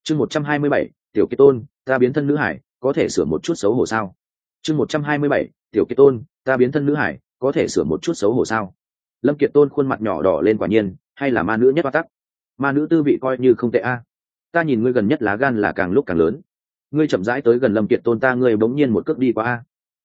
Chương 127, Tiểu Kiệt Tôn, ta biến thân nữ hải, có thể sửa một chút xấu hổ sao? Chương 127, Tiểu Kiệt Tôn, ta biến thân nữ hải, có thể sửa một chút xấu hổ sao? Lâm Kiệt Tôn khuôn mặt nhỏ đỏ lên, quả nhiên, hay là ma nữ nhất hoa tắc. Ma nữ tư vị coi như không tệ a. Ta nhìn ngươi gần nhất lá gan là càng lúc càng lớn. Ngươi chậm rãi tới gần Lâm Kiệt Tôn ta, ngươi bỗng nhiên một cước đi qua a.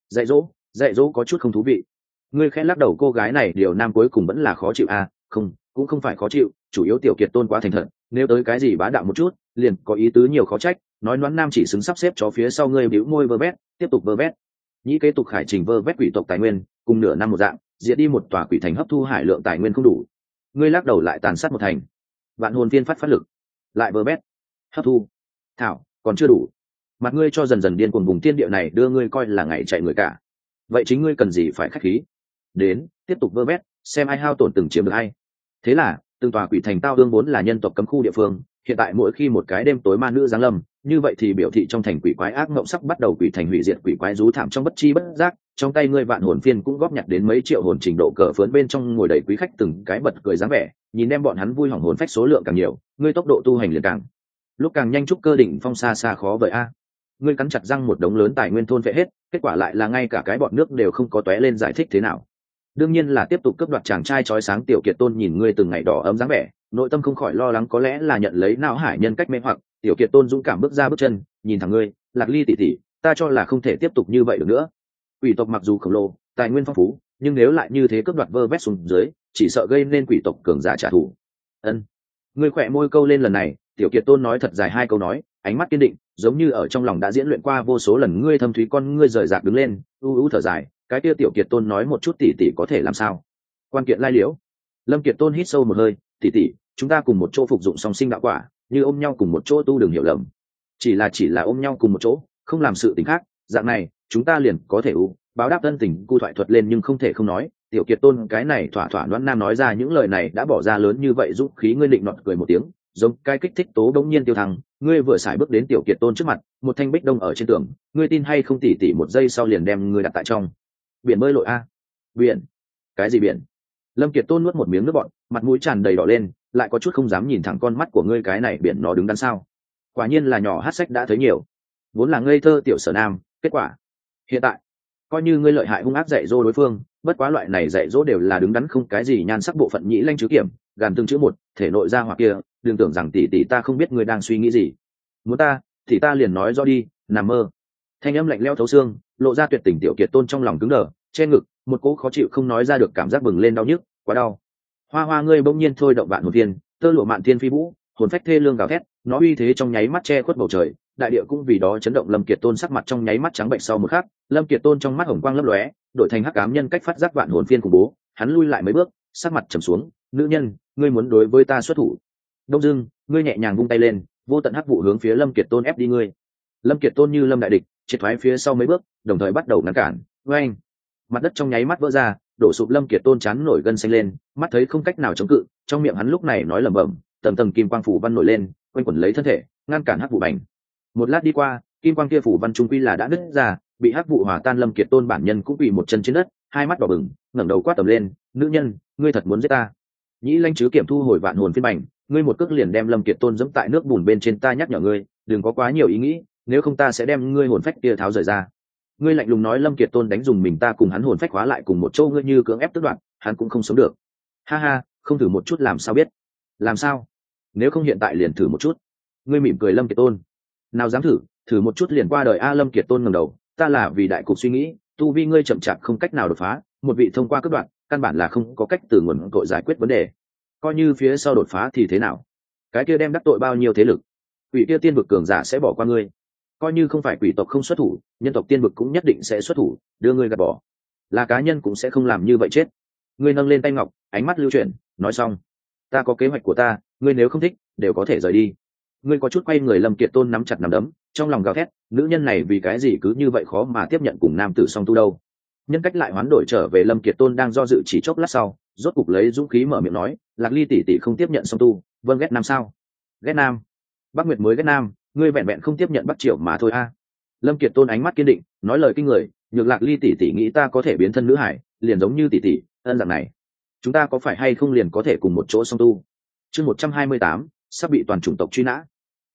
Dạy dỗ có chút không thú vị. Ngươi khẽ lắc đầu, cô gái này điều nam cuối cùng vẫn là khó chịu a. Không, cũng không phải khó chịu, chủ yếu Tiểu Kiệt Tôn quá thành thật, nếu tới cái gì bá đạo một chút, liền có ý tứ nhiều khó trách. Nói Noãn Nam chỉ xứng sắp xếp cho phía sau ngươi, bĩu môi vơ vét, tiếp tục vơ vét. Nhĩ kế tục khải trình vơ vét quỷ tộc tài nguyên, cùng nửa năm một dạng, diệt đi một tòa quỷ thành, hấp thu hải lượng tài nguyên không đủ. Ngươi lắc đầu lại tàn sát một thành. Vạn hồn viên phát lực, lại vơ vét, hấp thu. Thảo, còn chưa đủ. Mặt ngươi cho dần dần điên cuồng, vùng thiên địa này đưa ngươi coi là ngày chạy người cả. Vậy chính ngươi cần gì phải khách khí? Đến, tiếp tục vơ vét, xem ai hao tổn từng chiếm được hay. Thế là, từng tòa quỷ thành tao đương vốn là nhân tộc cấm khu địa phương, hiện tại mỗi khi một cái đêm tối ma nữ giáng lâm, như vậy thì biểu thị trong thành quỷ quái ác mộng sắp bắt đầu, quỷ thành hủy diệt, quỷ quái rú thảm trong bất chi bất giác, trong tay ngươi vạn hồn phiên cũng góp nhặt đến mấy triệu hồn, trình độ cờ phớn bên trong ngồi đầy quý khách từng cái bật cười dáng vẻ, nhìn đem bọn hắn vui hỏng hồn phách số lượng càng nhiều, ngươi tốc độ tu hành liền càng lúc càng nhanh, trúc cơ đỉnh phong xa xa khó vời a. Ngươi cắn chặt răng, một đống lớn tài nguyên thôn phệ hết, kết quả lại là ngay cả cái bọt nước đều không có tóe lên, giải thích thế nào? Đương nhiên là tiếp tục cướp đoạt chàng trai chói sáng. Tiểu Kiệt Tôn nhìn ngươi từng ngày đỏ ấm dáng vẻ, nội tâm không khỏi lo lắng, có lẽ là nhận lấy não hải nhân cách mê hoặc. Tiểu Kiệt Tôn dũng cảm bước ra bước chân, nhìn thẳng ngươi, Lạc Ly tỷ tỷ, ta cho là không thể tiếp tục như vậy được nữa. Quỷ tộc mặc dù khổng lồ, tài nguyên phong phú, nhưng nếu lại như thế cướp đoạt vơ vét xuống dưới, chỉ sợ gây nên quỷ tộc cường giả trả thù. Ân. Ngươi khỏe môi câu lên, lần này Tiểu Kiệt Tôn nói thật dài hai câu nói, ánh mắt kiên định, giống như ở trong lòng đã diễn luyện qua vô số lần. Ngươi thâm thúy con ngươi rời rạc đứng lên, u thở dài, cái kia Tiểu Kiệt Tôn nói một chút tỷ tỷ có thể làm sao? Quan kiện lai liễu. Lâm Kiệt Tôn hít sâu một hơi, tỷ tỷ, chúng ta cùng một chỗ phục dụng song sinh đạo quả, như ôm nhau cùng một chỗ tu, đừng hiểu lầm. Chỉ là ôm nhau cùng một chỗ, không làm sự tình khác, dạng này chúng ta liền có thể báo đáp ân tình. Cu thoại thuật lên, nhưng không thể không nói, Tiểu Kiệt Tôn cái này thỏa Noãn Nam nói ra những lời này đã bỏ ra lớn như vậy dũng khí. Ngươi định nọt cười một tiếng, giống cái kích thích tố đống nhiên tiêu thăng. Ngươi vừa xài bước đến Tiểu Kiệt Tôn trước mặt, một thanh bích đông ở trên tường, ngươi tin hay không tỷ tỷ một giây sau liền đem ngươi đặt tại trong biển bơi lội a. Biển? Cái gì biển? Lâm Kiệt Tôn nuốt một miếng nước bọt, mặt mũi tràn đầy đỏ lên, lại có chút không dám nhìn thẳng con mắt của ngươi, cái này biển nó đứng đắn sao? Quả nhiên là nhỏ hát sách đã thấy nhiều, vốn là ngây thơ tiểu Sở Nam, kết quả hiện tại coi như ngươi lợi hại hung ác dạy dỗ đối phương, bất quá loại này dạy dỗ đều là đứng đắn không cái gì nhan sắc. Bộ phận nhĩ lanh chứ kiểm, gàn từng chữ một, thể nội ra hoặc kia, đừng tưởng rằng tỷ tỷ ta không biết ngươi đang suy nghĩ gì. Muốn ta thì ta liền nói rõ đi, nằm mơ. Thanh âm lạnh lẽo thấu xương, lộ ra tuyệt tình. Tiểu Kiệt Tôn trong lòng cứng đờ, che ngực, một cỗ khó chịu không nói ra được cảm giác bừng lên, đau nhức, quá đau. Hoa ngươi bỗng nhiên thôi động vạn hồn viên, tơ lụa mạn thiên phi vũ, hồn phách thê lương gào thét, nó uy thế trong nháy mắt che khuất bầu trời, đại địa cũng vì đó chấn động. Lâm Kiệt Tôn sắc mặt trong nháy mắt trắng bệnh, sau một khắc, Lâm Kiệt Tôn trong mắt hồng quang lấp lóe, đổi thành hắc ám nhân cách phát giác vạn hồn phiên khủng bố, hắn lui lại mấy bước, sắc mặt trầm xuống, nữ nhân, ngươi muốn đối với ta xuất thủ? Đông Dương, ngươi nhẹ nhàng vung tay lên, vô tận hắc vụ hướng phía Lâm Kiệt Tôn ép đi. Ngươi. Lâm Kiệt Tôn như lâm đại địch, triệt thoái phía sau mấy bước, đồng thời bắt đầu ngăn cản. Oeng! Mặt đất trong nháy mắt vỡ ra, đổ sụp. Lâm Kiệt Tôn chán nổi gân xanh lên, mắt thấy không cách nào chống cự, trong miệng hắn lúc này nói lẩm bẩm, tầng tầng kim quang phủ văn nổi lên, quanh quẩn lấy thân thể, ngăn cản hắc vụ bành. Một lát đi qua, kim quang kia phủ văn trung quy là đã nứt ra, bị hắc vụ hòa tan. Lâm Kiệt Tôn bản nhân cũng bị một chân trên đất, hai mắt đỏ bừng, ngẩng đầu quát tầm lên, nữ nhân, ngươi thật muốn giết ta? Nhĩ lanh chứ kiểm thu hồi vạn hồn phiên bành, ngươi một cước liền đem Lâm Kiệt Tôn giẫm tại nước bùn bên trên. Ta nhắc nhở ngươi, đừng có quá nhiều ý nghĩ, nếu không ta sẽ đem ngươi hồn phách kia tháo rời ra. Ngươi lạnh lùng nói. Lâm Kiệt Tôn đánh dùng mình, ta cùng hắn hồn phách hóa lại cùng một chỗ, ngươi như cưỡng ép tước đoạt, hắn cũng không sống được. Ha ha, không thử một chút làm sao biết? Làm sao? Nếu không hiện tại liền thử một chút. Ngươi mỉm cười. Lâm Kiệt Tôn, nào dám thử một chút liền qua đời a. Lâm Kiệt Tôn ngẩng đầu, ta là vì đại cục suy nghĩ, tu vi ngươi chậm chạp không cách nào đột phá, một vị thông qua cướp đoạn, căn bản là không có cách từ nguồn tội giải quyết vấn đề. Coi như phía sau đột phá thì thế nào? Cái kia đem đắc tội bao nhiêu thế lực? Quỷ kia tiên vực cường giả sẽ bỏ qua ngươi. Coi như không phải quỷ tộc không xuất thủ, nhân tộc tiên vực cũng nhất định sẽ xuất thủ, đưa ngươi gạt bỏ. Là cá nhân cũng sẽ không làm như vậy chết. Ngươi nâng lên tay ngọc, ánh mắt lưu chuyển, nói xong, ta có kế hoạch của ta, ngươi nếu không thích, đều có thể rời đi. Ngươi có chút quay người. Lâm Kiệt Tôn nắm chặt nắm đấm, trong lòng gào thét, nữ nhân này vì cái gì cứ như vậy khó mà tiếp nhận cùng nam tử song tu đâu? Nhân cách lại hoán đổi trở về. Lâm Kiệt Tôn đang do dự chỉ chốc lát sau, rốt cục lấy dũng khí mở miệng nói, Lạc Ly tỷ tỷ không tiếp nhận song tu. Vâng, ghét nam sao? Ghét nam? Bắc Nguyệt mới ghét nam, ngươi vẹn vẹn không tiếp nhận Bắc Triệu mà thôi a. Lâm Kiệt Tôn ánh mắt kiên định, nói lời kinh người, nhược Lạc Ly tỷ tỷ nghĩ ta có thể biến thân nữ hải, liền giống như tỷ tỷ, ân dạng này, chúng ta có phải hay không liền có thể cùng một chỗ song tu? Chương 128, sắp bị toàn chủng tộc truy nã.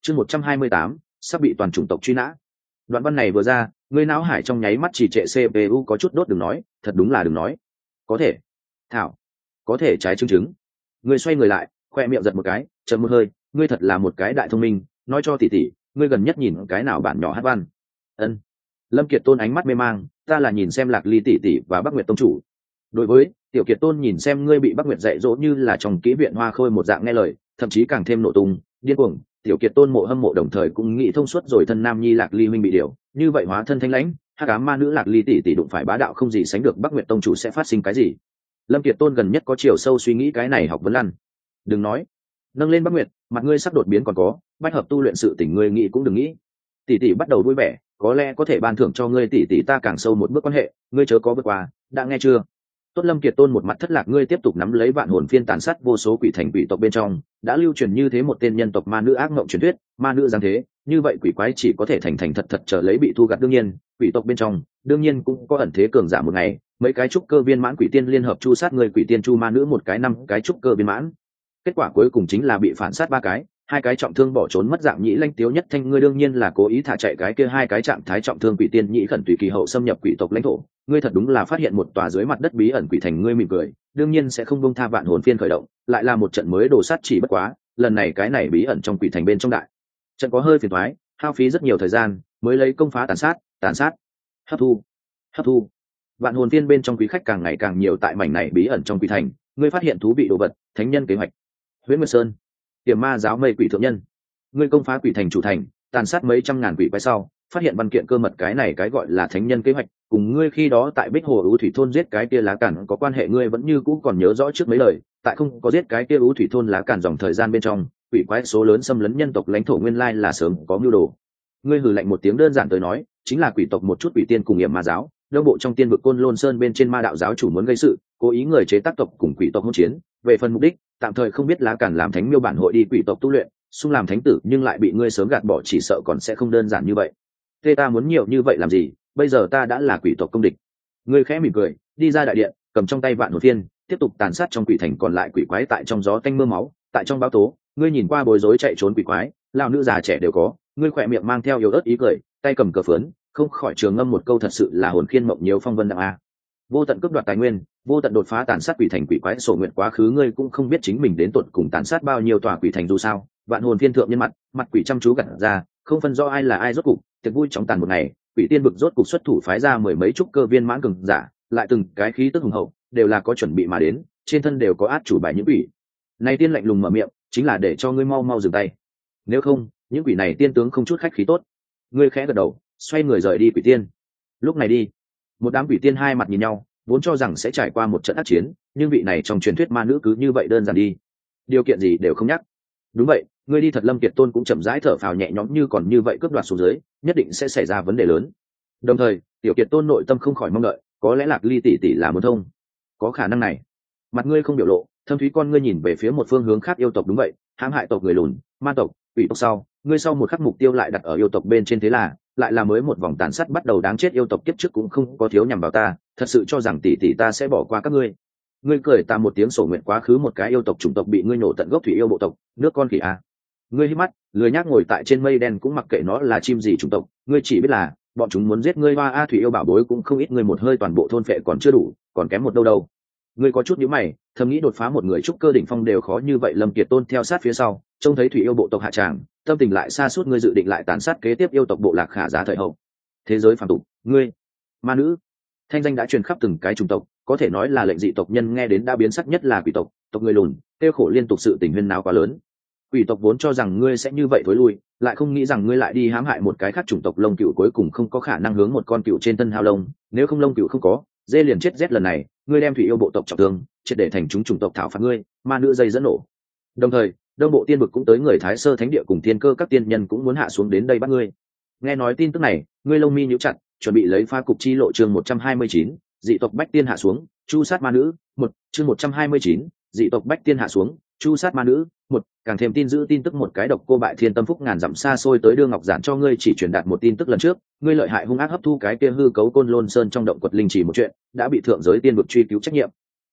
chương 128, sắp bị toàn chủng tộc truy nã. Đoạn văn này vừa ra, ngươi não hải trong nháy mắt chỉ trệ, CPU có chút đốt, đừng nói, thật đúng là đừng nói. Có thể. Thảo. Có thể trái chứng chứng. Ngươi xoay người lại, khoe miệng giật một cái, chậm một hơi, ngươi thật là một cái đại thông minh, nói cho tỷ tỷ, ngươi gần nhất nhìn cái nào bản nhỏ hát văn. Ân. Lâm Kiệt Tôn ánh mắt mê mang, ta là nhìn xem Lạc Ly tỷ tỷ và Bắc Nguyệt tông chủ. Đối với Tiểu Kiệt Tôn nhìn xem ngươi bị Bắc Nguyệt dạy dỗ như là trong kỹ viện hoa khôi một dạng nghe lời, thậm chí càng thêm nổ tung, điên cuồng. Tiểu Kiệt Tôn mộ hâm mộ đồng thời cũng nghĩ thông suốt rồi, thân nam nhi Lạc Ly huynh bị điều, như vậy hóa thân thanh lãnh, hắc ám ma nữ Lạc Ly tỷ tỷ đụng phải bá đạo không gì sánh được Bắc Nguyệt tông chủ sẽ phát sinh cái gì. Lâm Kiệt Tôn gần nhất có chiều sâu suy nghĩ cái này học vấn lăn. Đừng nói, nâng lên Bắc Nguyệt, mặt ngươi sắp đột biến còn có, bách hợp tu luyện sự tình ngươi nghĩ cũng đừng nghĩ. Tỷ tỷ bắt đầu vui vẻ, có lẽ có thể ban thưởng cho ngươi tỷ tỷ ta càng sâu một bước quan hệ, ngươi chớ có vượt qua, đã nghe chưa? Tốt. Lâm Kiệt Tôn một mặt thất lạc, ngươi tiếp tục nắm lấy vạn hồn phiên tàn sát vô số quỷ thành quỷ tộc bên trong, đã lưu truyền như thế một tên nhân tộc ma nữ ác mộng truyền thuyết, ma nữ giáng thế, như vậy quỷ quái chỉ có thể thành thành thật thật chờ lấy bị thu gặt. Đương nhiên, quỷ tộc bên trong, đương nhiên cũng có ẩn thế cường giả một ngày, mấy cái trúc cơ viên mãn quỷ tiên liên hợp chu sát người quỷ tiên chu ma nữ một cái, 5 cái trúc cơ viên mãn. Kết quả cuối cùng chính là bị phản sát 3 cái, 2 cái trọng thương bỏ trốn mất dạng. Nhĩ Lanh Tiếu Nhất Thanh, ngươi đương nhiên là cố ý thả chạy cái kia 2 cái trạng thái trọng thương quỷ tiên. Nhĩ Khẩn tùy kỳ hậu xâm nhập quỷ tộc lãnh thổ, ngươi thật đúng là phát hiện một tòa dưới mặt đất bí ẩn quỷ thành. Ngươi mỉm cười, đương nhiên sẽ không buông tha vạn hồn phiên khởi động, lại là một trận mới đồ sát. Chỉ bất quá, lần này cái này bí ẩn trong quỷ thành bên trong đại trận có hơi phiền toái, hao phí rất nhiều thời gian mới lấy công phá tàn sát, hấp thu. Vạn hồn phiên bên trong quý khách càng ngày càng nhiều tại mảnh này bí ẩn trong quỷ thành, ngươi phát hiện thú vị đồ vật, thánh nhân kế hoạch, Huyễn Nguyệt Sơn, Tiềm Ma giáo mây quỷ thượng nhân. Ngươi công phá quỷ thành chủ thành, tàn sát mấy trăm ngàn quỷ quái sau, phát hiện văn kiện cơ mật, cái này cái gọi là thánh nhân kế hoạch, cùng ngươi khi đó tại Bích Hồ Ú Thủy thôn giết cái kia lá cản có quan hệ. Ngươi vẫn như cũ còn nhớ rõ trước mấy lời, tại không có giết cái kia Ú Thủy thôn lá cản dòng thời gian bên trong, quỷ quái số lớn xâm lấn nhân tộc lãnh thổ, nguyên lai là sớm có mưu đồ. Ngươi hừ lạnh một tiếng, đơn giản tới nói, chính là quỷ tộc một chút quỷ tiên cùng Yểm Ma giáo, đông bộ trong tiên vực Côn Lôn Sơn bên trên ma đạo giáo chủ muốn gây sự, cố ý người chế tác tộc cùng quỷ tộc hỗn chiến. Về phần mục đích, tạm thời không biết, lá cản làm thánh miêu bản hội đi quỷ tộc tu luyện, xung làm thánh tử, nhưng lại bị ngươi sớm gạt bỏ, chỉ sợ còn sẽ không đơn giản như vậy. Tê, ta muốn nhiều như vậy làm gì, bây giờ ta đã là quỷ tộc công địch. Ngươi khẽ mỉm cười, đi ra đại điện, cầm trong tay vạn hồn phiên, tiếp tục tàn sát trong quỷ thành còn lại quỷ quái. Tại trong gió tanh mưa máu, tại trong bão tố, ngươi nhìn qua bối rối chạy trốn quỷ quái, lão nữ già trẻ đều có. Ngươi khỏe miệng mang theo yếu ớt ý cười, tay cầm cờ phướn, không khỏi trường ngâm một câu, thật sự là hồn khiên mộng nhiều phong vân đặng a. Vô tận cướp đoạt tài nguyên, vô tận đột phá tàn sát quỷ thành quỷ quái, sổ nguyện quá khứ. Ngươi cũng không biết chính mình đến tột cùng tàn sát bao nhiêu tòa quỷ thành. Dù sao, vạn hồn phiên thượng nhân mặt quỷ chăm chú gặt ra, không phân rõ ai là ai. Rốt cục, tiệc vui chóng tàn một ngày, quỷ tiên vực rốt cục xuất thủ, phái ra 10 mấy trúc cơ viên mãn cường giả, lại từng cái khí tức hùng hậu, đều là có chuẩn bị mà đến, trên thân đều có át chủ bài những quỷ. Này tiên lạnh lùng mở miệng, chính là để cho ngươi mau mau dừng tay. Nếu không, những quỷ này tiên tướng không chút khách khí tốt. Ngươi khẽ gật đầu, xoay người rời đi. Quỷ tiên lúc này đi, một đám quỷ tiên hai mặt nhìn nhau, vốn cho rằng sẽ trải qua một trận ác chiến, nhưng vị này trong truyền thuyết ma nữ cứ như vậy đơn giản đi, điều kiện gì đều không nhắc. Đúng vậy, ngươi đi thật. Lâm Kiệt Tôn cũng chậm rãi thở phào nhẹ nhõm, như còn như vậy cướp đoạt xuống dưới, nhất định sẽ xảy ra vấn đề lớn. Đồng thời, Tiểu Kiệt Tôn nội tâm không khỏi mong đợi, có lẽ Lạc Ly tỷ tỷ là muốn thông, có khả năng này. Mặt ngươi không biểu lộ, thâm thúy con ngươi nhìn về phía một phương hướng khác. Yêu tộc. Đúng vậy, hãm hại tộc người lùn, ma tộc, quỷ tộc sau, ngươi sau một khắc mục tiêu lại đặt ở yêu tộc bên trên, thế là lại là mới một vòng tàn sát bắt đầu. Đáng chết, yêu tộc kiếp trước cũng không có thiếu nhằm vào ta, thật sự cho rằng tỷ tỷ ta sẽ bỏ qua các ngươi. Ngươi cười ta một tiếng, sổ nguyện quá khứ, một cái yêu tộc chủng tộc bị ngươi nổ tận gốc. Thủy yêu bộ tộc, nước con khỉ à. Ngươi hít mắt, lười nhác ngồi tại trên mây đen, cũng mặc kệ nó là chim gì chủng tộc, ngươi chỉ biết là bọn chúng muốn giết ngươi. Hoa a, thủy yêu bảo bối cũng không ít, ngươi một hơi toàn bộ thôn phệ còn chưa đủ, còn kém một đâu đâu. Ngươi có chút nhíu mày, thầm nghĩ đột phá một người trúc cơ đỉnh phong đều khó như vậy. Lâm Kiệt Tôn theo sát phía sau, trông thấy thủy yêu bộ tộc hạ tràng, tâm tình lại xa suốt. Ngươi dự định lại tàn sát kế tiếp yêu tộc bộ lạc Khả Giá thời hậu. Thế giới phàm tục, ngươi ma nữ thanh danh đã truyền khắp từng cái chủng tộc, có thể nói là lệnh dị tộc nhân nghe đến đã biến sắc, nhất là quỷ tộc, tộc người lùn, tiêu khổ liên tục. sự tình huyên nào quá lớn, quỷ tộc vốn cho rằng ngươi sẽ như vậy thối lui, lại không nghĩ rằng ngươi lại đi hãm hại một cái khác chủng tộc. Lông cừu cuối cùng không có khả năng hướng một con cừu trên thân hao lông, nếu không lông cừu không có, dê liền chết rét. Lần này ngươi đem thủy yêu bộ tộc trọng thương, triệt để thành chúng chủng tộc thảo phạt ngươi, ma nữ dây dẫn nổ. Đồng thời, đông bộ tiên vực cũng tới, người Thái Sơ Thánh Địa cùng tiên cơ các tiên nhân cũng muốn hạ xuống đến đây bắt ngươi. Nghe nói tin tức này, ngươi lông mi nhíu chặt, chuẩn bị lấy pha cục chi lộ. Chương 129, dị tộc bách tiên hạ xuống, chu sát ma nữ. Chương 129, dị tộc bách tiên hạ xuống, chu sát ma nữ. Càng thêm tin giữ tin tức, một cái độc cô bại thiên tâm phúc ngàn dặm xa xôi tới đưa ngọc giản cho ngươi, chỉ truyền đạt một tin tức. Lần trước ngươi lợi hại hung ác hấp thu cái kia hư cấu Côn Lôn Sơn trong động quật linh chỉ một chuyện, đã bị thượng giới tiên vực truy cứu trách nhiệm.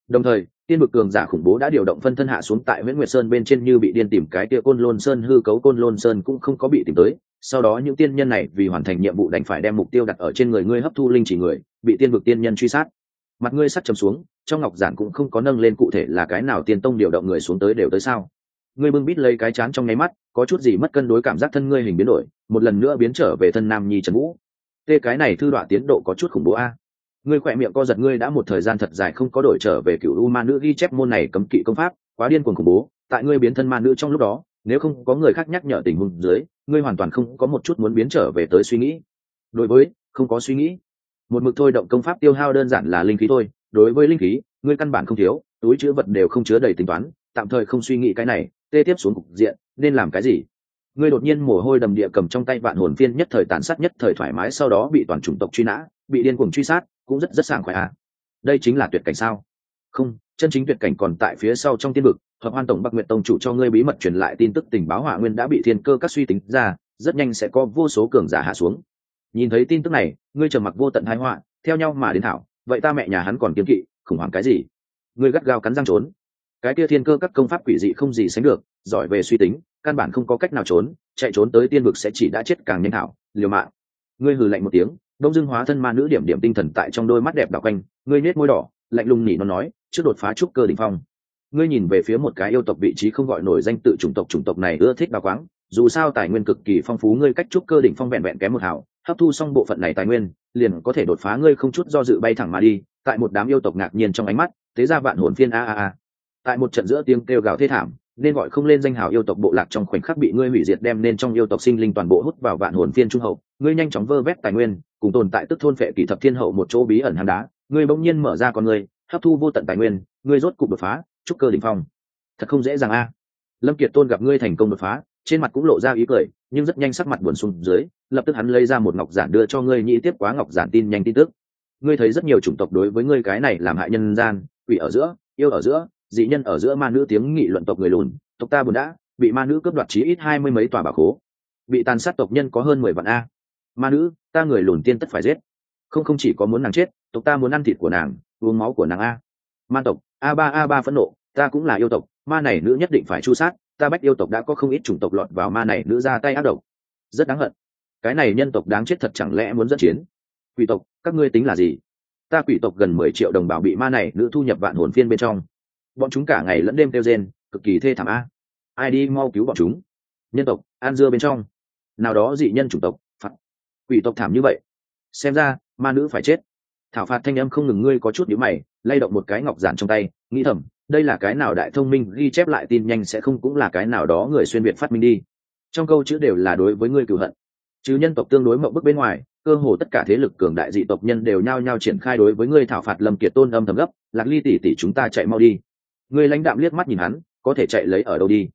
Đồng thời tiên vực cường giả khủng bố đã điều động phân thân hạ xuống tại Nguyễn Nguyệt Sơn bên trên như bị điên tìm cái kia Côn Lôn Sơn hư cấu. Côn Lôn Sơn cũng không có bị tìm tới, sau đó những tiên nhân này vì hoàn thành nhiệm vụ đành phải đem mục tiêu đặt ở trên người ngươi, hấp thu linh chỉ người bị tiên vực tiên nhân truy sát. Mặt ngươi sắt trầm xuống, trong ngọc giản cũng không có nâng lên cụ thể là cái nào tiên tông điều động người xuống tới đều tới sao. Ngươi bưng bít lấy cái chán trong nháy mắt, có chút gì mất cân đối, cảm giác thân ngươi hình biến đổi, một lần nữa biến trở về thân nam nhi Trần Vũ. Tê, cái này thư đoạn tiến độ có chút khủng bố a. Ngươi khỏe miệng co giật, ngươi đã một thời gian thật dài không có đổi trở về Cửu U Ma Nữ ghi chép môn này cấm kỵ công pháp, quá điên cuồng khủng bố. Tại ngươi biến thân ma nữ trong lúc đó, nếu không có người khác nhắc nhở tình huống dưới, ngươi hoàn toàn không có một chút muốn biến trở về tới suy nghĩ. Đối với không có suy nghĩ, một mực thôi động công pháp tiêu hao đơn giản là linh khí thôi. Đối với linh khí, ngươi căn bản không thiếu, túi chứa vật đều không chứa đầy tính toán, tạm thời không suy nghĩ cái này. Tê, tiếp xuống cục diện nên làm cái gì? Ngươi đột nhiên mồ hôi đầm địa cầm trong tay vạn hồn phiên, nhất thời tàn sát, nhất thời thoải mái, sau đó bị toàn chủng tộc truy nã, bị điên cuồng truy sát, cũng rất sảng khoái à. Đây chính là tuyệt cảnh sao? Không, chân chính tuyệt cảnh còn tại phía sau. Trong tiên vực, Hợp Hoan Tổng Bắc Nguyệt Tông chủ cho ngươi bí mật truyền lại tin tức tình báo, Hỏa Nguyên đã bị thiên cơ các suy tính ra, rất nhanh sẽ có vô số cường giả hạ xuống. Nhìn thấy tin tức này, ngươi trầm mặc vô tận tai họa theo nhau mà đến. Thảo, vậy ta mẹ nhà hắn còn kiêng kỵ khủng hoảng cái gì? Ngươi gắt gao cắn răng trốn. Cái kia thiên cơ các công pháp quỷ dị không gì sánh được, giỏi về suy tính, căn bản không có cách nào trốn, chạy trốn tới tiên vực sẽ chỉ đã chết càng nhanh. Thảo, liều mạng. Ngươi hừ lạnh một tiếng, đông dương hóa thân ma nữ, điểm điểm tinh thần tại trong đôi mắt đẹp đảo quanh, ngươi nhếch môi đỏ, lạnh lùng nỉ nó nói, trước đột phá trúc cơ đỉnh phong. Ngươi nhìn về phía một cái yêu tộc vị trí không gọi nổi danh tự chủng tộc này ưa thích đào quáng, dù sao tài nguyên cực kỳ phong phú, ngươi cách trúc cơ đỉnh phong vẹn vẹn kém một hào, hấp thu xong bộ phận này tài nguyên, liền có thể đột phá. Ngươi không chút do dự bay thẳng mà đi, tại một đám yêu tộc ngạc nhiên trong ánh mắt, thế ra vạn hồn phiên a. Tại một trận giữa tiếng kêu gào thê thảm, nên gọi không lên danh hào yêu tộc bộ lạc trong khoảnh khắc bị ngươi hủy diệt, đem nên trong yêu tộc sinh linh toàn bộ hút vào vạn hồn phiên trung hậu. Ngươi nhanh chóng vơ vét tài nguyên, cùng tồn tại tức thôn phệ kỳ thập thiên hậu một chỗ bí ẩn hang đá. Ngươi bỗng nhiên mở ra con ngươi, hấp thu vô tận tài nguyên, ngươi rốt cục đột phá trúc cơ đỉnh phong. Thật không dễ dàng a. Lâm Kiệt Tôn gặp ngươi thành công đột phá, trên mặt cũng lộ ra ý cười, nhưng rất nhanh sắc mặt buồn xuống dưới, lập tức hắn lấy ra một ngọc giản đưa cho ngươi, nhị tiếp quá ngọc giản tin nhanh tin tức. Ngươi thấy rất nhiều chủng tộc đối với ngươi cái này làm hại nhân gian, quỷ ở giữa, yêu ở giữa, dị nhân ở giữa, ma nữ tiếng nghị luận, tộc người lùn, tộc ta buồn đã bị ma nữ cướp đoạt chí ít 20 mấy tòa bảo khố, bị tàn sát tộc nhân có hơn 10 vạn a. Ma nữ, ta người lùn tiên tất phải giết. Không chỉ có muốn nàng chết, tộc ta muốn ăn thịt của nàng, uống máu của nàng a. Man tộc, A3 phẫn nộ, ta cũng là yêu tộc, ma này nữ nhất định phải tru sát, ta bách yêu tộc đã có không ít chủng tộc lọt vào ma này nữ ra tay ác độc, rất đáng hận. Cái này nhân tộc đáng chết thật, chẳng lẽ muốn dẫn chiến? Quỷ tộc, các ngươi tính là gì? Ta quỷ tộc gần 10 triệu đồng bào bị ma này nữ thu nhập vạn hồn phiên bên trong, bọn chúng cả ngày lẫn đêm kêu rên, cực kỳ thê thảm a. Ai đi mau cứu bọn chúng. Nhân tộc an dưa bên trong, nào đó dị nhân chủng tộc phạt, quỷ tộc thảm như vậy, xem ra ma nữ phải chết. Thảo phạt thanh âm không ngừng, ngươi có chút nhíu mày, lay động một cái ngọc giản trong tay, nghĩ thầm, đây là cái nào đại thông minh ghi chép lại tin nhanh, sẽ không cũng là cái nào đó người xuyên việt phát minh đi. Trong câu chữ đều là đối với ngươi cửu hận, chứ nhân tộc tương đối mộng bức bên ngoài, cơ hồ tất cả thế lực cường đại dị tộc nhân đều nhao nhao triển khai đối với ngươi thảo phạt. Lâm Kiệt Tôn âm thầm gấp, Lạc Ly tỷ chúng ta chạy mau đi. Ngươi lãnh đạm liếc mắt nhìn hắn, có thể chạy lấy ở đâu đi?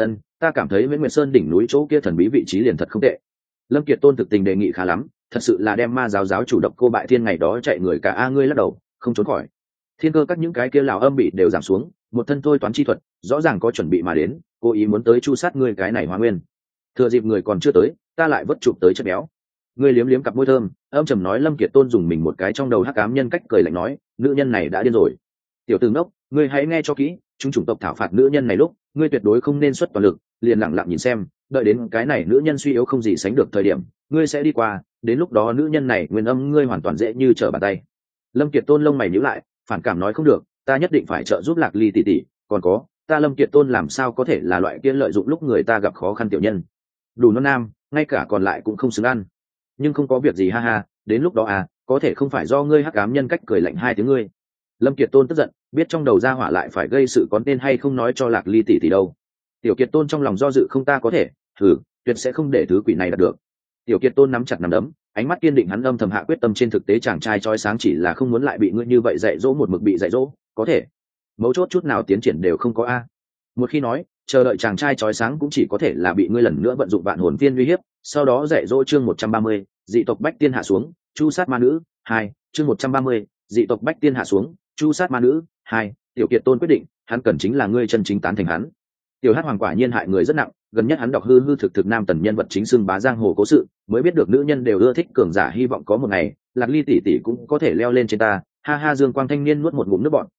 Ta cảm thấy Nguyễn Nguyệt Sơn đỉnh núi chỗ kia thần bí vị trí liền thật không tệ. Lâm Kiệt Tôn thực tình đề nghị khá lắm, thật sự là đem ma giáo chủ độc cô bại thiên ngày đó chạy người cả a. Ngươi lắc đầu, không trốn khỏi. Thiên cơ các những cái kia lão âm bị đều giảm xuống, một thân thôi toán chi thuật, rõ ràng có chuẩn bị mà đến, cố ý muốn tới chu sát ngươi cái này Hóa Nguyên. Thừa dịp người còn chưa tới, ta lại vất chụp tới chất béo. Ngươi liếm liếm cặp môi thơm, âm trầm nói. Lâm Kiệt Tôn dùng mình một cái trong đầu hắc ám nhân cách cười lạnh nói, nữ nhân này đã điên rồi. Tiểu tử ngốc, ngươi hãy nghe cho kỹ, chúng chủng tộc thảo phạt nữ nhân này lúc, ngươi tuyệt đối không nên xuất toàn lực, liền lặng lặng nhìn xem, đợi đến cái này nữ nhân suy yếu không gì sánh được thời điểm, ngươi sẽ đi qua, đến lúc đó nữ nhân này nguyên âm ngươi hoàn toàn dễ như trở bàn tay. Lâm Kiệt Tôn lông mày nhíu lại, phản cảm nói, không được, ta nhất định phải trợ giúp Lạc Ly tỷ tỷ, còn có, ta Lâm Kiệt Tôn làm sao có thể là loại kia lợi dụng lúc người ta gặp khó khăn tiểu nhân. Đủ non nam, ngay cả còn lại cũng không xứng ăn. Nhưng không có việc gì, ha ha, đến lúc đó à, có thể không phải do ngươi hắc ám nhân cách cười lạnh hai tiếng ngươi. Lâm Kiệt Tôn tức giận, biết trong đầu ra hỏa lại phải gây sự, có nên hay không nói cho Lạc Ly tỷ đâu. Tiểu Kiệt Tôn trong lòng do dự, không, ta có thể, tuyệt sẽ không để thứ quỷ này đạt được. Tiểu Kiệt Tôn nắm chặt nắm đấm, ánh mắt kiên định, hắn âm thầm hạ quyết tâm. Trên thực tế chàng trai chói sáng chỉ là không muốn lại bị ngươi như vậy dạy dỗ, một mực bị dạy dỗ, có thể mấu chốt chút nào tiến triển đều không có a. Một khi nói chờ đợi chàng trai chói sáng cũng chỉ có thể là bị ngươi lần nữa vận dụng vạn hồn phiên uy hiếp, sau đó dạy dỗ. Chương 130, dị tộc bách tiên hạ xuống, chu sát ma nữ 2. Chương 130, dị tộc bách tiên hạ xuống, chu sát ma nữ 2. Tiểu Kiệt Tôn quyết định, hắn cần chính là ngươi chân chính tán thành hắn. Tiểu Hắc Hoàng quả nhiên hại người rất nặng, gần nhất hắn đọc hư hư thực thực nam tần nhân vật chính xưng bá giang hồ cố sự, mới biết được nữ nhân đều ưa thích cường giả, hy vọng có một ngày Lạc Ly tỷ cũng có thể leo lên trên ta. Ha ha. Dương Quang thanh niên nuốt một ngụm nước bọt,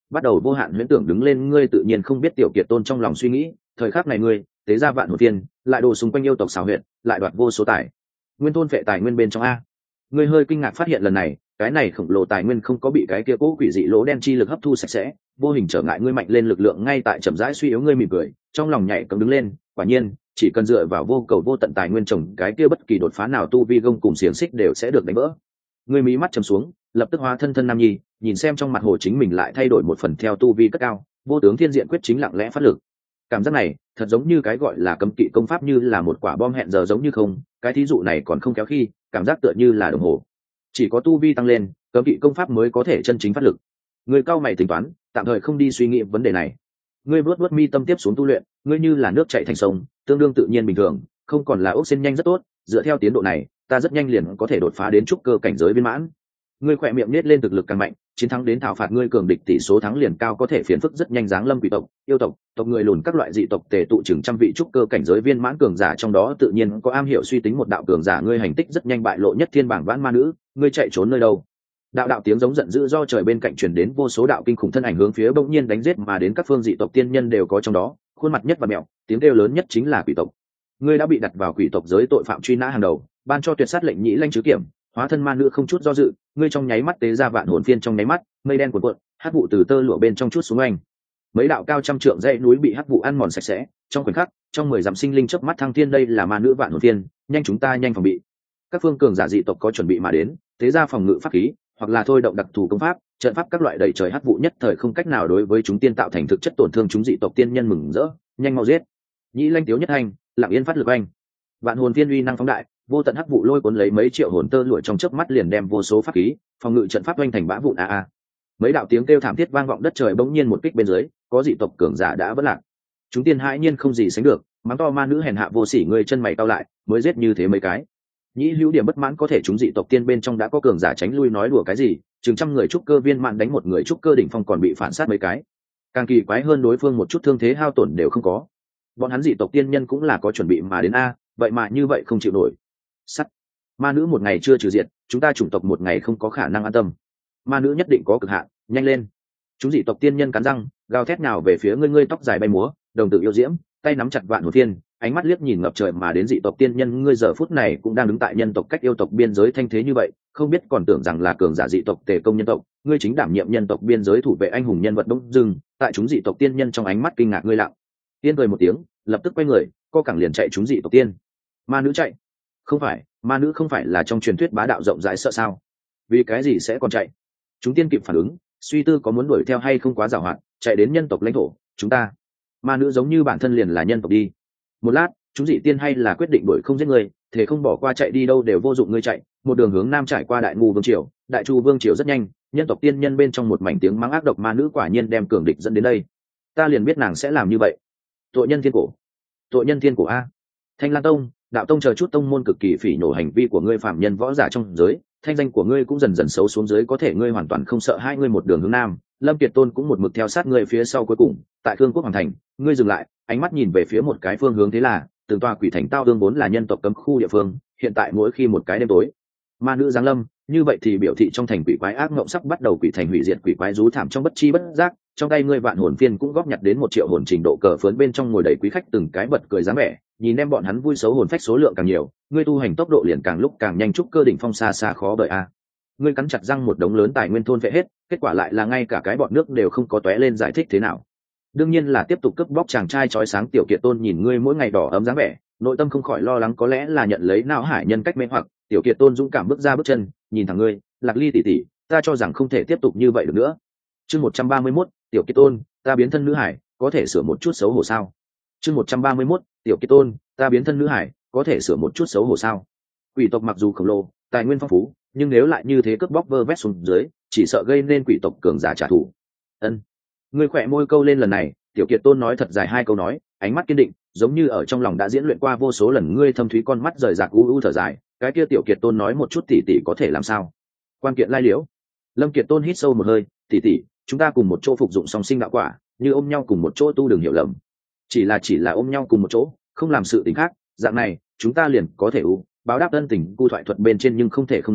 bắt đầu vô hạn huyễn tưởng đứng lên. Ngươi tự nhiên không biết tiểu kiệt tôn trong lòng suy nghĩ, thời khắc này ngươi tế ra vạn hồn tiên, lại đồ xung quanh yêu tộc xào huyệt, lại đoạt vô số tài nguyên thôn vệ tài nguyên bên trong a. Ngươi hơi kinh ngạc phát hiện lần này cái này khổng lồ tài nguyên không có bị cái kia cố quỷ dị lỗ đen chi lực hấp thu sạch sẽ, vô hình trở ngại ngươi mạnh lên lực lượng ngay tại chậm rãi suy yếu. Ngươi mỉm cười trong lòng nhảy cấm đứng lên, quả nhiên chỉ cần dựa vào vô cầu vô tận tài nguyên trồng cái kia bất kỳ đột phá nào tu vi gông cùng xiềng xích đều sẽ được đánh vỡ. Ngươi mí mắt trầm xuống, lập tức hóa thân nam nhi, nhìn xem trong mặt hồ chính mình lại thay đổi một phần theo tu vi cất cao, vô tướng thiên diện quyết chính lặng lẽ phát lực. Cảm giác này thật giống như cái gọi là cấm kỵ công pháp, như là một quả bom hẹn giờ giống như không, cái thí dụ này còn không kéo khi cảm giác tựa như là đồng hồ. Chỉ có tu vi tăng lên, cấm kỵ công pháp mới có thể chân chính phát lực. Ngươi cao mày tính toán, tạm thời không đi suy nghĩ vấn đề này. Ngươi vuốt mi tâm tiếp xuống tu luyện, ngươi như là nước chảy thành sông, tương đương tự nhiên bình thường, không còn là ốc sen nhanh rất tốt. Dựa theo tiến độ này, ta rất nhanh liền có thể đột phá đến trúc cơ cảnh giới viên mãn. Ngươi khỏe miệng nết lên, thực lực càng mạnh, chiến thắng đến thảo phạt ngươi cường địch tỷ số thắng liền cao, có thể phiền phức rất nhanh. Giáng lâm quỷ tộc, yêu tộc, tộc người lùn các loại dị tộc tề tụ chừng trăm vị trúc cơ cảnh giới viên mãn cường giả, trong đó tự nhiên có am hiểu suy tính một đạo cường giả. Ngươi hành tích rất nhanh bại lộ nhất thiên bảng vãn ma nữ, ngươi chạy trốn nơi đâu? Đạo tiếng giống giận dữ do trời bên cạnh truyền đến, vô số đạo kinh khủng thân ảnh hướng phía bỗng nhiên đánh giết mà đến. Các phương dị tộc tiên nhân đều có trong đó, khuôn mặt nhất và mẹo, tiếng kêu lớn nhất chính là quỷ tộc. Ngươi đã bị đặt vào quỷ tộc giới tội phạm truy nã hàng đầu, ban cho tuyệt sát lệnh nhĩ lanh chứ kiểm, hóa thân ma nữ không chút do dự. Ngươi trong nháy mắt tế ra vạn hồn phiên, trong nháy mắt mây đen cuộn cuộn, hắc vụ từ tơ lụa bên trong chút xuống anh. Mấy đạo cao trăm trượng dãy núi bị hắc vụ ăn mòn sạch sẽ, trong khoảnh khắc, trong 10 dặm sinh linh chớp mắt thăng thiên. Đây là ma nữ vạn hồn phiên, nhanh chúng ta nhanh phòng bị. Các phương cường giả dị tộc có chuẩn bị mà đến, tế ra phòng ngự pháp khí, hoặc là thôi động đặc thù công pháp, trận pháp các loại đầy trời hắc vụ nhất thời không cách nào đối với chúng tiên tạo thành thực chất tổn thương. Chúng dị tộc tiên nhân mừng rỡ, nhanh mau giết. Nhĩ lanh tiếu nhất hành, lặng yên phát lực anh. Vạn hồn phiên uy năng phóng đại, vô tận hắc vụ lôi cuốn lấy mấy triệu hồn tơ lụa, trong chớp mắt liền đem vô số pháp khí, phòng ngự trận pháp oanh thành bã vụn a. Mấy đạo tiếng kêu thảm thiết vang vọng đất trời, bỗng nhiên một kích bên dưới, có dị tộc cường giả đã vỡ lạc. Chúng tiên hãi nhiên không gì sánh được, mắng to ma nữ hèn hạ vô sỉ, ngươi chân mày cau lại, mới giết như thế mấy cái. Nhĩ hữu điểm bất mãn, có thể chúng dị tộc tiên bên trong đã có cường giả tránh lui, nói đùa cái gì, chừng trăm người trúc cơ viên mãn đánh một người trúc cơ đỉnh phong còn bị phản sát mấy cái. Càng kỳ quái hơn, đối phương một chút thương thế hao tổn đều không có. Bọn hắn dị tộc tiên nhân cũng là có chuẩn bị mà đến a, vậy mà như vậy không chịu nổi. Sắt, ma nữ một ngày chưa trừ diệt, chúng ta chủng tộc một ngày không có khả năng an tâm. Ma nữ nhất định có cực hạn, nhanh lên. Chúng dị tộc tiên nhân cắn răng gào thét nào về phía ngươi. Ngươi tóc dài bay múa, đồng tử yêu diễm, tay nắm chặt vạn hồn phiên, ánh mắt liếc nhìn ngập trời mà đến dị tộc tiên nhân. Ngươi giờ phút này cũng đang đứng tại nhân tộc cách yêu tộc biên giới, thanh thế như vậy, không biết còn tưởng rằng là cường giả dị tộc tề công nhân tộc. Ngươi chính đảm nhiệm nhân tộc biên giới thủ vệ anh hùng nhân vật. Đông dưng tại chúng dị tộc tiên nhân trong ánh mắt kinh ngạc, ngươi lặng tiên cười một tiếng, lập tức quay người co cẳng liền chạy. Chúng dị tộc tiên ma nữ chạy? Không phải, ma nữ không phải là trong truyền thuyết bá đạo rộng rãi sợ sao? Vì cái gì sẽ còn chạy? Chúng tiên kịp phản ứng, suy tư có muốn đuổi theo hay không quá giàu hạn, chạy đến nhân tộc lãnh thổ chúng ta. Ma nữ giống như bản thân liền là nhân tộc đi. Một lát, chúng dị tiên hay là quyết định đuổi không giết người, thế không bỏ qua, chạy đi đâu đều vô dụng. Ngươi chạy một đường hướng nam trải qua đại ngu vương triều, đại chu vương triều rất nhanh. Nhân tộc tiên nhân bên trong một mảnh tiếng mắng ác độc, ma nữ quả nhiên đem cường địch dẫn đến đây. Ta liền biết nàng sẽ làm như vậy. Tội nhân thiên cổ, tội nhân thiên cổ a. Thanh Lan Tông, Đạo Tông chờ chút tông môn cực kỳ phỉ nhổ hành vi của ngươi, phạm nhân võ giả trong giới, thanh danh của ngươi cũng dần dần xấu xuống dưới. Có thể ngươi hoàn toàn không sợ hai, ngươi một đường hướng nam, Lâm Kiệt Tôn cũng một mực theo sát ngươi phía sau. Cuối cùng tại Thương Quốc Hoàng Thành, ngươi dừng lại, ánh mắt nhìn về phía một cái phương hướng, thế là từng tòa quỷ thành Tao Thương vốn là nhân tộc cấm khu địa phương, hiện tại mỗi khi một cái đêm tối, ma nữ giáng lâm, như vậy thì biểu thị trong thành quỷ quái ác ngộng sắp bắt đầu, quỷ thành hủy diệt, quỷ quái rú thảm trong bất chi bất giác. Trong tay ngươi vạn hồn phiên cũng góp nhặt đến 1 triệu hồn trình độ cờ phướn, bên trong ngồi đầy quý khách từng cái bật cười dáng vẻ, nhìn đem bọn hắn vui xấu hồn phách số lượng càng nhiều, ngươi tu hành tốc độ liền càng lúc càng nhanh, trúc cơ đỉnh phong xa xa khó đợi a. Ngươi cắn chặt răng, một đống lớn tài nguyên thôn vệ hết, kết quả lại là ngay cả cái bọt nước đều không có tóe lên, giải thích thế nào? Đương nhiên là tiếp tục cướp bóc chàng trai chói sáng. Tiểu Kiệt Tôn nhìn ngươi mỗi ngày đỏ ấm dáng vẻ, nội tâm không khỏi lo lắng, có lẽ là nhận lấy não hải nhân cách mê hoặc. Tiểu Kiệt Tôn dũng cảm bước ra bước chân, nhìn thẳng ngươi, Lạc Ly tỷ tỷ, ta cho rằng không thể tiếp tục như vậy được nữa. Chương 131, Tiểu Kiệt Tôn, ta biến thân nữ hải, có thể sửa một chút xấu hổ sao? Chương 131, Tiểu Kiệt Tôn, ta biến thân nữ hải, có thể sửa một chút xấu hổ sao? Quỷ tộc mặc dù khổng lồ, tài nguyên phong phú, nhưng nếu lại như thế cướp bóc vơ vét xuống dưới, chỉ sợ gây nên quỷ tộc cường giả trả thù. Ân. Ngươi khỏe môi câu lên, lần này Tiểu Kiệt Tôn nói thật dài 2 câu nói, ánh mắt kiên định, giống như ở trong lòng đã diễn luyện qua vô số lần. Ngươi thâm thúy con mắt rời rạc u u thở dài, cái kia Tiểu Kiệt Tôn nói một chút tỷ tỷ có thể làm sao? Quan kiện lai liễu. Lâm Kiệt Tôn hít sâu một hơi, tỷ tỷ, chúng ta cùng một chỗ phục dụng song sinh đạo quả, như ôm nhau cùng một chỗ tu, đừng hiểu lầm. Chỉ là ôm nhau cùng một chỗ, không làm sự tình khác, dạng này chúng ta liền có thể báo đáp ân tình. Cu thoại thuật bên trên nhưng không thể không nói,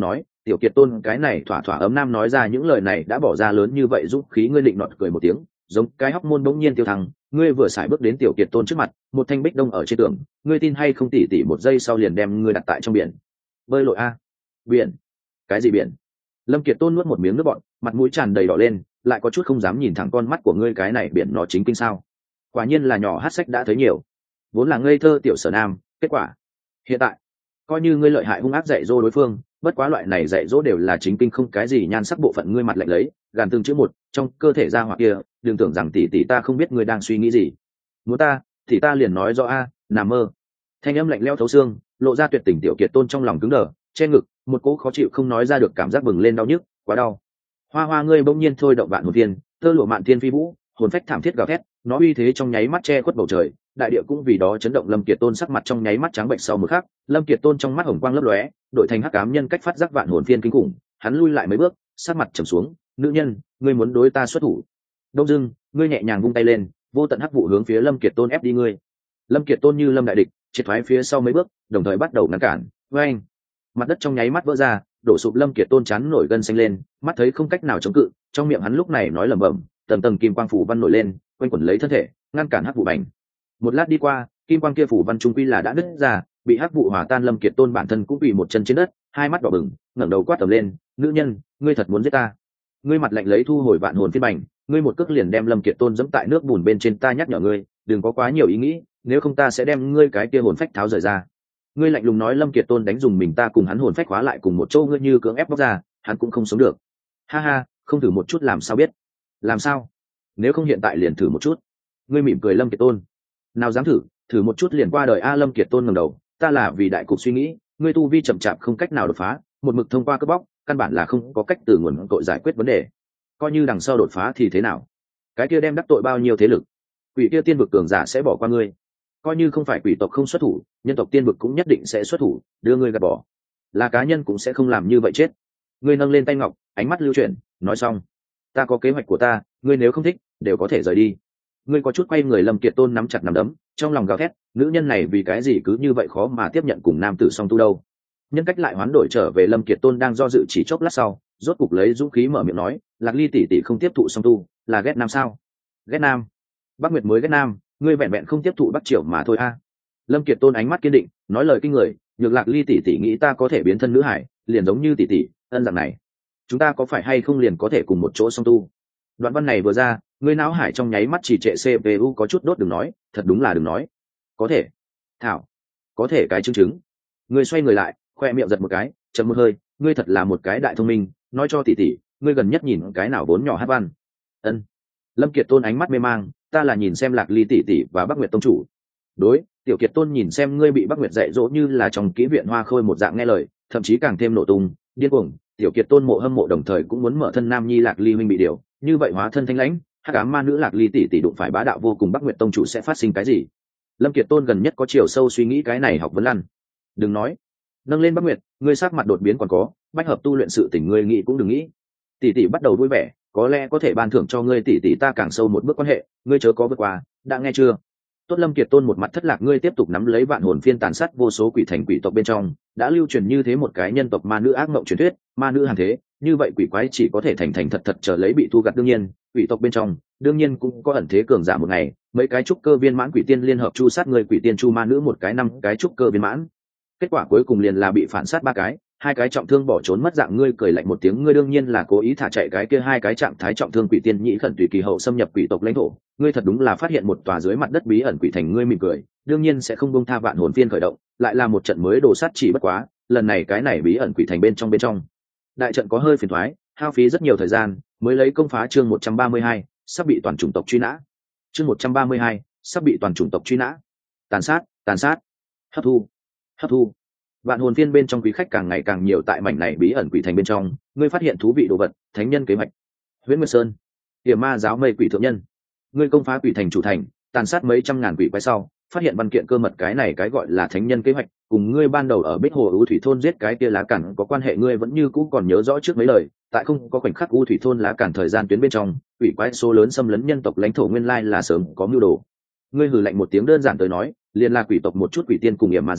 tiểu kiệt tôn cái này thỏa thỏa ấm nam nói ra những lời này đã bỏ ra lớn như vậy dũng khí, ngươi định nọt cười một tiếng giống cái hóc môn bỗng nhiên tiêu thăng. Ngươi vừa xài bước đến tiểu kiệt tôn trước mặt, một thanh bích đông ở trên tường, ngươi tin hay không, tỉ một giây sau liền đem ngươi đặt tại trong biển. Bơi lội a? Biển? Cái gì biển? Lâm Kiệt Tôn nuốt một miếng nước bọt, mặt mũi tràn đầy đỏ lên, lại có chút không dám nhìn thẳng con mắt của ngươi, cái này biển nó chính kinh sao? Quả nhiên là nhỏ hát sách đã thấy nhiều, vốn là ngây thơ tiểu Sở Nam, kết quả hiện tại coi như ngươi lợi hại hung ác dạy dỗ đối phương, bất quá loại này dạy dỗ đều là chính kinh, không cái gì nhan sắc bộ phận. Ngươi mặt lạnh lấy, gàn từng chữ một trong cơ thể ra hoặc kia, đừng tưởng rằng tỷ ta không biết ngươi đang suy nghĩ gì. Muốn ta thì ta liền nói rõ a, nằm mơ. Thanh âm lạnh lẽo thấu xương, lộ ra tuyệt tình. Tiểu Kiệt Tôn trong lòng cứng đờ, che ngực, một cỗ khó chịu không nói ra được cảm giác bừng lên, đau nhức, quá đau. Hoa hoa ngươi bỗng nhiên thôi động vạn hồn thiên, tơ lụa mạn thiên phi vũ, hồn phách thảm thiết gào thét, nó uy thế trong nháy mắt che khuất bầu trời, đại địa cũng vì đó chấn động. Lâm Kiệt Tôn sắc mặt trong nháy mắt trắng bệnh. Sau một khắc, Lâm Kiệt Tôn trong mắt hồng quang lấp lóe, đổi thành hắc ám nhân cách phát giác vạn hồn phiên kinh khủng, hắn lui lại mấy bước, sắc mặt trầm xuống. Nữ nhân, ngươi muốn đối ta xuất thủ? Đông dưng, ngươi nhẹ nhàng vung tay lên, vô tận hắc vụ hướng phía Lâm Kiệt Tôn ép đi. Ngươi, Lâm Kiệt Tôn như lâm đại địch, triệt thoái phía sau mấy bước, đồng thời bắt đầu ngăn cản. Với anh, mặt đất trong nháy mắt vỡ ra, đổ sụp. Lâm Kiệt Tôn chán nổi gân xanh lên, mắt thấy không cách nào chống cự, trong miệng hắn lúc này nói lẩm bẩm, tầng tầng kim quang phủ văn nổi lên, quanh quẩn lấy thân thể, ngăn cản hắc vụ bành. Một lát đi qua, kim quang kia phủ văn trung quy là đã nứt ra, bị hắc vụ hòa tan. Lâm Kiệt Tôn bản thân cũng bị một chân trên đất, hai mắt đỏ bừng, ngẩng đầu quát tầm lên, nữ nhân, ngươi thật muốn giết ta? Ngươi mặt lạnh lấy thu hồi vạn hồn phiên bành, ngươi một cước liền đem Lâm Kiệt Tôn dẫm tại nước bùn bên trên. Ta nhắc nhở ngươi, đừng có quá nhiều ý nghĩ, nếu không ta sẽ đem ngươi cái kia hồn phách tháo rời ra. Ngươi lạnh lùng nói. Lâm Kiệt Tôn đánh dùng mình, ta cùng hắn hồn phách hóa lại cùng một chỗ, ngươi như cưỡng ép bóc ra, hắn cũng không sống được. Ha ha, không thử một chút làm sao biết? Làm sao? Nếu không hiện tại liền thử một chút. Ngươi mỉm cười. Lâm Kiệt Tôn, nào dám thử, thử một chút liền qua đời a. Lâm Kiệt Tôn ngẩng đầu, ta là vì đại cục suy nghĩ, ngươi tu vi chậm chạp không cách nào đột phá, một mực thông qua cướp bóc, căn bản là không có cách từ nguồn tội giải quyết vấn đề. Coi như đằng sau đột phá thì thế nào? Cái kia đem đắc tội bao nhiêu thế lực? Quỷ kia tiên vực cường giả sẽ bỏ qua ngươi. Coi như không phải quỷ tộc không xuất thủ, nhân tộc tiên vực cũng nhất định sẽ xuất thủ, đưa ngươi gạt bỏ. Là cá nhân cũng sẽ không làm như vậy chết. Ngươi nâng lên tay ngọc, ánh mắt lưu chuyển, nói xong, ta có kế hoạch của ta, ngươi nếu không thích, đều có thể rời đi. Ngươi có chút quay người. Lâm Kiệt Tôn nắm chặt nắm đấm, trong lòng gào thét, nữ nhân này vì cái gì cứ như vậy khó mà tiếp nhận cùng nam tử song tu đâu? Nhân cách lại hoán đổi trở về. Lâm Kiệt Tôn đang do dự chỉ chốc lát sau, rốt cục lấy dũng khí mở miệng nói, Lạc Ly tỷ tỷ không tiếp thụ song tu, là ghét nam sao? Ghét nam? Bắc Nguyệt mới ghét nam, ngươi vẹn vẹn không tiếp thụ Bắc Triều mà thôi a. Lâm Kiệt Tôn ánh mắt kiên định, nói lời kinh người, nhược Lạc Ly tỷ tỷ nghĩ ta có thể biến thân nữ hải, liền giống như tỷ tỷ, ân rằng này, chúng ta có phải hay không liền có thể cùng một chỗ song tu? Đoạn văn này vừa ra, ngươi não hải trong nháy mắt chỉ trệ, CPU có chút đốt. Đừng nói, thật đúng là đừng nói. Có thể? Thảo, có thể cái chứng. Ngươi xoay người lại, khoe miệng giật một cái, chậm một hơi, ngươi thật là một cái đại thông minh, nói cho tỷ tỷ, ngươi gần nhất nhìn cái nào vốn nhỏ hát văn? Ân. Lâm Kiệt Tôn ánh mắt mê mang, ta là nhìn xem Lạc Ly tỷ tỷ và Bắc Nguyệt tông chủ. Đối, Tiểu Kiệt Tôn nhìn xem ngươi bị Bắc Nguyệt dạy dỗ như là trong kỹ viện hoa khôi một dạng nghe lời, thậm chí càng thêm nổ tung, điên cuồng. Tiểu Kiệt Tôn mộ hâm mộ, đồng thời cũng muốn mở thân nam nhi Lạc Ly huynh bị điều, như vậy hóa thân thanh lãnh, hắc ám ma nữ Lạc Ly tỷ tỷ đụng phải bá đạo vô cùng Bắc Nguyệt tông chủ sẽ phát sinh cái gì? Lâm Kiệt Tôn gần nhất có chiều sâu suy nghĩ cái này học vấn lăn. Đừng nói, nâng lên Bắc Nguyệt, ngươi sắc mặt đột biến còn có, bách hợp tu luyện sự tình ngươi nghĩ cũng đừng nghĩ. Tỷ tỷ bắt đầu vui vẻ, có lẽ có thể ban thưởng cho ngươi tỷ tỷ ta càng sâu một bước quan hệ, ngươi chớ có vượt qua, đã nghe chưa? Tốt. Lâm Kiệt Tôn một mặt thất lạc. Ngươi tiếp tục nắm lấy vạn hồn phiên, tàn sát vô số quỷ thành quỷ tộc bên trong, đã lưu truyền như thế một cái nhân tộc ma nữ ác mộng truyền thuyết, ma nữ hàng thế, như vậy quỷ quái chỉ có thể thành thành thật thật chờ lấy bị thu gặt. đương nhiên, quỷ tộc bên trong đương nhiên cũng có ẩn thế cường giả. Một ngày, mấy cái trúc cơ viên mãn quỷ tiên liên hợp chu sát người quỷ tiên chu ma nữ một cái, 5 cái trúc cơ viên mãn. Kết quả cuối cùng liền là bị phản sát 3 cái, 2 cái trọng thương bỏ trốn mất dạng. Ngươi cười lạnh một tiếng, ngươi đương nhiên là cố ý thả chạy cái kia 2 cái trạng thái trọng thương quỷ tiên nhị khẩn tùy kỳ hậu xâm nhập quỷ tộc lãnh thổ. Ngươi thật đúng là phát hiện một tòa dưới mặt đất bí ẩn quỷ thành. Ngươi mỉm cười, đương nhiên sẽ không buông tha vạn hồn phiên khởi động, lại là một trận mới đồ sát. Chỉ bất quá, lần này cái này bí ẩn quỷ thành bên trong đại trận có hơi phiền toái, hao phí rất nhiều thời gian mới lấy công phá. Chương 132, sắp bị toàn chủng tộc truy nã. Chương 132, sắp bị toàn chủng tộc truy nã. Tàn sát, hấp thu. Vạn hồn phiên bên trong quý khách càng ngày càng nhiều. Tại mảnh này bí ẩn quỷ thành bên trong, ngươi phát hiện thú vị đồ vật, thánh nhân kế hoạch. Huyễn Nguyệt Sơn, Hiểm Ma giáo mây quỷ thượng nhân. Ngươi công phá quỷ thành chủ thành, tàn sát mấy trăm ngàn quỷ quái sau, phát hiện văn kiện cơ mật, cái này cái gọi là thánh nhân kế hoạch, cùng ngươi ban đầu ở Bích Hồ U Thủy thôn giết cái kia lá cản có quan hệ. Ngươi vẫn như cũ còn nhớ rõ trước mấy lời, tại không có khoảnh khắc U Thủy thôn lá cản thời gian tuyến bên trong, quỷ quái số lớn xâm lấn nhân tộc lãnh thổ, nguyên lai là sớm có mưu đồ. Ngươi hừ lạnh một tiếng, đơn giản tới nói, liền là quỷ tộc một chút quỷ tiên cùng Hiểm Ma giáo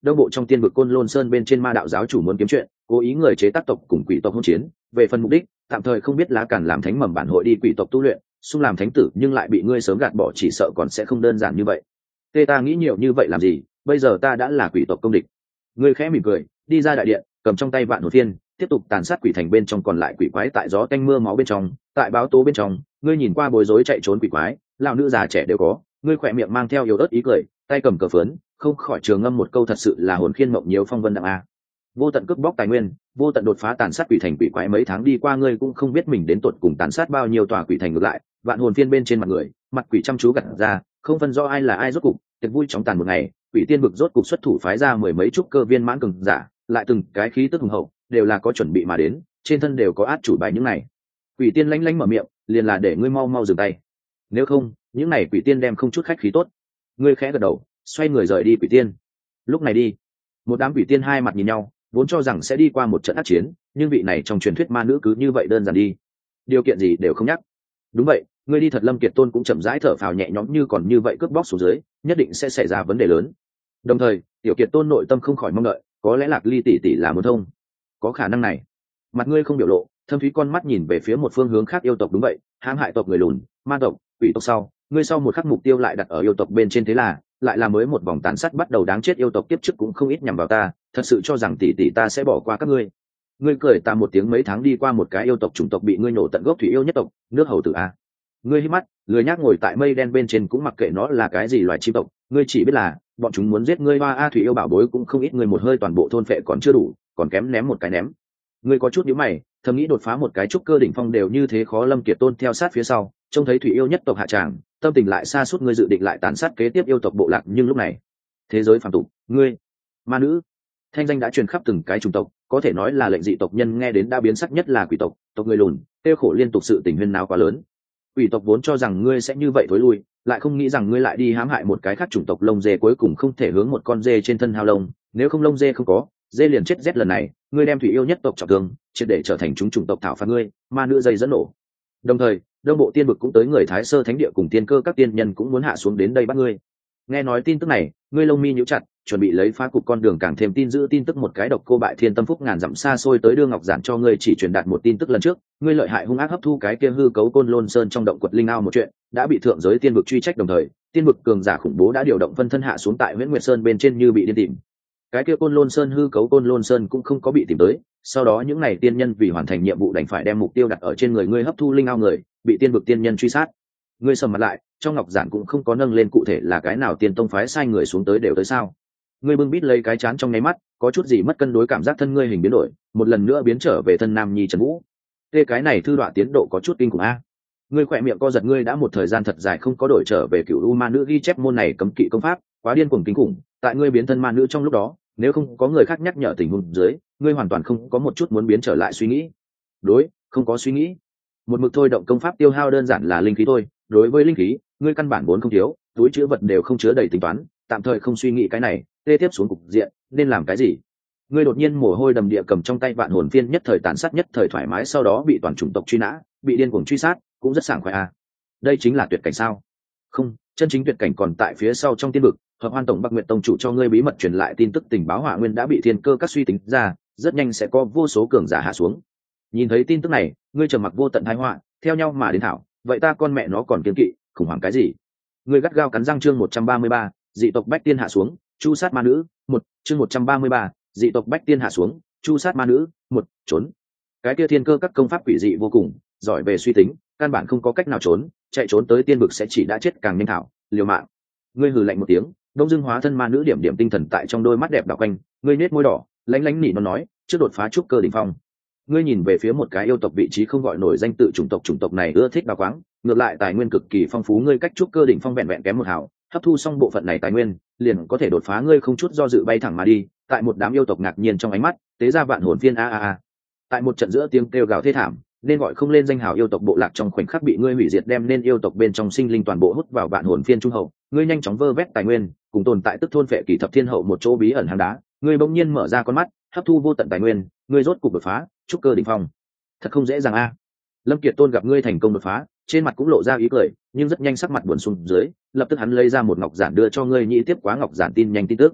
đông bộ trong tiên vực Côn Lôn Sơn bên trên ma đạo giáo chủ muốn kiếm chuyện, cố ý người chế tác tộc cùng quỷ tộc hỗn chiến, về phần mục đích tạm thời không biết, lá càn làm thánh mầm bản hội đi quỷ tộc tu luyện, xung làm thánh tử nhưng lại bị ngươi sớm gạt bỏ, chỉ sợ còn sẽ không đơn giản như vậy. Tê, ta nghĩ nhiều như vậy làm gì, bây giờ ta đã là quỷ tộc công địch. Ngươi khẽ mỉm cười, đi ra đại điện, cầm trong tay vạn hồn phiên, tiếp tục tàn sát quỷ thành bên trong còn lại quỷ quái. Tại gió tanh mưa máu bên trong, tại báo tố bên trong, ngươi nhìn qua bối rối chạy trốn quỷ quái, lão nữ già trẻ đều có. Ngươi khỏe miệng mang theo yếu ớt ý cười, tay cầm cờ phớn, không khỏi trường ngâm một câu, thật sự là hồn khiên mộng nhiều phong vân đặng a. Vô tận cướp bóc tài nguyên, vô tận đột phá tàn sát quỷ thành quỷ quái, mấy tháng đi qua ngươi cũng không biết mình đến tột cùng tàn sát bao nhiêu tòa quỷ thành. Ngược lại vạn hồn phiên bên trên mặt người, mặt quỷ chăm chú gặt ra, không phân rõ ai là ai. Rốt cục tiệc vui chóng tàn một ngày, quỷ tiên vực rốt cục xuất thủ phái ra mười mấy trúc cơ viên mãn cường giả, lại từng cái khí tức hùng hậu, đều là có chuẩn bị mà đến, trên thân đều có át chủ bài. những này quỷ tiên lanh lanh mở miệng, liền là để ngươi mau mau dừng tay, nếu không những này quỷ tiên đem không chút khách khí tốt. Ngươi khẽ gật đầu, xoay người rời đi. Quỷ tiên lúc này đi, một đám quỷ tiên hai mặt nhìn nhau, vốn cho rằng sẽ đi qua một trận ác chiến, nhưng vị này trong truyền thuyết ma nữ cứ như vậy đơn giản đi, điều kiện gì đều không nhắc. Đúng vậy, ngươi đi thật. Lâm Kiệt Tôn cũng chậm rãi thở phào nhẹ nhõm, như còn như vậy cướp bóc xuống dưới, nhất định sẽ xảy ra vấn đề lớn. Đồng thời Tiểu Kiệt Tôn nội tâm không khỏi mong đợi, có lẽ Lạc Ly tỷ tỷ là muốn thông, có khả năng này. Mặt ngươi không biểu lộ, thâm thúy con mắt nhìn về phía một phương hướng khác. Yêu tộc. Đúng vậy, hãm hại tộc người lùn, ma tộc, quỷ tộc sau, ngươi sau một khắc mục tiêu lại đặt ở yêu tộc bên trên, thế là lại là mới một vòng tàn sát bắt đầu. Đáng chết, yêu tộc tiếp trước cũng không ít nhằm vào ta, thật sự cho rằng tỷ tỷ ta sẽ bỏ qua các ngươi. Ngươi cười ta một tiếng, mấy tháng đi qua, một cái yêu tộc chủng tộc bị ngươi nổ tận gốc. Thủy yêu nhất tộc, nước hầu tử a. Ngươi hít mắt, lười nhác ngồi tại mây đen bên trên, cũng mặc kệ nó là cái gì loài chim tộc, ngươi chỉ biết là bọn chúng muốn giết ngươi. Hoa a, thủy yêu bảo bối cũng không ít, ngươi một hơi toàn bộ thôn phệ còn chưa đủ, còn kém ném một cái ném. Ngươi có chút nhíu mày, thầm nghĩ đột phá một cái trúc cơ đỉnh phong đều như thế khó. Lâm Kiệt Tôn theo sát phía sau, trông thấy thủy yêu nhất tộc hạ tràng, tâm tình lại xa suốt. Ngươi dự định lại tàn sát kế tiếp yêu tộc bộ lạc, nhưng lúc này thế giới phàm tục, ngươi ma nữ thanh danh đã truyền khắp từng cái chủng tộc, có thể nói là lệnh dị tộc nhân nghe đến đã biến sắc, nhất là quỷ tộc, tộc người lùn, tiêu khổ liên tục. Sự tình huyên nào quá lớn, quỷ tộc vốn cho rằng ngươi sẽ như vậy thối lui, lại không nghĩ rằng ngươi lại đi hãm hại một cái khác chủng tộc. Lông dê cuối cùng không thể hướng một con dê trên thân hao lông, nếu không lông dê không có, dê liền chết rét. Lần này ngươi đem thủy yêu nhất tộc trọng thương, triệt để trở thành chúng chủng tộc thảo phạt ngươi, ma nữ dây dẫn nổ. Đồng thời đông bộ tiên vực cũng tới, người Thái Sơ Thánh Địa cùng tiên cơ các tiên nhân cũng muốn hạ xuống đến đây bắt ngươi. Nghe nói tin tức này, ngươi lông mi nhíu chặt, chuẩn bị lấy phá cục con đường càng thêm tin giữ tin tức. Một cái độc cô bại thiên tâm phúc ngàn dặm xa xôi tới đưa ngọc giản cho ngươi, chỉ truyền đạt một tin tức. Lần trước ngươi lợi hại hung ác hấp thu cái kia hư cấu Côn Lôn Sơn trong động quật linh ao một chuyện, đã bị thượng giới tiên vực truy trách. Đồng thời tiên vực cường giả khủng bố đã điều động phân thân hạ xuống tại Huyễn Nguyệt Sơn bên trên, như bị điên tìm. Cái kia Côn Lôn Sơn hư cấu Côn Lôn Sơn cũng không có bị tìm tới. Sau đó những này tiên nhân vì hoàn thành nhiệm vụ đành phải đem mục tiêu đặt ở trên người ngươi, hấp thu linh ao người, bị tiên vực tiên nhân truy sát. Ngươi sầm mặt lại, trong ngọc giản cũng không có nâng lên cụ thể là cái nào tiên tông phái sai người xuống tới, đều tới sao. Ngươi bưng bít lấy cái chán trong nháy mắt, có chút gì mất cân đối, cảm giác thân ngươi hình biến đổi, một lần nữa biến trở về thân nam nhi Trần Vũ. Tê, cái này thư đoạn tiến độ có chút kinh khủng a. Ngươi khỏe miệng co giật, ngươi đã một thời gian thật dài không có đổi trở về Cửu U ma nữ ghi chép môn này cấm kỵ công pháp, quá điên cuồng kinh khủng. Tại ngươi biến thân ma nữ trong lúc đó, nếu không có người khác nhắc nhở tình huống dưới, ngươi hoàn toàn không có một chút muốn biến trở lại suy nghĩ. Đối, không có suy nghĩ. Một mực thôi động công pháp tiêu hao đơn giản là linh khí thôi, đối với linh khí ngươi căn bản vốn không thiếu, túi chứa vật đều không chứa đầy tính toán, tạm thời không suy nghĩ cái này. Tê, tiếp xuống cục diện nên làm cái gì? Ngươi đột nhiên mồ hôi đầm địa cầm trong tay vạn hồn phiên, nhất thời tàn sát, nhất thời thoải mái, sau đó bị toàn chủng tộc truy nã, bị điên cuồng truy sát, cũng rất sảng khoái à. Đây chính là tuyệt cảnh sao? Không, chân chính tuyệt cảnh còn tại phía sau. Trong tiên vực, Hợp Hoan Tổng Bắc Nguyệt Tông chủ cho ngươi bí mật truyền lại tin tức, tình báo hỏa nguyên đã bị thiên cơ các suy tính ra, rất nhanh sẽ có vô số cường giả hạ xuống. Nhìn thấy tin tức này, ngươi trầm mặc, vô tận tai họa theo nhau mà đến. Thảo, vậy ta con mẹ nó còn kiên kỵ khủng hoảng cái gì? Ngươi gắt gao cắn răng. Chương 133, dị tộc bách tiên hạ xuống, chu sát ma nữ. Một, chương 133, dị tộc bách tiên hạ xuống, chu sát ma nữ. Một, trốn. Cái kia thiên cơ các công pháp quỷ dị vô cùng, giỏi về suy tính, căn bản không có cách nào trốn, chạy trốn tới tiên vực sẽ chỉ đã chết càng nhanh. Thảo, liều mạng. Ngươi hừ lạnh một tiếng, đông dương hóa thân ma nữ, điểm điểm tinh thần tại trong đôi mắt đẹp đảo quanh. Ngươi nết môi đỏ, lánh lánh nỉ nó nói, trước đột phá trúc cơ đỉnh phong. Ngươi nhìn về phía một cái yêu tộc vị trí không gọi nổi danh tự, chủng tộc này ưa thích đào quáng, ngược lại tài nguyên cực kỳ phong phú. Ngươi cách trúc cơ đỉnh phong vẹn vẹn kém một hào, hấp thu xong bộ phận này tài nguyên, liền có thể đột phá. Ngươi không chút do dự bay thẳng mà đi, tại một đám yêu tộc ngạc nhiên trong ánh mắt, tế ra vạn hồn phiên a. Tại một trận giữa tiếng kêu gào thê thảm, nên gọi không lên danh hào yêu tộc bộ lạc trong khoảnh khắc bị ngươi hủy diệt, đem nên yêu tộc bên trong sinh linh toàn bộ hút vào vạn hồn phiên trung hậu. Ngươi nhanh chóng vơ vét tài nguyên, cùng tồn tại tức thôn phệ kỳ thập thiên hậu một chỗ bí ẩn hang đá. Ngươi bỗng nhiên mở ra con mắt, hấp thu vô tận tài nguyên, ngươi rốt cục đột phá trúc cơ đỉnh phong. Thật không dễ dàng a. Lâm Kiệt Tôn gặp ngươi thành công đột phá, trên mặt cũng lộ ra ý cười, nhưng rất nhanh sắc mặt buồn xuống dưới, lập tức hắn lấy ra một ngọc giản đưa cho ngươi, nhị tiếp quá ngọc giản tin nhanh tin tức.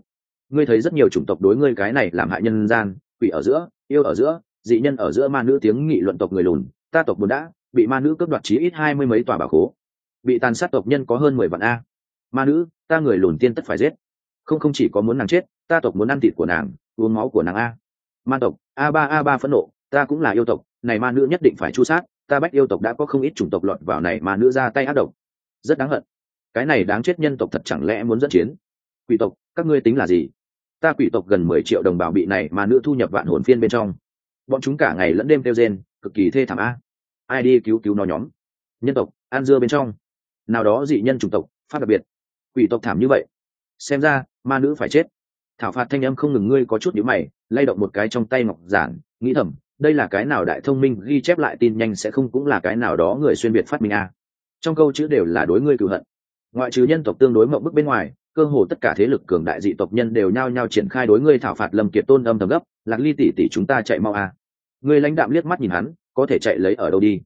ngươi thấy rất nhiều chủng tộc đối ngươi cái này làm hại nhân gian, quỷ ở giữa, yêu ở giữa, dị nhân ở giữa, ma nữ tiếng nghị luận tộc người lùn, ta tộc buồn đã bị ma nữ cướp đoạt chí ít 20 mấy tòa bảo khố, bị tàn sát tộc nhân có hơn 10 vạn a. Ma nữ, ta người lùn tiên tất phải giết. Không chỉ có muốn nàng chết, ta tộc muốn ăn thịt của nàng, uống máu của nàng a. Ma tộc, A3 phẫn nộ, ta cũng là yêu tộc, này ma nữ nhất định phải chu sát, ta bách yêu tộc đã có không ít chủng tộc lọt vào này ma nữ ra tay ác độc. Rất đáng hận. Cái này đáng chết nhân tộc thật chẳng lẽ muốn dẫn chiến? Quỷ tộc, các ngươi tính là gì? Ta quỷ tộc gần 10 triệu đồng bào bị này ma nữ thu nhập vạn hồn phiên bên trong. Bọn chúng cả ngày lẫn đêm kêu rên, cực kỳ thê thảm a. Ai đi cứu nó nhóm? Nhân tộc, ăn dưa bên trong. Nào đó dị nhân chủng tộc, pháp đặc biệt. Quỷ tộc thảm như vậy. Xem ra, ma nữ phải chết. Thảo phạt thanh âm không ngừng, ngươi có chút nhíu mày, lay động một cái trong tay ngọc giản, nghĩ thầm, đây là cái nào đại thông minh ghi chép lại tin nhanh sẽ không cũng là cái nào đó người xuyên biệt phát minh a. Trong câu chữ đều là đối ngươi cừu hận. Ngoại trừ nhân tộc tương đối mộng bức bên ngoài, cơ hồ tất cả thế lực cường đại dị tộc nhân đều nhao nhao triển khai đối ngươi thảo phạt. Lâm Kiệt Tôn âm thầm gấp, Lạc Ly tỷ tỷ chúng ta chạy mau a. Ngươi lãnh đạm liếc mắt nhìn hắn, có thể chạy lấy ở đâu đi?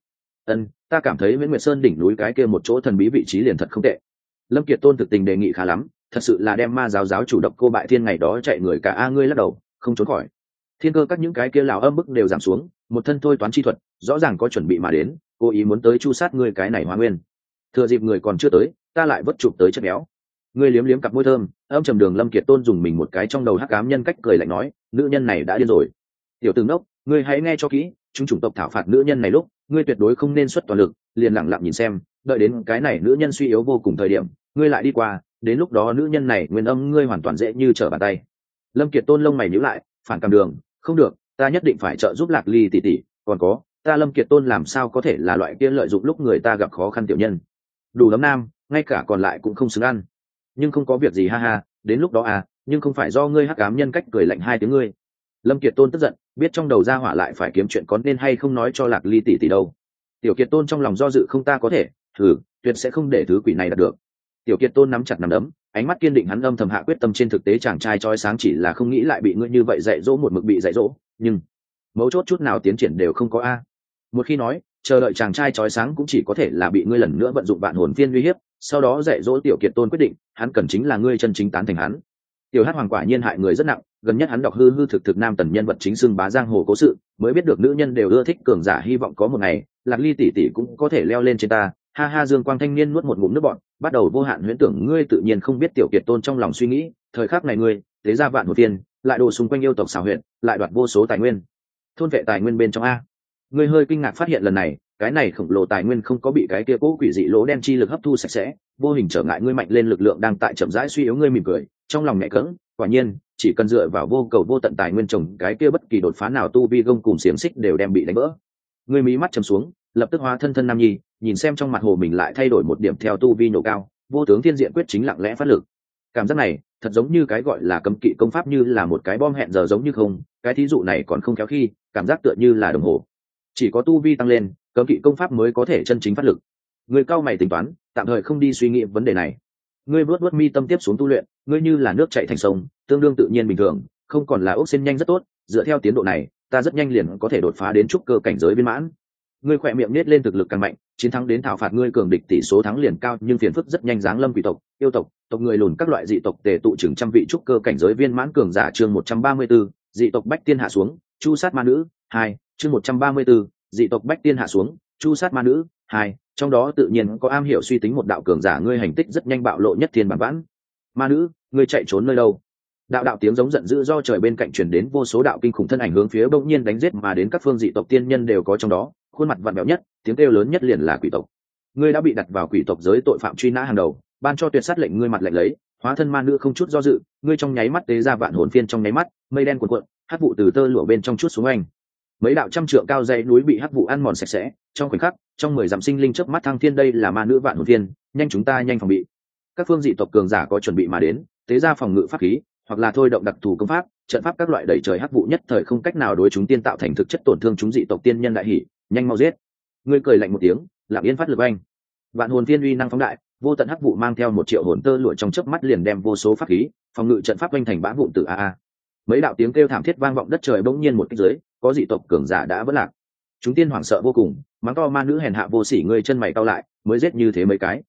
Ta cảm thấy Viễn Nguyệt Sơn đỉnh núi cái kia một chỗ thần bí vị trí liền thật không tệ. Lâm Kiệt Tôn thực tình đề nghị khá lắm, thật sự là đem ma giáo chủ độc cô bại thiên ngày đó chạy người cả a. Ngươi lắc đầu, không trốn khỏi. Thiên cơ các những cái kia lão âm bức đều giảm xuống, một thân thôi toán chi thuật, rõ ràng có chuẩn bị mà đến, cố ý muốn tới chu sát ngươi cái này Hoa Nguyên. Thừa dịp người còn chưa tới, ta lại vất chụp tới chất béo. Ngươi liếm liếm cặp môi thơm, âm trầm đường. Lâm Kiệt Tôn dùng mình một cái trong đầu hắc ám nhân cách cười lạnh nói, nữ nhân này đã điên rồi. Tiểu tử ngốc, ngươi hãy nghe cho kỹ, chúng chủng tộc thảo phạt nữ nhân này lúc, ngươi tuyệt đối không nên xuất toàn lực, liền lặng lặng nhìn xem, đợi đến cái này nữ nhân suy yếu vô cùng thời điểm, ngươi lại đi qua, đến lúc đó nữ nhân này nguyên âm ngươi hoàn toàn dễ như trở bàn tay. Lâm Kiệt Tôn lông mày nhíu lại, phản cảm đường, không được, ta nhất định phải trợ giúp Lạc Ly tỷ tỷ, còn có, ta Lâm Kiệt Tôn làm sao có thể là loại kia lợi dụng lúc người ta gặp khó khăn tiểu nhân. Đủ lắm nam, ngay cả còn lại cũng không xứng ăn. Nhưng không có việc gì ha ha, đến lúc đó à, nhưng không phải do ngươi hắc ám nhân cách cười lạnh hai tiếng ngươi. Lâm Kiệt Tôn tức giận, biết trong đầu ra hỏa lại phải kiếm chuyện có nên hay không nói cho Lạc Ly tỷ tỷ đâu. Tiểu Kiệt Tôn trong lòng do dự, không ta có thể, tuyệt sẽ không để thứ quỷ này đạt được. Tiểu Kiệt Tôn nắm chặt nắm đấm, ánh mắt kiên định, hắn âm thầm hạ quyết tâm. Trên thực tế chàng trai chói sáng chỉ là không nghĩ lại bị ngươi như vậy dạy dỗ, một mực bị dạy dỗ, nhưng mấu chốt chút nào tiến triển đều không có a. Một khi nói chờ đợi chàng trai chói sáng cũng chỉ có thể là bị ngươi lần nữa vận dụng vạn hồn phiên uy hiếp, sau đó dạy dỗ. Tiểu Kiệt Tôn quyết định, hắn cần chính là ngươi chân chính tán thành hắn. Tiểu Hát Hoàng quả nhiên hại người rất nặng, gần nhất hắn đọc hư hư thực thực nam tần nhân vật chính xưng bá giang hồ cố sự, mới biết được nữ nhân đều ưa thích cường giả, hy vọng có một ngày Lạc Ly tỷ tỷ cũng có thể leo lên trên ta. Ha ha. Dương Quang thanh niên nuốt một ngụm nước bọt, bắt đầu vô hạn huyễn tưởng. Ngươi tự nhiên không biết Tiểu Kiệt Tôn trong lòng suy nghĩ, thời khắc này ngươi tế ra vạn hồn phiên, lại đổ xung quanh yêu tộc xảo huyệt, lại đoạt vô số tài nguyên, thôn vệ tài nguyên bên trong a. Ngươi hơi kinh ngạc phát hiện lần này cái này khổng lồ tài nguyên không có bị cái kia cố quỷ dị lỗ đen chi lực hấp thu sạch sẽ, vô hình trở ngại ngươi mạnh lên lực lượng đang tại chậm rãi suy yếu. Ngươi mỉm cười, trong lòng nhẹ cẫng, quả nhiên chỉ cần dựa vào vô cầu vô tận tài nguyên trồng cái kia, bất kỳ đột phá nào tu vi gông cùng xiềng xích đều đem bị đánh vỡ. Ngươi mí mắt trầm xuống, lập tức hóa thân nam nhi, nhìn xem trong mặt hồ mình lại thay đổi một điểm theo tu vi nổ cao, vô tướng thiên diện quyết chính lặng lẽ phát lực. Cảm giác này thật giống như cái gọi là cấm kỵ công pháp, như là một cái bom hẹn giờ giống như không. Cái thí dụ này còn không khéo khi, cảm giác tựa như là đồng hồ, chỉ có tu vi tăng lên, cấm kỵ công pháp mới có thể chân chính phát lực. Ngươi cao mày tính toán, tạm thời không đi suy nghĩ vấn đề này. Ngươi vuốt mi tâm tiếp xuống tu luyện, ngươi như là nước chảy thành sông, tương đương tự nhiên bình thường, không còn là ốc sen nhanh rất tốt. Dựa theo tiến độ này, ta rất nhanh liền có thể đột phá đến trúc cơ cảnh giới viên mãn. Ngươi khỏe miệng nết lên, thực lực càng mạnh, chiến thắng đến thảo phạt ngươi cường địch tỷ số thắng liền cao, nhưng phiền phức rất nhanh giáng lâm. Quỷ tộc, yêu tộc, tộc người lùn các loại dị tộc tề tụ chừng trăm vị trúc cơ cảnh giới viên mãn cường giả. Chương 134, dị tộc bách tiên hạ xuống, chu sát ma nữ 2. Chương 134, dị tộc bách tiên hạ xuống, chu sát ma nữ 2. Trong đó tự nhiên có am hiểu suy tính một đạo cường giả. Ngươi hành tích rất nhanh bạo lộ nhất thiên bản vãn. Ma nữ, ngươi chạy trốn nơi đâu? Đạo tiếng giống giận dữ do trời bên cạnh truyền đến, vô số đạo kinh khủng thân ảnh hướng phía bỗng nhiên đánh giết mà đến. Các phương dị tộc tiên nhân đều có trong đó, khuôn mặt vặn vẹo nhất, tiếng kêu lớn nhất liền là quỷ tộc. Ngươi đã bị đặt vào quỷ tộc giới tội phạm truy nã hàng đầu, ban cho tuyệt sát lệnh. Ngươi mặt lạnh lấy, hóa thân ma nữ không chút do dự, ngươi trong nháy mắt tế ra vạn hồn phiên. Trong nháy mắt, mây đen cuồn cuộn, hắc vụ từ tơ lụa bên trong chút xuống anh. Mấy đạo trăm trượng cao dãy núi bị hắc vụ ăn mòn sạch sẽ, trong khoảnh khắc, trong 10 dặm sinh linh chớp mắt thăng thiên. Đây là ma nữ vạn hồn phiên, nhanh chúng ta nhanh phòng bị. Các phương dị tộc cường giả có chuẩn bị mà đến, tế ra phòng ngự pháp khí, hoặc là thôi động đặc thù công pháp, trận pháp các loại đẩy trời hắc vụ nhất thời không cách nào đối chúng tiên tạo thành thực chất tổn thương. Chúng dị tộc tiên nhân đại hỉ, nhanh mau giết. Ngươi cười lạnh một tiếng, lặng yên phát lực anh. Vạn hồn phiên uy năng phóng đại, vô tận hắc vụ mang theo 1 triệu hồn tơ lụa trong chớp mắt liền đem vô số pháp khí, phòng ngự trận pháp oanh thành bã vụn từ a. Mấy đạo tiếng kêu thảm thiết vang vọng đất trời. Bỗng nhiên một cái dưới, có dị tộc cường giả đã vỡ lạc. Chúng tiên hoảng sợ vô cùng, mắng to, ma nữ hèn hạ vô sỉ. Ngươi chân mày cau lại, mới giết như thế mấy cái.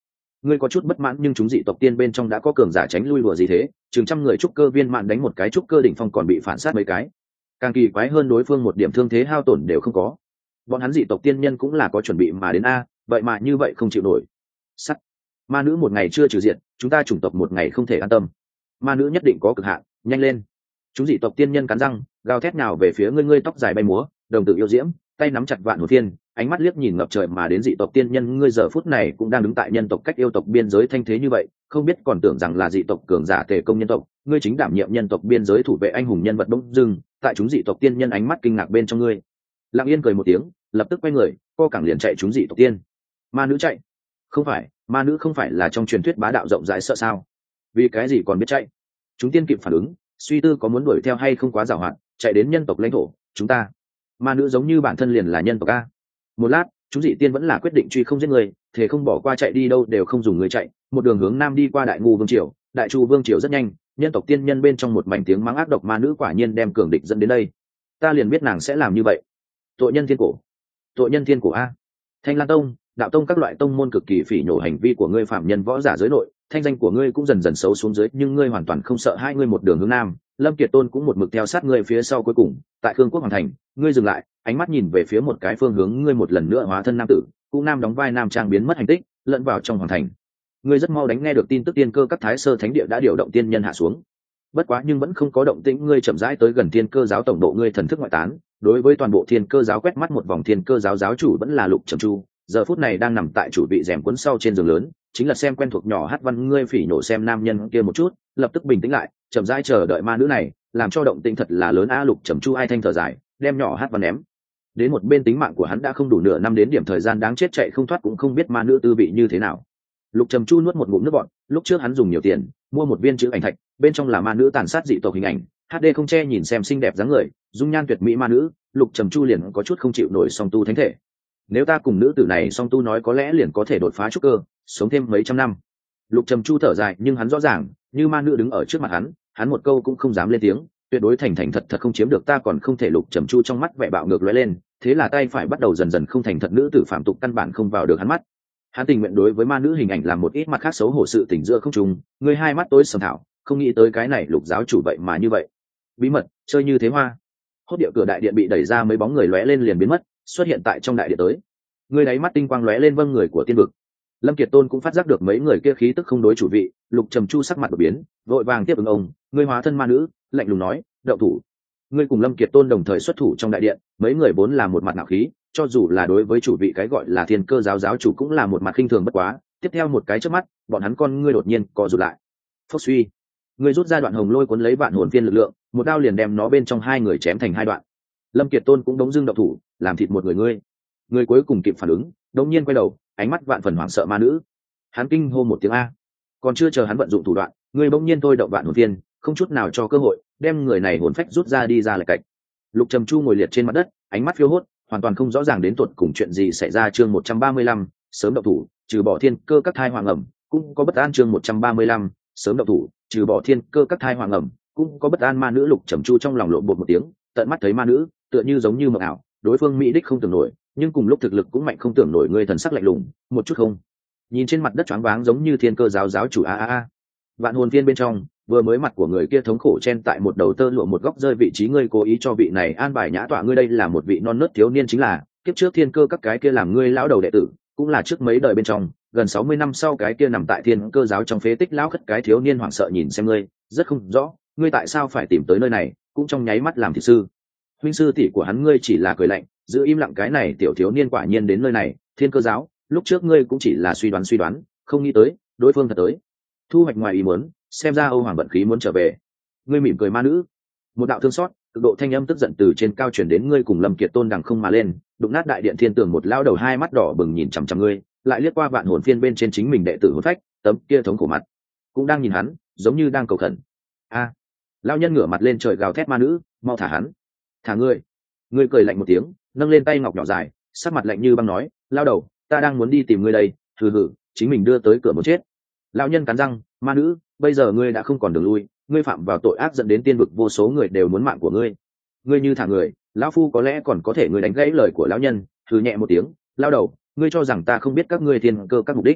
ngươi có chút bất mãn nhưng chúng dị tộc tiên bên trong đã có cường giả tránh lui đùa gì thế, chừng trăm người trúc cơ viên mãn đánh một cái trúc cơ đỉnh phong còn bị phản sát mấy cái. Càng kỳ quái hơn đối phương một điểm thương thế hao tổn đều không có. Bọn hắn dị tộc tiên nhân cũng là có chuẩn bị mà đến a, vậy mà như vậy không chịu nổi. Sắt, ma nữ một ngày chưa trừ diệt, chúng ta chủng tộc một ngày không thể an tâm. Ma nữ nhất định có cực hạn, nhanh lên. Chúng dị tộc tiên nhân cắn răng gào thét nào về phía ngươi, ngươi tóc dài bay múa, đồng tử yêu diễm, tay nắm chặt vạn hồn phiên, ánh mắt liếc nhìn ngập trời mà đến dị tộc tiên nhân, ngươi giờ phút này cũng đang đứng tại nhân tộc cách yêu tộc biên giới thanh thế như vậy, không biết còn tưởng rằng là dị tộc cường giả tề công nhân tộc, ngươi chính đảm nhiệm nhân tộc biên giới thủ vệ anh hùng nhân vật bỗng dưng, tại chúng dị tộc tiên nhân ánh mắt kinh ngạc bên trong ngươi. Lặng Yên cười một tiếng, lập tức quay người, co cẳng liền chạy chúng dị tộc tiên. Ma nữ chạy? Không phải, ma nữ không phải là trong truyền thuyết bá đạo rộng rãi sợ sao? Vì cái gì còn biết chạy? Chúng tiên kịp phản ứng, suy tư có muốn đuổi theo hay không quá giàu hạn, chạy đến nhân tộc lãnh thổ, chúng ta. Ma nữ giống như bản thân liền là nhân tộc a. Một lát, chúng dị tiên vẫn là quyết định truy không giết người, thế không bỏ qua, chạy đi đâu đều không dùng người chạy, một đường hướng nam đi qua Đại Ngu Vương triều. Đại Chu Vương triều rất nhanh, nhân tộc tiên nhân bên trong một mảnh tiếng mắng ác độc, ma nữ quả nhiên đem cường địch dẫn đến đây. Ta liền biết nàng sẽ làm như vậy. Tội nhân thiên cổ, tội nhân thiên cổ a. Thanh Lan Tông, Đạo Tông các loại tông môn cực kỳ phỉ nhổ hành vi của ngươi phạm nhân võ giả giới nội, thanh danh của ngươi cũng dần dần xấu xuống dưới, nhưng ngươi hoàn toàn không sợ hai, ngươi một đường hướng nam, Lâm Kiệt Tôn cũng một mực theo sát ngươi phía sau, cuối cùng tại Khương Quốc hoàng thành, ngươi dừng lại, ánh mắt nhìn về phía một cái phương hướng, ngươi một lần nữa hóa thân nam tử, cũng nam đóng vai nam trang biến mất hành tích, lẫn vào trong hoàng thành. Ngươi rất mau đánh nghe được tin tức tiên cơ các thái sơ thánh địa đã điều động tiên nhân hạ xuống. Bất quá nhưng vẫn không có động tĩnh, ngươi chậm rãi tới gần thiên cơ giáo tổng độ, ngươi thần thức ngoại tán, đối với toàn bộ thiên cơ giáo quét mắt một vòng, thiên cơ giáo giáo chủ vẫn là Lục Trầm Chu, giờ phút này đang nằm tại chủ vị rèm cuốn sau trên giường lớn, chính là xem quen thuộc nhỏ hát văn, ngươi phỉ nổ xem nam nhân kia một chút, lập tức bình tĩnh lại, chậm rãi chờ đợi ma nữ này, làm cho động tĩnh thật là lớn a. Lục Trầm Chu ai thanh thở dài, đem nhỏ hát văn ném đến một bên, tính mạng của hắn đã không đủ nửa năm, đến điểm thời gian đáng chết chạy không thoát, cũng không biết ma nữ tư vị như thế nào. Lục Trầm Chu nuốt một ngụm nước bọt, lúc trước hắn dùng nhiều tiền mua một viên chữ ảnh thạch, bên trong là ma nữ tàn sát dị tộc hình ảnh HD không che, nhìn xem xinh đẹp dáng người, dung nhan tuyệt mỹ ma nữ, Lục Trầm Chu liền có chút không chịu nổi song tu thánh thể. Nếu ta cùng nữ tử này song tu nói có lẽ liền có thể đột phá trúc cơ, sống thêm mấy trăm năm. Lục Trầm Chu thở dài, nhưng hắn rõ ràng, như ma nữ đứng ở trước mặt hắn một câu cũng không dám lên tiếng, tuyệt đối thành thành thật thật không chiếm được ta còn không thể. Lục Trầm Chu trong mắt vẻ bạo ngược lóe lên, thế là tay phải bắt đầu dần dần không thành thật, nữ tử phạm tục căn bản không vào được hắn mắt. Hắn tình nguyện đối với ma nữ hình ảnh làm một ít mặt khác xấu hổ sự tình giữa không trùng, người hai mắt tối sầm thảo, không nghĩ tới cái này Lục giáo chủ vậy mà như vậy. Bí mật, chơi như thế hoa. Hốt địa cửa đại điện bị đẩy ra, mấy bóng người lóe lên liền biến mất, xuất hiện tại trong đại điện tới. Người đáy mắt tinh quang lóe lên, vâng, người của tiên vực. Lâm Kiệt Tôn cũng phát giác được mấy người kia khí tức không đối chủ vị, Lục Trầm Chu sắc mặt đột biến, vội vàng tiếp ứng ông, ngươi hóa thân ma nữ, lạnh lùng nói, đậu thủ. Ngươi cùng Lâm Kiệt Tôn đồng thời xuất thủ trong đại điện, mấy người vốn là một mặt ngạo khí, cho dù là đối với chủ vị cái gọi là thiên cơ giáo giáo chủ cũng là một mặt khinh thường bất quá. Tiếp theo một cái chớp mắt, bọn hắn con ngươi đột nhiên co rụt lại. Phốc suy, ngươi rút ra đoạn hồng lôi cuốn lấy vạn hồn phiên lực lượng, một đao liền đem nó bên trong hai người chém thành hai đoạn. Lâm Kiệt Tôn cũng đống dưng động thủ, làm thịt một người. Người cuối cùng kịp phản ứng, đột nhiên quay đầu, ánh mắt vạn phần hoảng sợ ma nữ. Hắn kinh hô một tiếng a. Còn chưa chờ hắn vận dụng thủ đoạn, người bỗng nhiên thôi động vạn hồn phiên, không chút nào cho cơ hội, đem người này hồn phách rút ra đi ra lệch cạnh. Lục Trầm Chu ngồi liệt trên mặt đất, ánh mắt phiêu hốt, hoàn toàn không rõ ràng đến tuột cùng chuyện gì xảy ra. Chương 135, sớm động thủ, trừ bỏ thiên cơ các thai hoàng ẩm, cũng có bất an. Chương 135, sớm động thủ, trừ bỏ thiên cơ các thai hoàng ẩm, cũng có bất an. Ma nữ. Lục Trầm Chu trong lòng lộn bột một tiếng, tận mắt thấy ma nữ, tựa như giống như mộng ảo, đối phương mỹ đích không tưởng nổi, nhưng cùng lúc thực lực cũng mạnh không tưởng nổi. Người thần sắc lạnh lùng, một chút không nhìn trên mặt đất choáng váng, giống như thiên cơ giáo giáo chủ a. Vạn hồn phiên bên trong, vừa mới mặt của người kia thống khổ chen tại một đầu tơ lụa một góc rơi vị trí, ngươi cố ý cho vị này an bài nhã tọa. Ngươi đây là một vị non nớt thiếu niên, chính là kiếp trước thiên cơ các cái kia làm ngươi lão đầu đệ tử, cũng là trước mấy đời bên trong gần 60 năm sau cái kia nằm tại thiên cơ giáo trong phế tích lão khất cái thiếu niên hoảng sợ nhìn xem ngươi, rất không rõ ngươi tại sao phải tìm tới nơi này, cũng trong nháy mắt làm thị sư huynh sư tỷ của hắn. Ngươi chỉ là cười lạnh, giữ im lặng. Cái này tiểu thiếu niên quả nhiên đến nơi này, thiên cơ giáo, lúc trước ngươi cũng chỉ là suy đoán, không nghĩ tới đối phương thật tới. Thu hoạch ngoài ý muốn, xem ra Âu Hoàng vận khí muốn trở về. Ngươi mỉm cười ma nữ. Một đạo thương xót, cực độ thanh âm tức giận từ trên cao truyền đến, ngươi cùng Lâm Kiệt Tôn đằng không mà lên, đụng nát đại điện thiên tường. Một lao đầu hai mắt đỏ bừng nhìn chằm chằm ngươi, lại liếc qua vạn hồn phiên bên trên chính mình đệ tử hồn phách, tấm kia thống khổ mặt cũng đang nhìn hắn, giống như đang cầu khẩn. A! Lão nhân ngửa mặt lên trời gào thét, ma nữ, mau thả hắn. Thả ngươi. Ngươi cười lạnh một tiếng, nâng lên tay ngọc nhỏ dài, sắc mặt lạnh như băng nói, lao đầu, ta đang muốn đi tìm ngươi đây. Hừ hừ, chính mình đưa tới cửa muốn chết. Lão nhân cắn răng, ma nữ, bây giờ ngươi đã không còn đường lui, ngươi phạm vào tội ác dẫn đến tiên vực vô số người đều muốn mạng của ngươi. Ngươi như thả người, lão phu có lẽ còn có thể. Ngươi đánh gãy lời của lão nhân, thử nhẹ một tiếng, lao đầu, ngươi cho rằng ta không biết các ngươi thiên cơ các mục đích.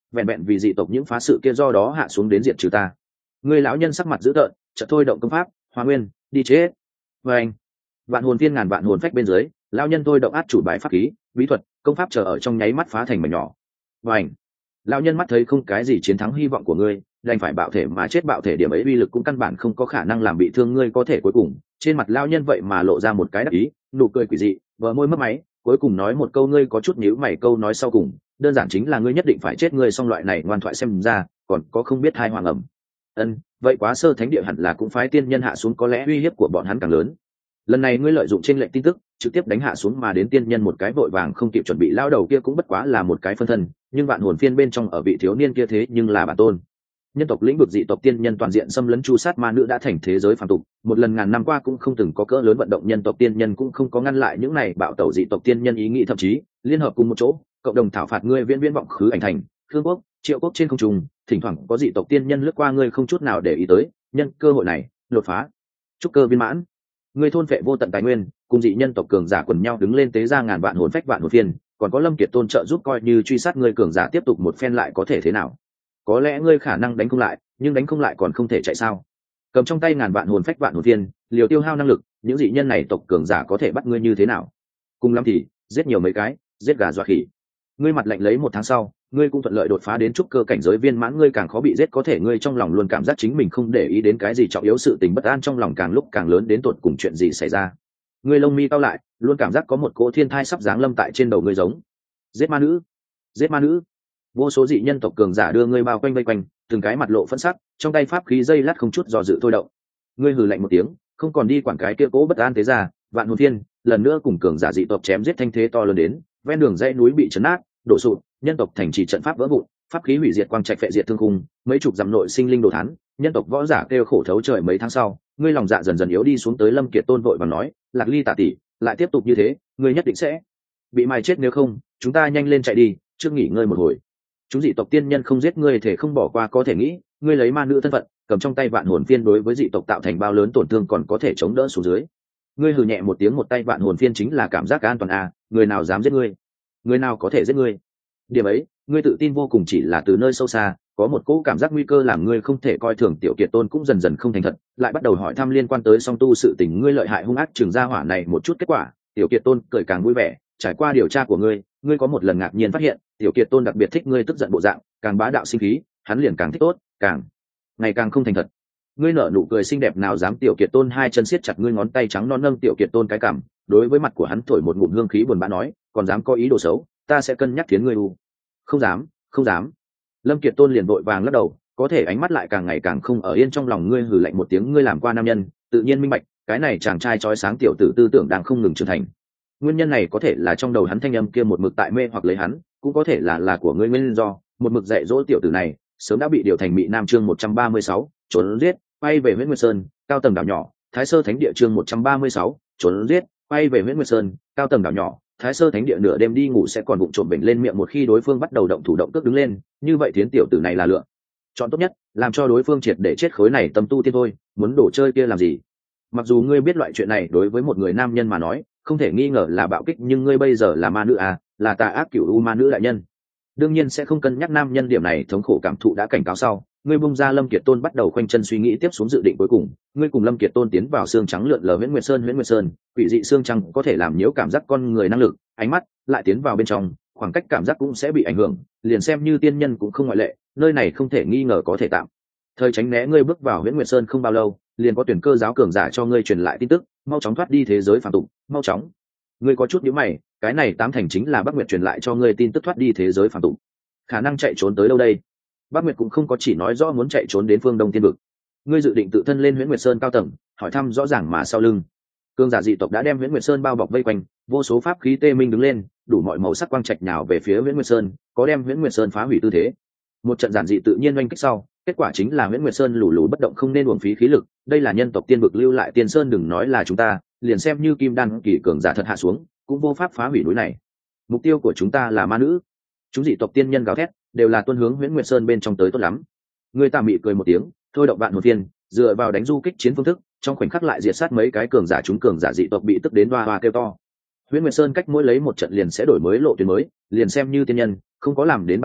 vẹn vẹn vì dị tộc những phá sự kia do đó hạ xuống đến diệt trừ ta. Ngươi lão nhân sắc mặt dữ tợn, chợt thôi động công pháp Hoa Nguyên, đi chết. Và anh, vạn hồn phiên ngàn vạn hồn phách bên dưới, lão nhân thôi động át chủ bài pháp khí, bí thuật, công pháp chờ ở trong nháy mắt phá thành mảnh nhỏ. Và anh, lão nhân mắt thấy không cái gì chiến thắng hy vọng của ngươi, đành phải bạo thể mà chết. Bạo thể điểm ấy uy lực cũng căn bản không có khả năng làm bị thương ngươi. Có thể cuối cùng trên mặt lão nhân vậy mà lộ ra một cái đắc ý, nụ cười quỷ dị, bờ môi mấp máy, cuối cùng nói một câu ngươi có chút nhíu mày. Câu nói sau cùng đơn giản chính là ngươi nhất định phải chết. Ngươi xong loại này ngoan thoại xem ra còn có không biết hai hoàng ẩm. Vậy quá sơ thánh địa hẳn là cũng phái tiên nhân hạ xuống, có lẽ uy hiếp của bọn hắn càng lớn. Lần này ngươi lợi dụng trên lệnh tin tức trực tiếp đánh hạ xuống mà đến tiên nhân một cái vội vàng không kịp chuẩn bị. Lao đầu kia cũng bất quá là một cái phân thân, nhưng vạn hồn phiên bên trong ở vị thiếu niên kia thế nhưng là bản tôn. Nhân tộc lĩnh vực dị tộc tiên nhân toàn diện xâm lấn chu sát ma nữ đã thành thế giới phàm tục, một lần ngàn năm qua cũng không từng có cỡ lớn vận động. Nhân tộc tiên nhân cũng không có ngăn lại những này bạo tẩu dị tộc tiên nhân ý nghĩ, thậm chí liên hợp cùng một chỗ cộng đồng thảo phạt ngươi. Viễn vọng khứ ảnh thành, Khương quốc, Triệu quốc trên không trung, thỉnh thoảng có dị tộc tiên nhân lướt qua ngươi không chút nào để ý tới. Nhân cơ hội này đột phá trúc cơ viên mãn, ngươi thôn phệ vô tận tài nguyên, cùng dị nhân tộc cường giả quần nhau đứng lên tế ra ngàn vạn hồn phách vạn hồn phiên, còn có Lâm Kiệt Tôn trợ giúp, coi như truy sát ngươi cường giả tiếp tục một phen lại có thể thế nào? Có lẽ ngươi khả năng đánh không lại, nhưng đánh không lại còn không thể chạy sao? Cầm trong tay ngàn vạn hồn phách vạn hồn phiên, liều tiêu hao năng lực, những dị nhân này tộc cường giả có thể bắt ngươi như thế nào? Cùng lắm thì giết nhiều mấy cái, giết gà dọa khỉ. Ngươi mặt lạnh lấy 1 tháng sau, ngươi cũng thuận lợi đột phá đến trúc cơ cảnh giới viên mãn. Ngươi càng khó bị giết, có thể ngươi trong lòng luôn cảm giác chính mình không để ý đến cái gì trọng yếu, sự tình bất an trong lòng càng lúc càng lớn. Đến tột cùng chuyện gì xảy ra? Ngươi lông mi cau lại, luôn cảm giác có một cỗ thiên thai sắp giáng lâm tại trên đầu ngươi. Giống giết ma nữ, giết ma nữ. Vô số dị nhân tộc cường giả đưa ngươi bao quanh vây quanh, từng cái mặt lộ phẫn sắc, trong tay pháp khí dây lát không chút do dự thôi động. Ngươi hừ lạnh một tiếng, không còn đi quản cái kia cỗ bất an thế ra. Vạn hồn phiên lần nữa cùng cường giả dị tộc chém giết, thanh thế to lớn đến ven đường dãy núi bị chấn nát đổ sụp, nhân tộc thành trì trận pháp vỡ vụn, pháp khí hủy diệt, quang trạch phệ diệt thương khung, mấy chục dặm nội sinh linh đồ thán, nhân tộc võ giả kêu khổ thấu trời. Mấy tháng sau, ngươi lòng dạ dần dần yếu đi xuống tới. Lâm Kiệt Tôn vội vàng nói, Lạc Ly tả tỷ, lại tiếp tục như thế ngươi nhất định sẽ bị mài chết, nếu không chúng ta nhanh lên chạy đi, trước nghỉ ngơi một hồi. Chúng dị tộc tiên nhân không giết ngươi thể không bỏ qua. Có thể nghĩ ngươi lấy ma nữ thân phận cầm trong tay vạn hồn phiên đối với dị tộc tạo thành bao lớn tổn thương, còn có thể chống đỡ xuống dưới. Ngươi hừ nhẹ một tiếng, một tay vạn hồn phiên chính là cảm giác an toàn à? Người nào dám giết ngươi? Người nào có thể giết ngươi? Điểm ấy ngươi tự tin vô cùng, chỉ là từ nơi sâu xa có một cỗ cảm giác nguy cơ làm ngươi không thể coi thường. Tiểu Kiệt Tôn cũng dần dần không thành thật, lại bắt đầu hỏi thăm liên quan tới song tu sự tình. Ngươi lợi hại hung ác trừng ra hỏa này một chút kết quả. Tiểu Kiệt Tôn cười càng vui vẻ, trải qua điều tra của ngươi có một lần ngạc nhiên phát hiện Tiểu Kiệt Tôn đặc biệt thích ngươi tức giận bộ dạng, càng bá đạo sinh khí hắn liền càng thích tốt, càng ngày càng không thành thật. Ngươi nở nụ cười xinh đẹp, nào dám. Tiểu Kiệt Tôn hai chân siết chặt ngươi ngón tay trắng non nâng Tiểu Kiệt Tôn cái cằm, đối với mặt của hắn thổi một ngụm hương khí buồn bã nói, còn dám có ý đồ xấu, ta sẽ cân nhắc thiến ngươi u. Không dám, không dám. Lâm Kiệt Tôn liền vội vàng lắc đầu, có thể ánh mắt lại càng ngày càng không ở yên. Trong lòng ngươi hừ lạnh một tiếng, ngươi làm qua nam nhân tự nhiên minh bạch cái này chàng trai chói sáng tiểu tử tư tưởng đang không ngừng trưởng thành. Nguyên nhân này có thể là trong đầu hắn thanh âm kia một mực tại mê hoặc lấy hắn, cũng có thể là của ngươi nguyên do một mực dạy dỗ tiểu tử này sớm đã bị điều thành Mị Nam. Chương 136, trốn giết, quay về Huyễn Nguyệt Sơn, cao tầng đảo nhỏ, Thái Sơ Thánh địa. Chương 136, trốn giết, quay về Huyễn Nguyệt Sơn, cao tầng đảo nhỏ, Thái Sơ Thánh địa. Nửa đêm đi ngủ sẽ còn vụng trộm bệnh lên miệng, một khi đối phương bắt đầu động thủ động cước đứng lên, như vậy Thiến tiểu tử này là lựa chọn tốt nhất, làm cho đối phương triệt để chết. Khối này tâm tu tiên thôi, muốn đổ chơi kia làm gì? Mặc dù ngươi biết loại chuyện này đối với một người nam nhân mà nói không thể nghi ngờ là bạo kích, nhưng ngươi bây giờ là ma nữ à, là tà ác cửu u ma nữ đại nhân, đương nhiên sẽ không cân nhắc nam nhân điểm này. Thống khổ cảm thụ đã cảnh cáo sau, ngươi bung ra Lâm Kiệt Tôn, bắt đầu khoanh chân suy nghĩ tiếp xuống dự định cuối cùng. Ngươi cùng Lâm Kiệt Tôn tiến vào xương trắng lượn lờ Huyễn Nguyệt Sơn. Huyễn Nguyệt Sơn quỷ dị xương trắng có thể làm nhiễu cảm giác con người năng lực, ánh mắt lại tiến vào bên trong, khoảng cách cảm giác cũng sẽ bị ảnh hưởng, liền xem như tiên nhân cũng không ngoại lệ. Nơi này không thể nghi ngờ có thể tạm thời tránh né. Ngươi bước vào Huyễn Nguyệt Sơn không bao lâu, liền có tuyển cơ giáo cường giả cho ngươi truyền lại tin tức, mau chóng thoát đi thế giới phàm tục, mau chóng. Ngươi có chút nhíu mày, cái này tám thành chính là Bắc Nguyệt truyền lại cho ngươi tin tức thoát đi thế giới phàm tục. Khả năng chạy trốn tới đâu đây? Bắc Nguyệt cũng không có chỉ nói rõ muốn chạy trốn đến phương Đông Tiên vực. Ngươi dự định tự thân lên Huyễn Nguyệt Sơn cao tầng, hỏi thăm rõ ràng mà sau lưng cường giả dị tộc đã đem Huyễn Nguyệt Sơn bao bọc vây quanh, vô số pháp khí tê minh đứng lên, đủ mọi màu sắc quang trạch nhào về phía Huyễn Nguyệt Sơn, có đem Huyễn Nguyệt Sơn phá hủy tư thế. Một trận giản dị tự nhiên oanh kích sau, kết quả chính là Huyễn Nguyệt Sơn lù lù bất động, không nên uổng phí khí lực. Đây là nhân tộc tiên vực lưu lại tiên sơn, đừng nói là chúng ta, liền xem như kim đan kỳ cường giả thật hạ xuống cũng vô pháp phá hủy núi này. Mục tiêu của chúng ta là ma nữ. Chúng dị tộc tiên nhân gào thét, đều là tuân hướng Huyễn Nguyệt Sơn bên trong tới tốt lắm. Người ta mị cười một tiếng, thôi động vạn hồn phiên, dựa vào đánh du kích chiến phương thức, trong khoảnh khắc lại diệt sát mấy cái cường giả. Chúng cường giả dị tộc bị tức đến hoa hoa kêu to. Huyễn Nguyệt Sơn cách mỗi lấy một trận liền sẽ đổi mới lộ tuyến mới, liền xem như tiên nhân không có làm đến bản đồ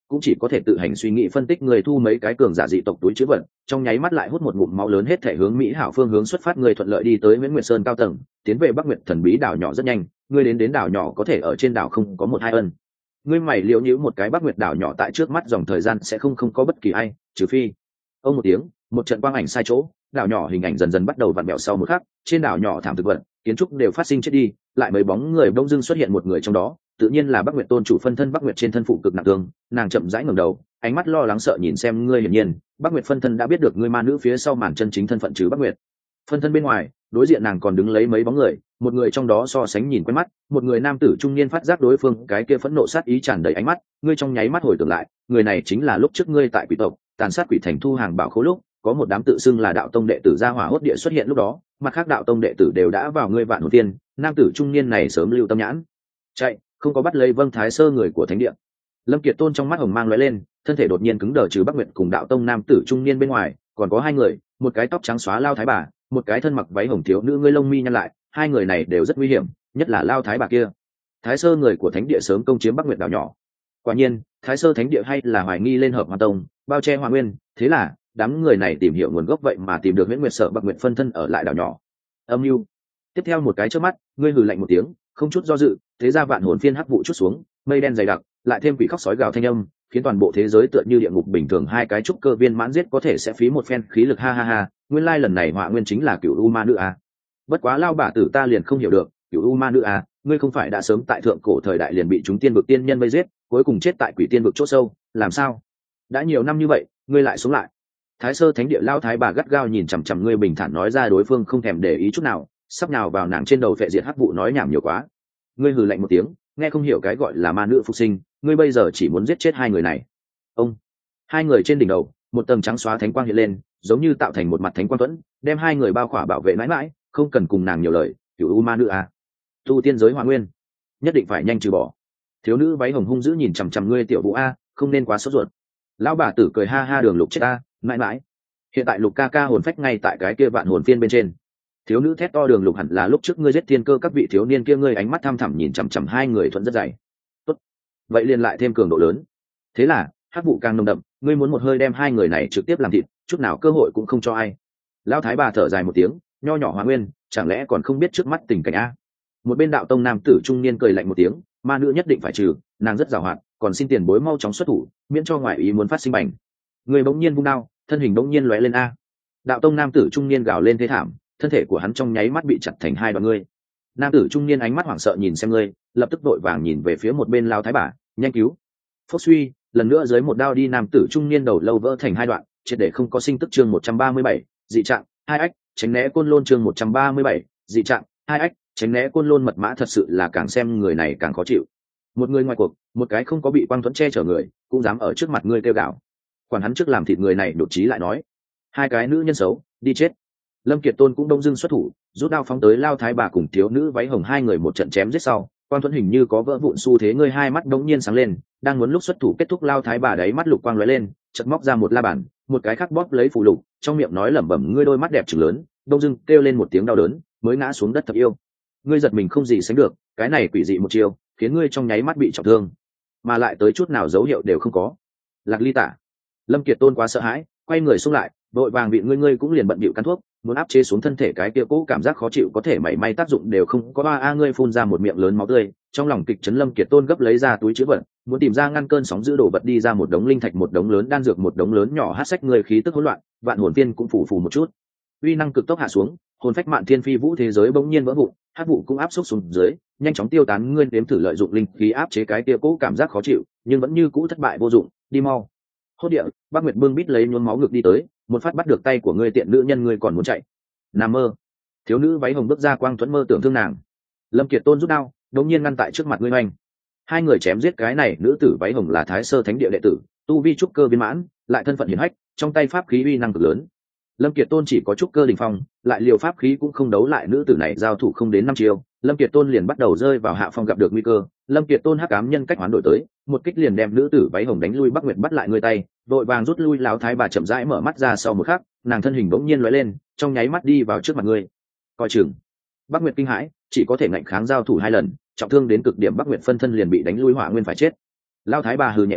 cũng chỉ có thể tự hành suy nghĩ phân tích người thu mấy cái cường giả dị tộc túi chữ vật, trong nháy mắt lại hút một ngụm máu lớn, hết thể hướng mỹ hảo phương hướng xuất phát. Người thuận lợi đi tới Nguyễn Nguyệt Sơn cao tầng, tiến về Bắc Nguyệt thần bí đảo nhỏ rất nhanh. Ngươi đến đảo nhỏ có thể ở trên đảo không có một hai ân. Ngươi mày liễu nhíu một cái, Bắc Nguyệt đảo nhỏ tại trước mắt dòng thời gian sẽ không có bất kỳ ai, trừ phi. Ông một tiếng, một trận quang ảnh sai chỗ, đảo nhỏ hình ảnh dần dần bắt đầu vặn vẹo. Sau một khắc, trên đảo nhỏ thảm thực vật, kiến trúc đều phát sinh chết đi, lại mấy bóng người đông dưng xuất hiện, một người trong đó tự nhiên là Bắc Nguyệt tôn chủ phân thân Bắc Nguyệt, trên thân phụ cực nặng thương. Nàng chậm rãi ngẩng đầu, ánh mắt lo lắng sợ nhìn xem ngươi. Hiển nhiên Bắc Nguyệt phân thân đã biết được ngươi ma nữ phía sau màn chân chính thân phận. Chứ Bắc Nguyệt phân thân bên ngoài, đối diện nàng còn đứng lấy mấy bóng người, một người trong đó so sánh nhìn quen mắt, một người nam tử trung niên phát giác đối phương cái kia phẫn nộ sát ý tràn đầy ánh mắt, ngươi trong nháy mắt hồi tưởng lại, người này chính là lúc trước ngươi tại quỷ tộc tàn sát quỷ thành thu hàng bảo khố lúc, có một đám tự xưng là đạo tông đệ tử ra hỏa hốt địa xuất hiện. Lúc đó mặt khác đạo tông đệ tử đều đã vào ngươi vạn hồn tiên. Nam tử trung niên này sớm lưu tâm nhãn chạy, không có bắt lấy Vâng Thái Sơ người của thánh địa. Lâm Kiệt Tôn trong mắt hồng mang lóe lên, thân thể đột nhiên cứng đờ. Trừ Bắc Nguyệt cùng đạo tông nam tử trung niên bên ngoài, còn có hai người, một cái tóc trắng xóa lao thái bà, một cái thân mặc váy hồng thiếu nữ. Ngươi lông mi nhăn lại, hai người này đều rất nguy hiểm, nhất là lao thái bà kia. Thái Sơ người của thánh địa sớm công chiếm Bắc Nguyệt đảo nhỏ. Quả nhiên Thái Sơ thánh địa hay là hoài nghi lên Hợp Hoa tông bao che Hoa Nguyên, thế là đám người này tìm hiểu nguồn gốc, vậy mà tìm được Huyễn Nguyệt Sở Bắc Nguyệt phân thân ở lại đảo nhỏ. Âm mưu. Tiếp theo một cái chớp mắt, ngươi hừ lạnh một tiếng, không chút do dự, thế ra vạn hồn phiên hắc vụ chút xuống, mây đen dày đặc, lại thêm quỷ khóc sói gào thanh âm, khiến toàn bộ thế giới tựa như địa ngục bình thường. Hai cái trúc cơ viên mãn giết có thể sẽ phí một phen khí lực, ha ha ha. Nguyên lai lần này Họa Nguyên chính là Cửu U Ma Nữ à? Bất quá lao bà tử ta liền không hiểu được, Cửu U Ma Nữ à, ngươi không phải đã sớm tại thượng cổ thời đại liền bị chúng tiên vực tiên nhân vây giết, cuối cùng chết tại quỷ tiên vực chỗ sâu, làm sao đã nhiều năm như vậy ngươi lại sống lại? Thái Sơ thánh địa lao thái bà gắt gao nhìn chằm chằm ngươi, bình thản nói ra. Đối phương không thèm để ý chút nào, sắp nhào vào nàng trên đầu phệ diệt hắc vụ, nói nhảm nhiều quá. Ngươi hừ lạnh một tiếng, nghe không hiểu cái gọi là ma nữ phục sinh, ngươi bây giờ chỉ muốn giết chết hai người này. Ông. Hai người trên đỉnh đầu, một tầng trắng xóa thánh quang hiện lên, giống như tạo thành một mặt thánh quang thuẫn, đem hai người bao khỏa bảo vệ mãi mãi. Không cần cùng nàng nhiều lời, Cửu U Ma Nữ à, tu tiên giới Hoa Nguyên, nhất định phải nhanh trừ bỏ. Thiếu nữ váy hồng hung dữ nhìn chằm chằm ngươi, tiểu Vũ a, không nên quá sốt ruột. Lão bà tử cười ha ha, Đường Lục chết a, mãi mãi. Hiện tại Lục ca ca hồn phách ngay tại cái kia vạn hồn phiên bên trên. Thiếu nữ thét to, Đường Lục hẳn là lúc trước ngươi giết thiên cơ các vị thiếu niên kia. Ngươi ánh mắt thăm thẳm nhìn chằm chằm hai người, thuận rất dày. Tốt, vậy liền lại thêm cường độ lớn. Thế là hắc vụ càng nồng đậm, ngươi muốn một hơi đem hai người này trực tiếp làm thịt, chút nào cơ hội cũng không cho ai. Lão thái bà thở dài một tiếng, nho nhỏ Hoa Nguyên, chẳng lẽ còn không biết trước mắt tình cảnh a? Một bên đạo tông nam tử trung niên cười lạnh một tiếng, ma nữ nhất định phải trừ, nàng rất giàu hạn, còn xin tiền bối mau chóng xuất thủ, miễn cho ngoại ý muốn phát sinh bành. Người bỗng nhiên vung đao, thân hình bỗng nhiên lóe lên a. Đạo tông nam tử trung niên gào lên thê thảm, thân thể của hắn trong nháy mắt bị chặt thành hai đoạn. Ngươi. Nam tử trung niên ánh mắt hoảng sợ nhìn xem ngươi, lập tức vội vàng nhìn về phía một bên lao thái bà, nhanh cứu. Phốc suy, lần nữa dưới một đao đi, nam tử trung niên đầu lâu vỡ thành hai đoạn, triệt để không có sinh tức. Chương 137, dị trạng, hai ách, tránh né côn lôn. Chương 137, dị trạng, hai ách, tránh né côn lôn. Mật mã thật sự là càng xem người này càng khó chịu. Một người ngoài cuộc, một cái không có bị quang thuẫn che chở người, cũng dám ở trước mặt ngươi kêu gào. Quản hắn trước làm thịt người này. Đột chí lại nói, hai cái nữ nhân xấu, đi chết. Lâm Kiệt Tôn cũng đông dưng xuất thủ, rút đao phóng tới lao thái bà cùng thiếu nữ váy hồng. Hai người một trận chém giết sau, quang thuẫn hình như có vỡ vụn xu thế. Ngươi hai mắt đống nhiên sáng lên, đang muốn lúc xuất thủ kết thúc, lao thái bà đáy mắt lục quang lóe lên, chợt móc ra một la bàn, một cái khác bóp lấy phù lục, trong miệng nói lẩm bẩm. Ngươi đôi mắt đẹp trừng lớn, đông dưng kêu lên một tiếng đau đớn, mới ngã xuống đất thật yêu. Ngươi giật mình không gì sánh được, cái này quỷ dị một chiêu, khiến ngươi trong nháy mắt bị trọng thương, mà lại tới chút nào dấu hiệu đều không có. Lạc Ly Tả. Lâm Kiệt Tôn quá sợ hãi, quay người xung lại, vội vàng bị ngươi cũng liền bận bịu căn thuốc, muốn áp chế xuống thân thể cái kia cũ cảm giác khó chịu, có thể mảy may tác dụng đều không có. Ngươi phun ra một miệng lớn máu tươi, trong lòng kịch chấn. Lâm Kiệt Tôn gấp lấy ra túi chứa vật, muốn tìm ra ngăn cơn sóng dữ đồ vật, đi ra một đống linh thạch, một đống lớn đan dược, một đống lớn nhỏ hắc sách. Người khí tức hỗn loạn, vạn hồn viên cũng phủ một chút, uy năng cực tốc hạ xuống, hồn phách mạn thiên phi vũ, thế giới bỗng nhiên vỡ vụn, hắc vụ cũng áp xúc xuống dưới, nhanh chóng tiêu tán. Ngươi đếm thử lợi dụng linh khí áp chế cái kia cũ cảm giác khó chịu, nhưng vẫn như cũ thất bại vô dụng. Đi mau. Hốt địa, Bác Nguyệt bưng bít lấy nhuốm máu ngực đi tới, một phát bắt được tay của ngươi, tiện nữ nhân, ngươi còn muốn chạy? Nằm mơ. Thiếu nữ váy hồng bước ra, quang thuẫn mơ tưởng thương nàng. Lâm Kiệt Tôn rút đao, đột nhiên ngăn tại trước mặt ngươi. Oanh. Hai người chém giết. Cái này nữ tử váy hồng là Thái Sơ thánh địa đệ tử, tu vi trúc cơ viên mãn, lại thân phận hiển hách, trong tay pháp khí uy năng cực lớn. Lâm Kiệt Tôn chỉ có trúc cơ đỉnh phong, lại liều pháp khí cũng không đấu lại nữ tử này. Giao thủ không đến 5 chiêu, Lâm Kiệt Tôn liền bắt đầu rơi vào hạ phong, gặp được nguy cơ. Lâm Kiệt Tôn hắc ám nhân cách hoán đổi tới, một kích liền đem nữ tử váy hồng đánh lui. Bắc Nguyệt bắt lại ngươi tay, vội vàng rút lui. Lão thái bà chậm rãi mở mắt ra, sau một khắc, nàng thân hình bỗng nhiên lóe lên, trong nháy mắt đi vào trước mặt ngươi. Coi chừng. Bắc Nguyệt kinh hãi, chỉ có thể ngạnh kháng, giao thủ 2 lần, trọng thương đến cực điểm. Bắc Nguyệt phân thân liền bị đánh lui, Hỏa Nguyên phải chết. Lão thái bà hừ nhẹ lấy,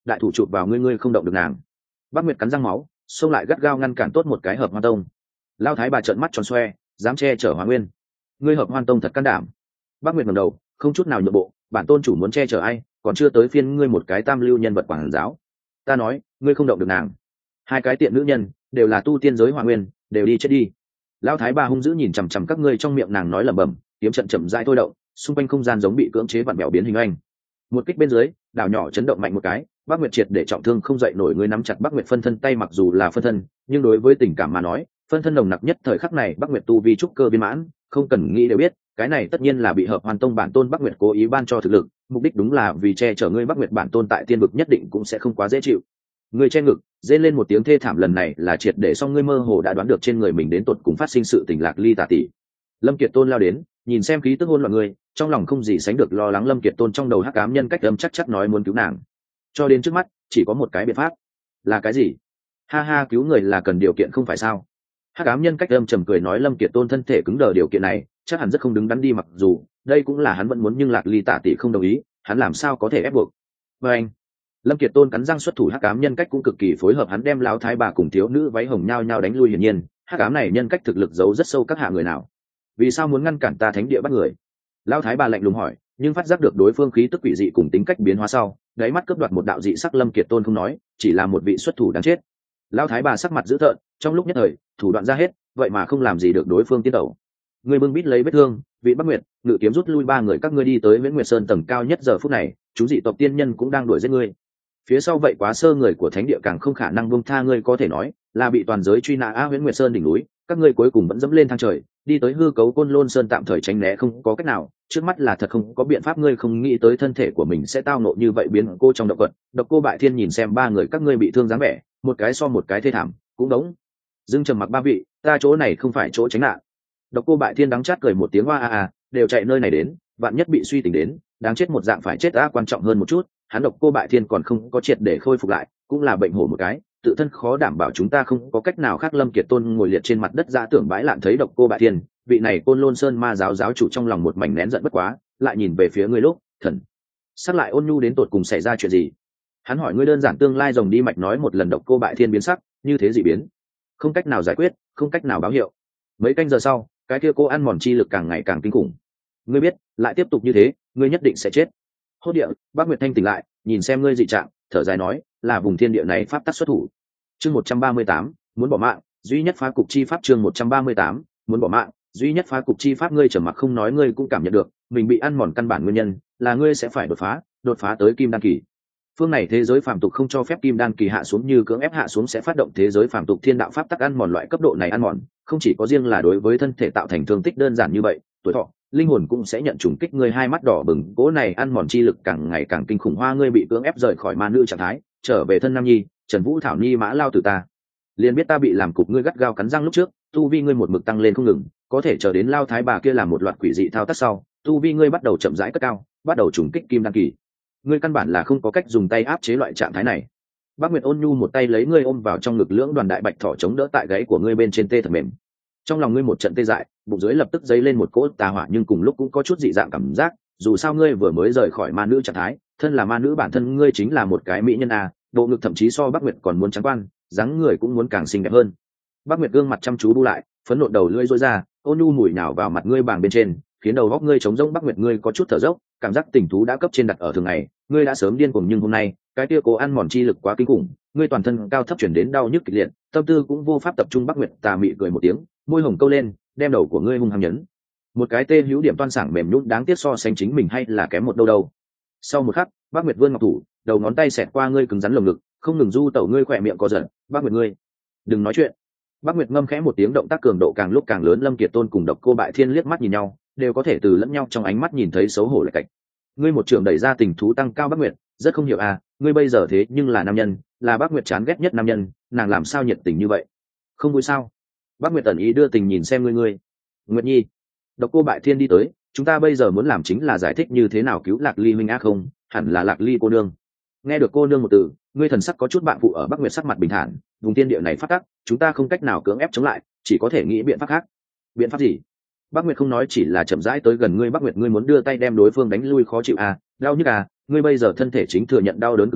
đại thủ chụp vào ngươi không động được nàng. Bắc Nguyệt cắn răng máu, xông lại gắt gao ngăn cản tốt một cái Hợp Hoan Tông. Lao Thái bà trợn mắt tròn xoe, dám che chở Hoa Nguyên. Ngươi Hợp Hoan Tông thật can đảm. Bắc Nguyệt ngẩng đầu, không chút nào nhượng bộ, bản tôn chủ muốn che chở ai, còn chưa tới phiên ngươi một cái tam lưu nhân vật quảng giáo. Ta nói, ngươi không động được nàng. Hai cái tiện nữ nhân đều là tu tiên giới Hoa Nguyên, đều đi chết đi. Lão Thái bà hung dữ nhìn chằm chằm các ngươi, trong miệng nàng nói lẩm bẩm, kiếm trận chậm rãi thôi động, xung quanh không gian giống bị cưỡng chế vặn bèo biến hình anh. Một kích bên dưới, đảo nhỏ chấn động mạnh một cái, Bắc Nguyệt triệt để trọng thương không dậy nổi. Ngươi nắm chặt Bắc Nguyệt phân thân tay, mặc dù là phân thân, nhưng đối với tình cảm mà nói, phân thân nồng nặc nhất thời khắc này Bắc Nguyệt tu vi trúc cơ viên mãn, không cần nghĩ đều biết, cái này tất nhiên là bị Hợp Hoàn Tông bản tôn Bắc Nguyệt cố ý ban cho thực lực, mục đích đúng là vì che chở ngươi. Bắc Nguyệt bản tôn tại tiên vực nhất định cũng sẽ không quá dễ chịu. Ngươi che ngực, rên lên một tiếng thê thảm, lần này là triệt để xong. Ngươi mơ hồ đã đoán được trên người mình đến tột cùng phát sinh sự tình Lạc Ly tả tỷ. Lâm Kiệt Tôn lao đến, nhìn xem khí tức hỗn loạn người, trong lòng không gì sánh được lo lắng. Lâm Kiệt Tôn trong đầu hắc ám nhân cách âm chắc nói muốn cứu nàng, cho đến trước mắt chỉ có một cái biện pháp. Là cái gì? Ha ha, cứu người là cần điều kiện không phải sao? Hắc ám nhân cách âm trầm cười nói, Lâm Kiệt Tôn thân thể cứng đờ, điều kiện này chắc hẳn rất không đứng đắn đi, mặc dù đây cũng là hắn vẫn muốn, nhưng Lạc Ly tả tỷ không đồng ý, hắn làm sao có thể ép buộc. Và anh, Lâm Kiệt Tôn cắn răng xuất thủ, hắc ám nhân cách cũng cực kỳ phối hợp, hắn đem lão thái bà cùng thiếu nữ váy hồng nhau nhau đánh lui. Hiển nhiên hắc ám này nhân cách thực lực giấu rất sâu, các hạ người nào, vì sao muốn ngăn cản ta thánh địa bắt người? Lão thái bà lạnh lùng hỏi, nhưng phát giác được đối phương khí tức quỷ dị cùng tính cách biến hóa sau, đáy mắt cướp đoạt một đạo dị sắc. Lâm Kiệt Tôn không nói, chỉ là một vị xuất thủ đáng chết. Lão thái bà sắc mặt dữ tợn, trong lúc nhất thời thủ đoạn ra hết, vậy mà không làm gì được đối phương tiến đầu. Người bưng bít lấy vết thương, vị Bắc Nguyệt ngự kiếm rút lui ba người các ngươi đi tới Viễn Nguyệt Sơn tầng cao nhất. Giờ phút này chúng dị tộc tiên nhân cũng đang đuổi giết ngươi, phía sau vậy quá sơ người của thánh địa càng không khả năng buông tha ngươi, có thể nói là bị toàn giới truy nã. Viễn Nguyệt Sơn đỉnh núi, các ngươi cuối cùng vẫn dẫm lên thang trời, đi tới hư cấu Côn Lôn Sơn, tạm thời tránh né không có cách nào, trước mắt là thật không có biện pháp. Ngươi không nghĩ tới thân thể của mình sẽ tao nộ như vậy, biến cô trong động vật. Độc Cô Bại Thiên nhìn xem ba người các ngươi bị thương dáng vẻ, một cái so một cái thê thảm, cũng đống dưng trầm mặc. ba vị, ta chỗ này không phải chỗ tránh nạn. Độc Cô Bại Thiên đắng chát cười một tiếng, hoa đều chạy nơi này đến, vạn nhất bị suy tỉnh đến, đáng chết một dạng phải chết. Quan trọng hơn một chút, hắn Độc Cô Bại Thiên còn không có triệt để khôi phục lại, cũng là bệnh hổ một cái, tự thân khó đảm bảo, chúng ta không có cách nào khác. Lâm Kiệt Tôn ngồi liệt trên mặt đất ra tưởng bãi lạn, thấy Độc Cô Bại Thiên, vị này Côn Lôn Sơn ma giáo giáo chủ, trong lòng một mảnh nén giận, bất quá lại nhìn về phía ngươi lúc thần sắc lại ôn nhu, đến tột cùng xảy ra chuyện gì? Hắn hỏi. Ngươi đơn giản tương lai rồng đi mạch nói một lần. Độc Cô Bại Thiên biến sắc, như thế dị biến không cách nào giải quyết, không cách nào báo hiệu. Mấy canh giờ sau, cái kia cô ăn mòn chi lực càng ngày càng kinh khủng, ngươi biết lại tiếp tục như thế ngươi nhất định sẽ chết. Hốt địa, Bác Nguyệt Thanh tỉnh lại, nhìn xem ngươi dị trạng, thở dài nói, là vùng thiên địa này pháp tắc xuất thủ. Chương 138, muốn bỏ mạng, duy nhất phá cục chi pháp. Chương 138, muốn bỏ mạng, duy nhất phá cục chi pháp. Ngươi trầm mặc không nói, ngươi cũng cảm nhận được mình bị ăn mòn căn bản nguyên nhân là ngươi sẽ phải đột phá tới kim đan kỳ. Phương này thế giới phàm tục không cho phép kim đan kỳ hạ xuống, như cưỡng ép hạ xuống sẽ phát động thế giới phàm tục thiên đạo pháp tắc ăn mòn. Loại cấp độ này ăn mòn không chỉ có riêng là đối với thân thể tạo thành thương tích đơn giản như vậy, tuổi thọ, linh hồn cũng sẽ nhận trùng kích. Ngươi hai mắt đỏ bừng, cỗ này ăn mòn chi lực càng ngày càng kinh khủng. Hoa, ngươi bị cưỡng ép rời khỏi ma nữ trạng thái, trở về thân nam nhi. Trần Vũ Thảo Ni Mã Lao từ ta liền biết ta bị làm cục. Ngươi gắt gao cắn răng, lúc trước tu vi ngươi một mực tăng lên không ngừng, có thể chờ đến Lao Thái bà kia làm một loạt quỷ dị thao tác sau, tu vi ngươi bắt đầu chậm rãi cất cao, bắt đầu trùng kích kim đan kỳ. Ngươi căn bản là không có cách dùng tay áp chế loại trạng thái này. Bác Nguyệt ôn nhu một tay lấy ngươi ôm vào trong ngực, lưỡng đoàn đại bạch thỏ chống đỡ tại gáy của ngươi bên trên, tê thật mềm. Trong lòng ngươi một trận tê dại, bụng dưới lập tức dấy lên một cỗ tà hỏa, nhưng cùng lúc cũng có chút dị dạng cảm giác. Dù sao ngươi vừa mới rời khỏi ma nữ trạng thái, thân là ma nữ bản thân ngươi chính là một cái mỹ nhân bộ ngực thậm chí so Bác Nguyệt còn muốn trắng quan, dáng người cũng muốn càng xinh đẹp hơn. Bác Nguyệt gương mặt chăm chú bu lại, phấn nộ đầu lưỡi rối ra, ôn nhu mùi nào vào mặt ngươi bàng bên trên, khiến đầu góc ngươi trống rỗng. Bác Nguyệt ngươi có chút thở dốc, cảm giác tình thú đã cấp trên đặt ở thường ngày, ngươi đã sớm điên cuồng, nhưng hôm nay cái tia cố ăn mòn chi lực quá kinh khủng, ngươi toàn thân cao thấp chuyển đến đau nhức kịch liệt, tâm tư cũng vô pháp tập trung. Bác Nguyệt tà mị cười một tiếng, môi hồng câu lên, đem đầu của ngươi hung hăng nhấn một cái, tê hữu điểm toan sảng mềm nhũn, đáng tiếc so sánh chính mình hay là kém một đâu. Sau một khắc, Bác Nguyệt vươn ngọc thủ, đầu ngón tay xẹt qua ngươi cứng rắn lồng ngực, không ngừng du tẩu ngươi, khỏe miệng có giận. Bác Nguyệt ngươi đừng nói chuyện. Bác Nguyệt ngâm khẽ một tiếng, động tác cường độ càng lúc càng lớn. Lâm Kiệt Tôn cùng Độc Cô Bại Thiên liếc mắt nhìn nhau, đều có thể từ lẫn nhau trong ánh mắt nhìn thấy xấu hổ lệch cạnh. Ngươi một trường đẩy ra tình thú tăng cao. Bác Nguyệt rất không hiểu ngươi bây giờ thế nhưng là nam nhân, là Bác Nguyệt chán ghét nhất nam nhân, nàng làm sao nhiệt tình như vậy? Không vui sao? Bác Nguyệt tận ý đưa tình nhìn xem ngươi. Nguyệt Nhi. Độc Cô Bại Thiên đi tới, chúng ta bây giờ muốn làm chính là giải thích như thế nào cứu Lạc Ly huynh không, hẳn là Lạc Ly cô nương. Nghe được cô nương một từ, ngươi thần sắc có chút bạn phụ. Ở Bác Nguyệt sắc mặt bình thản, vùng tiên địa này phát tắc, chúng ta không cách nào cưỡng ép chống lại, chỉ có thể nghĩ biện pháp khác. Biện pháp gì? Bác Nguyệt không nói, chỉ là chậm rãi tới gần ngươi. Bác Nguyệt ngươi muốn đưa tay đem đối phương đánh lui, khó chịu đau nhức ngươi bây giờ thân thể chính thừa nhận đau đớn cực lớn,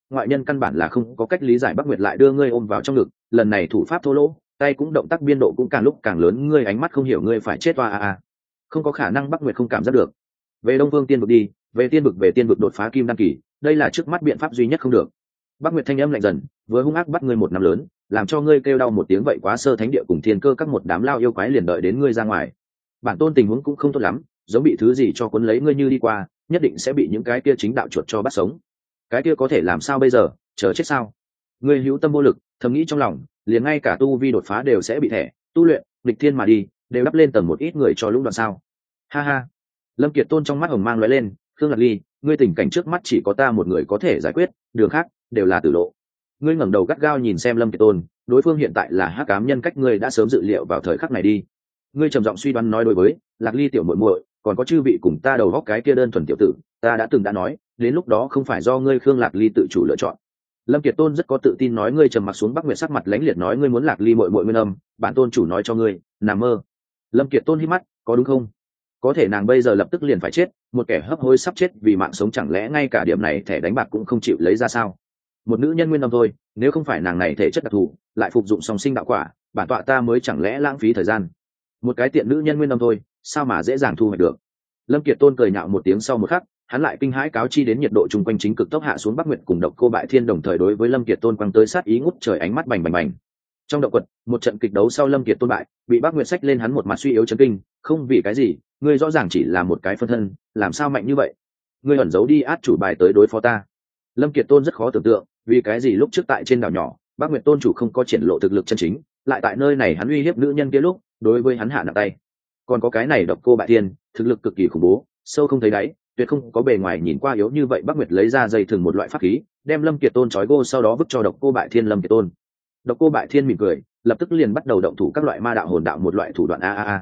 ngoại nhân căn bản là không có cách lý giải Bắc Nguyệt lại đưa ngươi ôm vào trong ngực, lần này thủ pháp thô lỗ, tay cũng động tác biên độ cũng càng lúc càng lớn, ngươi ánh mắt không hiểu ngươi phải chết toa không có khả năng. Bắc Nguyệt không cảm giác được. Về Đông Vương tiên vực đi, về tiên vực đột phá kim đan kỳ, đây là trước mắt biện pháp duy nhất không được. Bắc Nguyệt thanh âm lạnh dần, vừa hung ác bắt ngươi một năm lớn, làm cho ngươi kêu đau một tiếng vậy quá sơ thánh địa cùng thiên cơ các một đám lao yêu quái liền đợi đến ngươi ra ngoài. Bản tôn tình huống cũng không tốt lắm, giống bị thứ gì cho cuốn lấy ngươi như đi qua, nhất định sẽ bị những cái kia chính đạo chuột cho bắt sống. Cái kia có thể làm sao bây giờ, chờ chết sao? Ngươi hữu tâm vô lực, thầm nghĩ trong lòng, liền ngay cả tu vi đột phá đều sẽ bị thẻ, tu luyện, nghịch thiên mà đi, đều đắp lên tầng một ít người cho lũng đoạn sao? Ha ha. Lâm Kiệt Tôn trong mắt hồng mang lóe lên, Khương Lạc Ly, ngươi tình cảnh trước mắt chỉ có ta một người có thể giải quyết, đường khác đều là tử lộ. Ngươi ngẩng đầu gắt gao nhìn xem Lâm Kiệt Tôn, đối phương hiện tại là hắc ám nhân cách, ngươi đã sớm dự liệu vào thời khắc này đi. Ngươi trầm giọng suy đoán nói, đối với Lạc Ly tiểu muội muội, còn có chư vị cùng ta đầu góc cái kia đơn thuần tiểu tử, ta đã từng đã nói, đến lúc đó không phải do ngươi Khương Lạc Ly tự chủ lựa chọn. Lâm Kiệt Tôn rất có tự tin nói, ngươi trầm mặc xuống. Bắc Nguyệt sắc mặt lãnh liệt nói, ngươi muốn Lạc Ly muội muội nguyên âm, bản tôn chủ nói cho ngươi, nằm mơ. Lâm Kiệt Tôn hít mắt, có đúng không? Có thể nàng bây giờ lập tức liền phải chết, một kẻ hấp hối sắp chết vì mạng sống, chẳng lẽ ngay cả điểm này thẻ đánh bạc cũng không chịu lấy ra sao? Một nữ nhân nguyên âm thôi, nếu không phải nàng này thể chất đặc thù, lại phục dụng song sinh đạo quả, bản tọa ta mới chẳng lẽ lãng phí thời gian. Một cái tiện nữ nhân nguyên âm thôi, sao mà dễ dàng thu hoạch được? Lâm Kiệt Tôn cười nhạo một tiếng, sau một khắc, hắn lại kinh hãi cáo chi đến nhiệt độ chung quanh chính cực tốc hạ xuống. Bắc Nguyệt cùng Độc Cô Bại Thiên đồng thời đối với Lâm Kiệt Tôn quăng tới sát ý ngút trời, ánh mắt bành bành bành. Trong động quật, một trận kịch đấu sau Lâm Kiệt Tôn bại, bị Bắc Nguyệt xách lên, hắn một mặt suy yếu chấn kinh, không vì cái gì, ngươi rõ ràng chỉ là một cái phân thân, làm sao mạnh như vậy? Ngươi ẩn giấu đi át chủ bài tới đối phó ta. Lâm Kiệt Tôn rất khó tưởng tượng, vì cái gì lúc trước tại trên đảo nhỏ, Bắc Nguyệt Tôn chủ không có triển lộ thực lực chân chính, lại tại nơi này hắn uy hiếp nữ nhân kia lúc, đối với hắn hạ nặng tay. Còn có cái này Độc Cô Bại Thiên, thực lực cực kỳ khủng bố, sâu không thấy đáy, tuyệt không có bề ngoài nhìn qua yếu như vậy. Bắc Nguyệt lấy ra dây thừng một loại pháp khí, đem Lâm Kiệt Tôn trói gô, sau đó vứt cho Độc Cô Bại Thiên. Lâm Kiệt Tôn. Độc Cô Bại Thiên mỉm cười, lập tức liền bắt đầu động thủ các loại ma đạo hồn đạo một loại thủ đoạn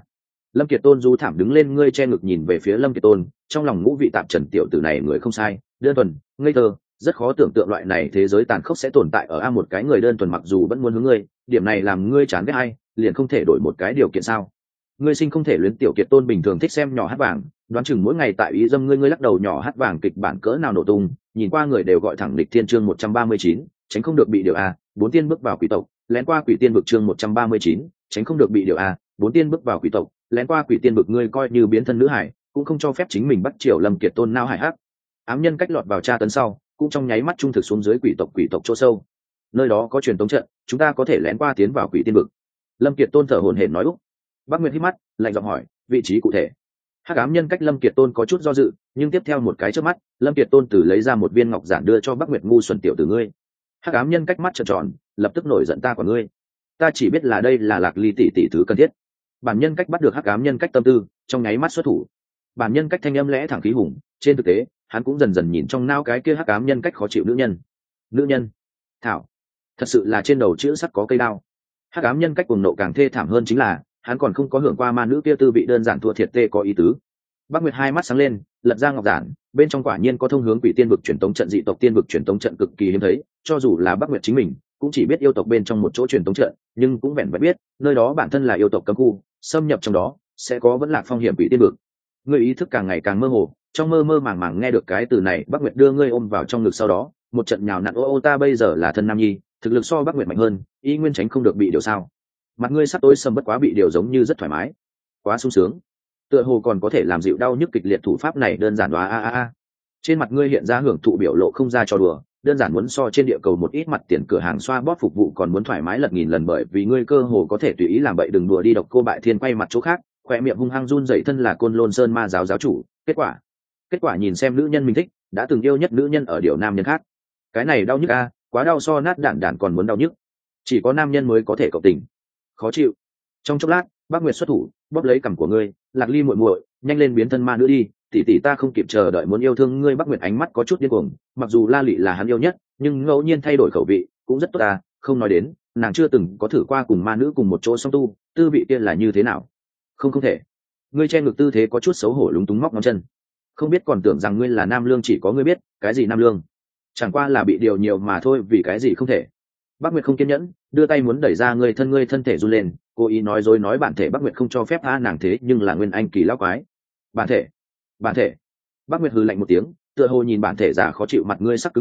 Lâm Kiệt Tôn du thảm đứng lên, ngươi che ngực nhìn về phía Lâm Kiệt Tôn, trong lòng ngũ vị tạp trần, tiểu tử này người không sai, đơn thuần, ngây thơ, rất khó tưởng tượng loại này thế giới tàn khốc sẽ tồn tại ở một cái người đơn thuần mặc dù vẫn muốn hướng ngươi, điểm này làm ngươi chán ghét ai, liền không thể đổi một cái điều kiện sao? Ngươi sinh không thể luyến. Tiểu Kiệt Tôn bình thường thích xem nhỏ hát vàng, đoán chừng mỗi ngày tại ý dâm ngươi lắc đầu nhỏ hát vàng kịch bản cỡ nào nổ tung, nhìn qua người đều gọi thẳng địch thiên. Chương 139, tránh không được bị điều bốn tiên bước vào quỷ tộc, lén qua quỷ tiên vực. Chương 139, tránh không được bị điều bốn tiên bước vào quỷ tộc, lén qua quỷ tiên vực. Ngươi coi như biến thân nữ hải, cũng không cho phép chính mình bắt triều Lâm Kiệt Tôn nao hải hắc ám nhân cách lọt vào tra tấn sau, cũng trong nháy mắt trung thực xuống dưới quỷ tộc chỗ sâu. Nơi đó có truyền tống trận, chúng ta có thể lén qua tiến vào quỷ tiên vực. Lâm Kiệt Tôn thở hổn hển nói. Bắc Nguyệt hít mắt, lạnh giọng hỏi, vị trí cụ thể? Hắc ám nhân cách Lâm Kiệt Tôn có chút do dự, nhưng tiếp theo một cái chớp mắt, Lâm Kiệt Tôn từ lấy ra một viên ngọc giản đưa cho Bắc Nguyệt, ngu xuẩn tiểu tử ngươi. Hắc ám nhân cách mắt trợn tròn, lập tức nổi giận, ta của ngươi, ta chỉ biết là đây là Lạc Ly tỷ tỷ thứ cần thiết. Bản nhân cách bắt được hắc ám nhân cách tâm tư, trong nháy mắt xuất thủ. Bản nhân cách thanh âm lẽ thẳng khí hùng, trên thực tế, hắn cũng dần dần nhìn trong não cái kia hắc ám nhân cách khó chịu nữ nhân. Nữ nhân? Thảo, thật sự là trên đầu chữ sắt có cây đao. Hắc ám nhân cách cuồng nộ càng thê thảm hơn chính là, hắn còn không có hưởng qua ma nữ kia tư vị, đơn giản thua thiệt tê có ý tứ. Bắc Nguyệt hai mắt sáng lên, lật ra ngọc giản, bên trong quả nhiên có thông hướng quỷ tiên vực truyền tống trận, dị tộc tiên vực truyền tống trận cực kỳ hiếm thấy, cho dù là Bắc Nguyệt chính mình cũng chỉ biết yêu tộc bên trong một chỗ truyền tống trận, nhưng cũng vẹn vẹn biết nơi đó bản thân là yêu tộc cấm khu, xâm nhập trong đó sẽ có vẫn lạc phong hiểm quỷ tiên vực. Ngươi ý thức càng ngày càng mơ hồ, trong mơ mơ màng màng nghe được cái từ này. Bắc Nguyệt đưa ngươi ôm vào trong ngực, sau đó một trận nhào nặn, ô ta bây giờ là thân nam nhi, thực lực so Bắc Nguyệt mạnh hơn, y nguyên tránh không được bị điều sao? Mặt ngươi sắp tối sầm, bất quá bị điều giống như rất thoải mái, quá sung sướng, tựa hồ còn có thể làm dịu đau nhức kịch liệt. Thủ pháp này đơn giản đoá trên mặt ngươi hiện ra hưởng thụ biểu lộ, không ra cho đùa, đơn giản muốn so trên địa cầu một ít mặt tiền cửa hàng xoa bóp phục vụ còn muốn thoải mái lật nghìn lần, bởi vì ngươi cơ hồ có thể tùy ý làm bậy. Đừng đùa đi. Độc Cô Bại Thiên quay mặt chỗ khác, khoe miệng hung hăng run rẩy, thân là Côn Lôn Sơn ma giáo giáo chủ, kết quả nhìn xem nữ nhân mình thích, đã từng yêu nhất nữ nhân ở điều nam nhân khác, cái này đau nhức quá đau, so nát đản còn muốn đau nhức, chỉ có nam nhân mới có thể cộng tình, khó chịu. Trong chốc lát, Bác Nguyệt xuất thủ, bóp lấy cằm của ngươi, Lạc Ly muội muội, nhanh lên biến thân ma nữ đi, tỷ tỷ ta không kịp chờ đợi muốn yêu thương ngươi. Bác Nguyệt ánh mắt có chút điên cuồng, mặc dù La Lị là hắn yêu nhất, nhưng ngẫu nhiên thay đổi khẩu vị cũng rất tốt không nói đến, nàng chưa từng có thử qua cùng ma nữ cùng một chỗ song tu, tư vị kia là như thế nào? Không thể. Ngươi che ngực tư thế có chút xấu hổ, lúng túng móc ngón chân. Không biết còn tưởng rằng ngươi là nam lương, chỉ có ngươi biết, cái gì nam lương? Chẳng qua là bị điều nhiều mà thôi, vì cái gì không thể? Bác Nguyệt không kiên nhẫn, đưa tay muốn đẩy ra ngươi thân thể run lên, cố ý nói dối nói bản thể. Bác Nguyệt không cho phép nàng thế nhưng là nguyên anh kỳ lão quái. Bản thể. Bác Nguyệt hừ lạnh một tiếng, tựa hồ nhìn bản thể giả khó chịu, mặt ngươi sắc cứng đờ,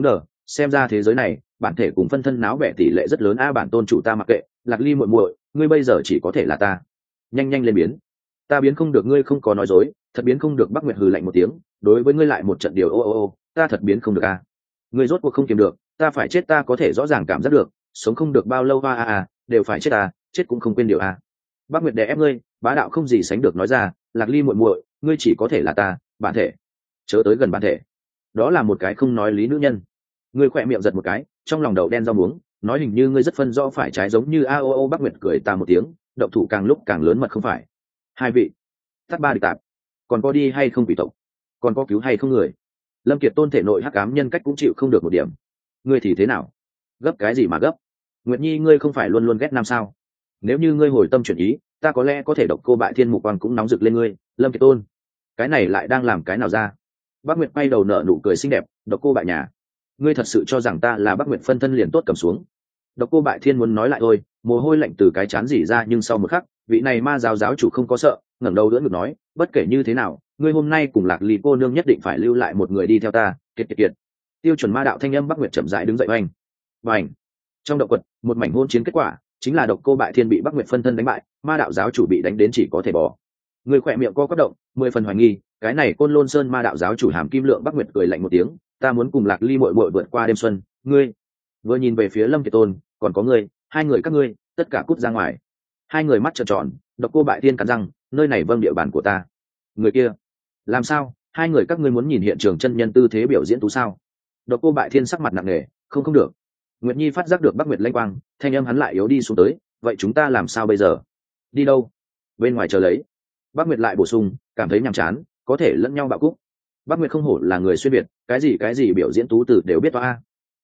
xem ra thế giới này bản thể cùng phân thân náo bẻ tỷ lệ rất lớn a. Bản tôn chủ ta mặc kệ, Lạc Ly muội muội, ngươi bây giờ chỉ có thể là ta. Nhanh nhanh lên biến. Ta biến không được, ngươi không có nói dối, thật biến không được. Bắc Nguyệt hừ lạnh một tiếng, đối với ngươi lại một trận điều. Ô, ta thật biến không được a. Ngươi rốt cuộc không kiềm được, ta phải chết, ta có thể rõ ràng cảm giác được, sống không được bao lâu đều phải chết chết cũng không quên điều a. Bắc Nguyệt đè ép ngươi, bá đạo không gì sánh được nói ra, Lạc Ly muội muội, ngươi chỉ có thể là ta, bản thể. Chớ tới gần bản thể. Đó là một cái không nói lý nữ nhân. Ngươi khỏe miệng giật một cái, trong lòng đầu đen rau muống, nói hình như ngươi rất phân rõ phải trái giống như a. Bắc Nguyệt cười ta một tiếng, động thủ càng lúc càng lớn mật không phải. Hai vị, tắt ba địch tạp, còn có đi hay không quỷ tộc, còn có cứu hay không người. Lâm Kiệt Tôn thể nội hắc ám nhân cách cũng chịu không được một điểm. Ngươi thì thế nào? Gấp cái gì mà gấp? Nguyệt Nhi ngươi không phải luôn luôn ghét nam sao? Nếu như ngươi hồi tâm chuyển ý, ta có lẽ có thể độc cô bại thiên mục quang cũng nóng rực lên ngươi. Lâm Kiệt Tôn, cái này lại đang làm cái nào ra? Bắc Nguyệt bay đầu nở nụ cười xinh đẹp, độc cô bại nhà, ngươi thật sự cho rằng ta là Bắc Nguyệt phân thân liền tốt cầm xuống? Độc cô bại thiên muốn nói lại thôi, mồ hôi lạnh từ cái chán rỉ ra, nhưng sau một khắc, vị này ma giáo chủ không có sợ, ngẩng đầu đỡ ngực nói, bất kể như thế nào, ngươi hôm nay cùng Lạc Ly cô nương nhất định phải lưu lại một người đi theo ta. Kiệt. Tiêu chuẩn ma đạo thanh âm. Bắc Nguyệt chậm rãi đứng dậy oanh. Bành. Trong động quật, một mảnh hôn chiến kết quả, chính là độc cô bại thiên bị Bắc Nguyệt phân thân đánh bại, ma đạo giáo chủ bị đánh đến chỉ có thể bỏ. Người khỏe miệng co quắp động, 10 phần hoài nghi, cái này Côn Lôn Sơn ma đạo giáo chủ Hàm Kim Lượng. Bắc Nguyệt cười lạnh một tiếng, ta muốn cùng Lạc Ly muội muội vượt qua đêm xuân, ngươi. Vừa nhìn về phía Lâm Kiệt Tôn, còn có ngươi, hai người các ngươi, tất cả cút ra ngoài. Hai người mắt trợn tròn, độc cô bại thiên cắn răng, nơi này vâng địa bàn của ta. Người kia, làm sao? Hai người các ngươi muốn nhìn hiện trường chân nhân tư thế biểu diễn tú sao? Độc cô bại thiên sắc mặt nặng nề, không được. Nguyệt Nhi phát giác được Bắc Nguyệt lanh quang, thanh âm hắn lại yếu đi xuống tới, vậy chúng ta làm sao bây giờ? Đi đâu? Bên ngoài chờ lấy. Bắc Nguyệt lại bổ sung, cảm thấy nhàm chán, có thể lẫn nhau bạo cúc. Bắc Nguyệt không hổ là người xuyên việt, cái gì biểu diễn tú từ đều biết toa.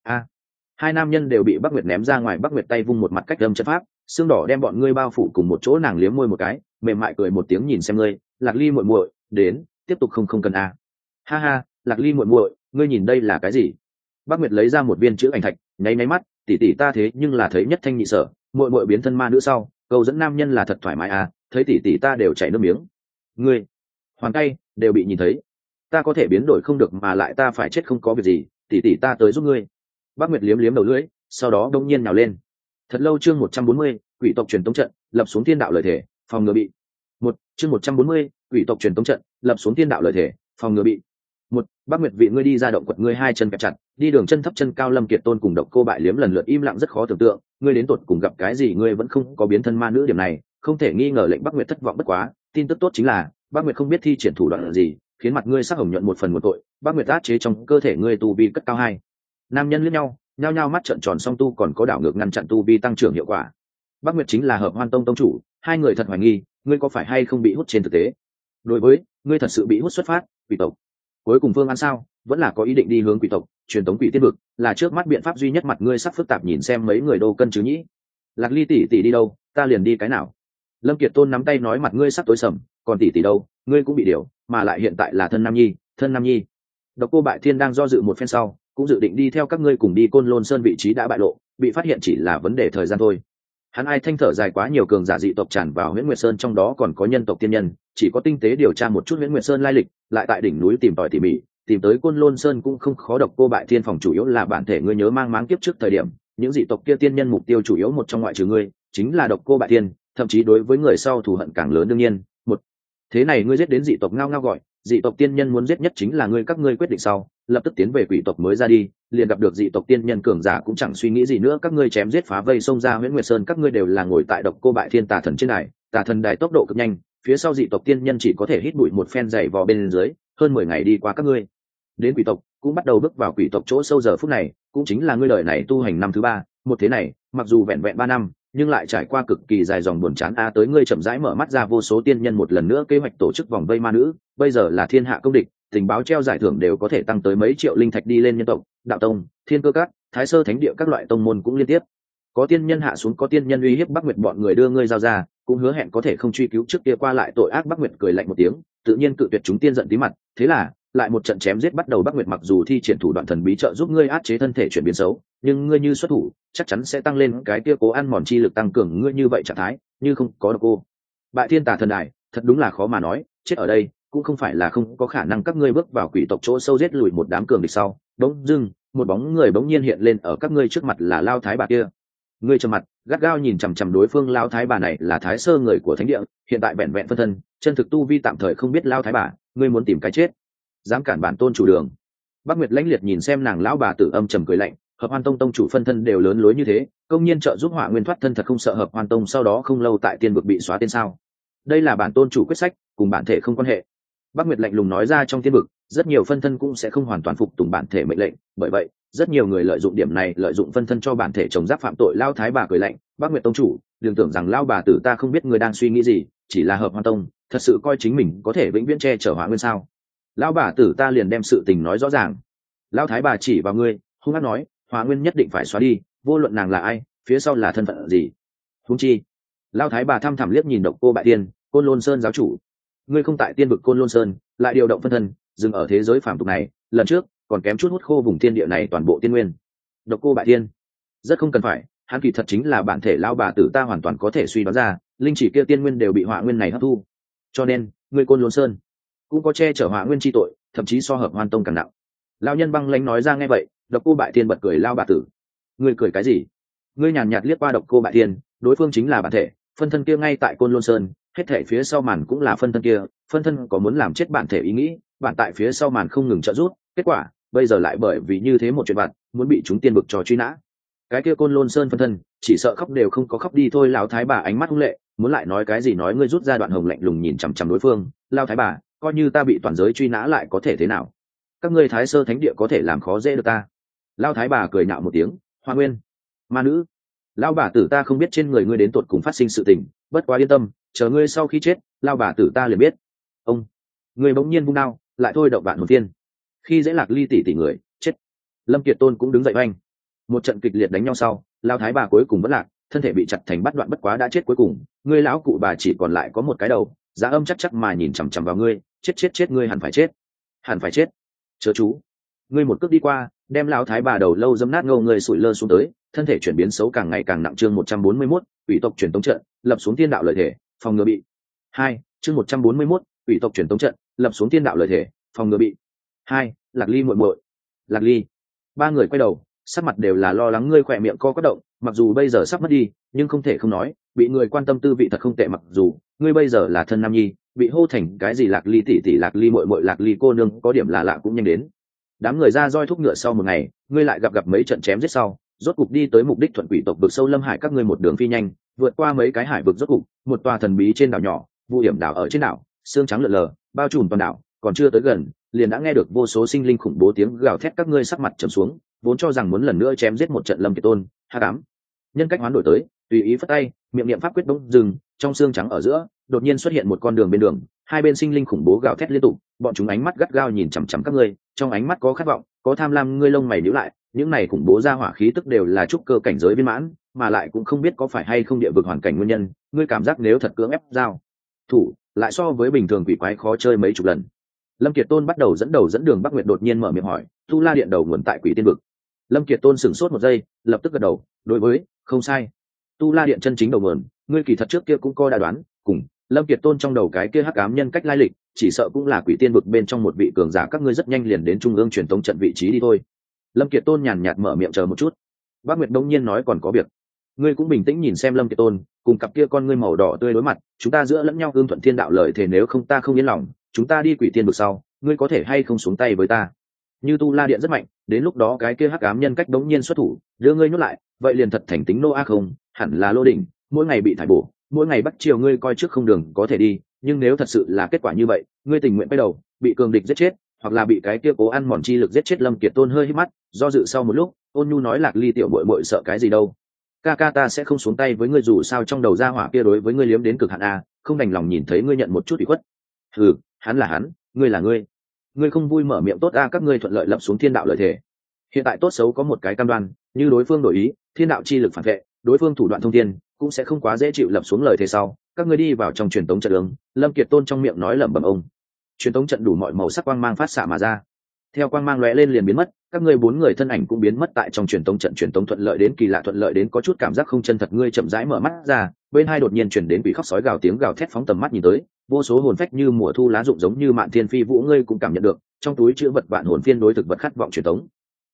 Hai nam nhân đều bị Bắc Nguyệt ném ra ngoài. Bắc Nguyệt tay vung một mặt cách âm chất pháp, xương đỏ đem bọn ngươi bao phủ cùng một chỗ. Nàng liếm môi một cái, mềm mại cười một tiếng, nhìn xem ngươi, Lạc Ly muội muội, đến, tiếp tục không cần ha, Lạc Ly muội muội, ngươi nhìn đây là cái gì? Bắc Nguyệt lấy ra một viên chữ ảnh thạch, nháy mắt, tỷ tỷ ta thế nhưng là thấy nhất thanh nhị sở, muội muội biến thân ma nữ sau, câu dẫn nam nhân là thật thoải mái thấy tỷ tỷ ta đều chảy nước miếng. Ngươi, hoàn tay đều bị nhìn thấy, ta có thể biến đổi không được mà lại ta phải chết không có việc gì, tỷ tỷ ta tới giúp ngươi. Bắc Nguyệt liếm liếm đầu lưỡi, sau đó đông nhiên nhào lên. Thật lâu. Chương 140, quỷ tộc truyền tống trận, lập xuống thiên đạo lợi thể, phòng ngừa bị. Chương 140, quỷ tộc truyền tống trận, lập xuống thiên đạo lợi thể, phòng ngừa bị. Bắc Nguyệt vị ngươi đi ra động quật, ngươi hai chân kẹp chặt, đi đường chân thấp chân cao. Lâm Kiệt Tôn cùng độc cô bại liếm lần lượt im lặng, rất khó tưởng tượng, ngươi đến tột cùng gặp cái gì, ngươi vẫn không có biến thân ma nữ, điểm này không thể nghi ngờ lệnh Bắc Nguyệt thất vọng. Bất quá, tin tức tốt chính là Bắc Nguyệt không biết thi triển thủ đoạn gì, khiến mặt ngươi sắc hồng nhuận một phần một tội. Bắc Nguyệt áp chế trong cơ thể ngươi tu vi cất cao. Hai nam nhân liếc nhau, nhao nhao mắt trợn tròn, song tu còn có đảo ngược ngăn chặn tu vi tăng trưởng hiệu quả. Bắc Nguyệt chính là Hợp Hoan Tông tông chủ, hai người thật hoài nghi, ngươi có phải hay không bị hút trên thực tế. Đối với ngươi thật sự bị hút xuất phát, quỷ tộc. Cuối cùng phương án sao, vẫn là có ý định đi hướng quỷ tộc, truyền tống quỷ tiên vực, là trước mắt biện pháp duy nhất. Mặt ngươi sắc phức tạp, nhìn xem mấy người đô cân chứ nhĩ. Lạc Ly tỷ tỷ đi đâu, ta liền đi cái nào. Lâm Kiệt Tôn nắm tay nói, mặt ngươi sắc tối sầm, còn tỷ tỷ đâu, ngươi cũng bị điều, mà lại hiện tại là thân nam nhi. Độc cô bại thiên đang do dự một phen sau, cũng dự định đi theo các ngươi cùng đi Côn Lôn Sơn, vị trí đã bại lộ, bị phát hiện chỉ là vấn đề thời gian thôi. Hắn ai thanh thở dài, quá nhiều cường giả dị tộc tràn vào Huyễn Nguyệt Sơn, trong đó còn có nhân tộc tiên nhân, chỉ có tinh tế điều tra một chút Huyễn Nguyệt Sơn lai lịch, lại tại đỉnh núi tìm tòi tỉ mỉ, tìm tới Côn Lôn Sơn cũng không khó. Độc cô bại thiên phòng chủ yếu là bản thể, ngươi nhớ mang máng kiếp trước thời điểm, những dị tộc kia tiên nhân mục tiêu chủ yếu một trong ngoại trừ ngươi, chính là độc cô bại thiên, thậm chí đối với người sau thù hận càng lớn. đương nhiên, một thế này ngươi giết đến dị tộc ngao ngao gọi, dị tộc tiên nhân muốn giết nhất chính là ngươi, các ngươi quyết định sau, lập tức tiến về quỷ tộc mới ra đi, liền gặp được dị tộc tiên nhân cường giả cũng chẳng suy nghĩ gì nữa, các ngươi chém giết phá vây xông ra Huyễn Nguyệt Sơn. Các ngươi đều là ngồi tại độc cô bại thiên tà thần trên đài, tà thần đài tốc độ cực nhanh, phía sau dị tộc tiên nhân chỉ có thể hít bụi một phen dày vò bên dưới. Hơn 10 ngày đi qua, các ngươi đến quỷ tộc, cũng bắt đầu bước vào quỷ tộc chỗ sâu. Giờ phút này cũng chính là ngươi đời này tu hành năm thứ 3, một thế này mặc dù vẹn vẹn 3 năm, nhưng lại trải qua cực kỳ dài dòng buồn chán tới ngươi chậm rãi mở mắt ra, vô số tiên nhân một lần nữa kế hoạch tổ chức vòng vây ma nữ, bây giờ là thiên hạ công địch, tình báo treo giải thưởng đều có thể tăng tới mấy triệu linh thạch. đi lên nhân tộc, đạo tông, thiên cơ các, thái sơ thánh địa các loại tông môn cũng liên tiếp có tiên nhân hạ xuống, có tiên nhân uy hiếp Bắc Nguyệt bọn người đưa ngươi giao ra, cũng hứa hẹn có thể không truy cứu trước kia qua lại tội ác. Bắc Nguyệt cười lạnh một tiếng, tự nhiên cự tuyệt chúng tiên giận tí mặt. Thế là lại một trận chém giết bắt đầu. Bắc Nguyệt mặc dù thi triển thủ đoạn thần bí trợ giúp ngươi áp chế thân thể chuyển biến xấu, nhưng ngươi như xuất thủ chắc chắn sẽ tăng lên cái kia cố ăn mòn chi lực, tăng cường ngươi như vậy trạng thái như không có độc cô bại thiên tà thần đài, thật đúng là khó mà nói. Chết ở đây cũng không phải là không có khả năng. Các ngươi bước vào quỷ tộc chỗ sâu, giết lùi một đám cường địch sau, bỗng dưng một bóng người bỗng nhiên hiện lên ở các ngươi trước mặt là Lao Thái bà kia. Ngươi trầm mặt gắt gao nhìn chằm chằm đối phương. Lao Thái bà này là Thái Sơ người của thánh địa, hiện tại vẹn vẹn phân thân, chân thực tu vi tạm thời không biết. Lao Thái bà, ngươi muốn tìm cái chết, dám cản bản tôn chủ đường. Bắc Nguyệt lãnh liệt nhìn xem nàng lão bà tử, âm trầm cười lạnh. Hợp Hoan Tông tông chủ phân thân đều lớn lối như thế, công nhiên trợ giúp Hỏa Nguyên thoát thân, thật không sợ Hợp Hoan Tông sau đó không lâu tại tiên vực bị xóa tên sao? Đây là bản tôn chủ quyết sách, cùng bản thể không quan hệ. Bắc Nguyệt lạnh lùng nói ra. Trong tiên vực rất nhiều phân thân cũng sẽ không hoàn toàn phục tùng bản thể mệnh lệnh, bởi vậy rất nhiều người lợi dụng điểm này, lợi dụng phân thân cho bản thể trồng giáp phạm tội. Lao Thái bà cười lạnh. Bắc Nguyệt tông chủ, đừng tưởng rằng lao bà tử ta không biết người đang suy nghĩ gì, chỉ là Hợp Hoan Tông thật sự coi chính mình có thể vĩnh viễn che chở Hỏa Nguyên sao? Lao bà tử ta liền đem sự tình nói rõ ràng. Lao Thái bà chỉ vào ngươi, hung hăng nói, Hỏa Nguyên nhất định phải xóa đi, vô luận nàng là ai, phía sau là thân phận gì. Huống chi, Lao Thái bà thăm thẳm liếc nhìn Độc Cô Bại Tiên, Côn Lôn Sơn giáo chủ, ngươi không tại tiên vực Côn Lôn Sơn, lại điều động phân thân dừng ở thế giới phàm tục này, lần trước còn kém chút hút khô vùng thiên địa này toàn bộ tiên nguyên. Độc Cô Bại Tiên rất không cần phải, hắn kỳ thật chính là bản thể lao bà tử ta hoàn toàn có thể suy đoán ra, linh chỉ kia tiên nguyên đều bị Hỏa Nguyên này hấp thu, cho nên ngươi Côn Lôn Sơn cũng có che chở Hỏa Nguyên chi tội, thậm chí so Hợp Hoan Tông càng nặng. Lão nhân băng lãnh nói ra. Nghe vậy, Độc Cô Bại Tiên bật cười. Lao bà tử, ngươi cười cái gì? Ngươi nhàn nhạt liếc qua Độc Cô Bại Tiên, đối phương chính là bản thể, phân thân kia ngay tại Côn Lôn Sơn, hết thể phía sau màn cũng là phân thân kia. Phân thân có muốn làm chết bản thể ý nghĩ, bản tại phía sau màn không ngừng trợ giúp, kết quả bây giờ lại bởi vì như thế một chuyện vặt muốn bị chúng tiên vực trò truy nã. Cái kia Côn Lôn Sơn phân thân chỉ sợ khóc đều không có khóc đi thôi. Lão Thái bà ánh mắt hung lệ, muốn lại nói cái gì nói. Ngươi rút ra đoạn hồng lạnh lùng nhìn chằm chằm đối phương. Lao Thái bà, coi như ta bị toàn giới truy nã lại có thể thế nào? Các ngươi Thái Sơ thánh địa có thể làm khó dễ được ta? Lao Thái bà cười nhạo một tiếng. Hoa Nguyên, ma nữ, lao bà tử ta không biết trên người ngươi đến tột cùng phát sinh sự tình, bất quá yên tâm, chờ ngươi sau khi chết, lao bà tử ta liền biết. Ông, ngươi bỗng nhiên vung đao, lại thôi động vạn hồn tiên, khi dễ Lạc Ly tỷ tỷ người chết. Lâm Kiệt Tôn cũng đứng dậy oanh. Một trận kịch liệt đánh nhau sau, lao thái bà cuối cùng vẫn lạc, thân thể bị chặt thành bắt đoạn, bất quá đã chết cuối cùng. Ngươi lão cụ bà chỉ còn lại có một cái đầu, Giá Âm chắc chắc mà nhìn chằm chằm vào ngươi. Chết, ngươi hẳn phải chết, hẳn phải chết. Chớ chú, ngươi một cước đi qua, đem lão thái bà đầu lâu dẫm nát, ngâu người sụi lơ xuống tới, thân thể chuyển biến xấu càng ngày càng nặng. Chương 141, ủy tộc truyền tống trận, lập xuống thiên đạo lợi thể, phòng ngừa bị. 2, chương 141, ủy tộc truyền tống trận, lập xuống thiên đạo lợi thể, phòng ngừa bị. 2, Lạc Ly muội muội. Lạc Ly. Ba người quay đầu, sắc mặt đều là lo lắng. Ngươi khỏe miệng co quắp động, mặc dù bây giờ sắp mất đi, nhưng không thể không nói, bị người quan tâm tư vị thật không tệ. Mặc dù ngươi bây giờ là thân nam nhi, bị hô thành cái gì Lạc Ly tỷ tỷ, Lạc Ly muội muội, Lạc Ly cô nương, có điểm là lạ cũng nhanh đến. Đám người ra roi thúc ngựa sau một ngày, ngươi lại gặp mấy trận chém giết sau, rốt cục đi tới mục đích, thuận quỷ tộc vực sâu Lâm Hải. Các ngươi một đường phi nhanh, vượt qua mấy cái hải vực, rốt cục một tòa thần bí trên đảo nhỏ. Vụ hiểm đảo ở trên đảo, xương trắng lượn lờ bao trùm toàn đảo, còn chưa tới gần liền đã nghe được vô số sinh linh khủng bố tiếng gào thét. Các ngươi sắc mặt trầm xuống, vốn cho rằng muốn lần nữa chém giết một trận Lâm Kiệt Tôn, hắc ám nhân cách hoán đổi tới, tùy ý phất tay, miệng niệm pháp quyết bỗng dừng, trong xương trắng ở giữa đột nhiên xuất hiện một con đường bên đường, hai bên sinh linh khủng bố gào thét liên tục, bọn chúng ánh mắt gắt gao nhìn chằm chằm các ngươi, trong ánh mắt có khát vọng, có tham lam. Ngươi lông mày nhíu lại, những này khủng bố ra hỏa khí tức đều là trúc cơ cảnh giới viên mãn, mà lại cũng không biết có phải hay không địa vực hoàn cảnh nguyên nhân, ngươi cảm giác nếu thật cưỡng ép giao thủ, lại so với bình thường quỷ quái khó chơi mấy chục lần. Lâm Kiệt Tôn bắt đầu dẫn đường. Bắc Nguyệt đột nhiên mở miệng hỏi, Tu La Điện đầu nguồn tại Quỷ Tiên vực. Lâm Kiệt Tôn sửng sốt một giây, lập tức gật đầu, đối với, không sai, Tu La Điện chân chính đầu nguồn, ngươi kỳ thật trước kia cũng coi đã đoán, cùng Lâm Kiệt Tôn trong đầu cái kia hắc ám nhân cách lai lịch, chỉ sợ cũng là Quỷ Tiên vực bên trong một vị cường giả. Các ngươi rất nhanh liền đến trung ương truyền tống trận vị trí đi thôi. Lâm Kiệt Tôn nhàn nhạt mở miệng, chờ một chút. Bác Nguyệt đống nhiên nói, còn có việc. Ngươi cũng bình tĩnh nhìn xem Lâm Kiệt Tôn, cùng cặp kia con ngươi màu đỏ tươi đối mặt, chúng ta giữa lẫn nhau ương thuận thiên đạo lợi thể, nếu không ta không yên lòng, chúng ta đi Quỷ Tiên vực sau, ngươi có thể hay không xuống tay với ta? Như Tu La Điện rất mạnh, đến lúc đó cái kia hắc ám nhân cách đống nhiên xuất thủ, đưa ngươi nhốt lại, vậy liền thật thành tính nô ác không, hẳn là lô đỉnh, mỗi ngày bị thải bổ, mỗi ngày bắt chiều ngươi coi trước không đường có thể đi. Nhưng nếu thật sự là kết quả như vậy, ngươi tình nguyện quay đầu, bị cường địch giết chết, hoặc là bị cái kia cố ăn mòn chi lực giết chết? Lâm Kiệt Tôn hơi hít mắt, do dự sau một lúc, ôn nhu nói, Lạc Ly tiểu muội muội sợ cái gì đâu, ca ca ta sẽ không xuống tay với ngươi, dù sao trong đầu gia hỏa kia đối với ngươi liếm đến cực hạn a, không đành lòng nhìn thấy ngươi nhận một chút ủy khuất. Ừ, hắn là hắn, ngươi là ngươi, ngươi không vui mở miệng tốt a. Các ngươi thuận lợi lập xuống thiên đạo lợi thể, hiện tại tốt xấu có một cái cam đoan, như đối phương đổi ý, thiên đạo chi lực phản vệ, đối phương thủ đoạn thông thiên, cũng sẽ không quá dễ chịu lập xuống lời thế sau. Các ngươi đi vào trong truyền tống trận đường. Lâm Kiệt Tôn trong miệng nói lẩm bẩm ông. Truyền tống trận đủ mọi màu sắc quang mang phát xạ mà ra, theo quang mang lóe lên liền biến mất, các ngươi bốn người thân ảnh cũng biến mất tại trong truyền tống trận. Truyền tống thuận lợi đến kỳ lạ, thuận lợi đến có chút cảm giác không chân thật. Ngươi chậm rãi mở mắt ra, bên hai đột nhiên truyền đến quỷ khóc sói gào tiếng gào thét, phóng tầm mắt nhìn tới, vô số hồn phách như mùa thu lá rụng giống như mạn thiên phi vũ. Ngươi cũng cảm nhận được trong túi chứa vật vạn hồn phiên đối thực vật khát vọng truyền tống.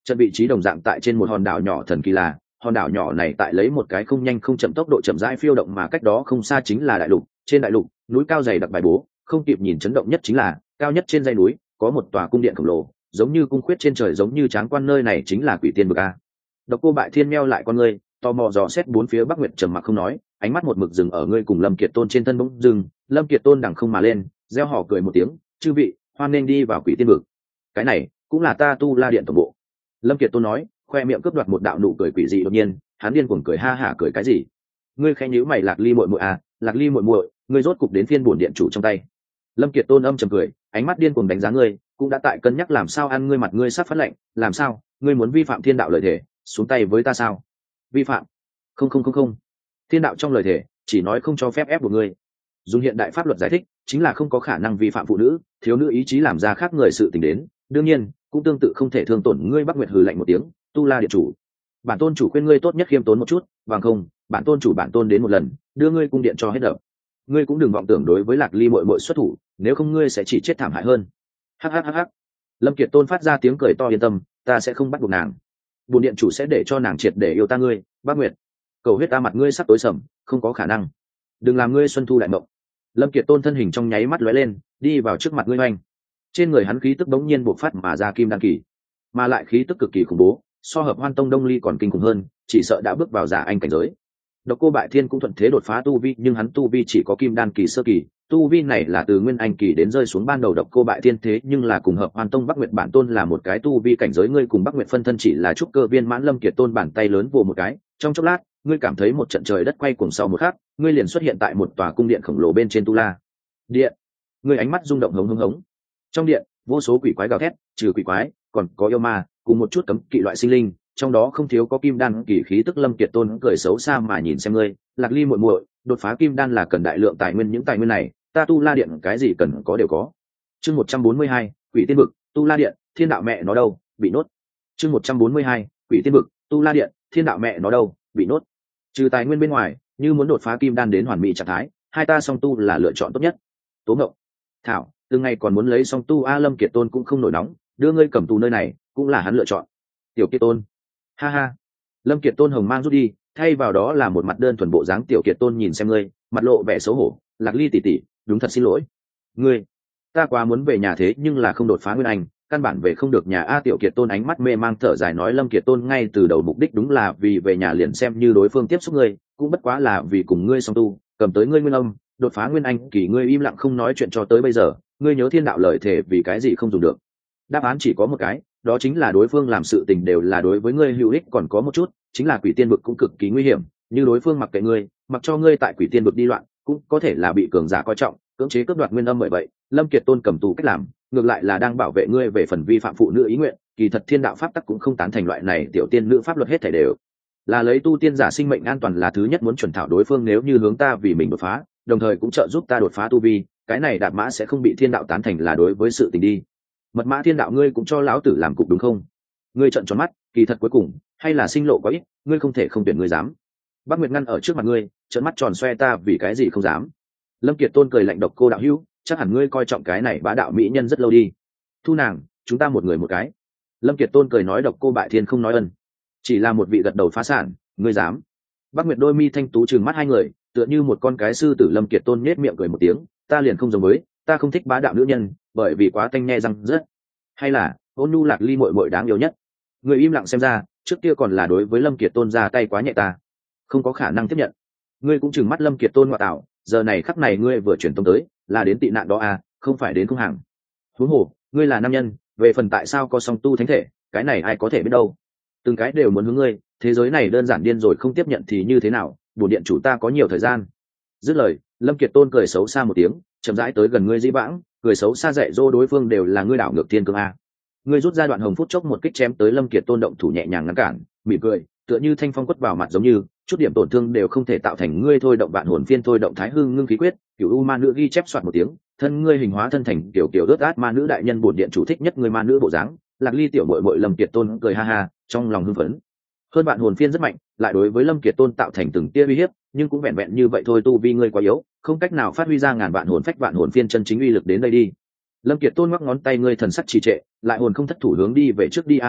Trận vị trí đồng dạng tại trên một hòn đảo nhỏ thần kỳ là hòn đảo nhỏ này tại lấy một cái không nhanh không chậm tốc độ chậm rãi phiêu động, mà cách đó không xa chính là đại lục. Trên đại lục núi cao dày đặc bài bố, không kịp nhìn chấn động nhất chính là cao nhất trên dãy núi có một tòa cung điện khổng lồ, giống như cung khuyết trên trời, giống như tráng quan. Nơi này chính là Quỷ Tiên Vực a. Độc Cô Bại Thiên meo lại con ngươi, tò mò dò xét bốn phía. Bắc Nguyệt trầm mặc không nói, ánh mắt một mực dừng ở ngươi cùng Lâm Kiệt Tôn trên thân. Bỗng dừng, Lâm Kiệt Tôn đằng không mà lên, reo hò cười một tiếng, chư vị hoan nên đi vào Quỷ Tiên Vực, cái này cũng là ta Tu La Điện tổng bộ. Lâm Kiệt Tôn nói, khoe miệng cướp đoạt một đạo nụ cười quỷ dị. Đột nhiên hắn điên cuồng cười ha hả. Cười cái gì? Ngươi khẽ nhíu mày. Lạc Ly muội muội à, Lạc Ly muội muội, ngươi rốt cục đến phiên bổn điện chủ trong tay. Lâm Kiệt Tôn âm trầm cười, ánh mắt điên cuồng đánh giá ngươi, cũng đã tại cân nhắc làm sao ăn ngươi. Mặt ngươi sắp phát lạnh, làm sao ngươi muốn vi phạm thiên đạo lời thể, xuống tay với ta sao? Vi phạm? Không, thiên đạo trong lời thể chỉ nói không cho phép ép buộc ngươi. Dùng hiện đại pháp luật giải thích, chính là không có khả năng vi phạm phụ nữ thiếu nữ ý chí làm ra khác người sự tình đến. Đương nhiên cũng tương tự không thể thương tổn ngươi. Bắc Nguyệt hừ lạnh một tiếng, Tu La Điện chủ, bản tôn chủ khuyên ngươi tốt nhất khiêm tốn một chút, bằng không bản tôn chủ bản tôn đến một lần đưa ngươi cung điện cho hết đập. Ngươi cũng đừng vọng tưởng đối với Lạc Ly muội muội xuất thủ, nếu không ngươi sẽ chỉ chết thảm hại hơn. Hắc. Lâm Kiệt Tôn phát ra tiếng cười to, yên tâm, ta sẽ không bắt buộc nàng, bổn điện chủ sẽ để cho nàng triệt để yêu ta. Ngươi Bắc Nguyệt, cầu huyết ta mặt ngươi sắp tối sầm, không có khả năng, đừng làm ngươi xuân thu đại mộng. Lâm Kiệt Tôn thân hình trong nháy mắt lóe lên, đi vào trước mặt ngươi. Oanh, trên người hắn khí tức bỗng nhiên bộc phát mà ra kim đan kỳ, mà lại khí tức cực kỳ khủng bố, so Hợp Hoan Tông Đông Ly còn kinh khủng hơn, chỉ sợ đã bước vào giả anh cảnh giới. Độc Cô Bại Thiên cũng thuận thế đột phá tu vi, nhưng hắn tu vi chỉ có kim đan kỳ sơ kỳ, tu vi này là từ nguyên anh kỳ đến rơi xuống ban đầu. Độc Cô Bại Thiên thế nhưng là cùng Hợp Hoan Tông Bắc Nguyệt bản tôn là một cái tu vi cảnh giới, ngươi cùng Bắc Nguyệt phân thân chỉ là trúc cơ viên mãn. Lâm Kiệt Tôn bàn tay lớn vồ một cái, trong chốc lát ngươi cảm thấy một trận trời đất quay cuồng, sau một khắc ngươi liền xuất hiện tại một tòa cung điện khổng lồ bên trên Tu La Điện. Ngươi ánh mắt rung động hống. Trong điện vô số quỷ quái gào thét, trừ quỷ quái còn có yêu ma cùng một chút cấm kỵ loại sinh linh, trong đó không thiếu có kim đan kỳ khí tức. Lâm Kiệt Tôn cười xấu xa mà nhìn xem ngươi, Lạc Ly muội muội, đột phá kim đan là cần đại lượng tài nguyên, những tài nguyên này ta Tu La Điện cái gì cần có đều có. Chương 142, Quỷ Tiên Vực, Tu La Điện, thiên đạo mẹ nó đâu, bị nốt. Chương 142, Quỷ Tiên Vực, Tu La Điện, thiên đạo mẹ nó đâu, bị nốt. Trừ tài nguyên bên ngoài, như muốn đột phá kim đan đến hoàn mỹ trạng thái, hai ta song tu là lựa chọn tốt nhất. Tố Ngộng, Thảo, từng ngày còn muốn lấy song tu a. Lâm Kiệt Tôn cũng không nổi nóng, đưa ngươi cầm tù nơi này cũng là hắn lựa chọn. Tiểu Kiệt Tôn, ha. Lâm Kiệt Tôn hồng mang rút đi, thay vào đó là một mặt đơn thuần bộ dáng. Tiểu Kiệt Tôn nhìn xem ngươi, mặt lộ vẻ xấu hổ, Lạc Ly tỷ tỷ, đúng thật xin lỗi. Ngươi, ta quá muốn về nhà thế nhưng là không đột phá nguyên anh, căn bản về không được nhà a. Tiểu Kiệt Tôn ánh mắt mê mang thở dài nói, Lâm Kiệt Tôn ngay từ đầu mục đích đúng là vì về nhà, liền xem như đối phương tiếp xúc ngươi cũng bất quá là vì cùng ngươi song tu, cầm tới ngươi nguyên âm, đột phá nguyên anh kỳ. Ngươi im lặng không nói chuyện cho tới bây giờ, ngươi nhớ thiên đạo lời thể vì cái gì không dùng được? Đáp án chỉ có một cái, đó chính là đối phương làm sự tình đều là đối với ngươi hữu ích. Còn có một chút chính là Quỷ Tiên Vực cũng cực kỳ nguy hiểm, như đối phương mặc kệ ngươi, mặc cho ngươi tại Quỷ Tiên Vực đi loạn, cũng có thể là bị cường giả coi trọng cưỡng chế cướp đoạt nguyên âm. Bởi vậy Lâm Kiệt Tôn cầm tù cách làm ngược lại là đang bảo vệ ngươi về phần vi phạm phụ nữ ý nguyện. Kỳ thật thiên đạo pháp tắc cũng không tán thành loại này tiểu tiên nữ pháp luật, hết thảy đều là lấy tu tiên giả sinh mệnh an toàn là thứ nhất, muốn chuẩn thảo đối phương nếu như hướng ta vì mình đột phá, đồng thời cũng trợ giúp ta đột phá tu vi, cái này đạp mã sẽ không bị thiên đạo tán thành là đối với sự tình đi. Mật mã thiên đạo ngươi cũng cho lão tử làm cục đúng không? Ngươi trợn tròn mắt, kỳ thật cuối cùng hay là sinh lộ có ít, ngươi không thể không tuyển, ngươi dám. Bắc Nguyệt ngăn ở trước mặt ngươi, trợn mắt tròn xoe, ta vì cái gì không dám? Lâm Kiệt Tôn cười lạnh, Độc Cô đạo hữu, chắc hẳn ngươi coi trọng cái này bá đạo mỹ nhân rất lâu đi, thu nàng chúng ta một người một cái. Lâm Kiệt Tôn cười nói, Độc Cô Bại Thiên không nói ân, chỉ là một vị gật đầu phá sản, ngươi dám? Bắc Nguyệt đôi mi thanh tú trừng mắt hai người, tựa như một con cái sư tử. Lâm Kiệt Tôn nhếch miệng cười một tiếng, ta liền không giống với, ta không thích bá đạo nữ nhân, bởi vì quá tanh nhe răng rất, hay là ôn nhu Lạc Ly muội muội đáng yêu nhất. Người im lặng xem ra trước kia còn là đối với Lâm Kiệt Tôn ra tay quá nhẹ, ta không có khả năng tiếp nhận. Ngươi cũng trừng mắt Lâm Kiệt Tôn ngoại tạo, giờ này khắc này ngươi vừa chuyển tông tới là đến tị nạn đó à, không phải đến không hàng. Huống hồ ngươi là nam nhân, về phần tại sao có song tu thánh thể, cái này ai có thể biết đâu, từng cái đều muốn hướng ngươi, thế giới này đơn giản điên rồi, không tiếp nhận thì như thế nào, bổn điện chủ ta có nhiều thời gian. Dứt lời Lâm Kiệt Tôn cười xấu xa một tiếng, chậm rãi tới gần ngươi, dĩ vãng cười xấu xa dạy dỗ đối phương đều là ngươi đảo ngược thiên cương a. Ngươi rút ra đoạn hồng phút chốc một kích chém tới, Lâm Kiệt Tôn động thủ nhẹ nhàng ngăn cản, mỉm cười tựa như thanh phong quất vào mặt, giống như chút điểm tổn thương đều không thể tạo thành. Ngươi thôi động vạn hồn phiên, thôi động thái hư ngưng khí quyết, cửu u ma nữ ghi chép soạt một tiếng, thân ngươi hình hóa thân thành kiểu kiểu ướt át ma nữ đại nhân, bổn điện chủ thích nhất ngươi ma nữ bộ dáng. Lạc Ly tiểu muội muội. Lâm Kiệt Tôn cười ha ha, trong lòng hưng phấn hơn. Vạn hồn phiên rất mạnh, lại đối với Lâm Kiệt Tôn tạo thành từng tia uy hiếp, nhưng cũng vẹn vẹn như vậy thôi, tu vi ngươi quá yếu, không cách nào phát huy ra ngàn vạn hồn phách vạn hồn phiên chân chính uy lực. Đến đây đi. Lâm Kiệt Tôn ngoắc ngón tay, ngươi thần sắc trì trệ, lại hồn không thất thủ hướng đi về trước đi a a.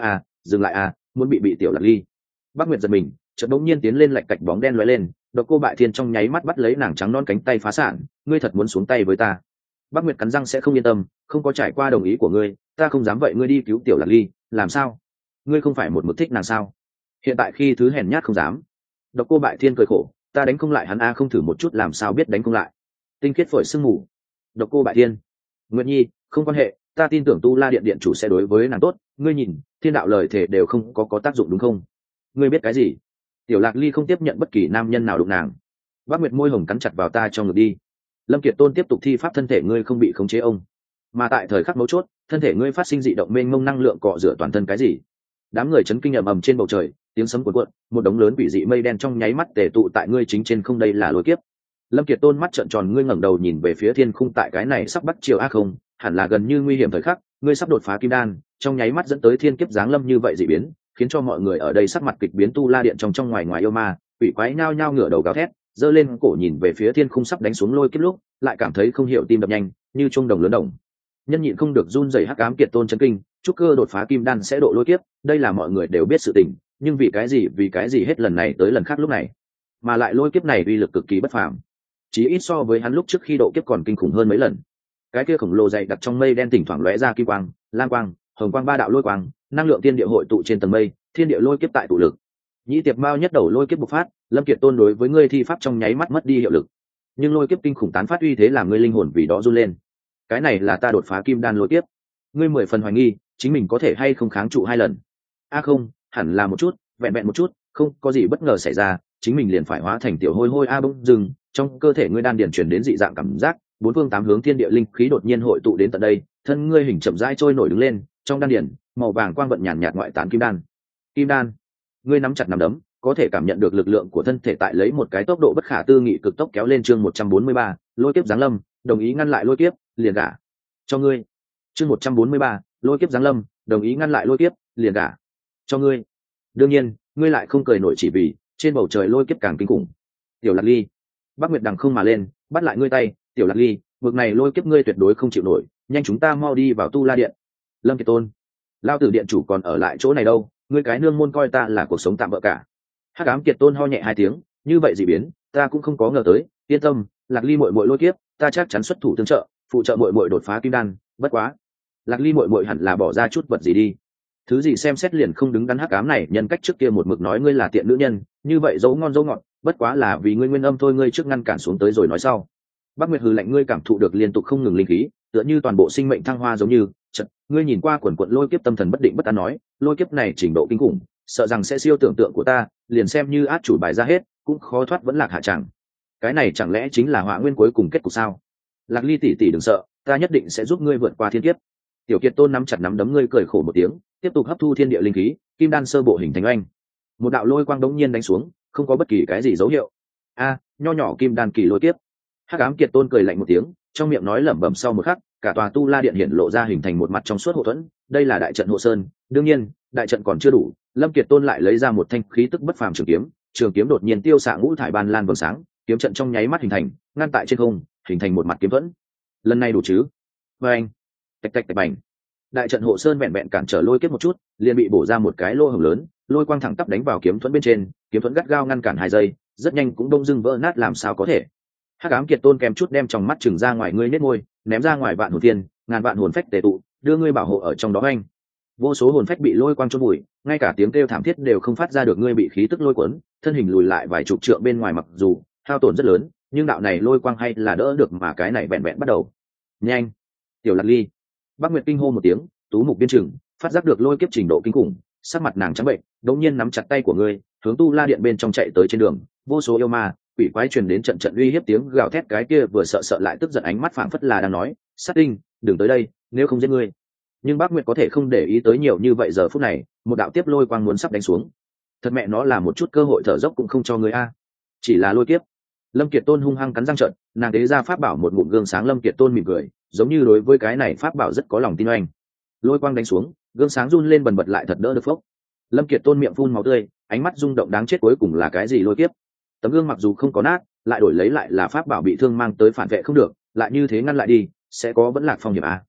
dừng lại à, muốn bị tiểu Lạc Ly. Bác Nguyệt giật mình, chợt bỗng nhiên tiến lên lạch cạch bóng đen lóe lên, Độc Cô Bại Thiên trong nháy mắt bắt lấy nàng trắng non cánh tay phá sản, ngươi thật muốn xuống tay với ta? Bác Nguyệt cắn răng sẽ không yên tâm, không có trải qua đồng ý của ngươi, ta không dám vậy ngươi đi cứu tiểu Lạc Ly, làm sao? Ngươi không phải một mực thích nàng sao? Hiện tại khi thứ hèn nhát không dám. Độc Cô Bại Thiên cười khổ, ta đánh không lại hắn a, không thử một chút làm sao biết đánh không lại. Tinh khiết phổi sương mù. Độc Cô Bại Thiên, Nguyệt Nhi, không quan hệ, ta tin tưởng Tu La Điện điện chủ sẽ đối với nàng tốt, ngươi nhìn, thiên đạo lời thể đều không có tác dụng đúng không? Ngươi biết cái gì? Tiểu Lạc Ly không tiếp nhận bất kỳ nam nhân nào đụng nàng. Bác Nguyệt môi hồng cắn chặt vào ta trong ngực đi. Lâm Kiệt Tôn tiếp tục thi pháp, thân thể ngươi không bị khống chế ông, mà tại thời khắc mấu chốt, thân thể ngươi phát sinh dị động mênh mông năng lượng cọ rửa toàn thân cái gì? Đám người chấn kinh ầm ầm trên bầu trời, tiếng sấm cuộn cuộn, một đống lớn quỷ dị mây đen trong nháy mắt tề tụ tại ngươi chính trên không, đây là lôi kiếp. Lâm Kiệt Tôn mắt trợn tròn, ngươi ngẩng đầu nhìn về phía thiên khung, tại cái này sắp bắt chiều a không, hẳn là gần như nguy hiểm thời khắc, ngươi sắp đột phá kim đan, trong nháy mắt dẫn tới thiên kiếp giáng lâm như vậy dị biến, khiến cho mọi người ở đây sắc mặt kịch biến, Tu La Điện trong ngoài yêu ma, quỷ quái nhao nhao ngửa đầu gào thét, giơ lên cổ nhìn về phía thiên khung sắp đánh xuống lôi kiếp lúc, lại cảm thấy không hiểu tim đập nhanh, như chuông đồng lớn đồng. Nhân nhịn không được run rẩy, Hắc Ám Kiệt Tôn chấn kinh, trúc cơ đột phá kim đan sẽ độ lôi kiếp, đây là mọi người đều biết sự tình, nhưng vì cái gì hết lần này tới lần khác lúc này, mà lại lôi kiếp này uy lực cực kỳ bất phàm, chí ít so với hắn lúc trước khi độ kiếp còn kinh khủng hơn mấy lần. Cái kia khổng lồ dày đặc trong mây đen thỉnh thoảng lóe ra kim quang, lam quang, hồng quang, ba đạo lôi quang, năng lượng thiên địa hội tụ trên tầng mây, thiên địa lôi kiếp tại tụ lực. Nhĩ Tiệp Mao nhất đầu lôi kiếp bộc phát, Lâm Kiệt Tôn đối với ngươi thi pháp trong nháy mắt mất đi hiệu lực, nhưng lôi kiếp kinh khủng tán phát uy thế làm ngươi linh hồn vì đó run lên. Cái này là ta đột phá kim đan lôi kiếp. Ngươi 10 phần hoài nghi chính mình có thể hay không kháng trụ 2 lần. A không, hẳn là một chút, vẹn vẹn một chút, không có gì bất ngờ xảy ra, chính mình liền phải hóa thành tiểu hôi hôi a. Bỗng dừng, trong cơ thể ngươi đan điền truyền đến dị dạng cảm giác, bốn phương tám hướng thiên địa linh khí đột nhiên hội tụ đến tận đây, thân ngươi hình chậm rãi trôi nổi đứng lên, trong đan điền màu vàng quang vận nhàn nhạt ngoại tán kim đan. Kim đan, ngươi nắm chặt nắm đấm, có thể cảm nhận được lực lượng của thân thể tại lấy một cái tốc độ bất khả tư nghị cực tốc kéo lên. Chương 143, lôi kiếp giáng lâm, đồng ý ngăn lại lôi kiếp, liền gả cho ngươi. Chương 143, lôi kiếp giáng lâm, đồng ý ngăn lại lôi kiếp, liền gả cho ngươi. Đương nhiên, ngươi lại không cười nổi, chỉ vì trên bầu trời lôi kiếp càng kinh khủng. Tiểu Lạc Ly, Bắc Nguyệt đằng không mà lên, bắt lại ngươi tay. Tiểu Lạc Ly, vực này lôi kiếp ngươi tuyệt đối không chịu nổi, nhanh chúng ta mau đi vào Tu La Điện. Lâm Kiệt Tôn, lao tử điện chủ còn ở lại chỗ này đâu, ngươi cái nương môn coi ta là cuộc sống tạm bỡ cả. Hắc Ám Kiệt Tôn ho nhẹ 2 tiếng, như vậy dị biến ta cũng không có ngờ tới, yên tâm, Lạc Ly muội muội lôi kiếp ta chắc chắn xuất thủ tương trợ, phụ trợ muội muội đột phá kim đan. Bất quá Lạc Ly muội muội hẳn là bỏ ra chút vật gì đi, thứ gì xem xét liền không đứng đắn. Hắc Ám này nhân cách trước kia một mực nói ngươi là tiện nữ nhân, như vậy dấu ngon dấu ngọt, bất quá là vì ngươi nguyên âm thôi, ngươi trước ngăn cản xuống tới rồi nói sau. Bắc Nguyệt hừ lạnh, ngươi cảm thụ được liên tục không ngừng linh khí, tựa như toàn bộ sinh mệnh thăng hoa giống như chật, ngươi nhìn qua quần quận lôi kiếp, tâm thần bất định bất an nói, lôi kiếp này trình độ kinh khủng, sợ rằng sẽ siêu tưởng tượng của ta, liền xem như át chủ bài ra hết cũng khó thoát vẫn lạc hạ chẳng. Cái này chẳng lẽ chính là họa nguyên cuối cùng kết cục sao? Lạc Ly tỷ tỷ đừng sợ, ta nhất định sẽ giúp ngươi vượt qua thiên kiếp. Tiểu Kiệt Tôn nắm chặt nắm đấm, ngươi cười khổ một tiếng, tiếp tục hấp thu thiên địa linh khí, kim đan sơ bộ hình thành oanh. Một đạo lôi quang đống nhiên đánh xuống, không có bất kỳ cái gì dấu hiệu. A, nho nhỏ kim đan kỳ lôi kiếp. Hắc Ám Kiệt Tôn cười lạnh một tiếng, trong miệng nói lẩm bẩm, sau một khắc, cả tòa Tu La Điện hiện lộ ra hình thành một mặt trong suốt hộ thuẫn, đây là đại trận hộ sơn. Đương nhiên, đại trận còn chưa đủ, Lâm Kiệt Tôn lại lấy ra một thanh khí tức bất phàm trường kiếm đột nhiên tiêu xạ ngũ thải ban lan vầng sáng, kiếm trận trong nháy mắt hình thành, ngăn tại trên không, hình thành một mặt kiếm thuẫn. Lần này đủ chứ? Và anh, tạch tạch tạch bành. Đại trận hộ sơn vẹn vẹn cản trở lôi kiếp một chút, liền bị bổ ra một cái lỗ hổng lớn, lôi quang thẳng tắp đánh vào kiếm thuẫn bên trên, kiếm thuẫn gắt gao ngăn cản 2 giây, rất nhanh cũng đông dưng vỡ nát, làm sao có thể? Hắc Ám Kiệt Tôn kèm chút đem trong mắt chừng ra ngoài, ngươi nết môi, ném ra ngoài vạn hồn thiên, ngàn vạn hồn phách tề tụ, đưa ngươi bảo hộ ở trong đó anh. Vô số hồn phách bị lôi quang chôn bụi, ngay cả tiếng kêu thảm thiết đều không phát ra được, ngươi bị khí tức lôi cuốn, thân hình lùi lại vài chục trượng bên ngoài, mặc dù hao tổn rất lớn, nhưng đạo này lôi quang hay là đỡ được, mà cái này vẹn vẹn bắt đầu. Nhanh, Tiểu Lạc Ly. Bắc Nguyệt kinh hô một tiếng, tú mục biên chừng, phát giác được lôi kiếp trình độ kinh khủng, sắc mặt nàng trắng bệnh, đột nhiên nắm chặt tay của ngươi, hướng Tu La Điện bên trong chạy tới. Trên đường, vô số yêu ma, quỷ quái truyền đến trận trận uy hiếp tiếng gào thét, cái kia vừa sợ lại tức giận ánh mắt phảng phất là đang nói, sát tinh, đừng tới đây, nếu không giết ngươi. Nhưng Bác Nguyệt có thể không để ý tới nhiều như vậy, giờ phút này một đạo tiếp lôi quang muốn sắp đánh xuống, thật mẹ nó là một chút cơ hội thở dốc cũng không cho người a. Chỉ là lôi kiếp. Lâm Kiệt Tôn hung hăng cắn răng trợn, nàng tế ra pháp bảo một ngụm gương sáng. Lâm Kiệt Tôn mỉm cười, giống như đối với cái này pháp bảo rất có lòng tin oanh. Lôi quang đánh xuống, gương sáng run lên bần bật, lại thật đỡ được phốc. Lâm Kiệt Tôn miệng phun máu tươi, ánh mắt rung động đáng chết, cuối cùng là cái gì lôi kiếp? Tấm gương mặc dù không có nát, lại đổi lấy lại là pháp bảo bị thương mang tới phản vệ không được, lại như thế ngăn lại đi, sẽ có vẫn lạc phong hiểm a.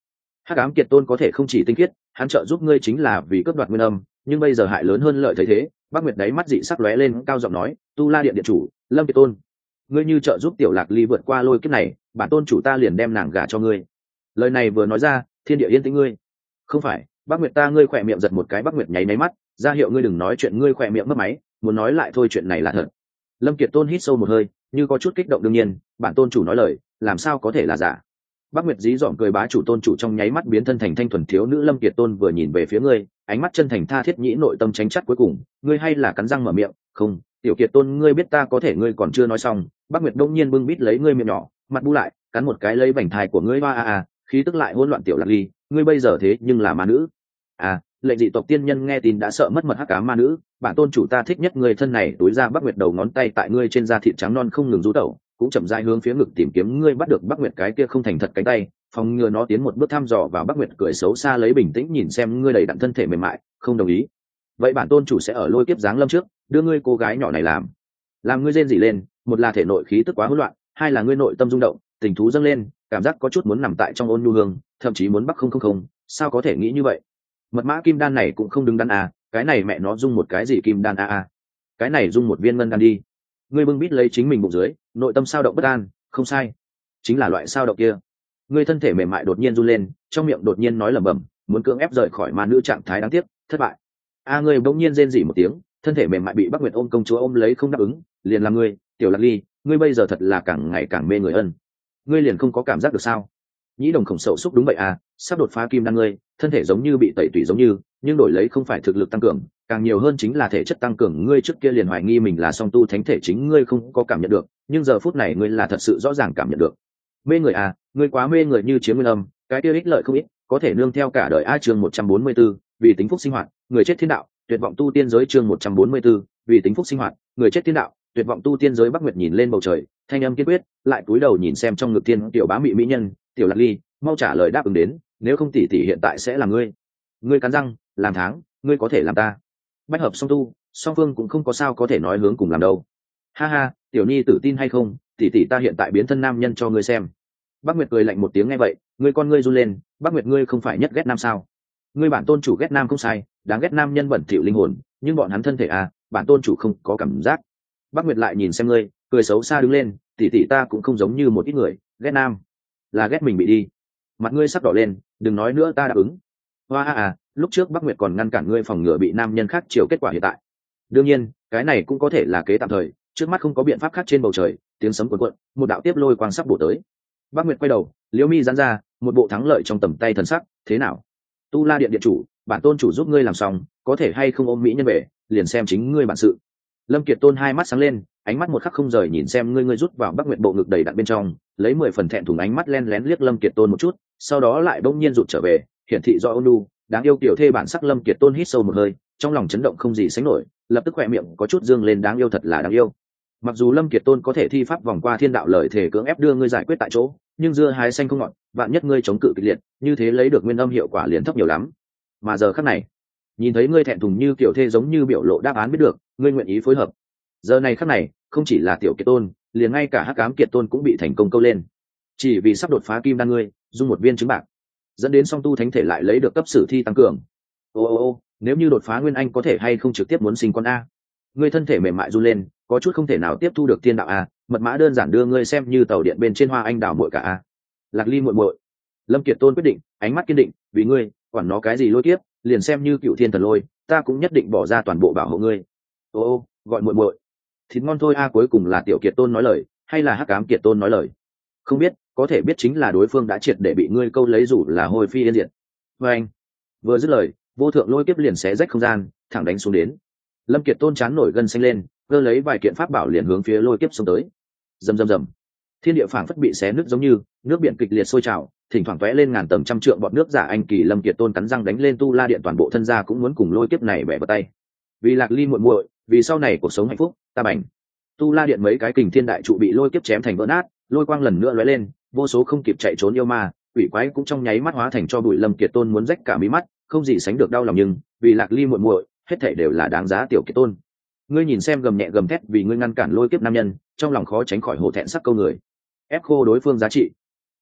hắc ám kiệt tôn có thể không chỉ tinh khiết, hắn trợ giúp ngươi chính là vì cướp đoạt nguyên âm, nhưng bây giờ hại lớn hơn lợi thấy thế. Bắc Nguyệt đáy mắt dị sắc lóe lên, cao giọng nói, tu la điện điện chủ Lâm Kiệt tôn, ngươi như trợ giúp tiểu lạc ly vượt qua lôi kiếp này, bản tôn chủ ta liền đem nàng gả cho ngươi. Lời này vừa nói ra, thiên địa yên tĩnh. Ngươi không phải Bắc Nguyệt ta? Ngươi khỏe miệng giật một cái. Bắc Nguyệt nháy máy mắt ra hiệu ngươi đừng nói chuyện. Ngươi khỏe miệng mất máy, muốn nói lại thôi, chuyện này là thật. Lâm Kiệt tôn hít sâu một hơi, như có chút kích động. đương nhiên bản tôn chủ nói lời, làm sao có thể là giả. Bắc Nguyệt dí dỏm cười, bá chủ tôn chủ trong nháy mắt biến thân thành thanh thuần thiếu nữ. Lâm Kiệt tôn vừa nhìn về phía ngươi, ánh mắt chân thành tha thiết, nhĩ nội tâm tránh chắc. Cuối cùng ngươi hay là cắn răng mở miệng, không, tiểu Kiệt tôn, ngươi biết ta có thể. Ngươi còn chưa nói xong, Bắc Nguyệt đông nhiên bưng bít lấy ngươi miệng nhỏ, mặt bu lại, cắn một cái lấy vành thai của ngươi. Hoa khí tức lại hỗn loạn. Tiểu Lạc Ly, ngươi bây giờ thế nhưng là ma nữ. Lệnh dị tộc tiên nhân nghe tin đã sợ mất mật. hắc ám ma nữ, bản tôn chủ ta thích nhất người thân này. Túi ra, Bắc Nguyệt đầu ngón tay tại ngươi trên da thịt trắng non không ngừng rú tẩu, cũng chậm rãi hướng phía ngực tìm kiếm. Ngươi bắt được Bắc Nguyệt cái kia không thành thật cánh tay, phòng ngừa nó tiến một bước thăm dò vào. Bắc Nguyệt cười xấu xa lấy bình tĩnh nhìn xem ngươi đầy đặn thân thể mềm mại, không đồng ý. Vậy bản tôn chủ sẽ ở lôi kiếp giáng lâm trước đưa ngươi cô gái nhỏ này làm ngươi rên rỉ lên. Một là thể nội khí tức quá hỗn loạn, hai là ngươi nội tâm rung động, tình thú dâng lên, cảm giác có chút muốn nằm tại trong ôn nhu hương, thậm chí muốn bắc không. Sao có thể nghĩ như vậy? Mật mã kim đan này cũng không đứng đắn cái này mẹ nó dung một cái gì kim đan cái này dung một viên ngân đan đi. Ngươi bưng bít lấy chính mình bụng dưới, nội tâm sao động bất an. Không sai, chính là loại sao động kia. Ngươi thân thể mềm mại đột nhiên run lên, trong miệng đột nhiên nói lẩm bẩm, muốn cưỡng ép rời khỏi ma nữ trạng thái. Đáng tiếc thất bại. Ngươi bỗng nhiên rên rỉ một tiếng, thân thể mềm mại bị Bắc Nguyệt ôm công chúa ôm lấy, không đáp ứng. Liền làm ngươi, tiểu Lạc Ly, ngươi bây giờ thật là càng ngày càng mê người ân. Ngươi liền không có cảm giác được sao? Nhĩ đồng khổng sậu xúc, đúng vậy sắp đột phá kim đan. Ngươi thân thể giống như bị tẩy tủy giống như, nhưng đổi lấy không phải thực lực tăng cường, càng nhiều hơn chính là thể chất tăng cường. Ngươi trước kia liền hoài nghi mình là song tu thánh thể, chính ngươi không có cảm nhận được, nhưng giờ phút này ngươi là thật sự rõ ràng cảm nhận được. Mê người ngươi quá mê người, như chiếm nguyên âm, cái kia ích lợi không ít, có thể nương theo cả đời. Chương 144, vì tính phúc sinh hoạt, người chết thiên đạo, tuyệt vọng tu tiên giới. Chương 144, vì tính phúc sinh hoạt, người chết thiên đạo, tuyệt vọng tu tiên giới. Bắc Nguyệt nhìn lên bầu trời, thanh âm kiên quyết, lại cúi đầu nhìn xem trong ngực tiên tiểu bá mị mỹ nhân. Tiểu Lạc Ly, mau trả lời đáp ứng đến, nếu không tỷ tỷ hiện tại sẽ là ngươi cắn răng làm tháng, ngươi có thể làm ta. Bách hợp song tu, song phương cũng không có sao có thể nói hướng cùng làm đâu. Ha, tiểu nhi tự tin hay không, tỷ tỷ ta hiện tại biến thân nam nhân cho ngươi xem. Bắc Nguyệt cười lạnh một tiếng. Nghe vậy, ngươi con ngươi run lên. Bắc Nguyệt, ngươi không phải nhất ghét nam sao? Ngươi bản tôn chủ ghét nam không sai, đáng ghét nam nhân bẩn thỉu linh hồn, nhưng bọn hắn thân thể bản tôn chủ không có cảm giác. Bắc Nguyệt lại nhìn xem ngươi, cười xấu xa đứng lên, tỷ tỷ ta cũng không giống như một ít người ghét nam, là ghét mình bị đi. Mặt ngươi sắp đỏ lên, đừng nói nữa, ta đáp ứng. Hoa lúc trước Bắc Nguyệt còn ngăn cản ngươi phòng ngừa bị nam nhân khác chiều, kết quả hiện tại đương nhiên cái này cũng có thể là kế tạm thời, trước mắt không có biện pháp khác. Trên bầu trời tiếng sấm cuộn cuộn, một đạo tiếp lôi quang sắp bổ tới. Bắc Nguyệt quay đầu, liễu mi giãn ra, một bộ thắng lợi trong tầm tay thần sắc. Thế nào, tu la điện điện chủ, bản tôn chủ giúp ngươi làm xong, có thể hay không ôm mỹ nhân về, liền xem chính ngươi bản sự. Lâm Kiệt tôn hai mắt sáng lên, ánh mắt một khắc không rời nhìn xem ngươi rút vào Bắc Nguyệt bộ ngực đầy đặn bên trong, lấy 10 phần thẹn thùng ánh mắt len lén liếc Lâm Kiệt tôn một chút, sau đó lại bỗng nhiên rụt trở về, hiển thị do ôn nhu đáng yêu tiểu thê bản sắc. Lâm Kiệt tôn hít sâu một hơi, trong lòng chấn động không gì sánh nổi, lập tức khỏe miệng có chút dương lên. Đáng yêu, thật là đáng yêu. Mặc dù Lâm Kiệt tôn có thể thi pháp vòng qua thiên đạo lời thể cưỡng ép đưa ngươi giải quyết tại chỗ, nhưng dưa hái xanh không ngọt, vạn nhất ngươi chống cự kịch liệt, như thế lấy được nguyên âm hiệu quả liền thấp nhiều lắm. Mà giờ khắc này, nhìn thấy ngươi thẹn thùng như tiểu thê giống như biểu lộ đáp án, biết được ngươi nguyện ý phối hợp. Giờ này khắc này, không chỉ là tiểu Kiệt tôn, liền ngay cả hắc ám Kiệt tôn cũng bị thành công câu lên. Chỉ vì sắp đột phá kim đan, ngươi dung một viên trứng bạc, dẫn đến song tu thánh thể lại lấy được cấp sử thi tăng cường. Nếu như đột phá nguyên anh, có thể hay không trực tiếp muốn sinh con ngươi thân thể mềm mại run lên, có chút không thể nào tiếp thu được thiên đạo mật mã đơn giản đưa ngươi xem như tàu điện bên trên hoa anh đào muội cả Lạc Ly muội muội. Lâm Kiệt tôn quyết định, ánh mắt kiên định, vì ngươi, quản nó cái gì lôi kiếp, liền xem như cựu thiên thần lôi, ta cũng nhất định bỏ ra toàn bộ bảo hộ ngươi. Gọi muội muội, thịt ngon thôi. Cuối cùng là tiểu Kiệt tôn nói lời, hay là hắc ám Kiệt tôn nói lời? Không biết, có thể biết chính là đối phương đã triệt để bị ngươi câu lấy, dù là hồi phi yên diệt. Anh vừa dứt lời, vô thượng lôi kiếp liền xé rách không gian, thẳng đánh xuống đến. Lâm Kiệt tôn chán nổi gân xanh lên, cơ lấy vài kiện pháp bảo liền hướng phía lôi kiếp xông tới. Rầm, thiên địa phảng phất bị xé nứt giống như, nước biển kịch liệt sôi trào, thỉnh thoảng tóe lên ngàn tầng trăm trượng bọt nước. Giả anh kỳ, Lâm Kiệt tôn cắn răng đánh lên tu la điện, toàn bộ thân gia cũng muốn cùng lôi kiếp này bẻ vào tay. Vì Lạc Ly muội muội, vì sau này cuộc sống hạnh phúc, ta bảnh. Tu la điện mấy cái kình thiên đại trụ bị lôi kiếp chém thành vỡ nát, lôi quang lần nữa lóe lên, vô số không kịp chạy trốn yêu ma, quỷ quái cũng trong nháy mắt hóa thành cho bụi. Lâm Kiệt tôn muốn rách cả mí mắt, không gì sánh được đau lòng, nhưng vì Lạc Ly muội muội, hết thảy đều là đáng giá. Tiểu Kiệt tôn, ngươi nhìn xem gầm nhẹ gầm thét vì ngươi ngăn cản lôi kiếp nam nhân, trong lòng khó tránh khỏi hổ thẹn sắc câu người, ép khô đối phương giá trị.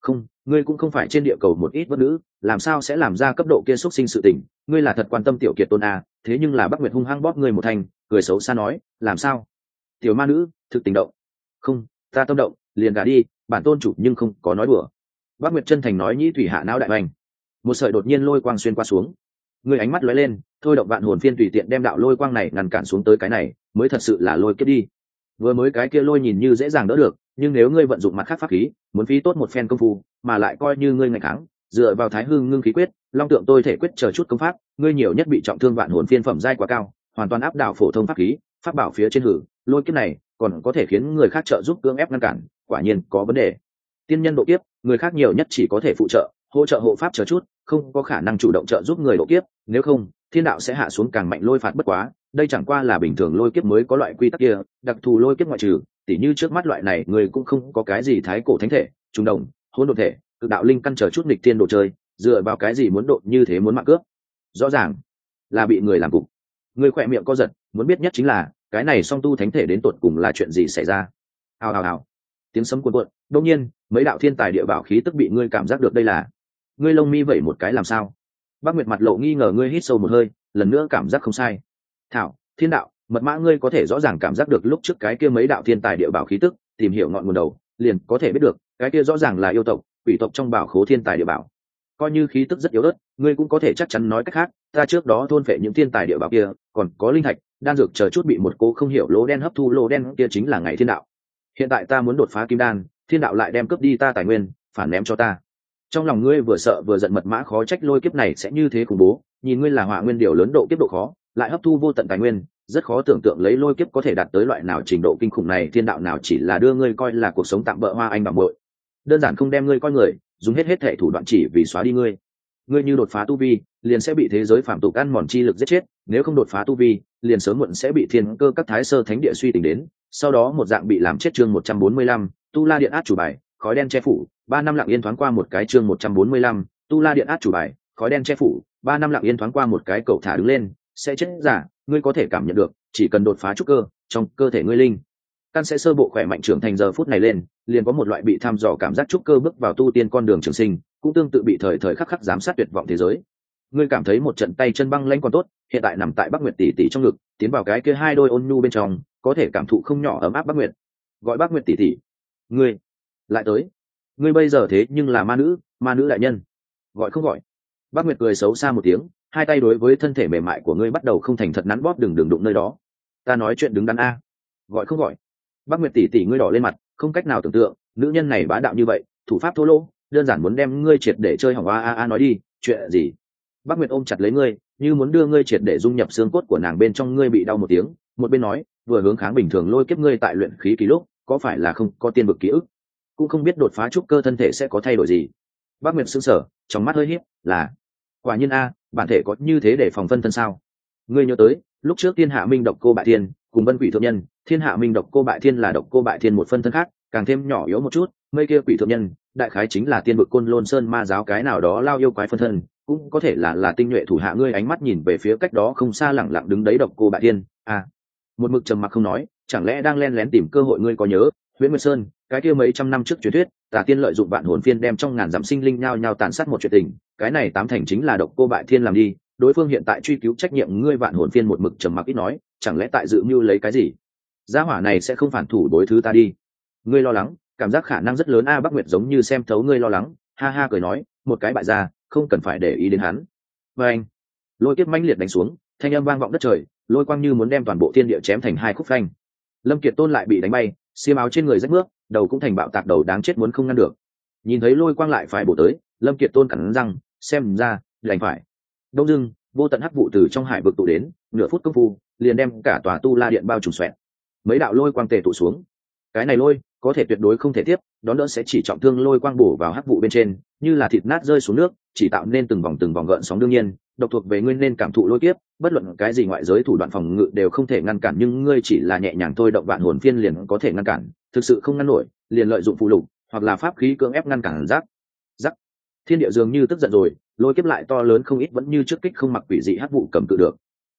Không, ngươi cũng không phải trên địa cầu một ít vất nữ, làm sao sẽ làm ra cấp độ kia xuất sinh sự tình, ngươi là thật quan tâm tiểu kiệt tôn à, thế nhưng là Bắc Nguyệt hung hăng bóp ngươi một thành, cười xấu xa nói, làm sao? Tiểu ma nữ, thực tình động. Không, ta tâm động, liền gả đi, bản tôn chủ nhưng không có nói đùa. Bắc Nguyệt chân thành nói, nhĩ thủy hạ não đại bành. Một sợi đột nhiên lôi quang xuyên qua xuống. Ngươi ánh mắt lóe lên, thôi động vạn hồn phiên tùy tiện đem đạo lôi quang này ngăn cản xuống tới, cái này mới thật sự là lôi kiếp đi. Vừa mới cái kia lôi nhìn như dễ dàng đỡ được, nhưng nếu ngươi vận dụng mặt khác pháp khí, muốn phí tốt một phen công phu, mà lại coi như ngươi ngày kháng, dựa vào thái hư ngưng khí quyết, long tượng tôi thể quyết chờ chút công pháp, ngươi nhiều nhất bị trọng thương vạn hồn phiên phẩm giai quá cao, hoàn toàn áp đảo phổ thông pháp khí, pháp bảo phía trên hử, lôi kiếp này còn có thể khiến người khác trợ giúp cưỡng ép ngăn cản, quả nhiên có vấn đề. Tiên nhân độ kiếp, người khác nhiều nhất chỉ có thể phụ trợ, hỗ trợ hộ pháp chờ chút, không có khả năng chủ động trợ giúp người độ kiếp, nếu không, thiên đạo sẽ hạ xuống càng mạnh lôi phạt bất quá, đây chẳng qua là bình thường lôi kiếp mới có loại quy tắc kia, đặc thù lôi kiếp ngoại trừ, tỉ như trước mắt loại này người cũng không có cái gì thái cổ thánh thể, trung đồng, hỗn độn thể, cực đạo linh căn chờ chút nghịch thiên đồ chơi, dựa vào cái gì muốn độ như thế muốn mạng cướp? Rõ ràng là bị người làm cục. Người khỏe miệng co giật, muốn biết nhất chính là cái này song tu thánh thể đến tột cùng là chuyện gì xảy ra. Hào hào hào, tiếng sấm cuồn cuộn, đột nhiên mấy đạo thiên tài địa bảo khí tức bị ngươi cảm giác được, đây là ngươi lông mi vẩy một cái làm sao? Bác Nguyệt mặt lộ nghi ngờ, ngươi hít sâu một hơi, lần nữa cảm giác không sai. Thảo, thiên đạo, mật mã ngươi có thể rõ ràng cảm giác được lúc trước cái kia mấy đạo thiên tài địa bảo khí tức, tìm hiểu ngọn nguồn đầu, liền có thể biết được, cái kia rõ ràng là yêu tộc, quỷ tộc trong bảo khố thiên tài địa bảo. Coi như khí tức rất yếu ớt, ngươi cũng có thể chắc chắn nói cách khác, ta trước đó thôn phệ những thiên tài địa bảo kia, còn có linh thạch, đan dược chờ chút bị một cô không hiểu lỗ đen hấp thu, lỗ đen kia chính là ngày thiên đạo. Hiện tại ta muốn đột phá kim đan, thiên đạo lại đem cướp đi ta tài nguyên, phản ném cho ta. Trong lòng ngươi vừa sợ vừa giận, mật mã khó trách lôi kiếp này sẽ như thế khủng bố, nhìn ngươi là hỏa nguyên điều lớn độ kiếp độ khó, lại hấp thu vô tận tài nguyên, rất khó tưởng tượng lấy lôi kiếp có thể đạt tới loại nào trình độ kinh khủng này. Thiên đạo nào chỉ là đưa ngươi coi là cuộc sống tạm bỡ hoa anh bằng bội, đơn giản không đem ngươi coi người, dùng hết thể thủ đoạn chỉ vì xóa đi ngươi. Ngươi như đột phá tu vi, liền sẽ bị thế giới phạm tục ăn mòn chi lực giết chết, nếu không đột phá tu vi, liền sớm muộn sẽ bị thiên cơ các thái sơ thánh địa suy tình đến, sau đó một dạng bị làm chết. Chương 145, tu la điện át chủ bài, khói đen che phủ, 3 năm lặng yên thoáng qua một cái. Chương 145, tu la điện át chủ bài, khói đen che phủ, 3 năm lặng yên thoáng qua một cái. Cậu thả đứng lên, sẽ chết giả, ngươi có thể cảm nhận được, chỉ cần đột phá trúc cơ, trong cơ thể ngươi linh căn sẽ sơ bộ khỏe mạnh trưởng thành. Giờ phút này lên, liền có một loại bị thăm dò cảm giác trúc cơ bước vào tu tiên con đường trường sinh, cũng tương tự bị thời thời khắc khắc giám sát tuyệt vọng thế giới. Ngươi cảm thấy một trận tay chân băng lãnh còn tốt, hiện tại nằm tại Bắc Nguyệt tỷ tỷ trong ngực, tiến vào cái kia hai đôi ôn nhu bên trong, có thể cảm thụ không nhỏ ấm áp. Bắc Nguyệt, gọi Bắc Nguyệt tỷ tỷ. Ngươi lại tới, ngươi bây giờ thế nhưng là ma nữ đại nhân, gọi không gọi? Bắc Nguyệt cười xấu xa một tiếng, hai tay đối với thân thể mềm mại của ngươi bắt đầu không thành thật nắn bóp, đừng đụng nơi đó. Ta nói chuyện đứng đắn a, gọi không gọi? Bắc Nguyệt tỷ tỷ, ngươi đỏ lên mặt, không cách nào tưởng tượng, nữ nhân này bá đạo như vậy, thủ pháp thô lỗ, đơn giản muốn đem ngươi triệt để chơi hỏng. Nói đi, chuyện gì? Bắc Nguyệt ôm chặt lấy ngươi, như muốn đưa ngươi triệt để dung nhập xương cốt của nàng bên trong. Ngươi bị đau một tiếng, một bên nói, vừa hướng kháng bình thường lôi kiếp. Ngươi tại luyện khí kỳ lúc, có phải là không có tiên vực ký ức, cũng không biết đột phá trúc cơ thân thể sẽ có thay đổi gì? Bắc Nguyệt sững sờ, trong mắt hơi híp, là quả nhiên a, bản thể có như thế để phòng phân thân sao? Ngươi nhớ tới lúc trước Thiên Hạ Minh độc cô bại thiên cùng Vân Quỷ thượng nhân, Thiên Hạ Minh độc cô bại thiên là độc cô bại thiên một phân thân khác, càng thêm nhỏ yếu một chút, mây kia quỷ thượng nhân đại khái chính là tiên vực Côn Lôn Sơn ma giáo cái nào đó lao yêu quái phân thân, cũng có thể là tinh nhuệ thủ hạ. Ngươi ánh mắt nhìn về phía cách đó không xa lẳng lặng đứng đấy độc cô bại thiên, một mực trầm mặc không nói, chẳng lẽ đang len lén tìm cơ hội? Ngươi có nhớ Huyễn Nguyệt Sơn cái kia mấy trăm năm trước truyền thuyết, Tà Tiên lợi dụng vạn hồn phiên đem trong ngàn dặm sinh linh nhao nhao tàn sát một chuyện tình, cái này tám thành chính là độc cô bại thiên làm đi. Đối phương hiện tại truy cứu trách nhiệm ngươi. Vạn hồn phiên một mực trầm mặc ít nói, chẳng lẽ tại dự mưu lấy cái gì? Gia hỏa này sẽ không phản thủ đối thứ ta đi? Ngươi lo lắng, cảm giác khả năng rất lớn a. Bắc Nguyệt giống như xem thấu ngươi lo lắng, ha ha cười nói, một cái bại gia, không cần phải để ý đến hắn. Và anh, lôi kiếp mãnh liệt đánh xuống, thanh âm vang vọng đất trời, lôi quang như muốn đem toàn bộ thiên địa chém thành hai khúc phanh. Lâm Kiệt Tôn lại bị đánh bay, xiêm áo trên người rách nước, đầu cũng thành bạo tạc đầu đáng chết muốn không ngăn được. Nhìn thấy lôi quang lại phải bổ tới, Lâm Kiệt Tôn cắn răng, xem ra đành phải. Đông dưng, vô tận hắc vụ từ trong hải vực tụ đến, nửa phút công phu liền đem cả tòa tu la điện bao trùm xoẹt. Mấy đạo lôi quang tề tụ xuống, cái này lôi có thể tuyệt đối không thể tiếp, đón đỡ sẽ chỉ trọng thương. Lôi quang bổ vào hắc vụ bên trên, như là thịt nát rơi xuống nước, chỉ tạo nên từng vòng gợn sóng. đương nhiên độc thuộc về ngươi nên cảm thụ lôi kiếp, bất luận cái gì ngoại giới thủ đoạn phòng ngự đều không thể ngăn cản, nhưng ngươi chỉ là nhẹ nhàng thôi động vạn hồn phiên liền có thể ngăn cản, thực sự không ngăn nổi liền lợi dụng phụ lục hoặc là pháp khí cưỡng ép ngăn cản. Rắc, thiên địa dường như tức giận rồi, lôi kiếp lại to lớn không ít, vẫn như trước kích không mặc quỷ dị hắc vụ cầm cự được.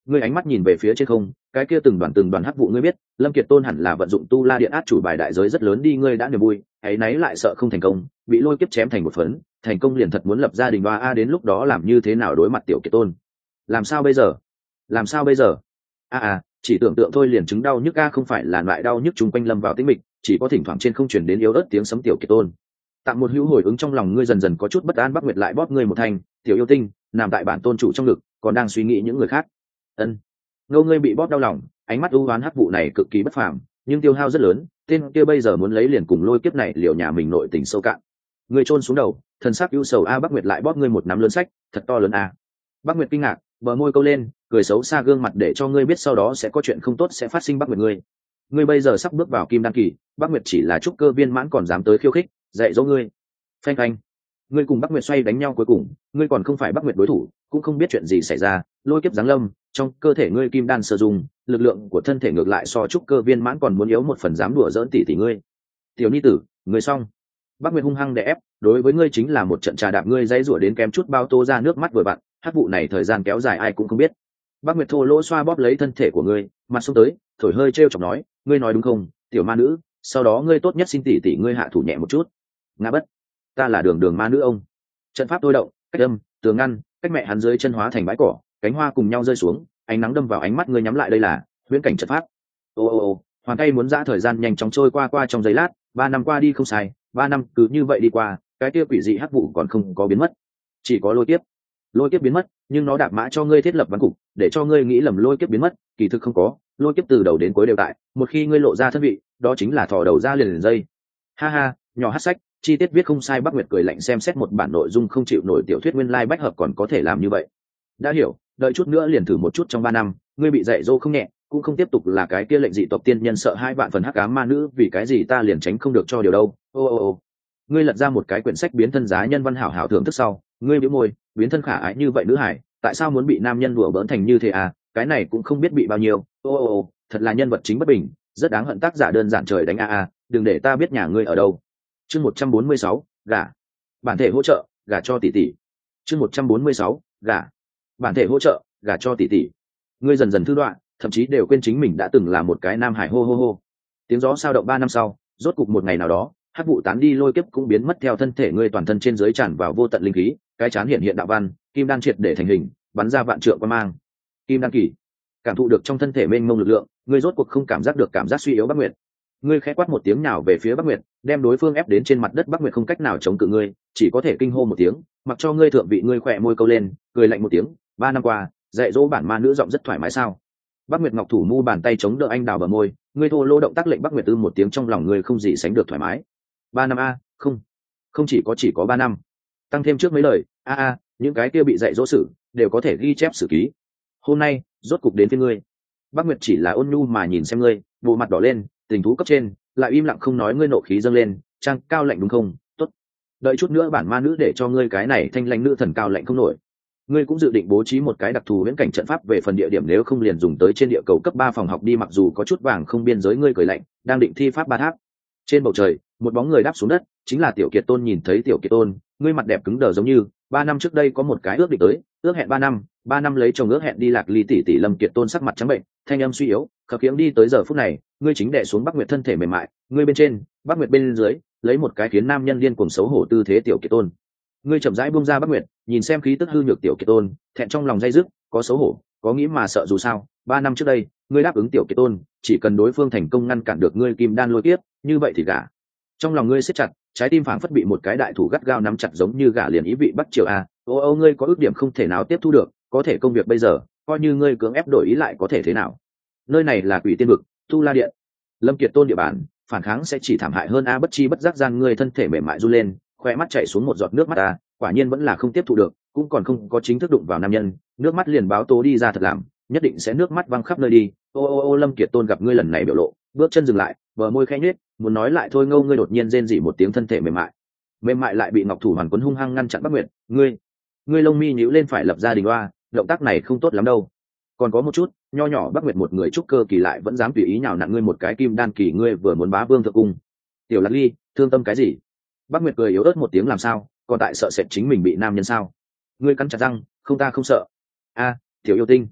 Ngươi ánh mắt nhìn về phía trên không, cái kia từng đoàn hắc vụ, ngươi biết Lâm Kiệt Tôn hẳn là vận dụng tu la điện át chủ bài đại giới rất lớn đi. Ngươi đã niềm vui ấy nấy lại sợ không thành công, bị lôi kiếp chém thành một phấn, thành công liền thật muốn lập gia đình đoa a. Đến lúc đó làm như thế nào đối mặt Tiểu Kiệt Tôn? Làm sao bây giờ? Làm sao bây giờ? Chỉ tưởng tượng thôi liền chứng đau nhức a. Không phải là loại đau nhức chung quanh lâm vào tĩnh mịch, chỉ có thỉnh thoảng trên không truyền đến yếu ớt tiếng sấm. Tiểu Kiệt Tôn tạm một hữu hồi ứng trong lòng ngươi dần dần có chút bất an. Bắc Nguyệt lại bóp ngươi một thanh. Tiểu yêu tinh nằm tại bản tôn chủ trong ngực, còn đang suy nghĩ những người khác. Ân. Ngô, ngươi bị bóp đau lòng, ánh mắt u oán hắc vụ này cực kỳ bất phàm, nhưng tiêu hao rất lớn. Tên kia bây giờ muốn lấy liền cùng lôi kiếp này liều nhà mình nội tình sâu cạn. Ngươi chôn xuống đầu, thần sắc ưu sầu a. Bắc Nguyệt lại bóp ngươi một nắm lớn sách, thật to lớn a. Bắc Nguyệt kinh ngạc, bờ môi câu lên, cười xấu xa gương mặt để cho ngươi biết sau đó sẽ có chuyện không tốt sẽ phát sinh. Bắc Nguyệt ngươi bây giờ sắp bước vào kim đan kỳ, Bắc Nguyệt chỉ là trúc cơ viên mãn còn dám tới khiêu khích, dạy dỗ ngươi. Phanh phanh. Ngươi cùng Bắc Nguyệt xoay đánh nhau, cuối cùng ngươi còn không phải Bắc Nguyệt đối thủ, cũng không biết chuyện gì xảy ra, lôi kiếp giáng lâm, trong cơ thể ngươi kim đan sơ dùng, lực lượng của thân thể ngược lại so trúc cơ viên mãn còn muốn yếu một phần, dám đùa giỡn tỷ tỷ ngươi. Tiểu nhi tử, ngươi xong. Bắc Nguyệt hung hăng đè ép, đối với ngươi chính là một trận trà đạp, ngươi dãy rủa đến kém chút bao tô ra nước mắt vừa vặn. Hắc vụ này thời gian kéo dài ai cũng không biết. Bắc Nguyệt thô lỗ xoa bóp lấy thân thể của ngươi, mặt xuống tới, thổi hơi trêu chọc nói, ngươi nói đúng không, tiểu ma nữ, sau đó ngươi tốt nhất xin tỷ tỷ ngươi hạ thủ nhẹ một chút. Ngã bất, ta là đường ma nữ ông. Trận pháp thôi động, cách âm, tường ngăn, cách mẹ hắn dưới chân hóa thành bãi cỏ, cánh hoa cùng nhau rơi xuống, ánh nắng đâm vào ánh mắt ngươi, nhắm lại đây là huyễn cảnh trận pháp. Ô, hoàn tay muốn dã, thời gian nhanh chóng trôi qua trong giây lát, 3 năm qua đi không sai, 3 năm cứ như vậy đi qua, cái kia quỷ dị hắc vụ còn không có biến mất, chỉ có lôi kiếp biến mất, nhưng nó đạp mã cho ngươi thiết lập văn cục, để cho ngươi nghĩ lầm lôi kiếp biến mất, kỳ thực không có, lôi kiếp từ đầu đến cuối đều tại, một khi ngươi lộ ra thân vị, đó chính là thò đầu ra liền dây. Ha, nhỏ hát sách, chi tiết viết không sai. Bắc Nguyệt cười lạnh xem xét một bản nội dung không chịu nổi tiểu thuyết nguyên lai bách hợp còn có thể làm như vậy. Đã hiểu, đợi chút nữa liền thử một chút. Trong 3 năm, ngươi bị dạy dỗ không nhẹ, cũng không tiếp tục là cái kia lệnh dị tộc tiên nhân sợ 2 vạn phần hắc ám ma nữ, vì cái gì ta liền tránh không được cho điều đâu. Ô. Ngươi lật ra một cái quyển sách biến thân giá nhân văn hảo hảo thưởng thức sau, ngươi bĩu môi, biến thân khả ái như vậy nữ hải, tại sao muốn bị nam nhân đùa bỡn thành như thế à, cái này cũng không biết bị bao nhiêu. Ô, thật là nhân vật chính bất bình, rất đáng hận. Tác giả đơn giản trời đánh a, đừng để ta biết nhà ngươi ở đâu. Chương 146, gả. Bản thể hỗ trợ, gả cho tỷ tỷ. Chương 146, gả. Bản thể hỗ trợ, gả cho tỷ tỷ. Ngươi dần dần thư đoạn, thậm chí đều quên chính mình đã từng là một cái nam hải. Hô. Tiếng gió sao động 3 năm sau, rốt cục một ngày nào đó, hắc vụ tán đi, lôi kiếp cũng biến mất, theo thân thể ngươi toàn thân trên dưới tràn vào vô tận linh khí, cái chán hiện đạo văn, kim đan triệt để thành hình, bắn ra vạn trượng quang mang. Kim đan kỳ. Cảm thụ được trong thân thể mênh mông lực lượng, ngươi rốt cuộc không cảm giác được cảm giác suy yếu. Bắc Nguyệt, ngươi khẽ quát một tiếng nào về phía Bắc Nguyệt, đem đối phương ép đến trên mặt đất. Bắc Nguyệt không cách nào chống cự ngươi, chỉ có thể kinh hô một tiếng, mặc cho ngươi thượng vị. Ngươi khỏe môi câu lên, cười lạnh một tiếng, 3 năm qua dạy dỗ bản ma nữ giọng rất thoải mái sao? Bắc Nguyệt ngọc thủ mu bàn tay chống đỡ anh đào bờ môi, ngươi thô lỗ động tác lệnh Bắc Nguyệt một tiếng, trong lòng ngươi không gì sánh được thoải mái. 3 năm a, không chỉ có 3 năm, tăng thêm trước mấy lời những cái kia bị dạy dỗ sử đều có thể ghi chép sử ký. Hôm nay rốt cục đến với ngươi. Bắc Nguyệt chỉ là ôn nhu mà nhìn xem ngươi, bộ mặt đỏ lên, tình thú cấp trên lại im lặng không nói. Ngươi nộ khí dâng lên, trang cao lạnh đúng không? Tốt, đợi chút nữa bản ma nữ để cho ngươi cái này thanh lãnh nữ thần cao lạnh không nổi. Ngươi cũng dự định bố trí một cái đặc thù viễn cảnh trận pháp về phần địa điểm, nếu không liền dùng tới trên địa cầu cấp 3 phòng học đi. Mặc dù có chút vàng không biên giới, ngươi cười lạnh, đang định thi pháp 3 tháp. Trên bầu trời, một bóng người đáp xuống đất, chính là Tiểu Kiệt Tôn. Nhìn thấy Tiểu Kiệt Tôn, ngươi mặt đẹp cứng đờ, giống như 3 năm trước đây có một cái ước định tới, ước hẹn 3 năm lấy chồng ước hẹn đi Lạc Ly tỷ tỷ. Lâm Kiệt Tôn sắc mặt trắng bệnh, thanh âm suy yếu, khập khiễng đi tới. Giờ phút này, ngươi chính đè xuống Bắc Nguyệt thân thể mềm mại, ngươi bên trên, Bắc Nguyệt bên dưới, lấy một cái khiến nam nhân điên cuồng xấu hổ tư thế. Tiểu Kiệt Tôn, ngươi chậm rãi buông ra Bắc Nguyệt, nhìn xem khí tức hư nhược Tiểu Kiệt Tôn, thẹn trong lòng dây dứt, có xấu hổ, có nghĩ mà sợ. Dù sao, 3 năm trước đây, ngươi đáp ứng Tiểu Kiệt Tôn, chỉ cần đối phương thành công ngăn cản được ngươi kim đan lôi kiếp, như vậy thì gả. Trong lòng ngươi siết chặt, trái tim phảng phất bị một cái đại thủ gắt gao nắm chặt, giống như gả liền ý vị bắt triều a. Ngươi có ước điểm không thể nào tiếp thu được, có thể công việc bây giờ, coi như ngươi cưỡng ép đổi ý lại có thể thế nào? Nơi này là Quỷ Tiên vực, Tu La Điện, Lâm Kiệt Tôn địa bàn, phản kháng sẽ chỉ thảm hại hơn a. Bất chi bất giác gian ngươi thân thể mềm mại run lên, khóe mắt chảy xuống một giọt nước mắt a. Quả nhiên vẫn là không tiếp thu được, cũng còn không có chính thức đụng vào nam nhân, nước mắt liền báo tố đi ra. Thật làm, nhất định sẽ nước mắt văng khắp nơi đi. Lâm Kiệt Tôn gặp ngươi lần này biểu lộ, bước chân dừng lại, bờ môi khẽ nhếch, muốn nói lại thôi. Ngươi đột nhiên rên rỉ một tiếng, thân thể mềm mại lại bị ngọc thủ hoàn quấn hung hăng ngăn chặn. Bắc Nguyệt, ngươi lông mi nhíu lên, phải lập gia đình oa, động tác này không tốt lắm đâu. Còn có một chút, nho nhỏ Bắc Nguyệt một người trúc cơ kỳ lại vẫn dám tùy ý nhào nặn ngươi một cái kim đan kỳ, ngươi vừa muốn bá vương thượng cung. Tiểu Lạc Ly, thương tâm cái gì? Bắc Nguyệt cười yếu ớt một tiếng, làm sao, còn tại sợ sệt chính mình bị nam nhân sao? Ngươi cắn chặt răng, không, ta không sợ. Tiểu yêu tinh,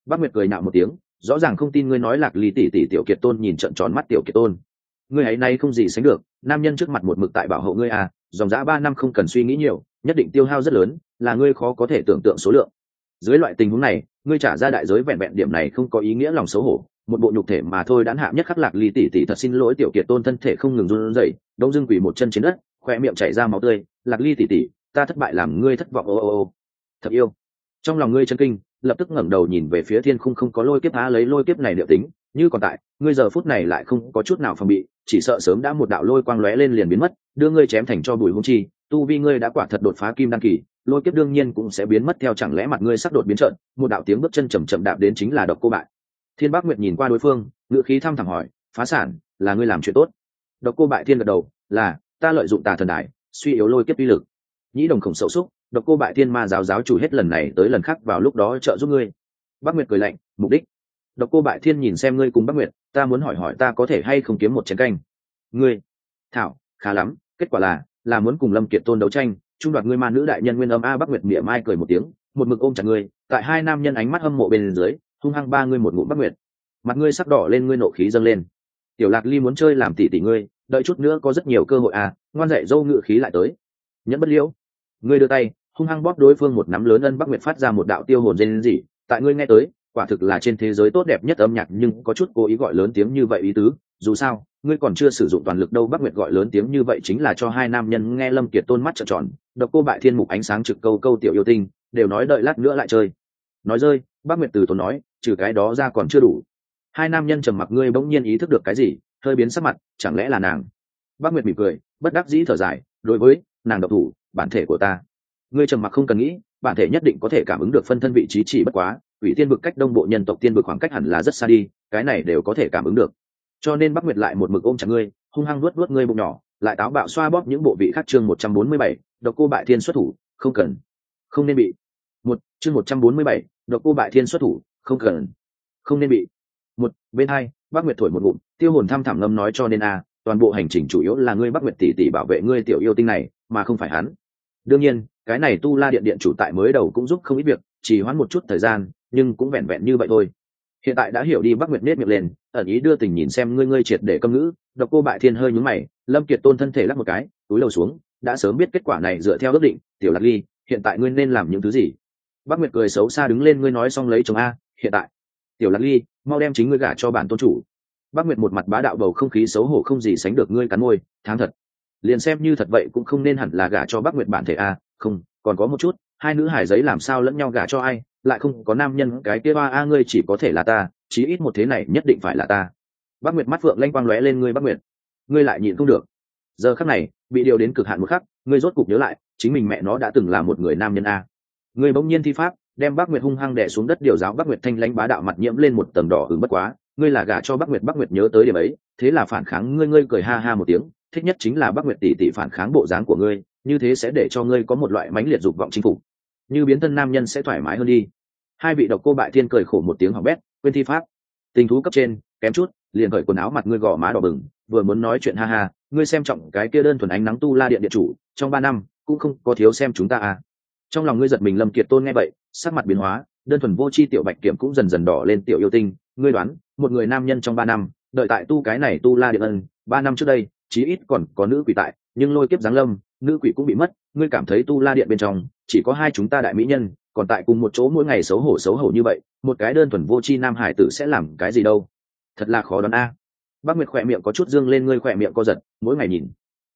Bác Nguyệt cười nhạo một tiếng, rõ ràng không tin ngươi nói Lạc Ly tỷ tỷ. Tiểu Kiệt Tôn nhìn trợn tròn mắt. Tiểu Kiệt Tôn, ngươi ấy nay không gì sánh được, nam nhân trước mặt một mực tại bảo hộ ngươi à, dòng dã 3 năm không cần suy nghĩ nhiều, nhất định tiêu hao rất lớn, là ngươi khó có thể tưởng tượng số lượng. Dưới loại tình huống này, ngươi trả ra đại giới vẹn vẹn điểm này không có ý nghĩa lòng xấu hổ, một bộ nhục thể mà thôi. Đán hạ nhất khắc. Lạc Ly tỷ tỷ thật xin lỗi. Tiểu Kiệt Tôn thân thể không ngừng run rẩy, đông dưng quỳ một chân trên đất, khoe miệng chảy ra máu tươi. Lạc Ly tỷ tỷ, ta thất bại làm ngươi thất vọng. Ô. Thật yêu. Trong lòng ngươi chân kinh, lập tức ngẩng đầu nhìn về phía thiên khung. Không có lôi kiếp á, lấy lôi kiếp này liệu tính như còn tại, ngươi giờ phút này lại không có chút nào phòng bị, chỉ sợ sớm đã một đạo lôi quang lóe lên liền biến mất, đưa ngươi chém thành cho bụi. Hung chi tu vi ngươi đã quả thật đột phá kim đan kỳ, lôi kiếp đương nhiên cũng sẽ biến mất theo. Chẳng lẽ mặt ngươi sắp đột biến trợn? Một đạo tiếng bước chân chậm chậm đạp đến, chính là Độc Cô Bại Thiên. Bác Nguyệt nhìn qua đối phương, ngữ khí thăm thẳm hỏi, phá sản là ngươi làm chuyện tốt? Độc Cô Bại Thiên gật đầu, là ta lợi dụng tà thần đài suy yếu lôi kiếp uy lực. Nhĩ đồng khổng sậu xúc, Độc Cô Bại Thiên ma giáo chủ hết lần này tới lần khác vào lúc đó trợ giúp ngươi. Bác Nguyệt cười lạnh, mục đích? Độc Cô Bại Thiên nhìn xem ngươi cùng Bác Nguyệt, ta muốn hỏi ta có thể hay không kiếm một chén canh. Ngươi thảo khá lắm, kết quả là muốn cùng Lâm Kiệt Tôn đấu tranh, trung đoạt ngươi ma nữ đại nhân nguyên âm a. Bác Nguyệt mỉa mai cười một tiếng, một mực ôm chặt ngươi, tại hai nam nhân ánh mắt hâm mộ bên dưới, hung hăng ba ngươi một ngụm. Bác Nguyệt, mặt ngươi sắc đỏ lên, ngươi nộ khí dâng lên. Tiểu Lạc Ly muốn chơi làm tỷ tỷ ngươi, đợi chút nữa có rất nhiều cơ hội à. Ngoan dạy dâu ngự khí lại tới. Nhẫn bất liễu, ngươi đưa tay hung hăng bóp đối phương một nắm lớn. Ân. Bác Nguyệt phát ra một đạo tiêu hồn rên rỉ, tại ngươi nghe tới quả thực là trên thế giới tốt đẹp nhất âm nhạc, nhưng có chút cố ý gọi lớn tiếng như vậy ý tứ, dù sao ngươi còn chưa sử dụng toàn lực đâu. Bác Nguyệt gọi lớn tiếng như vậy chính là cho hai nam nhân nghe. Lâm Kiệt Tôn mắt trợn tròn, Độc Cô Bại Thiên mục ánh sáng trực câu tiểu yêu tinh, đều nói đợi lát nữa lại chơi. Nói rơi, Bác Nguyệt từ tốn nói, trừ cái đó ra còn chưa đủ. Hai nam nhân trầm mặc. Ngươi bỗng nhiên ý thức được cái gì, hơi biến sắc mặt, chẳng lẽ là nàng? Bác Nguyệt mỉm cười, bất đắc dĩ thở dài, đối với nàng độc thủ bản thể của ta. Ngươi trầm mặc không cần nghĩ, bản thể nhất định có thể cảm ứng được phân thân vị trí, chỉ bất quá Ủy Tiên vực cách đông bộ nhân tộc Tiên vực khoảng cách hẳn là rất xa đi, cái này đều có thể cảm ứng được. Cho nên Bác Nguyệt lại một mực ôm chặt ngươi, hung hăng vuốt ngươi bụng nhỏ, lại táo bạo xoa bóp những bộ vị khác. Chương 147, Độc Cô Bại Thiên xuất thủ, không cần, không nên bị. Chương 147, Độc Cô Bại Thiên xuất thủ, không cần, không nên bị. Bên hai, Bác Nguyệt thổi một ngụm, tiêu hồn thăm thẳm ngâm nói, cho nên toàn bộ hành trình chủ yếu là ngươi Bác Nguyệt tỷ tỷ bảo vệ ngươi tiểu yêu tinh này, mà không phải hắn. Đương nhiên, cái này Tu La Điện điện chủ tại mới đầu cũng giúp không ít việc, chỉ hoãn một chút thời gian, nhưng cũng vẹn vẹn như vậy thôi. Hiện tại đã hiểu đi. Bác Nguyệt nết miệng lên, ẩn ý đưa tình nhìn xem ngươi triệt để câm ngữ. Độc Cô Bại Thiên hơi nhướng mày, Lâm Kiệt Tôn thân thể lắc một cái, túi lầu xuống, đã sớm biết kết quả này. Dựa theo ước định, Tiểu Lạc Ly, hiện tại ngươi nên làm những thứ gì? Bác Nguyệt cười xấu xa đứng lên, ngươi nói xong lấy chồng a. Hiện tại, Tiểu Lạc Ly, mau đem chính ngươi gả cho bản tôn chủ. Bác Nguyệt một mặt bá đạo, bầu không khí xấu hổ không gì sánh được. Ngươi cắn môi, tháng thật, liền xem như thật vậy cũng không nên hẳn là gả cho Bác Nguyệt bản thể a. Không, còn có một chút, hai nữ hải giấy làm sao lẫn nhau gả cho ai, lại không có nam nhân cái kia ba ngươi chỉ có thể là ta, chí ít một thế này nhất định phải là ta. Bác Nguyệt mắt phượng lanh quang lóe lên. Ngươi Bác Nguyệt, ngươi lại nhịn không được. Giờ khắc này bị điều đến cực hạn một khắc, ngươi rốt cục nhớ lại chính mình mẹ nó đã từng là một người nam nhân a. Ngươi bỗng nhiên thi pháp, đem Bác Nguyệt hung hăng đè xuống đất. Điều giáo Bác Nguyệt thanh lãnh bá đạo, mặt nhiễm lên một tầng đỏ. Bất quá ngươi là gả cho Bác Nguyệt. Bác Nguyệt nhớ tới điểm ấy, thế là phản kháng. Ngươi cười ha ha một tiếng, thích nhất chính là Bác Nguyệt tỷ tỷ phản kháng bộ dáng của ngươi, như thế sẽ để cho ngươi có một loại mãnh liệt dục vọng chinh phục, như biến thân nam nhân sẽ thoải mái hơn đi. Hai vị Độc Cô Bại Thiên cười khổ một tiếng hỏng bét, quên thi pháp. Tình thú cấp trên kém chút liền cởi quần áo, mặt ngươi gò má đỏ bừng, vừa muốn nói chuyện ha ha, ngươi xem trọng cái kia đơn thuần ánh nắng Tu La Điện điện chủ, trong 3 năm cũng không có thiếu xem chúng ta à. Trong lòng ngươi giật mình. Lâm Kiệt Tôn nghe vậy, sắc mặt biến hóa, đơn thuần vô chi tiểu bạch kiểm cũng dần dần đỏ lên. Tiểu yêu tinh, ngươi đoán, một người nam nhân trong 3 năm đợi tại cái này Tu La Điện ân, 3 năm trước đây chí ít còn có nữ quỷ tại, nhưng lôi kiếp giáng lâm, nữ quỷ cũng bị mất. Ngươi cảm thấy Tu La Điện bên trong chỉ có hai chúng ta đại mỹ nhân còn tại cùng một chỗ, mỗi ngày xấu hổ như vậy, một cái đơn thuần vô chi nam hải tử sẽ làm cái gì đâu, thật là khó đoán a. Bác Nguyệt khỏe miệng có chút dương lên. Ngươi khỏe miệng co giật, mỗi ngày nhìn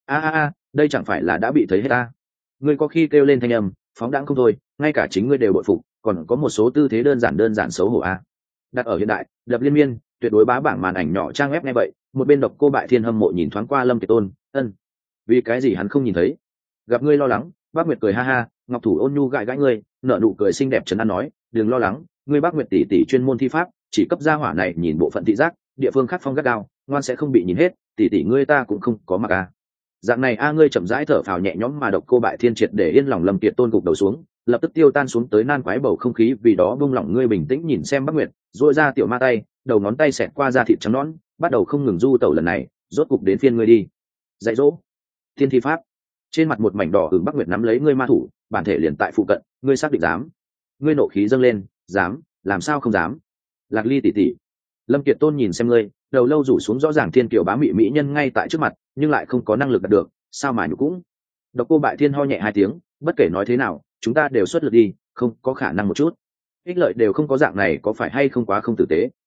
đây chẳng phải là đã bị thấy hết ta. Ngươi có khi kêu lên thanh âm phóng đãng không thôi, ngay cả chính ngươi đều bội phục, còn có một số tư thế đơn giản xấu hổ a. Đặt ở hiện đại, đập liên miên tuyệt đối bá bảng màn ảnh nhỏ trang web nghe vậy, một bên Độc Cô Bại Thiên hâm mộ nhìn thoáng qua Lâm Kiệt Tôn, vì cái gì hắn không nhìn thấy? Gặp ngươi lo lắng. Bác Nguyệt cười ha ha, ngọc thủ ôn nhu gãi ngươi, nở nụ cười xinh đẹp trấn an nói, đừng lo lắng, ngươi Bác Nguyệt tỷ tỷ chuyên môn thi pháp, chỉ cấp gia hỏa này nhìn bộ phận thị giác, địa phương khác phong gắt gao, ngoan sẽ không bị nhìn hết, tỷ tỷ ngươi ta cũng không có mặc a. Dạng này ngươi chậm rãi thở phào nhẹ nhõm. Mà Độc Cô Bại Thiên triệt để yên lòng. Lâm Kiệt Tôn gục đầu xuống, lập tức tiêu tan xuống tới nan quái bầu không khí, vì đó buông lỏng. Ngươi bình tĩnh nhìn xem Bác Nguyệt, duỗi ra tiểu ma tay, đầu ngón tay xẹt qua da thịt trắng nõn, bắt đầu không ngừng du tẩu. Lần này rốt cục đến phiên ngươi đi dạy dỗ. Thiên thi pháp. Trên mặt một mảnh đỏ ửng. Bác Nguyệt nắm lấy ngươi ma thủ, bản thể liền tại phụ cận, ngươi xác định dám? Ngươi nộ khí dâng lên, dám? làm sao không dám. Lạc Ly tỷ tỷ. Lâm Kiệt Tôn nhìn xem ngươi, đầu lâu rủ xuống, rõ ràng thiên kiều bá mị mỹ nhân ngay tại trước mặt, nhưng lại không có năng lực đạt được, sao mà nhục cũng. Độc Cô Bại Thiên ho nhẹ hai tiếng, bất kể nói thế nào, chúng ta đều xuất lực đi, không có khả năng một chút ích lợi đều không có, dạng này có phải hay không quá không tử tế.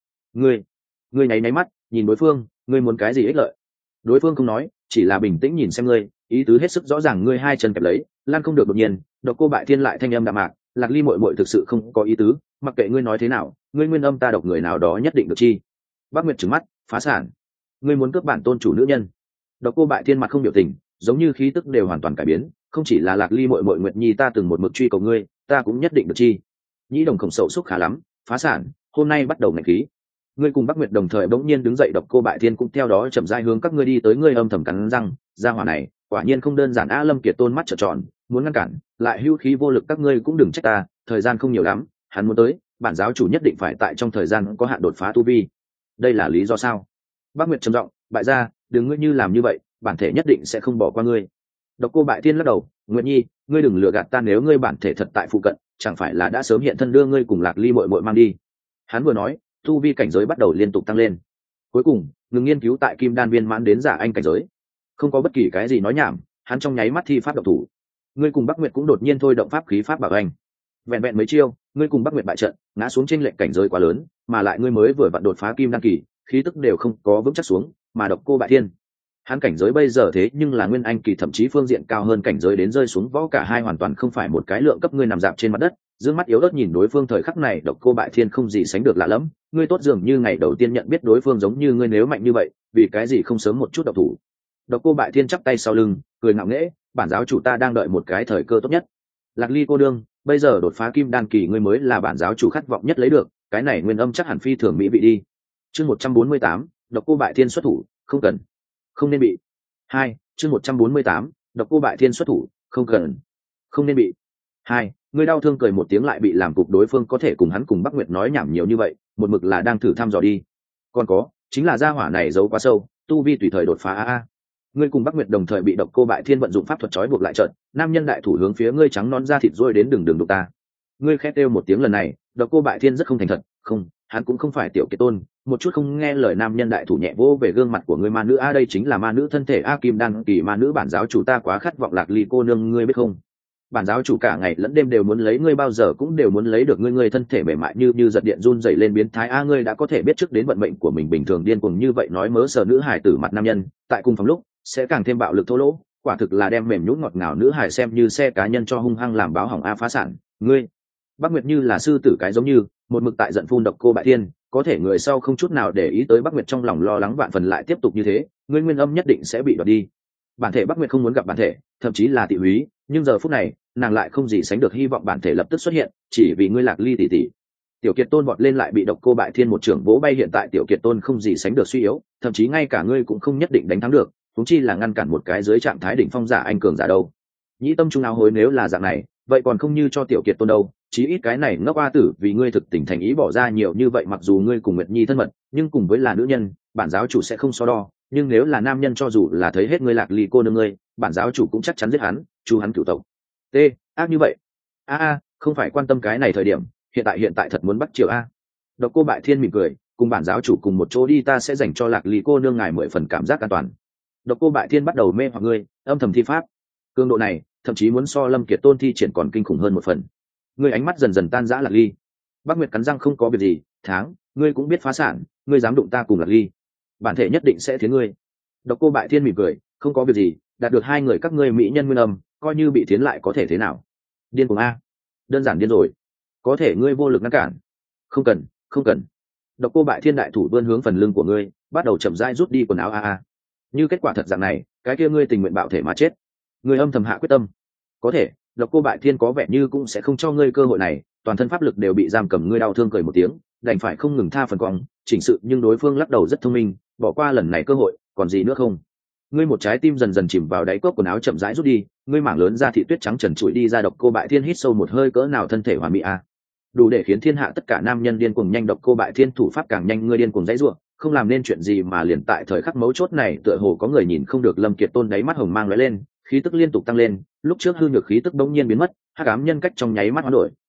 Ngươi nháy nháy mắt nhìn đối phương, ngươi muốn cái gì ích lợi? Đối phương không nói, chỉ là bình tĩnh nhìn xem ngươi, ý tứ hết sức rõ ràng. Ngươi hai chân kẹp lấy lan không được. Đột nhiên Độc Cô Bại Thiên lại thanh âm đạm mạc, Lạc Ly muội muội thực sự không có ý tứ, mặc kệ ngươi nói thế nào, ngươi nguyên âm ta độc người nào đó nhất định được chi. Bác Nguyệt trừng mắt, phá sản. Ngươi muốn cướp bản tôn chủ nữ nhân? Độc Cô Bại Thiên mặt không biểu tình, giống như khí tức đều hoàn toàn cải biến. Không chỉ là Lạc Ly muội muội Nguyệt Nhi ta từng một mực truy cầu ngươi, ta cũng nhất định được chi. Nhĩ Đồng Khổng Sậu xúc khá lắm, phá sản, hôm nay bắt đầu ngạch khí. Ngươi cùng Bắc Nguyệt đồng thời bỗng nhiên đứng dậy, Độc Cô Bại Thiên cũng theo đó chậm rãi hướng các ngươi đi tới. Ngươi âm thầm cắn răng, gia hỏa này quả nhiên không đơn giản. Lâm Kiệt Tôn mắt trợn tròn, muốn ngăn cản, lại hữu khí vô lực. Các ngươi cũng đừng trách ta, thời gian không nhiều lắm, hắn muốn tới, bản giáo chủ nhất định phải tại trong thời gian có hạn đột phá tu vi. Đây là lý do sao? Bắc Nguyệt trầm giọng, bại gia, đừng ngươi như làm như vậy, bản thể nhất định sẽ không bỏ qua ngươi. Độc Cô Bại Thiên lắc đầu, Nguyệt Nhi, ngươi đừng lừa gạt ta, nếu ngươi bản thể thật tại phụ cận, chẳng phải là đã sớm hiện thân đưa ngươi cùng Lạc Ly muội muội mang đi. Hắn vừa nói, tu vi cảnh giới bắt đầu liên tục tăng lên, cuối cùng ngừng nghiên cứu tại kim đan viên mãn đến giả anh cảnh giới. Không có bất kỳ cái gì nói nhảm, hắn trong nháy mắt thi pháp độc thủ. Ngươi cùng Bắc Nguyệt cũng đột nhiên thôi động pháp khí pháp bảo anh. Vẹn vẹn mấy chiêu, ngươi cùng Bắc Nguyệt bại trận, ngã xuống trên lệnh cảnh giới quá lớn, mà lại ngươi mới vừa vặn đột phá kim đan kỳ, khí tức đều không có vững chắc xuống, mà Độc Cô Bại Thiên, hắn cảnh giới bây giờ thế nhưng là nguyên anh kỳ, thậm chí phương diện cao hơn cảnh giới đến rơi xuống võ, cả hai hoàn toàn không phải một cái lượng cấp. Ngươi nằm dạp trên mặt đất, dương mắt yếu ớt nhìn đối phương. Thời khắc này Độc Cô Bại Thiên không gì sánh được lạ lẫm. Ngươi tốt dường như ngày đầu tiên nhận biết đối phương, giống như ngươi nếu mạnh như vậy, vì cái gì không sớm một chút độc thủ? Độc Cô Bại Thiên chắp tay sau lưng, cười ngạo nghễ, bản giáo chủ ta đang đợi một cái thời cơ tốt nhất. Lạc Ly cô đương, bây giờ đột phá kim đan kỳ, ngươi mới là bản giáo chủ khát vọng nhất lấy được, cái này nguyên âm chắc hẳn phi thường mỹ vị đi. Chương 148, Độc Cô Bại Thiên xuất thủ, không cần, không nên bị. Chương 148, Độc Cô Bại Thiên xuất thủ, không cần, không nên bị. Ngươi đau thương cười một tiếng, lại bị làm cục. Đối phương có thể cùng hắn cùng Bắc Nguyệt nói nhảm nhiều như vậy, một mực là đang thử thăm dò đi. Còn có, chính là gia hỏa này giấu quá sâu, tu vi tùy thời đột phá. Ngươi cùng Bắc Nguyệt đồng thời bị Độc Cô Bại Thiên vận dụng pháp thuật trói buộc lại trận, nam nhân đại thủ hướng phía ngươi trắng nón da thịt rôi đến, đừng đụng ta. Ngươi khét kêu một tiếng, lần này Độc Cô Bại Thiên rất không thành thật. Không, hắn cũng không phải Tiểu Kiệt Tôn, một chút không nghe lời. Nam nhân đại thủ nhẹ vỗ về gương mặt của ngươi. Ma nữ đây chính là ma nữ thân thể kim đan kỳ ma nữ. Bản giáo chủ ta quá khát vọng Lạc Ly cô nương, ngươi biết không? Bản giáo chủ cả ngày lẫn đêm đều muốn lấy ngươi, bao giờ cũng đều muốn lấy được ngươi. Ngươi thân thể mềm mại như giật điện, run rẩy lên biến thái. Ngươi đã có thể biết trước đến vận mệnh của mình bình thường điên cuồng như vậy, nói mớ sờ nữ hài tử mặt nam nhân tại cùng phòng lúc sẽ càng thêm bạo lực thô lỗ, quả thực là đem mềm nhũn ngọt ngào nữ hài xem như xe cá nhân cho hung hăng làm báo hỏng phá sản. Ngươi Bắc Nguyệt như là sư tử cái giống như một mực tại giận phun Độc Cô Bại Thiên, có thể người sau không chút nào để ý tới Bắc Nguyệt, trong lòng lo lắng vạn phần. Lại tiếp tục như thế, ngươi nguyên âm nhất định sẽ bị đoạt đi. Bản thể Bắc Nguyệt không muốn gặp bản thể, thậm chí là tị húy, nhưng giờ phút này nàng lại không gì sánh được hy vọng bản thể lập tức xuất hiện, chỉ vì ngươi Lạc Ly tỷ tỷ. Tiểu Kiệt Tôn vọt lên lại bị Độc Cô Bại Thiên một trưởng vỗ bay. Hiện tại Tiểu Kiệt Tôn không gì sánh được suy yếu, thậm chí ngay cả ngươi cũng không nhất định đánh thắng được, huống chi là ngăn cản một cái dưới trạng thái đỉnh phong giả anh cường giả đâu. Nhĩ tâm trung áo hối, nếu là dạng này, vậy còn không như cho Tiểu Kiệt Tôn đâu. Chí ít cái này ngốc oa tử vì ngươi thực tình thành ý bỏ ra nhiều như vậy. Mặc dù ngươi cùng Nguyệt Nhi thân mật, nhưng cùng với là nữ nhân, bản giáo chủ sẽ không so đo, nhưng nếu là nam nhân, cho dù là thấy hết ngươi Lạc Ly cô nương ngươi, bản giáo chủ cũng chắc chắn giết hắn, chu hắn cửu tộc. Ác như vậy. Không phải quan tâm cái này thời điểm, hiện tại thật muốn bắt chiều a. Độc Cô Bại Thiên mỉm cười, cùng bản giáo chủ cùng một chỗ đi, ta sẽ dành cho Lạc Ly cô nương ngài 10 phần cảm giác an toàn. Độc Cô Bại Thiên bắt đầu mê hoặc ngươi, âm thầm thi pháp. Cường độ này thậm chí muốn so Lâm Kiệt Tôn thi triển còn kinh khủng hơn một phần. Ngươi ánh mắt dần dần tan rã. Lạc Ly. Bắc Nguyệt cắn răng, không có việc gì, ngươi cũng biết phá sản, ngươi dám đụng ta cùng Lạc Ly, bản thể nhất định sẽ thiến ngươi. Độc Cô Bại Thiên mỉm cười, không có việc gì, đạt được hai người các ngươi mỹ nhân nguyên âm, coi như bị thiến lại có thể thế nào? Điên cuồng đơn giản điên rồi, có thể ngươi vô lực ngăn cản. Không cần. Độc Cô Bại Thiên đại thủ vươn hướng phần lưng của ngươi, bắt đầu chậm rãi rút đi quần áo. Như kết quả thật dạng này, cái kia ngươi tình nguyện bạo thể mà chết. Ngươi âm thầm hạ quyết tâm. Có thể Độc Cô Bại Thiên có vẻ như cũng sẽ không cho ngươi cơ hội này, toàn thân pháp lực đều bị giam cầm. Ngươi đau thương cười một tiếng, đành phải không ngừng tha phần cong chỉnh sự, nhưng đối phương lắc đầu rất thông minh, bỏ qua lần này cơ hội, còn gì nữa không? Ngươi một trái tim dần dần chìm vào đáy cốc, quần áo chậm rãi rút đi, ngươi mảng lớn da thị tuyết trắng trần trụi đi ra. Độc Cô Bại Thiên hít sâu một hơi, cỡ nào thân thể hoàn mỹ đủ để khiến thiên hạ tất cả nam nhân điên cuồng nhanh. Độc Cô Bại Thiên thủ pháp càng nhanh, ngươi điên cuồng dãy rủa, không làm nên chuyện gì, mà liền tại thời khắc mấu chốt này, tựa hồ có người nhìn không được. Lâm Kiệt Tôn đáy mắt hồng mang lóe lên, khí tức liên tục tăng lên, lúc trước hư nhược khí tức bỗng nhiên biến mất, hắc ám nhân cách trong nháy mắt hoán đổi,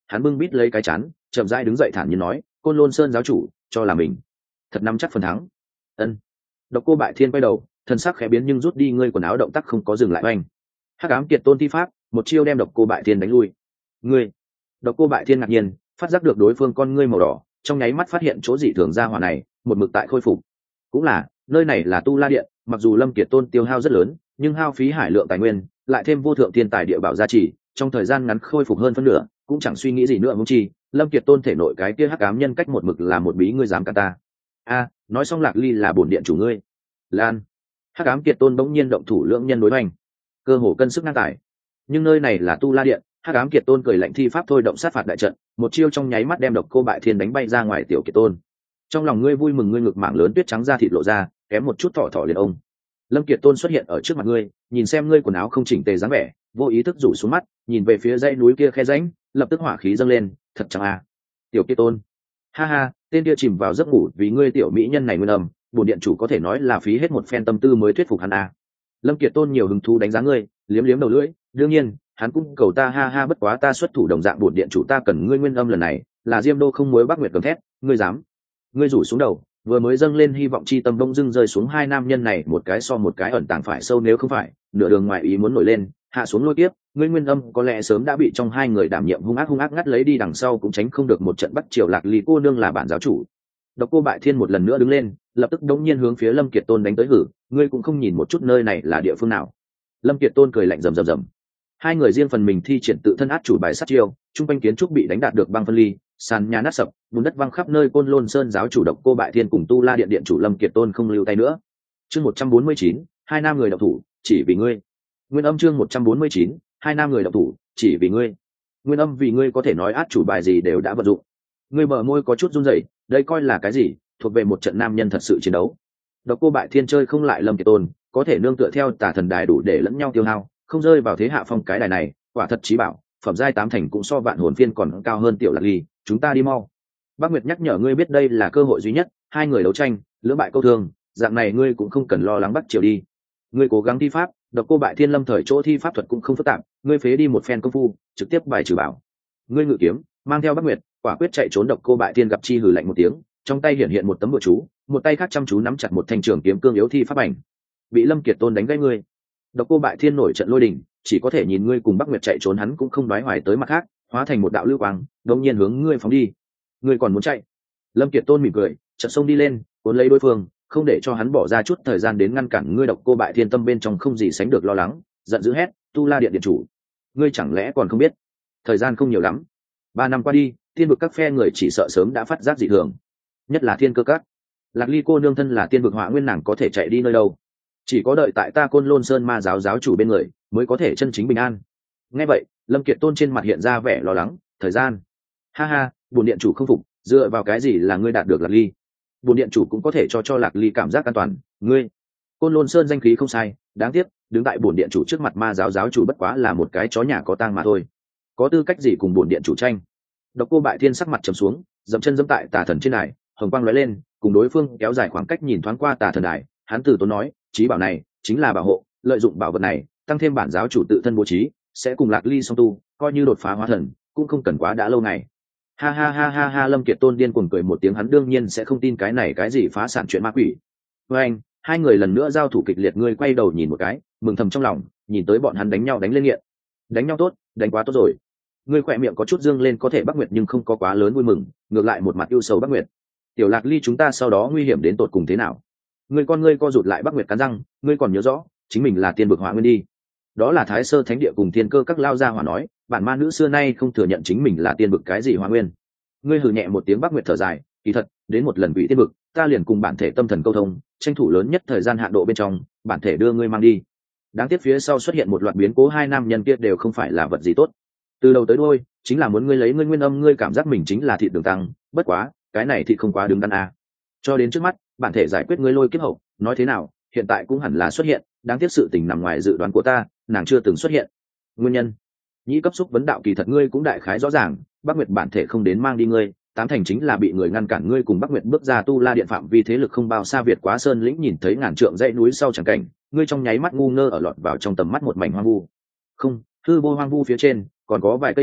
hắn bưng bít lấy cái chán, chậm rãi đứng dậy thản nhiên nói, Côn Lôn Sơn giáo chủ cho là mình thật nắm chắc phần thắng. Ân. Độc Cô Bại Thiên quay đầu, thân sắc khẽ biến nhưng rút đi ngươi quần áo, động tác không có dừng lại. Oanh. Hắc ám kiệt tôn thi pháp, một chiêu đem Độc Cô Bại Thiên đánh lui. Ngươi. Độc Cô Bại Thiên ngạc nhiên, phát giác được đối phương con ngươi màu đỏ, trong nháy mắt phát hiện chỗ dị thường ra hỏa này, một mực tại khôi phục. Cũng là, nơi này là Tu La Điện, mặc dù Lâm Kiệt Tôn tiêu hao rất lớn, nhưng hao phí hải lượng tài nguyên, lại thêm vô thượng thiên tài địa bảo gia trì, trong thời gian ngắn khôi phục hơn phân nửa, cũng chẳng suy nghĩ gì nữa. Huống chi, Lâm Kiệt Tôn thể nội cái kia hắc ám nhân cách một mực là một bí, ngươi dám cả ta? A, nói xong Lạc Ly là bổn điện chủ ngươi. Lan. Hắc ám Kiệt Tôn bỗng nhiên động thủ, lưỡng nhân đối hoành, cơ hồ cân sức ngang tài. Nhưng nơi này là Tu La Điện, Hắc ám Kiệt Tôn cười lạnh thi pháp thôi động sát phạt đại trận, một chiêu trong nháy mắt đem Độc Cô Bại Thiên đánh bay ra ngoài. Tiểu Kiệt Tôn, trong lòng ngươi vui mừng, ngươi ngực mảng lớn tuyết trắng da thịt lộ ra, kém một chút thỏ liền ông. Lâm Kiệt Tôn xuất hiện ở trước mặt ngươi, nhìn xem ngươi quần áo không chỉnh tề dáng vẻ, vô ý thức rủ xuống mắt, nhìn về phía dãy núi kia khe rãnh, lập tức hỏa khí dâng lên, thật chẳng à? Tiểu Kiệt Tôn, ha ha, tên kia chìm vào giấc ngủ vì ngươi tiểu mỹ nhân này nguyên âm, bổn điện chủ có thể nói là phí hết một phen tâm tư mới thuyết phục hắn à? Lâm Kiệt Tôn nhiều hứng thú đánh giá ngươi, liếm liếm đầu lưỡi, đương nhiên, hắn cũng cầu ta, ha ha, bất quá ta xuất thủ đồng dạng bổn điện chủ, ta cần ngươi nguyên âm lần này, là Diêm Đô không muối Bắc Nguyệt cầm thét, ngươi dám? Ngươi rủ xuống đầu, vừa mới dâng lên hy vọng chi tâm bỗng dưng rơi xuống. Hai nam nhân này một cái so một cái ẩn tàng phải sâu, nếu không phải nửa đường ngoại ý muốn nổi lên hạ xuống lôi kiếp, ngươi nguyên âm có lẽ sớm đã bị trong hai người đảm nhiệm hung ác ngắt lấy đi, đằng sau cũng tránh không được một trận bắt triều. Lạc Ly cô nương là bản giáo chủ. Độc Cô Bại Thiên một lần nữa đứng lên, lập tức đống nhiên hướng phía Lâm Kiệt Tôn đánh tới. Hử, ngươi cũng không nhìn một chút nơi này là địa phương nào? Lâm Kiệt Tôn cười lạnh rầm rầm rầm. Hai người riêng phần mình thi triển tự thân át chủ bài sát chiêu, trung quanh kiến trúc bị đánh đạt được băng phân ly, sàn nhà nát sập, bùn đất văng khắp nơi. Côn Lôn Sơn giáo chủ Độc Cô Bại Thiên cùng Tu La Điện điện chủ Lâm Kiệt Tôn không lưu tay nữa. Chương 149, hai nam người động thủ, chỉ vì ngươi. Nguyên âm chương 149, hai nam người động thủ, chỉ vì ngươi. Nguyên âm vì ngươi có thể nói át chủ bài gì đều đã vận dụng. Ngươi bờ môi có chút run rẩy, đây coi là cái gì? Thuộc về một trận nam nhân thật sự chiến đấu. Độc Cô Bại Thiên chơi không lại Lâm Kiệt Tôn, có thể nương tựa theo Tà Thần Đài đủ để lẫn nhau tiêu hao, không rơi vào thế hạ phong. Cái đài này, quả thật chí bảo, phẩm giai 8 thành cũng so Vạn Hồn Phiên còn cao hơn. Tiểu Lạc Ly, chúng ta đi mau. Bác Nguyệt nhắc nhở ngươi, biết đây là cơ hội duy nhất, hai người đấu tranh, lưỡng bại câu thương, dạng này ngươi cũng không cần lo lắng bắt triều đi. Ngươi cố gắng thi pháp, Độc Cô Bại Thiên lâm thời chỗ thi pháp thuật cũng không phức tạp, ngươi phế đi một phen công phu, trực tiếp bài trừ bảo. Ngươi ngự kiếm, mang theo Bác Nguyệt, quả quyết chạy trốn. Độc Cô Bại Thiên gặp chi hừ lạnh một tiếng, trong tay hiện một tấm bùa chú, một tay khác chăm chú nắm chặt một thanh trường kiếm cương yếu thi pháp ảnh. Bị Lâm Kiệt Tôn đánh gãy ngươi. Độc Cô Bại Thiên nổi trận lôi đình, chỉ có thể nhìn ngươi cùng Bác Nguyệt chạy trốn, hắn cũng không đoái hoài tới mặt khác, hóa thành một đạo lưu quang, đột nhiên hướng ngươi phóng đi. Ngươi còn muốn chạy? Lâm Kiệt Tôn mỉm cười, chợt xông đi lên, cuốn lấy đối phương, không để cho hắn bỏ ra chút thời gian đến ngăn cản ngươi. Độc Cô Bại Thiên tâm bên trong không gì sánh được lo lắng, giận dữ hét, Tu La Điện điện chủ, ngươi chẳng lẽ còn không biết thời gian không nhiều lắm? 3 năm qua đi, tiên vực các phe người chỉ sợ sớm đã phát giác dị thường, nhất là Thiên Cơ Các. Lạc Ly cô nương thân là tiên vực hỏa nguyên, nàng có thể chạy đi nơi đâu? Chỉ có đợi tại ta Côn Lôn Sơn ma giáo giáo chủ bên người mới có thể chân chính bình an. Nghe vậy, Lâm Kiệt Tôn trên mặt hiện ra vẻ lo lắng. Thời gian? Ha ha, bổn điện chủ không phục, dựa vào cái gì là ngươi đạt được Lạc Ly? Bổn điện chủ cũng có thể cho Lạc Ly cảm giác an toàn. Ngươi, Côn Lôn Sơn danh khí không sai, đáng tiếc đứng tại bổn điện chủ trước mặt ma giáo giáo chủ bất quá là một cái chó nhà có tang mà thôi, có tư cách gì cùng bổn điện chủ tranh? Độc Cô Bại Thiên sắc mặt trầm xuống, dậm chân dẫm tại Tà Thần trên đài, hồng quang lóe lên, cùng đối phương kéo dài khoảng cách, nhìn thoáng qua Tà Thần đài, hắn từ tốn nói, chí bảo này chính là bảo hộ, lợi dụng bảo vật này tăng thêm bản giáo chủ tự thân bố trí, sẽ cùng Lạc Ly song tu, coi như đột phá hóa thần cũng không cần quá đã lâu ngày. Ha ha ha ha ha. Lâm Kiệt Tôn điên cuồng cười một tiếng, hắn đương nhiên sẽ không tin cái này cái gì phá sản chuyện ma quỷ. Với anh, hai người lần nữa giao thủ kịch liệt, ngươi quay đầu nhìn một cái, mừng thầm trong lòng, nhìn tới bọn hắn đánh nhau đánh lên nghiện. Đánh nhau tốt, đánh quá tốt rồi. Ngươi khỏe miệng có chút dương lên, có thể Bắc Nguyệt nhưng không có quá lớn vui mừng, ngược lại một mặt ưu sầu. Bắc Nguyệt, tiểu Lạc Ly chúng ta sau đó nguy hiểm đến tột cùng thế nào? Ngươi con ngươi co rụt lại. Bắc Nguyệt cắn răng, ngươi còn nhớ rõ chính mình là tiên vực hỏa nguyên đi? Đó là Thái Sơ Thánh Địa cùng Thiên Cơ Các lao ra hỏa nói, bản ma nữ xưa nay không thừa nhận chính mình là tiên vực cái gì hỏa nguyên. Ngươi hừ nhẹ một tiếng. Bắc Nguyệt thở dài, kỳ thật đến một lần quỷ tiên vực, ta liền cùng bản thể tâm thần câu thông, tranh thủ lớn nhất thời gian hạn độ bên trong, bản thể đưa ngươi mang đi. Đáng tiếc phía sau xuất hiện một loạt biến cố, hai nam nhân kia đều không phải là vật gì tốt, từ đầu tới đuôi chính là muốn ngươi lấy ngươi nguyên âm. Ngươi cảm giác mình chính là thịt đường tăng, bất quá cái này thì không quá đứng đắn à. Cho đến trước mắt, bản thể giải quyết ngươi lôi kiếp hậu, nói thế nào hiện tại cũng hẳn là xuất hiện, đáng tiếc sự tình nằm ngoài dự đoán của ta, nàng chưa từng xuất hiện. Nguyên nhân? Nhĩ cấp xúc vấn đạo, kỳ thật ngươi cũng đại khái rõ ràng, Bắc Nguyệt bản thể không đến mang đi ngươi, 8 thành chính là bị người ngăn cản. Ngươi cùng Bắc Nguyệt bước ra Tu La Điện phạm vi thế lực không bao xa Việt quá sơn lĩnh, nhìn thấy ngàn trượng dãy núi sau chẳng cảnh, ngươi trong nháy mắt ngu ngơ ở lọt vào trong tầm mắt một mảnh hoang vu. Không, hư vô hoang vu phía trên còn có vài cây nhỏ,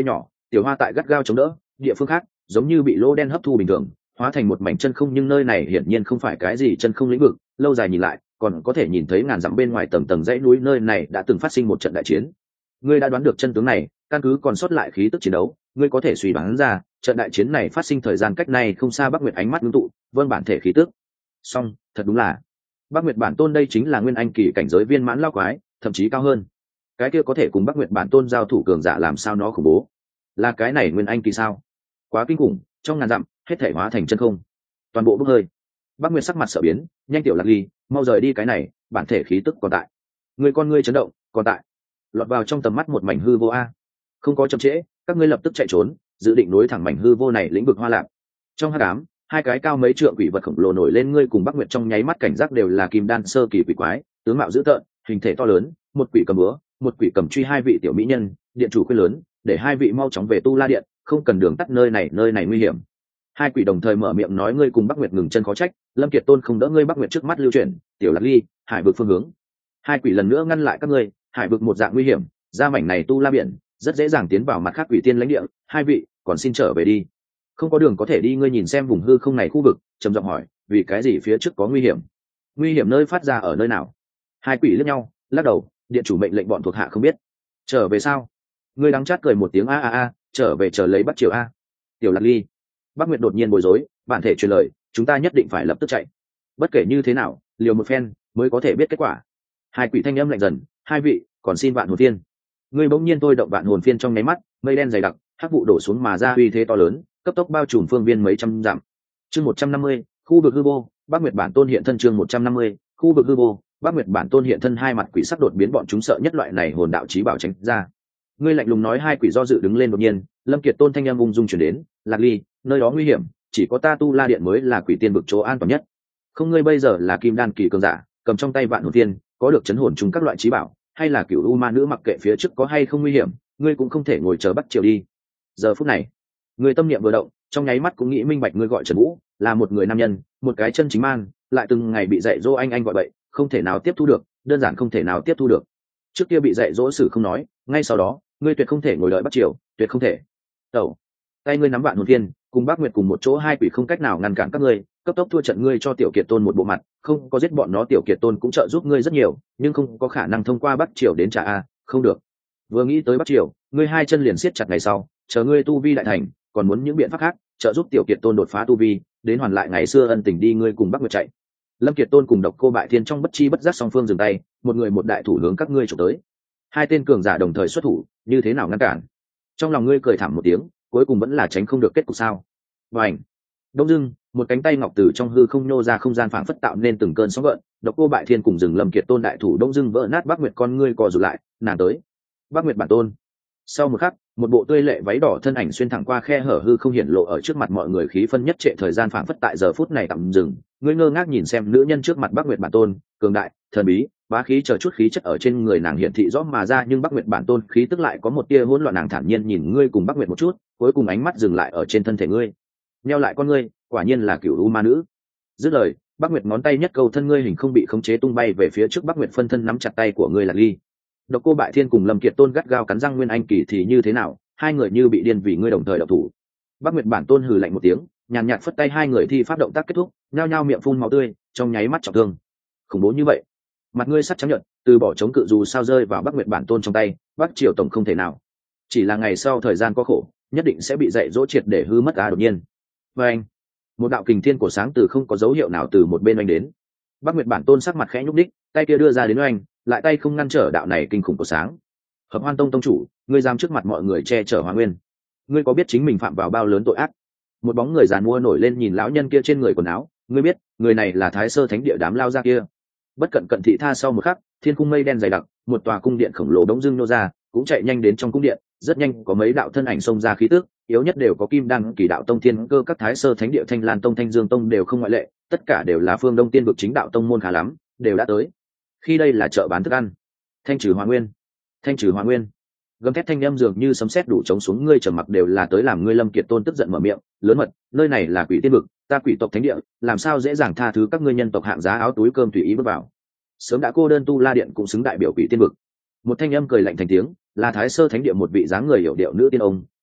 tiểu hoa tại gắt gao chống đỡ, địa phương khác giống như bị lỗ đen hấp thu bình thường, hóa thành một mảnh chân không, nhưng nơi này hiển nhiên không phải cái gì chân không lĩnh vực, lâu dài nhìn lại còn có thể nhìn thấy ngàn dặm bên ngoài tầng tầng dãy núi, nơi này đã từng phát sinh một trận đại chiến. Ngươi đã đoán được chân tướng này, căn cứ còn sót lại khí tức chiến đấu, ngươi có thể suy đoán ra trận đại chiến này phát sinh thời gian cách này không xa. Bắc Nguyệt ánh mắt ngưng tụ, vâng bản thể khí tức. Song thật đúng là Bắc Nguyệt bản tôn đây chính là nguyên anh kỳ cảnh giới viên mãn lao quái, thậm chí cao hơn. Cái kia có thể cùng Bắc Nguyệt bản tôn giao thủ cường giả làm sao nó khủng bố? Là cái này nguyên anh kỳ sao? Quá kinh khủng, trong ngàn dặm hết thể hóa thành chân không, toàn bộ bốc hơi. Bắc Nguyệt sắc mặt sợ biến, nhanh tiểu Lạc Ly, mau rời đi, cái này bản thể khí tức còn tại. Người con ngươi chấn động, còn tại. Lọt vào trong tầm mắt một mảnh hư vô a. Không có chậm trễ, các ngươi lập tức chạy trốn, dự định nối thẳng mảnh hư vô này lĩnh vực Hoa Lạc. Trong hắc ám, hai cái cao mấy trượng quỷ vật khổng lồ nổi lên, ngươi cùng Bắc Nguyệt trong nháy mắt cảnh giác đều là kim đan sơ kỳ quỷ quái, tướng mạo dữ tợn, hình thể to lớn, một quỷ cầm búa, một quỷ cầm truy, hai vị tiểu mỹ nhân, điện chủ khuyên lớn, để hai vị mau chóng về Tu La điện, không cần đường tắt, nơi này nguy hiểm. Hai quỷ đồng thời mở miệng nói, ngươi cùng Bắc Nguyệt ngừng chân khó trách, Lâm Kiệt Tôn không đỡ ngươi. Bắc Nguyệt trước mắt lưu chuyển, tiểu Lạc Ly, hải vực phương hướng. Hai quỷ lần nữa ngăn lại các ngươi, hải vực một dạng nguy hiểm, ra mảnh này Tu La biển rất dễ dàng tiến vào mặt khác quỷ tiên lãnh địa, hai vị còn xin trở về đi, không có đường có thể đi. Ngươi nhìn xem vùng hư không này khu vực, trầm giọng hỏi, vì cái gì phía trước có nguy hiểm? Nguy hiểm nơi phát ra ở nơi nào? Hai quỷ liếc nhau, lắc đầu, điện chủ mệnh lệnh bọn thuộc hạ không biết. Trở về sao? Ngươi đắng chát cười một tiếng, a, trở về chờ lấy Bắc Triều a. Tiểu Lạc Ly. Bắc Nguyệt đột nhiên bối rối, bản thể truyền lời, chúng ta nhất định phải lập tức chạy, bất kể như thế nào liều một phen mới có thể biết kết quả. Hai quỷ thanh âm lạnh dần, hai vị còn xin vạn hồn phiên. Ngươi bỗng nhiên thôi động vạn hồn phiên, trong nháy mắt mây đen dày đặc, hắc vụ đổ xuống mà ra, uy thế to lớn, cấp tốc bao trùm phương viên mấy trăm dặm. Chương 150, khu vực hư vô, Bắc Nguyệt bản tôn hiện thân. Chương 150, khu vực hư vô, Bắc Nguyệt bản tôn hiện thân. Hai mặt quỷ sắc đột biến, bọn chúng sợ nhất loại này hồn đạo chí bảo tránh ra. Ngươi lạnh lùng nói. Hai quỷ do dự đứng lên, đột nhiên Lâm Kiệt Tôn thanh âm ung dung truyền đến, Lạc Ly, nơi đó nguy hiểm, chỉ có ta Tu La điện mới là quỷ tiên vực chỗ an toàn nhất. Không, ngươi bây giờ là kim đan kỳ cường giả, cầm trong tay vạn hồn tiên, có được chấn hồn chung các loại chí bảo, hay là cửu u ma nữ, mặc kệ phía trước có hay không nguy hiểm, ngươi cũng không thể ngồi chờ Bắc Triều đi. Giờ phút này ngươi tâm niệm vừa động, trong nháy mắt cũng nghĩ minh bạch, ngươi gọi Trần Vũ là một người nam nhân, một cái chân chính man, lại từng ngày bị dạy dỗ anh gọi bậy, không thể nào tiếp thu được, đơn giản không thể nào tiếp thu được. Trước kia bị dạy dỗ xử không nói, ngay sau đó ngươi tuyệt không thể ngồi đợi Bắc Triều, tuyệt không thể. Tẩu, tay ngươi nắm vạn hồn viên, cùng Bắc Nguyệt cùng một chỗ, hai quỷ không cách nào ngăn cản các ngươi, cấp tốc thua trận. Ngươi cho Tiểu Kiệt Tôn một bộ mặt, không có giết bọn nó, Tiểu Kiệt Tôn cũng trợ giúp ngươi rất nhiều, nhưng không có khả năng thông qua Bắc Triều đến trả a, không được. Vừa nghĩ tới Bắc Triều, ngươi hai chân liền siết chặt. Ngày sau chờ ngươi tu vi đại thành, còn muốn những biện pháp khác trợ giúp Tiểu Kiệt Tôn đột phá tu vi, đến hoàn lại ngày xưa ân tình đi. Ngươi cùng Bắc Nguyệt chạy. Lâm Kiệt Tôn cùng Độc Cô Bại Thiên trong bất chi bất giác song phương dừng tay, một người một đại thủ hướng các ngươi chụp tới. Hai tên cường giả đồng thời xuất thủ, như thế nào ngăn cản? Trong lòng ngươi cười thảm một tiếng, cuối cùng vẫn là tránh không được kết cục sao? Bành! Đông dưng, một cánh tay ngọc từ trong hư không nhô ra, không gian phảng phất tạo nên từng cơn sóng gợn. Độc Cô Bại Thiên cùng dừng Lâm Kiệt Tôn đại thủ đông dưng vỡ nát. Bắc Nguyệt con ngươi co rụt lại, nàng tới. Bắc Nguyệt bản tôn. Sau một khắc, một bộ tươi lệ váy đỏ thân ảnh xuyên thẳng qua khe hở hư không hiện lộ ở trước mặt mọi người, khí phân nhất trệ, thời gian phảng phất tại giờ phút này tạm dừng. Ngươi ngơ ngác nhìn xem nữ nhân trước mặt, Bắc Nguyệt bản tôn, cường đại, thần bí, bá khí chờ chút khí chất ở trên người nàng hiện thị rõ mà ra, nhưng Bắc Nguyệt bản tôn khí tức lại có một tia hỗn loạn. Nàng thản nhiên nhìn ngươi cùng Bắc Nguyệt một chút, cuối cùng ánh mắt dừng lại ở trên thân thể ngươi. Nheo lại con ngươi, quả nhiên là cửu u ma nữ. Dứt lời, Bắc Nguyệt ngón tay nhất câu, thân ngươi hình không bị khống chế tung bay về phía trước. Bắc Nguyệt phân thân nắm chặt tay của ngươi. Lạc Ly. Độc Cô Bại Thiên cùng Lâm Kiệt Tôn gắt gao cắn răng, nguyên anh kỳ thì như thế nào, hai người như bị điên vì ngươi đồng thời động thủ. Bắc Nguyệt bản tôn hừ lạnh một tiếng, nhàn nhạt phất tay, hai người thi pháp động tác kết thúc, nhao nhao miệng phun máu tươi, trong nháy mắt trọng thương. Khủng bố như vậy, mặt ngươi sắp chấp nhận, từ bỏ chống cự dù sao rơi vào Bắc Nguyệt bản tôn trong tay, Bắc Triều tổng không thể nào. Chỉ là ngày sau thời gian có khổ, nhất định sẽ bị dạy dỗ triệt để hư mất. Đột nhiên, và anh, một đạo kình thiên của sáng từ không có dấu hiệu nào từ một bên anh đến. Bắc Nguyệt bản tôn sắc mặt khẽ nhúc đích, tay kia đưa ra đến anh, lại tay không ngăn trở đạo này kinh khủng của sáng. Hợp Hoan Tông tông chủ, ngươi dám trước mặt mọi người che chở Hoa Nguyên, ngươi có biết chính mình phạm vào bao lớn tội ác? Một bóng người giàn mua nổi lên, nhìn lão nhân kia trên người quần áo, ngươi biết người này là Thái Sơ Thánh địa đám lao ra kia. Bất cận cận thị tha, sau một khắc, thiên cung mây đen dày đặc, một tòa cung điện khổng lồ đống dưng nô ra, cũng chạy nhanh đến trong cung điện. Rất nhanh có mấy đạo thân ảnh xông ra, khí tức yếu nhất đều có kim đan kỳ đạo tông, thiên cơ các, Thái Sơ Thánh địa, Thanh Lan tông, Thanh Dương tông đều không ngoại lệ, tất cả đều là phương Đông tiên vực chính đạo tông môn khá lắm, đều đã tới. Khi đây là chợ bán thức ăn. Thanh trừ Hoa Nguyên, thanh trừ Hoa Nguyên. Gầm thét thanh âm dường như sấm sét đủ chống xuống. Ngươi trầm mặc đều là tới làm. Ngươi Lâm Kiệt Tôn tức giận mở miệng lớn mật, nơi này là quỷ tiên vực, ta quỷ tộc thánh địa, làm sao dễ dàng tha thứ các ngươi nhân tộc hạng giá áo túi cơm tùy ý bước vào. Sớm đã cô đơn Tu La điện cũng xứng đại biểu quỷ tiên vực. Một thanh âm cười lạnh thành tiếng, là Thái Sơ Thánh địa một vị dáng người hiểu điệu nữ tiên ông,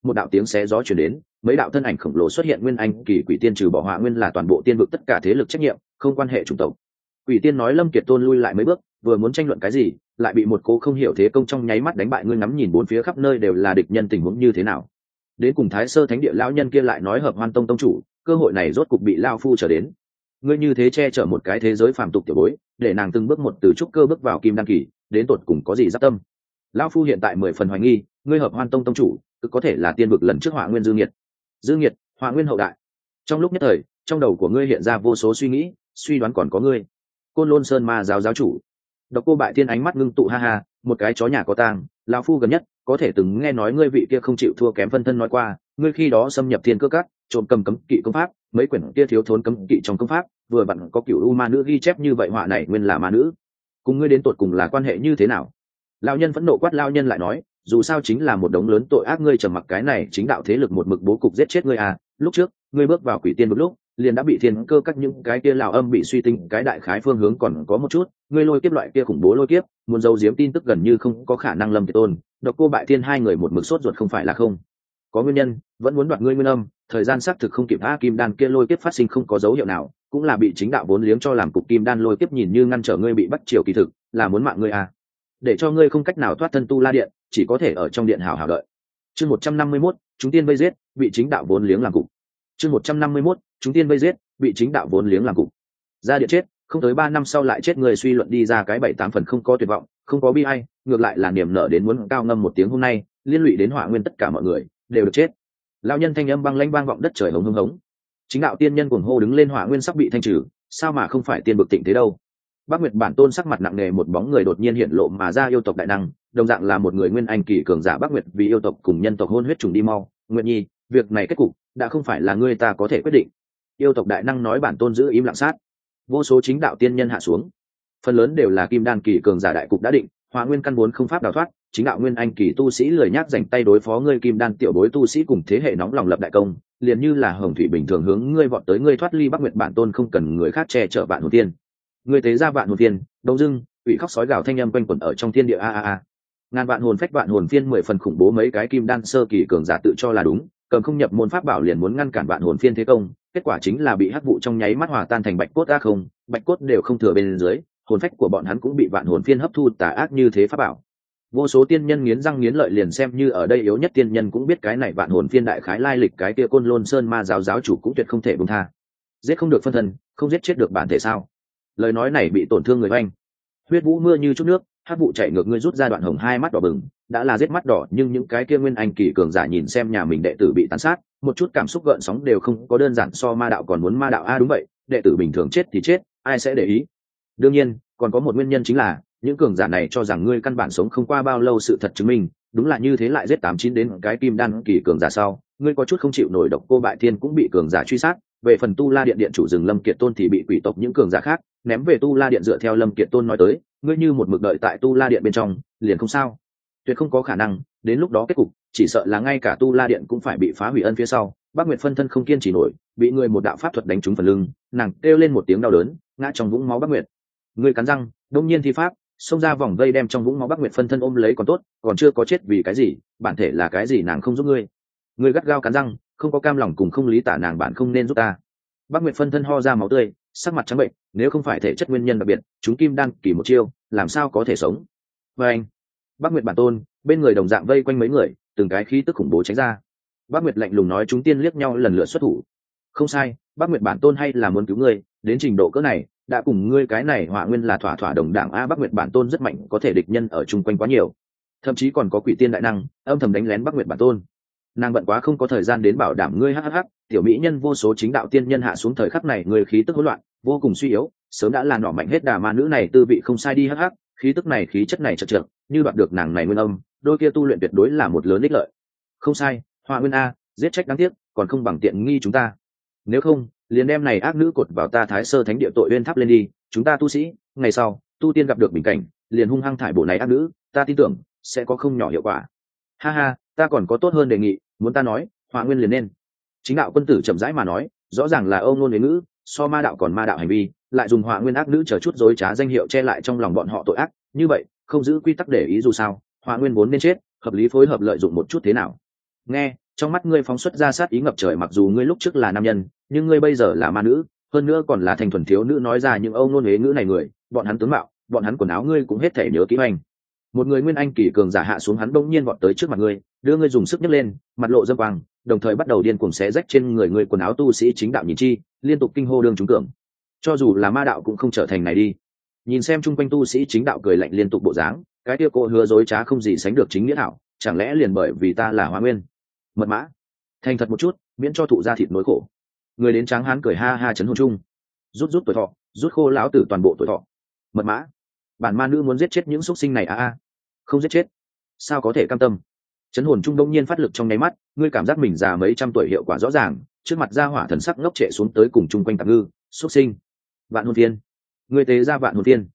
một đạo tiếng xé gió chuyển đến, mấy đạo thân ảnh khổng lồ xuất hiện. Nguyên anh kỳ quỷ tiên trừ bỏ Hỏa Nguyên là toàn bộ tiên vực tất cả thế lực trách nhiệm, không quan hệ chủng tộc. Quỷ tiên nói Lâm Kiệt Tôn lui lại mấy bước, vừa muốn tranh luận cái gì, lại bị một cô không hiểu thế công trong nháy mắt đánh bại. Ngươi ngắm nhìn bốn phía khắp nơi đều là địch nhân, tình huống như thế nào? Đến cùng Thái Sơ Thánh Địa lão nhân kia lại nói Hợp Hoan Tông tông chủ, cơ hội này rốt cục bị lão phu trở đến. Ngươi như thế che chở một cái thế giới phàm tục tiểu bối, để nàng từng bước một từ trúc cơ bước vào kim đan kỳ, đến tột cùng có gì giáp tâm? Lão phu hiện tại 10 phần hoài nghi, ngươi Hợp Hoan Tông tông chủ, cực có thể là tiên vực lần trước Hỏa Nguyên Dương Nghiệt. Dương Nghiệt, Hỏa Nguyên hậu đại. Trong lúc nhất thời, trong đầu của ngươi hiện ra vô số suy nghĩ, suy đoán còn có ngươi. Côn Lôn Sơn Ma giáo giáo chủ. Độc Cô Bại Thiên ánh mắt ngưng tụ, ha ha, một cái chó nhà có tang, lão phu gần nhất có thể từng nghe nói ngươi vị kia không chịu thua kém phân thân nói qua, ngươi khi đó xâm nhập thiên cơ các, trộm cầm cấm kỵ công pháp, mấy quyển kia thiếu thốn cấm kỵ trong công pháp, vừa vặn có cửu u ma nữ ghi chép như vậy, họa này nguyên là ma nữ. Cùng ngươi đến tột cùng là quan hệ như thế nào? Lão nhân phẫn nộ quát. Lão nhân lại nói, dù sao chính là một đống lớn tội ác, ngươi trầm mặc cái này chính đạo thế lực một mực bố cục giết chết ngươi à? Lúc trước ngươi bước vào quỷ tiên một lúc liền đã bị thiên cơ các những cái kia lão âm bị suy tinh, cái đại khái phương hướng còn có một chút, ngươi lôi kiếp loại kia khủng bố lôi kiếp, muốn giấu giếm tin tức gần như không có khả năng. Lâm Kiệt Tôn, Độc Cô Bại Thiên hai người một mực sốt ruột không phải là không có nguyên nhân, vẫn muốn đoạt ngươi nguyên âm, thời gian xác thực không kịp. Kim đan kia lôi kiếp phát sinh không có dấu hiệu nào, cũng là bị chính đạo vốn liếng cho làm cục kim đan lôi kiếp, nhìn như ngăn trở ngươi bị bắt triều, kỳ thực là muốn mạng ngươi à, để cho ngươi không cách nào thoát thân Tu La Điện, chỉ có thể ở trong điện hào hào đợi. Chương 151, chúng tiên vây giết, bị chính đạo vốn liếng làm cục. Chương 151, chúng tiên vây giết, bị chính đạo vốn liếng làm cục. Ra điện chết, không tới 3 năm sau lại chết, người suy luận đi ra cái 7-8 phần không có tuyệt vọng, không có bi ai, ngược lại là niềm nở đến muốn cao ngâm một tiếng. Hôm nay liên lụy đến Hỏa Nguyên tất cả mọi người đều được chết. Lão nhân thanh âm băng lãnh vang vọng đất trời, hống hống hống. Chính đạo tiên nhân cuồng hô đứng lên, Hỏa Nguyên sắp bị thanh trừ, sao mà không phải tiên vực tịnh thế đâu? Bác Nguyệt Bản Tôn sắc mặt nặng nề, một bóng người đột nhiên hiện lộ mà ra, yêu tộc đại năng, đồng dạng là một người nguyên anh kỳ cường giả. Bác Nguyệt vì yêu tộc cùng nhân tộc hôn huyết trùng, đi mau, Nguyệt Nhi, việc này kết cục đã không phải là ngươi ta có thể quyết định. Yêu tộc đại năng nói. Bản Tôn giữ im lặng sát. Vô số chính đạo tiên nhân hạ xuống, phần lớn đều là kim đan kỳ cường giả. Đại cục đã định, Hỏa Nguyên căn vốn không pháp đào thoát, chính đạo nguyên anh kỳ tu sĩ lười nhác dành tay đối phó ngươi. Kim đan tiểu bối tu sĩ cùng thế hệ nóng lòng lập đại công, liền như là hồng thủy bình thường hướng ngươi vọt tới. Ngươi thoát ly Bắc Nguyệt Bản Tôn không cần người khác che chở Vạn Hồn Tiên, ngươi tế ra Vạn Hồn Tiên, đông dưng ủy khóc sói gào thanh âm quanh quẩn ở trong thiên địa. Ngàn vạn hồn phách Vạn Hồn Phiên 10 phần khủng bố, mấy cái kim đan sơ kỳ cường giả tự cho là đúng, cầm không nhập môn pháp bảo liền muốn ngăn cản Vạn Hồn Phiên thế công, kết quả chính là bị hắc vụ trong nháy mắt hòa tan thành bạch cốt. Không, bạch cốt đều không thừa bên dưới, hồn phách của bọn hắn cũng bị Vạn Hồn Phiên hấp thu. Tà ác như thế pháp bảo, vô số tiên nhân nghiến răng nghiến lợi, liền xem như ở đây yếu nhất tiên nhân cũng biết cái này Vạn Hồn Phiên đại khái lai lịch. Cái kia Côn Lôn Sơn Ma giáo giáo chủ cũng tuyệt không thể buông tha. Giết không được phân thân, không giết chết được bản thể sao? Lời nói này bị tổn thương người oanh. Huyết vũ mưa như chút nước, hắc vụ chạy ngược, ngươi rút ra đoạn hồng, hai mắt đỏ bừng, đã là giết mắt đỏ. Nhưng những cái kia nguyên anh kỳ cường giả nhìn xem nhà mình đệ tử bị tàn sát, một chút cảm xúc gợn sóng đều không có. Đơn giản so ma đạo còn muốn ma đạo. Đúng vậy, đệ tử bình thường chết thì chết, ai sẽ để ý? Đương nhiên còn có một nguyên nhân, chính là những cường giả này cho rằng ngươi căn bản sống không qua bao lâu. Sự thật chứng minh đúng là như thế, lại giết 8-9 đến cái kim đan kỳ cường giả sau, ngươi có chút không chịu nổi. Độc Cô Bại Thiên cũng bị cường giả truy sát, về phần Tu La Điện điện chủ rừng Lâm Kiệt Tôn thì bị quỷ tộc những cường giả khác ném về Tu La Điện. Dựa theo Lâm Kiệt Tôn nói tới, ngươi như một mực đợi tại Tu La Điện bên trong liền không sao, tuyệt không có khả năng. Đến lúc đó kết cục chỉ sợ là ngay cả Tu La Điện cũng phải bị phá hủy. Ân phía sau, Bác Nguyệt phân thân không kiên trì nổi, bị người một đạo pháp thuật đánh trúng phần lưng, nàng kêu lên một tiếng đau đớn, ngã trong vũng máu. Bác Nguyệt, ngươi cắn răng, đông nhiên thi pháp xông ra vòng vây, đem trong vũng máu Bác Nguyệt phân thân ôm lấy. Còn tốt, còn chưa có chết. Vì cái gì? bản thể là cái gì? Nàng không giúp ngươi. Ngươi gắt gao cắn răng, không có cam lòng cùng không lý tả nàng, bạn không nên giúp ta. Bác Nguyệt phân thân ho ra máu tươi, sắc mặt trắng bệnh, nếu không phải thể chất nguyên nhân đặc biệt, chúng kim đan kỳ một chiêu làm sao có thể sống. Và anh, Bác Nguyệt Bản Tôn bên người đồng dạng vây quanh mấy người, từng cái khí tức khủng bố tránh ra. Bác Nguyệt lạnh lùng nói. Chúng tiên liếc nhau lần lượt xuất thủ. Không sai, Bác Nguyệt Bản Tôn hay là muốn cứu ngươi, đến trình độ cỡ này đã cùng ngươi cái này Hỏa Nguyên là thỏa thỏa đồng đảng. Bác Nguyệt Bản Tôn rất mạnh, có thể địch nhân ở chung quanh quá nhiều, thậm chí còn có quỷ tiên đại năng âm thầm đánh lén Bác Nguyệt Bản Tôn. Nàng bận quá không có thời gian đến bảo đảm ngươi. Tiểu mỹ nhân, vô số chính đạo tiên nhân hạ xuống. Thời khắc này người khí tức hỗn loạn, vô cùng suy yếu, sớm đã là nỏ mạnh hết đà. Ma nữ này tư vị không sai đi. Khí tức này, khí chất này chật trượt, như đoạt được nàng này nguyên âm, đôi kia tu luyện tuyệt đối là một lớn ích lợi. Không sai, Hỏa Nguyên a, giết trách đáng tiếc, còn không bằng tiện nghi chúng ta. Nếu không, liền đem này ác nữ cột vào ta Thái Sơ Thánh Địa tội uyên tháp lên đi. Chúng ta tu sĩ ngày sau tu tiên gặp được bình cảnh, liền hung hăng thải bộ này ác nữ, ta tin tưởng sẽ có không nhỏ hiệu quả. Ta còn có tốt hơn đề nghị, muốn ta nói, Hỏa Nguyên liền nên. Chính đạo quân tử chậm rãi mà nói, rõ ràng là âu ngôn huế ngữ, so ma đạo còn ma đạo hành vi, lại dùng Hỏa Nguyên ác nữ chờ chút dối trá danh hiệu che lại trong lòng bọn họ tội ác. Như vậy không giữ quy tắc để ý, dù sao Hỏa Nguyên vốn nên chết, hợp lý phối hợp lợi dụng một chút thế nào? Nghe trong mắt ngươi phóng xuất ra sát ý ngập trời, mặc dù ngươi lúc trước là nam nhân nhưng ngươi bây giờ là ma nữ, hơn nữa còn là thanh thuần thiếu nữ. Nói ra những âu ngôn huế ngữ này người, bọn hắn tướng mạo, bọn hắn quần áo ngươi cũng hết thể nhớ kỹ hoành. Một người nguyên anh kỳ cường giả hạ xuống, hắn bỗng nhiên vọt tới trước mặt ngươi, đưa ngươi dùng sức nhấc lên, mặt lộ dâm quang, đồng thời bắt đầu điên cuồng xé rách trên người ngươi quần áo. Tu sĩ chính đạo nhìn chi, liên tục kinh hô đương trúng cường. Cho dù là ma đạo cũng không trở thành này đi. Nhìn xem chung quanh tu sĩ chính đạo cười lạnh liên tục bộ dáng, cái kia cô hứa dối trá không gì sánh được chính nghĩa thảo, chẳng lẽ liền bởi vì ta là Hóa Nguyên? Mật mã, thành thật một chút, miễn cho thụ ra thịt nỗi khổ. Người đến tráng hán cười ha ha chấn hồn chung, rút tuổi thọ, rút khô lão tử toàn bộ tuổi thọ. Mật mã, bản ma nữ muốn giết chết những xuất sinh này không giết chết, sao có thể cam tâm? Chấn hồn chung đông nhiên phát lực trong nháy mắt, ngươi cảm giác mình già mấy trăm tuổi hiệu quả rõ ràng, trước mặt ra hỏa thần sắc ngốc trệ xuống tới cùng chung quanh tạp ngư, xuất sinh, vạn hồn viên, ngươi tế ra vạn hồn viên.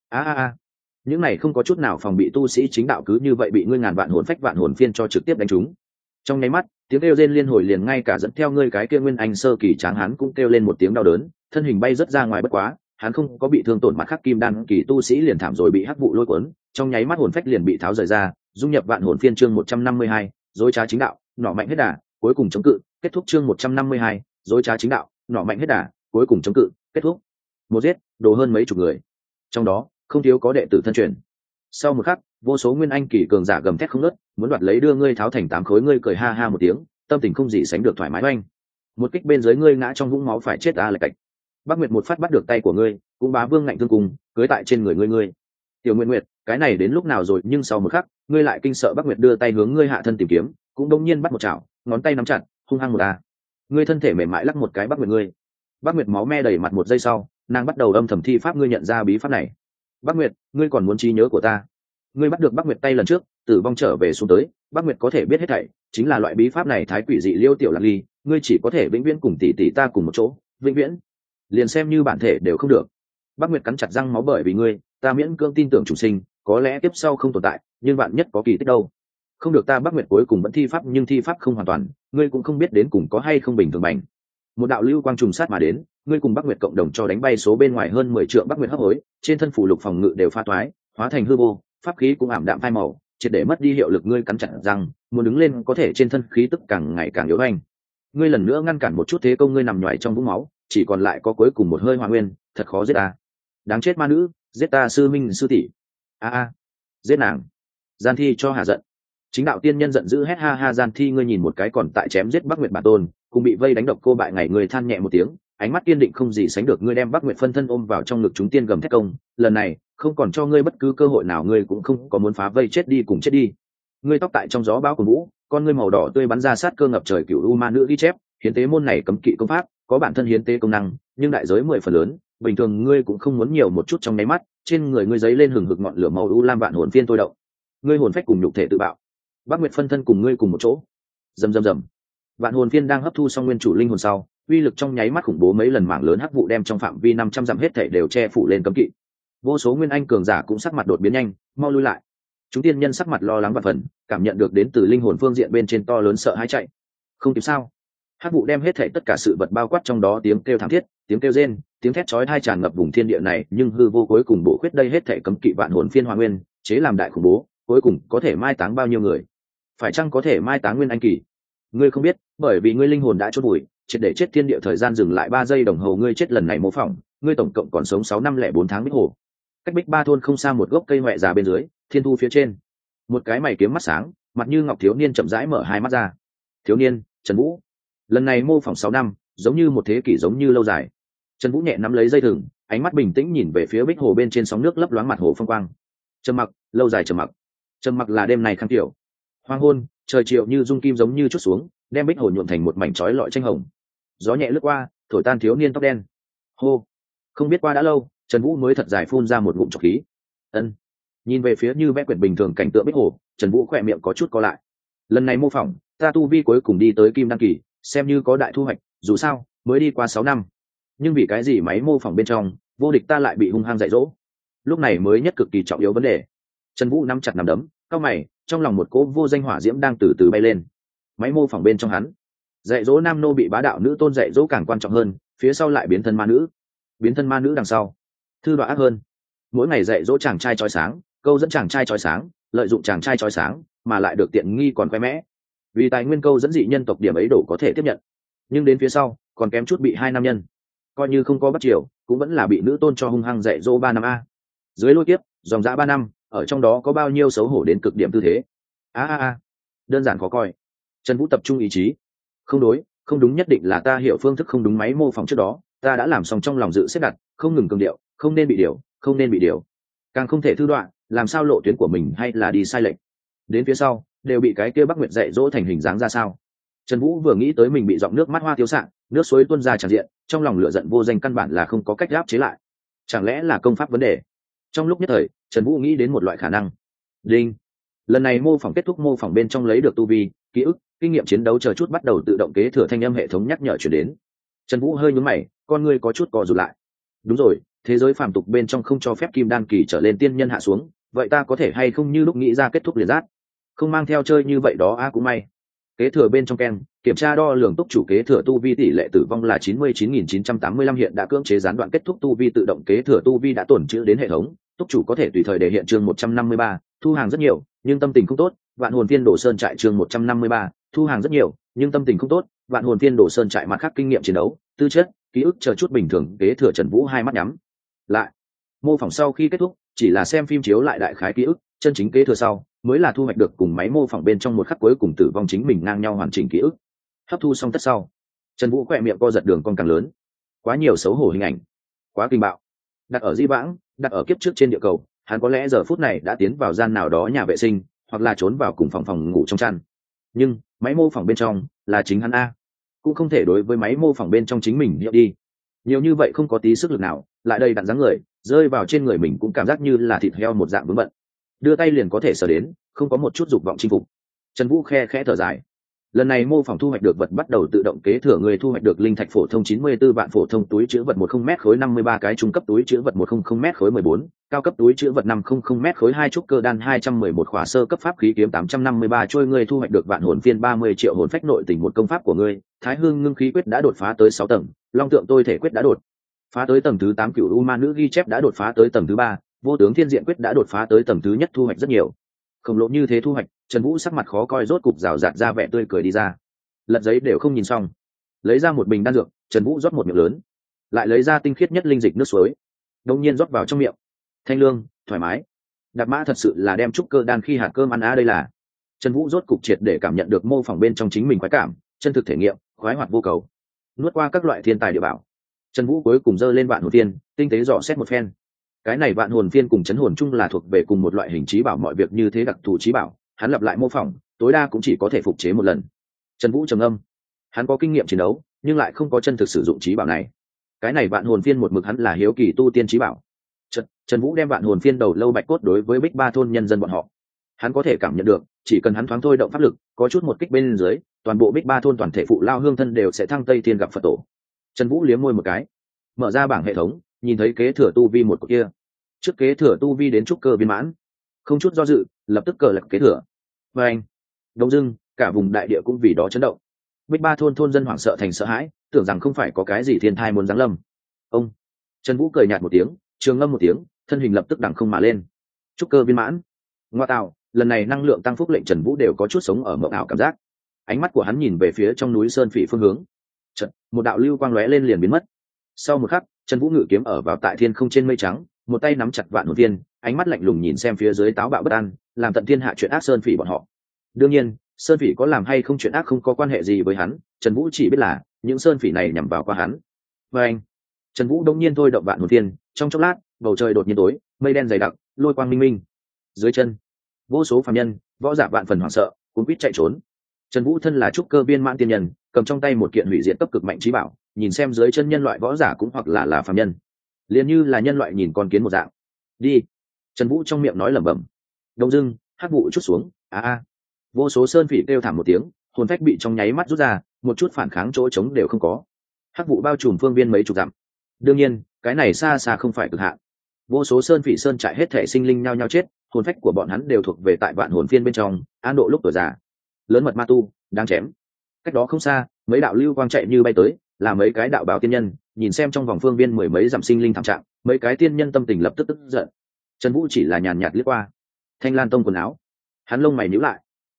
Những này không có chút nào phòng bị tu sĩ chính đạo cứ như vậy bị ngươi ngàn vạn hồn phách vạn hồn phiên cho trực tiếp đánh trúng. Trong nháy mắt, tiếng kêu rên liên hồi liền ngay cả dẫn theo ngươi cái kia nguyên anh sơ kỳ tráng hắn cũng kêu lên một tiếng đau đớn, thân hình bay rất ra ngoài. Bất quá hắn không có bị thương tổn, mặt khác kim đan kỳ tu sĩ liền thảm rồi bị hắc vụ lôi cuốn, trong nháy mắt hồn phách liền bị tháo rời ra, dung nhập vạn hồn phiên. Chương 152, dối trá chính đạo, nỏ mạnh hết đà, cuối cùng chống cự. Kết thúc. Chương 152, dối trá chính đạo, nỏ mạnh hết đà, cuối cùng chống cự. Kết thúc. Một giết đồ hơn mấy chục người, trong đó không thiếu có đệ tử thân truyền. Sau một khắc, vô số nguyên anh kỳ cường giả gầm thét không ngớt, muốn đoạt lấy đưa ngươi tháo thành 8 khối. Ngươi cười ha ha một tiếng, tâm tình không gì sánh được thoải mái oanh. Một kích bên dưới ngươi ngã trong vũng máu phải chết lạch cạch. Bắc Nguyệt một phát bắt được tay của ngươi, cũng bá vương ngạnh thương cùng cưới tại trên người ngươi. Tiểu Nguyệt Nguyệt, cái này đến lúc nào rồi? Nhưng sau một khắc, ngươi lại kinh sợ. Bắc Nguyệt đưa tay hướng ngươi hạ thân tìm kiếm, cũng đông nhiên bắt một chảo, ngón tay nắm chặt, hung hăng một ngươi thân thể mềm mại lắc một cái Bắc Nguyệt ngươi. Bắc Nguyệt máu me đầy mặt. Một giây sau, nàng bắt đầu âm thầm thi pháp. Ngươi nhận ra bí pháp này? Bắc Nguyệt, ngươi còn muốn trí nhớ của ta? Ngươi bắt được Bắc Nguyệt tay lần trước, tử vong trở về xuống tới, Bắc Nguyệt có thể biết hết thảy, chính là loại bí pháp này thái quỷ dị. Liêu Tiểu Lạc Ly, ngươi chỉ có thể vĩnh viễn cùng tỷ tỷ ta cùng một chỗ, vĩnh viễn, liền xem như bản thể đều không được. Bắc Nguyệt cắn chặt răng máu, bởi vì ngươi, ta miễn cưỡng tin tưởng chủ sinh, có lẽ tiếp sau không tồn tại, nhưng bạn nhất có kỳ tích đâu. Không được, ta Bắc Nguyệt cuối cùng vẫn thi pháp, nhưng thi pháp không hoàn toàn, ngươi cũng không biết đến cùng có hay không bình thường bành. Một đạo lưu quang trùng sát mà đến, ngươi cùng Bắc Nguyệt cộng đồng cho đánh bay số bên ngoài hơn 10 trượng. Bắc Nguyệt hấp hối, trên thân phủ lục phòng ngự đều pha toái, hóa thành hư vô, pháp khí cũng ảm đạm phai màu, triệt để mất đi hiệu lực. Ngươi cắn chặt răng, muốn đứng lên có thể trên thân khí tức càng ngày càng yếu hành. Ngươi lần nữa ngăn cản một chút thế công, ngươi nằm nhoài trong vũng máu, chỉ còn lại có cuối cùng một hơi Hóa Nguyên, thật khó giết ta. Đáng chết ma nữ, giết ta sư minh sư tỷ. Giết nàng. Gian Thi cho hạ giận. Chính đạo tiên nhân giận dữ hét ha ha. Gian Thi, ngươi nhìn một cái còn tại chém giết Bắc Nguyệt bản tôn, cùng bị vây đánh độc cô bại ngày. Ngươi than nhẹ một tiếng, ánh mắt kiên định không gì sánh được. Ngươi đem Bắc Nguyệt phân thân ôm vào trong ngực, chúng tiên gầm thét công, lần này không còn cho ngươi bất cứ cơ hội nào. Ngươi cũng không có muốn phá vây, chết đi cùng chết đi. Ngươi tóc tại trong gió bão của vũ, con ngươi màu đỏ tươi bắn ra sát cơ ngập trời. Cửu u ma nữ ghi chép, hiến tế môn này cấm kỵ công pháp, có bản thân hiến tế công năng, nhưng đại giới 10 phần lớn, bình thường ngươi cũng không muốn nhiều một chút. Trong nháy mắt, trên người ngươi giấy lên hừng hực ngọn lửa màu u lam, vạn hồn phiên tôi động, ngươi hồn phách cùng nhục thể tự bạo, Bắc Nguyệt phân thân cùng ngươi cùng một chỗ. Rầm rầm rầm. Vạn hồn phiên đang hấp thu xong nguyên chủ linh hồn sau, uy lực trong nháy mắt khủng bố mấy lần, mảng lớn hắc vụ đem trong phạm vi 500 dặm hết thảy đều che phủ lên cấm kỵ. Vô số nguyên anh cường giả cũng sắc mặt đột biến nhanh, mau lui lại. Chúng tiên nhân sắc mặt lo lắng và phần, cảm nhận được đến từ linh hồn phương diện bên trên to lớn sợ hãi chạy. Không kịp sao? Hắc vụ đem hết thảy tất cả sự vật bao quát, trong đó tiếng kêu thảm thiết, tiếng kêu rên, tiếng thét chói tai tràn ngập vùng thiên địa này, nhưng hư vô cuối cùng bổ khuyết đây hết thảy cấm kỵ. Vạn hồn phiên Hóa Nguyên, chế làm đại khủng bố, cuối cùng có thể mai táng bao nhiêu người? Phải chăng có thể mai táng nguyên anh kỳ? Ngươi không biết, bởi vì ngươi linh hồn đã chôn vùi, triệt để chết. Thiên địa thời gian dừng lại 3 giây đồng hồ. Ngươi chết lần này mô phỏng, ngươi tổng cộng còn sống 6 năm lẻ 4 tháng. Bích Hồ, cách Bích Ba thôn không xa, một gốc cây hoẹ già bên dưới, thiên thu phía trên, một cái mày kiếm mắt sáng, mặt như ngọc thiếu niên chậm rãi mở hai mắt ra. Thiếu niên Trần Vũ. Lần này mô phỏng 6 năm, giống như một thế kỷ, giống như lâu dài. Trần Vũ nhẹ nắm lấy dây thừng, ánh mắt bình tĩnh nhìn về phía Bích Hồ bên trên, sóng nước lấp loáng, mặt hồ phong quang. Trầm mặc, lâu dài trầm mặc. Trầm mặc là đêm này khang tiểu. Hoàng hôn, trời chiều như dung kim giống như chút xuống, đem Bích Hồ nhuộm thành một mảnh chói lọi tranh hồng. Gió nhẹ lướt qua, thổi tan thiếu niên tóc đen. Hô, không biết qua đã lâu, Trần Vũ mới thật dài phun ra một ngụm trọc khí. Ân. Nhìn về phía như vẽ quyển bình thường cảnh tượng Bích Hồ, Trần Vũ khỏe miệng có chút co lại. Lần này mô phỏng, ta tu vi cuối cùng đi tới kim đăng kỳ, xem như có đại thu hoạch. Dù sao mới đi qua 6 năm, nhưng vì cái gì máy mô phỏng bên trong vô địch ta lại bị hung hăng dạy dỗ? Lúc này mới nhất cực kỳ trọng yếu vấn đề. Trần Vũ nắm chặt nắm đấm, cau mày, trong lòng một cỗ vô danh hỏa diễm đang từ từ bay lên. Máy mô phỏng bên trong hắn, dạy dỗ nam nô bị bá đạo nữ tôn dạy dỗ càng quan trọng hơn, phía sau lại biến thân ma nữ. Biến thân ma nữ đằng sau, thư đoạn ác hơn. Mỗi ngày dạy dỗ chàng trai chói sáng, câu dẫn chàng trai chói sáng, lợi dụng chàng trai chói sáng, mà lại được tiện nghi còn khoe mẽ. vì tài nguyên câu dẫn dị nhân tộc điểm ấy đổ có thể tiếp nhận, nhưng đến phía sau còn kém chút bị hai nam nhân, coi như không có bắt chiều cũng vẫn là bị nữ tôn cho hung hăng dạy dỗ 3 năm a. Dưới lôi kiếp dòng dã 3 năm, ở trong đó có bao nhiêu xấu hổ đến cực điểm tư thế. Đơn giản khó coi. Trần Vũ tập trung ý chí. Không đối, không đúng, nhất định là ta hiểu phương thức không đúng. Máy mô phỏng trước đó ta đã làm xong trong lòng dự xếp đặt, không ngừng cường điệu, không nên bị điều, không nên bị điều, càng không thể thư đoạn, làm sao lộ tuyến của mình hay là đi sai lệch. Đến phía sau đều bị cái kia Bắc Nguyệt dạy dỗ thành hình dáng ra sao. Trần Vũ vừa nghĩ tới mình bị giọng nước mắt hoa tiêu sạng, nước suối tuôn ra tràn diện, trong lòng lửa giận vô danh căn bản là không có cách áp chế lại. Chẳng lẽ là công pháp vấn đề? Trong lúc nhất thời, Trần Vũ nghĩ đến một loại khả năng. Đinh. Lần này mô phỏng kết thúc, mô phỏng bên trong lấy được tu vi, ký ức, kinh nghiệm chiến đấu chờ chút bắt đầu tự động kế thừa thanh âm hệ thống nhắc nhở chuyển đến. Trần Vũ hơi nhướng mày, con ngươi có chút co rụt lại. Đúng rồi, thế giới phàm tục bên trong không cho phép kim đan kỳ trở lên tiên nhân hạ xuống, vậy ta có thể hay không như lúc nghĩ ra kết thúc liền rát, không mang theo chơi như vậy đó cũng may. Kế thừa bên trong ken kiểm tra đo lường túc chủ kế thừa tu vi, tỷ lệ tử vong là 99.985, hiện đã cưỡng chế gián đoạn kết thúc tu vi, tự động kế thừa tu vi đã tổn trữ đến hệ thống, túc chủ có thể tùy thời để hiện chương 153, thu hàng rất nhiều nhưng tâm tình không tốt, vạn hồn phiên đổ sơn trại chương 153, thu hàng rất nhiều nhưng tâm tình không tốt, vạn hồn phiên đổ sơn trại. Mặt khác kinh nghiệm chiến đấu, tư chất, ký ức chờ chút bình thường. Kế thừa Trần Vũ hai mắt nhắm lại. Mô phỏng sau khi kết thúc chỉ là xem phim chiếu lại đại khái ký ức, chân chính kế thừa sau mới là thu hoạch được cùng máy mô phỏng bên trong một khắc cuối cùng tử vong chính mình ngang nhau hoàn chỉnh ký ức. Hấp thu xong tất sau, Trần Vũ khỏe miệng co giật, đường con càng lớn. Quá nhiều xấu hổ hình ảnh, quá kinh bạo. Đặt ở di vãng, đặt ở kiếp trước trên địa cầu, hắn có lẽ giờ phút này đã tiến vào gian nào đó nhà vệ sinh, hoặc là trốn vào cùng phòng ngủ trong chăn. Nhưng máy mô phỏng bên trong là chính hắn a, cũng không thể đối với máy mô phỏng bên trong chính mình hiệu đi. Nhiều như vậy không có tí sức lực nào, lại đầy đặn dáng người rơi vào trên người mình cũng cảm giác như là thịt heo một dạng vướng bận, đưa tay liền có thể sờ đến, không có một chút dục vọng chinh phục. Trần Vũ khe khẽ thở dài. Lần này mô phỏng thu hoạch được vật bắt đầu tự động kế thừa, người thu hoạch được linh thạch phổ thông 94 vạn, phổ thông túi chứa vật 10 mét khối 53 cái, trung cấp túi chứa vật 100 mét khối 14, cao cấp túi chứa vật 500 mét khối 2, trúc cơ đan 211 khỏa, sơ cấp pháp khí kiếm 853 trôi. Người thu hoạch được vạn hồn phiên 30 triệu hồn phách, nội tình một công pháp của ngươi, Thái Hương ngưng khí quyết đã đột phá tới 6 tầng, Long tượng tôi thể quyết đã đột phá tới tầng thứ 8, Cửu U ma nữ ghi chép đã đột phá tới tầng thứ 3, vô tướng thiên diện quyết đã đột phá tới tầng thứ nhất. Thu hoạch rất nhiều, khổng lồ như thế thu hoạch, Trần Vũ sắc mặt khó coi, rốt cục rào rạt ra vẻ tươi cười đi ra. Lật giấy đều không nhìn xong, lấy ra một bình đan dược, Trần Vũ rót một miệng lớn, lại lấy ra tinh khiết nhất linh dịch nước suối, đông nhiên rót vào trong miệng. Thanh lương, thoải mái. Đạp mã thật sự là đem trúc cơ đan khi hạt cơm ăn đây là. Trần Vũ rốt cục triệt để cảm nhận được mô phỏng bên trong chính mình khoái cảm, chân thực thể nghiệm, khoái hoạt vô cầu. Nuốt qua các loại thiên tài địa bảo, Trần Vũ cuối cùng giơ lên vạn hồn phiên, tinh tế dò xét một phen. Cái này vạn hồn phiên cùng chấn hồn chung là thuộc về cùng một loại hình trí bảo, mọi việc như thế đặc thù trí bảo, hắn lặp lại mô phỏng, tối đa cũng chỉ có thể phục chế một lần. Trần Vũ trầm âm, hắn có kinh nghiệm chiến đấu nhưng lại không có chân thực sử dụng trí bảo này. Cái này vạn hồn phiên một mực hắn là hiếu kỳ tu tiên trí bảo. Trần Vũ đem vạn hồn phiên đầu lâu bạch cốt đối với Bích Ba thôn nhân dân bọn họ, hắn có thể cảm nhận được, chỉ cần hắn thoáng thôi động pháp lực, có chút một kích bên dưới, toàn bộ Bích Ba thôn toàn thể phụ lao hương thân đều sẽ thăng Tây Thiên gặp Phật tổ. Trần Vũ liếm môi một cái, mở ra bảng hệ thống, nhìn thấy kế thừa tu vi một cột kia, trước kế thừa tu vi đến trúc cơ viên mãn, không chút do dự lập tức cờ lật kế thừa. Và anh đông dưng cả vùng đại địa cũng vì đó chấn động. Bích Ba thôn thôn dân hoảng sợ thành sợ hãi, tưởng rằng không phải có cái gì thiên thai muốn giáng lâm. Ông Trần Vũ cười nhạt một tiếng, trường ngâm một tiếng, thân hình lập tức đằng không mà lên. Trúc cơ viên mãn. Ngoa tạo, lần này năng lượng tăng phúc lệnh Trần Vũ đều có chút sống ở mộng ảo cảm giác. Ánh mắt của hắn nhìn về phía trong núi sơn phỉ phương hướng. Chợt, một đạo lưu quang lóe lên liền biến mất. Sau một khắc, Trần Vũ ngự kiếm ở vào tại thiên không trên mây trắng, một tay nắm chặt vạn hồn viên, ánh mắt lạnh lùng nhìn xem phía dưới táo bạo bất an, làm tận thiên hạ chuyện ác sơn phỉ bọn họ. Đương nhiên, sơn phỉ có làm hay không chuyện ác không có quan hệ gì với hắn, Trần Vũ chỉ biết là những sơn phỉ này nhằm vào qua hắn. Và anh, Trần Vũ đông nhiên thôi động vạn hồn viên, trong chốc lát, bầu trời đột nhiên tối, mây đen dày đặc, lôi quang minh minh. Dưới chân, vô số phàm nhân, võ giả vạn phần hoảng sợ, cuống quýt chạy trốn. Trần Vũ thân là trúc cơ viên mãn tiên nhân, cầm trong tay một kiện hủy diệt cấp cực mạnh trí bảo, nhìn xem dưới chân nhân loại võ giả cũng hoặc là phàm nhân, liền như là nhân loại nhìn con kiến một dạng. Đi. Trần Vũ trong miệng nói lẩm bẩm. Đông dưng, hắc vụ chút xuống, vô số sơn phỉ kêu thảm một tiếng, hồn phách bị trong nháy mắt rút ra, một chút phản kháng chỗ trống đều không có. Hắc vụ bao trùm phương viên mấy chục dặm. Đương nhiên, cái này xa xa không phải cực hạn. Vô số sơn phỉ sơn trại hết thể sinh linh nhao nhao chết, hồn phách của bọn hắn đều thuộc về tại vạn hồn phiên bên trong, an độ lúc tuổi già. Lớn mật ma tu, đang chém. Cách đó không xa, mấy đạo lưu quang chạy như bay tới, là mấy cái đạo bảo tiên nhân, nhìn xem trong vòng phương viên mười mấy dặm sinh linh thảm trạng, mấy cái tiên nhân tâm tình lập tức tức giận. Trần Vũ chỉ là nhàn nhạt liếc qua. Thanh Lan tông quần áo, hắn lông mày nhíu lại.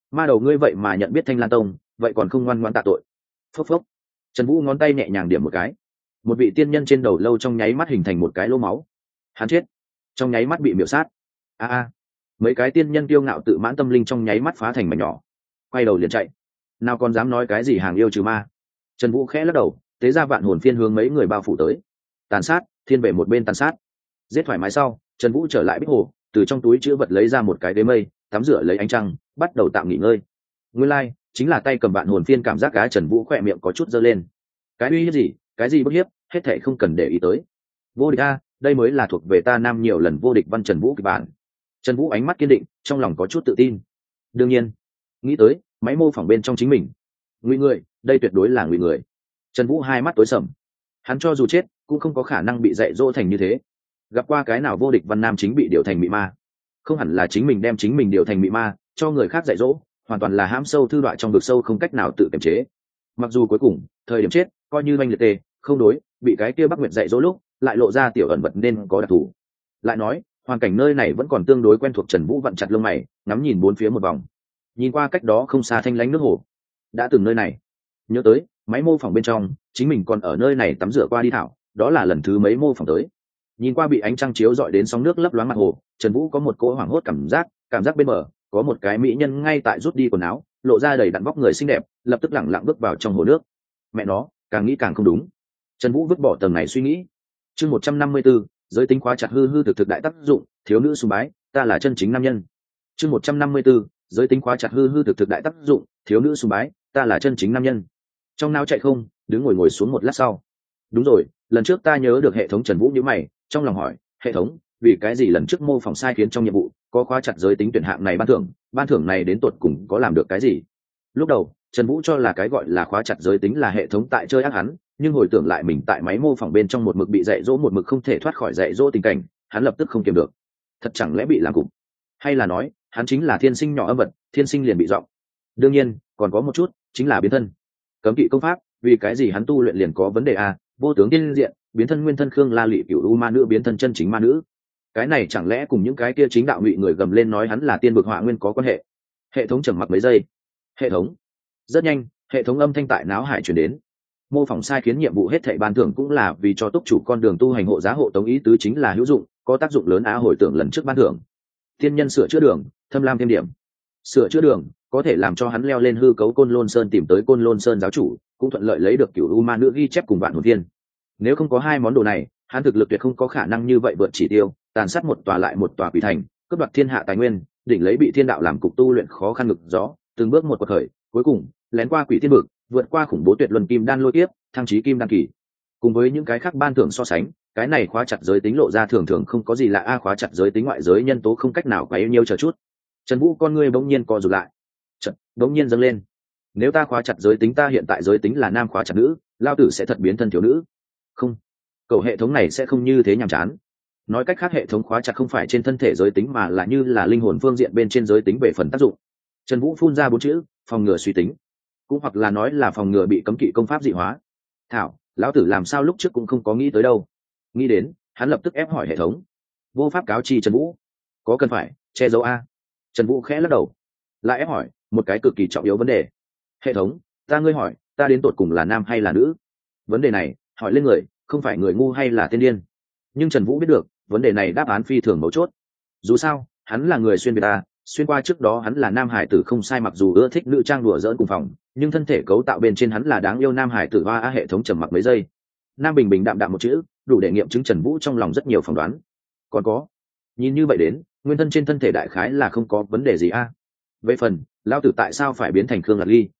Ma đầu ngươi vậy mà nhận biết Thanh Lan Tông, vậy còn không ngoan ngoãn tạ tội. Phốc phốc. Trần Vũ ngón tay nhẹ nhàng điểm một cái, một vị tiên nhân trên đầu lâu trong nháy mắt hình thành một cái lỗ máu. Hắn chết, trong nháy mắt bị miểu sát. A. Mấy cái tiên nhân kiêu ngạo tự mãn tâm linh trong nháy mắt phá thành mảnh nhỏ, quay đầu liền chạy. Nào còn dám nói cái gì hàng yêu trừ ma. Trần Vũ khẽ lắc đầu, tế ra vạn hồn phiên hướng mấy người bao phủ tới. Tàn sát, thiên về một bên tàn sát. Giết thoải mái sau, Trần Vũ trở lại Bích Hồ, từ trong túi chữ vật lấy ra một cái ghế mây, tắm rửa lấy ánh trăng, bắt đầu tạm nghỉ ngơi. Nguyên lai, chính là tay cầm vạn hồn phiên, cảm giác cá Trần Vũ khỏe miệng có chút giơ lên. Cái uy hiếp gì, cái gì bức hiếp, hết thảy không cần để ý tới. Vô địch a, đây mới là thuộc về ta nam nhiều lần vô địch văn Trần Vũ kịch bản. Trần Vũ ánh mắt kiên định, trong lòng có chút tự tin. Đương nhiên, nghĩ tới máy mô phỏng bên trong chính mình. Ngụy người, đây tuyệt đối là ngụy người. Trần Vũ hai mắt tối sầm. Hắn cho dù chết, cũng không có khả năng bị dạy dỗ thành như thế. Gặp qua cái nào vô địch văn nam chính bị điều thành mị ma? Không hẳn là chính mình đem chính mình điều thành mị ma, cho người khác dạy dỗ, hoàn toàn là hãm sâu thư đoạn trong vực sâu không cách nào tự kiềm chế. Mặc dù cuối cùng, thời điểm chết, coi như oanh liệt tê, không đối, bị cái kia Bắc Nguyệt dạy dỗ lúc, lại lộ ra tiểu ẩn vật nên có đặc thù. Lại nói, hoàn cảnh nơi này vẫn còn tương đối quen thuộc. Trần Vũ vặn chặt lông mày, ngắm nhìn bốn phía một vòng, nhìn qua cách đó không xa thanh lãnh nước hồ. Đã từng nơi này, nhớ tới máy mô phỏng bên trong chính mình còn ở nơi này tắm rửa qua đi thảo, đó là lần thứ mấy mô phỏng tới. Nhìn qua bị ánh trăng chiếu rọi đến sóng nước lấp loáng mặt hồ, Trần Vũ có một cỗ hoảng hốt cảm giác bên bờ có một cái mỹ nhân ngay tại rút đi quần áo, lộ ra đầy đặn vóc người xinh đẹp, lập tức lẳng lặng bước vào trong hồ nước. Mẹ nó, càng nghĩ càng không đúng. Trần Vũ vứt bỏ tầng này suy nghĩ. Chương 154, giới tính khóa chặt hư hư thực thực đại tác dụng, thiếu nữ sùng bái, ta là chân chính nam nhân. Chương 154, giới tính khóa chặt hư hư thực thực đại tác dụng, thiếu nữ sùng bái, ta là chân chính nam nhân. Trong não chạy không, đứng ngồi xuống một lát sau. Đúng rồi, lần trước ta nhớ được hệ thống. Trần Vũ nhíu mày, trong lòng hỏi, hệ thống, vì cái gì lần trước mô phỏng sai khiến trong nhiệm vụ có khóa chặt giới tính tuyển hạng này ban thưởng này đến tột cùng có làm được cái gì? Lúc đầu Trần Vũ cho là cái gọi là khóa chặt giới tính là hệ thống tại chơi ác hắn, nhưng hồi tưởng lại mình tại máy mô phỏng bên trong một mực bị dạy dỗ, một mực không thể thoát khỏi dạy dỗ tình cảnh, hắn lập tức không kiềm được. Thật chẳng lẽ bị làm cục, hay là nói hắn chính là thiên sinh nhỏ âm vật, thiên sinh liền bị giọng? Đương nhiên còn có một chút, chính là biến thân. Cấm kỵ công pháp, vì cái gì hắn tu luyện liền có vấn đề a? Vô tướng tiên diện, biến thân nguyên thân Khương La Lị Cửu U ma nữ biến thân chân chính ma nữ, cái này chẳng lẽ cùng những cái kia chính đạo ngụy người gầm lên nói hắn là tiên vực họa nguyên có quan hệ? Hệ thống trầm mặc mấy giây. Hệ thống. Rất nhanh, hệ thống âm thanh tại náo hải truyền đến. Mô phỏng sai khiến nhiệm vụ hết thảy ban thưởng cũng là vì cho túc chủ con đường tu hành hộ giá hộ tống, ý tứ chính là hữu dụng, có tác dụng lớn á. Hồi tưởng lần trước ban thưởng, thiên nhân sửa chữa đường, thâm lam thêm điểm. Sửa chữa đường có thể làm cho hắn leo lên hư cấu Côn Lôn Sơn, tìm tới Côn Lôn Sơn giáo chủ, cũng thuận lợi lấy được Cửu U ma nữ ghi chép cùng vạn hồn thiên. Nếu không có hai món đồ này, hắn thực lực tuyệt không có khả năng như vậy vượt chỉ tiêu, tàn sát một tòa lại một tòa quỷ thành, cướp đoạt thiên hạ tài nguyên, đỉnh lấy bị thiên đạo làm cục tu luyện khó khăn ngực gió, từng bước một quật khởi, cuối cùng lén qua quỷ thiên vực, vượt qua khủng bố tuyệt luân kim đan lôi kiếp, thăng chí kim đan kỳ. Cùng với những cái khác ban thưởng so sánh, cái này khóa chặt giới tính lộ ra thường thường không có gì lạ a. Khóa chặt giới tính ngoại giới nhân tố không cách nào quá yêu nhiêu chờ chút. Trần Vũ con ngươi bỗng nhiên co rụt lại, bỗng nhiên dâng lên. Nếu ta khóa chặt giới tính, ta hiện tại giới tính là nam, khóa chặt nữ, lao tử sẽ thật biến thân thiếu nữ. Không, cậu hệ thống này sẽ không như thế nhàm chán. Nói cách khác, hệ thống khóa chặt không phải trên thân thể giới tính mà là như là linh hồn phương diện bên trên giới tính về phần tác dụng. Trần Vũ phun ra bốn chữ, phòng ngừa suy tính, cũng hoặc là nói là phòng ngừa bị cấm kỵ công pháp dị hóa. Thảo, lão tử làm sao lúc trước cũng không có nghĩ tới đâu. Nghĩ đến, hắn lập tức ép hỏi hệ thống. Vô pháp cáo chi Trần Vũ, có cần phải che giấu a? Trần Vũ khẽ lắc đầu, lại ép hỏi một cái cực kỳ trọng yếu vấn đề. Hệ thống, ngươi hỏi ta đến tột cùng là nam hay là nữ? Vấn đề này hỏi lên người, không phải người ngu hay là tiên điên. Nhưng Trần Vũ biết được vấn đề này đáp án phi thường mấu chốt. Dù sao hắn là người xuyên việt ta, xuyên qua trước đó hắn là nam hải tử không sai, mặc dù ưa thích nữ trang đùa giỡn cùng phòng, nhưng thân thể cấu tạo bên trên hắn là đáng yêu nam hải tử hoa. Hệ thống trầm mặc mấy giây, nam bình bình đạm đạm một chữ, đủ để nghiệm chứng Trần Vũ trong lòng rất nhiều phỏng đoán. Còn có, nhìn như vậy đến nguyên thân trên thân thể đại khái là không có vấn đề gì a. Về phần lao tử tại sao phải biến thành Khương Lạc Ly,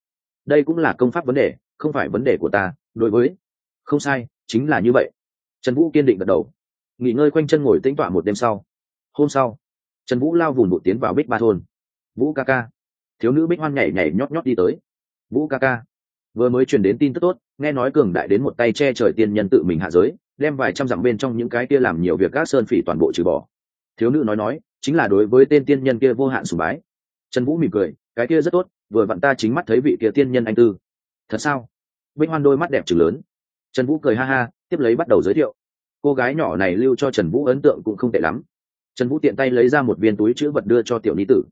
đây cũng là công pháp vấn đề, không phải vấn đề của ta. Đối với, không sai, chính là như vậy. Trần Vũ kiên định gật đầu, nghỉ ngơi quanh chân ngồi tĩnh tọa một đêm sau. Hôm sau, Trần Vũ lao vùng bụt tiến vào Bích Ba thôn. Vũ ca ca. Thiếu nữ Bích Hoan nhảy nhảy nhót nhót đi tới. Vũ ca ca. Vừa mới truyền đến tin tức tốt, nghe nói cường đại đến một tay che trời tiên nhân tự mình hạ giới, đem vài trăm dặm bên trong những cái kia làm nhiều việc các sơn phỉ toàn bộ trừ bỏ. Thiếu nữ nói chính là đối với tên tiên nhân kia vô hạn sùng bái. Trần Vũ mỉm cười, cái kia rất tốt, vừa vặn ta chính mắt thấy vị kia tiên nhân anh tư. Thật sao? Bích Hoan đôi mắt đẹp trừng lớn. Trần Vũ cười ha ha, tiếp lấy bắt đầu giới thiệu. Cô gái nhỏ này lưu cho Trần Vũ ấn tượng cũng không tệ lắm. Trần Vũ tiện tay lấy ra một viên túi chữ vật đưa cho tiểu ni tử.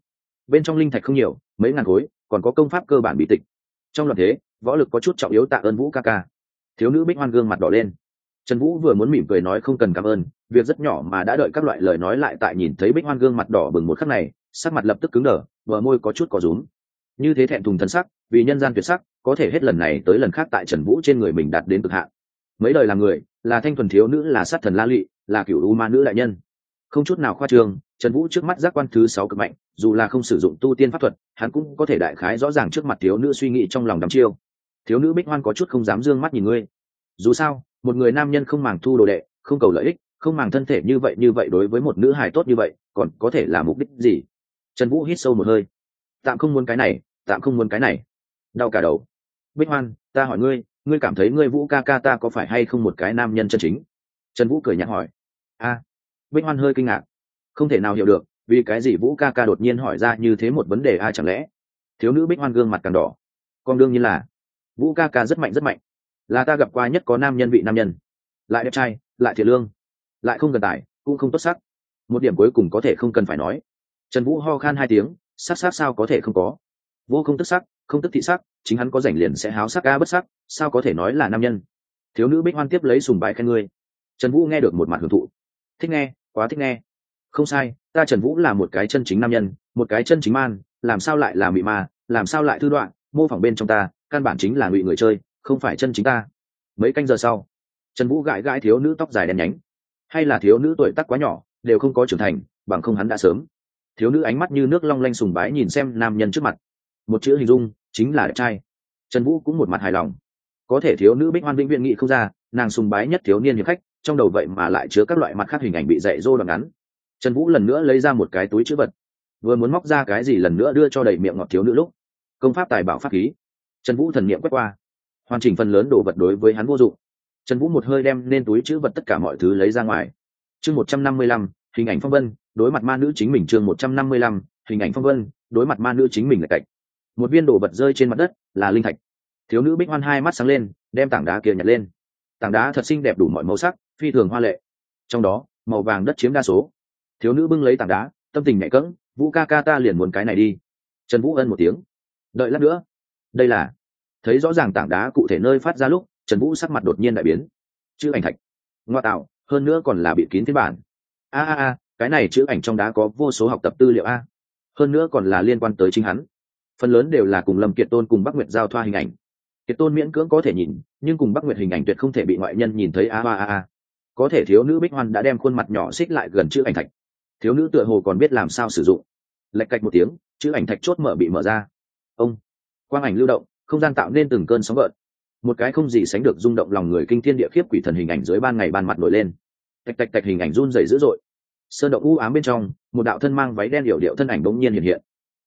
bên trong linh thạch không nhiều, mấy ngàn khối, còn có công pháp cơ bản bí tịch. Trong loạt thế, võ lực có chút trọng yếu, tạ ơn Vũ ca ca. Thiếu nữ Bích Hoan gương mặt đỏ lên. Trần Vũ vừa muốn mỉm cười nói không cần cảm ơn, việc rất nhỏ mà đã đợi các loại lời nói lại tại nhìn thấy Bích Hoan gương mặt đỏ bừng một khắc này, sắc mặt lập tức cứng đờ, bờ môi có chút có rúm. Như thế thẹn thùng thân sắc, vì nhân gian tuyệt sắc, có thể hết lần này tới lần khác tại Trần Vũ trên người mình đạt đến cực hạn. Mấy đời làm người, là thanh thuần thiếu nữ, là sát thần La Lị, là cửu u ma nữ đại nhân. Không chút nào khoa trương, Trần Vũ trước mắt giác quan thứ 6 cực mạnh, dù là không sử dụng tu tiên pháp thuật, hắn cũng có thể đại khái rõ ràng trước mặt thiếu nữ suy nghĩ trong lòng đắm chiêu. Thiếu nữ Bích Hoan có chút không dám dương mắt nhìn ngươi. Dù sao, một người nam nhân không màng thu đồ đệ, không cầu lợi ích, không màng thân thể như vậy đối với một nữ hài tốt như vậy, còn có thể là mục đích gì? Trần Vũ hít sâu một hơi. Tạm không muốn cái này, tạm không muốn cái này. Đau cả đầu. Bích Hoan, ta hỏi ngươi, ngươi cảm thấy ngươi Vũ ca ca ta có phải hay không một cái nam nhân chân chính? Trần Vũ cười nhạt hỏi. A. Bích Hoan hơi kinh ngạc, không thể nào hiểu được vì cái gì Vũ ca ca đột nhiên hỏi ra như thế một vấn đề, ai chẳng lẽ? Thiếu nữ Bích Hoan gương mặt càng đỏ. Còn đương nhiên là Vũ ca ca rất mạnh, là ta gặp qua nhất có nam nhân vị nam nhân, lại đẹp trai, lại thiện lương, lại không gần tài, cũng không tốt sắc. Một điểm cuối cùng có thể không cần phải nói. Trần Vũ ho khan 2 tiếng, sắc sao có thể không có? Vô không tức sắc, không tức thị sắc, chính hắn có rảnh liền sẽ háo sắc, bất sắc, sao có thể nói là nam nhân? Thiếu nữ Bích Hoan tiếp lấy sùng bái khen ngươi. Trần Vũ nghe được một mặt hưởng thụ. Thích nghe, quá thích nghe. Không sai, ta Trần Vũ là một cái chân chính nam nhân, một cái chân chính man, làm sao lại là mị ma, làm sao lại thư đoạn, mô phỏng bên trong ta, căn bản chính là ngụy người chơi, không phải chân chính ta. Mấy canh giờ sau, Trần Vũ gãi gãi thiếu nữ tóc dài đen nhánh. Hay là thiếu nữ tuổi tác quá nhỏ, đều không có trưởng thành, bằng không hắn đã sớm. Thiếu nữ ánh mắt như nước long lanh sùng bái nhìn xem nam nhân trước mặt. Một chữ hình dung, chính là đẹp trai. Trần Vũ cũng một mặt hài lòng. Có thể thiếu nữ Bích Hoan vĩnh viễn nghĩ không ra, nàng sùng bái nhất thiếu niên hiệp khách, trong đầu vậy mà lại chứa các loại mặt khác hình ảnh bị dạy dỗ đoạn ngắn. Trần Vũ lần nữa lấy ra một cái túi trữ vật, vừa muốn móc ra cái gì lần nữa đưa cho đầy miệng ngọt thiếu nữ lúc, công pháp tài bảo pháp khí. Trần Vũ thần niệm quét qua, hoàn chỉnh phần lớn đồ vật đối với hắn vô dụng. Trần Vũ một hơi đem nên túi trữ vật tất cả mọi thứ lấy ra ngoài. Chương 155, hình ảnh phong vân, đối mặt ma nữ chính mình. Chương 155, hình ảnh phong vân, đối mặt ma nữ chính mình. Lạch cạch. Một viên đồ vật rơi trên mặt đất, là linh thạch. Thiếu nữ Bích Hoan hai mắt sáng lên, đem tảng đá kia nhặt lên. Tảng đá thật xinh đẹp, đủ mọi màu sắc, phi thường hoa lệ. Trong đó, màu vàng đất chiếm đa số. Thiếu nữ bưng lấy tảng đá, tâm tình nhẹ cẫng, Vũ ca ca ta liền muốn cái này đi. Trần Vũ ân một tiếng. Đợi lát nữa. Đây là. Thấy rõ ràng tảng đá cụ thể nơi phát ra lúc, Trần Vũ sắc mặt đột nhiên đại biến. Chữ ảnh thạch. Ngoa tạo, hơn nữa còn là bị kín phiên bản. A, cái này chữ ảnh trong đá có vô số học tập tư liệu a. Hơn nữa còn là liên quan tới chính hắn. Phần lớn đều là cùng Lâm Kiệt Tôn cùng Bắc Nguyệt giao thoa hình ảnh. Kiệt Tôn miễn cưỡng có thể nhìn, nhưng cùng Bắc Nguyệt hình ảnh tuyệt không thể bị ngoại nhân nhìn thấy. A. Có thể thiếu nữ Bích Hoan đã đem khuôn mặt nhỏ xích lại gần chữ ảnh thạch. Thiếu nữ tựa hồ còn biết làm sao sử dụng. Lạch cạch một tiếng, chữ ảnh thạch chốt mở bị mở ra. Ông. Quang ảnh lưu động, không gian tạo nên từng cơn sóng gợn. Một cái không gì sánh được rung động lòng người kinh thiên địa khiếp quỷ thần hình ảnh dưới ban ngày ban mặt nổi lên. Tạch tạch hình ảnh run rẩy dữ dội. Sơn động u ám bên trong, một đạo thân mang váy đen yểu điệu thân ảnh bỗng nhiên hiện hiện.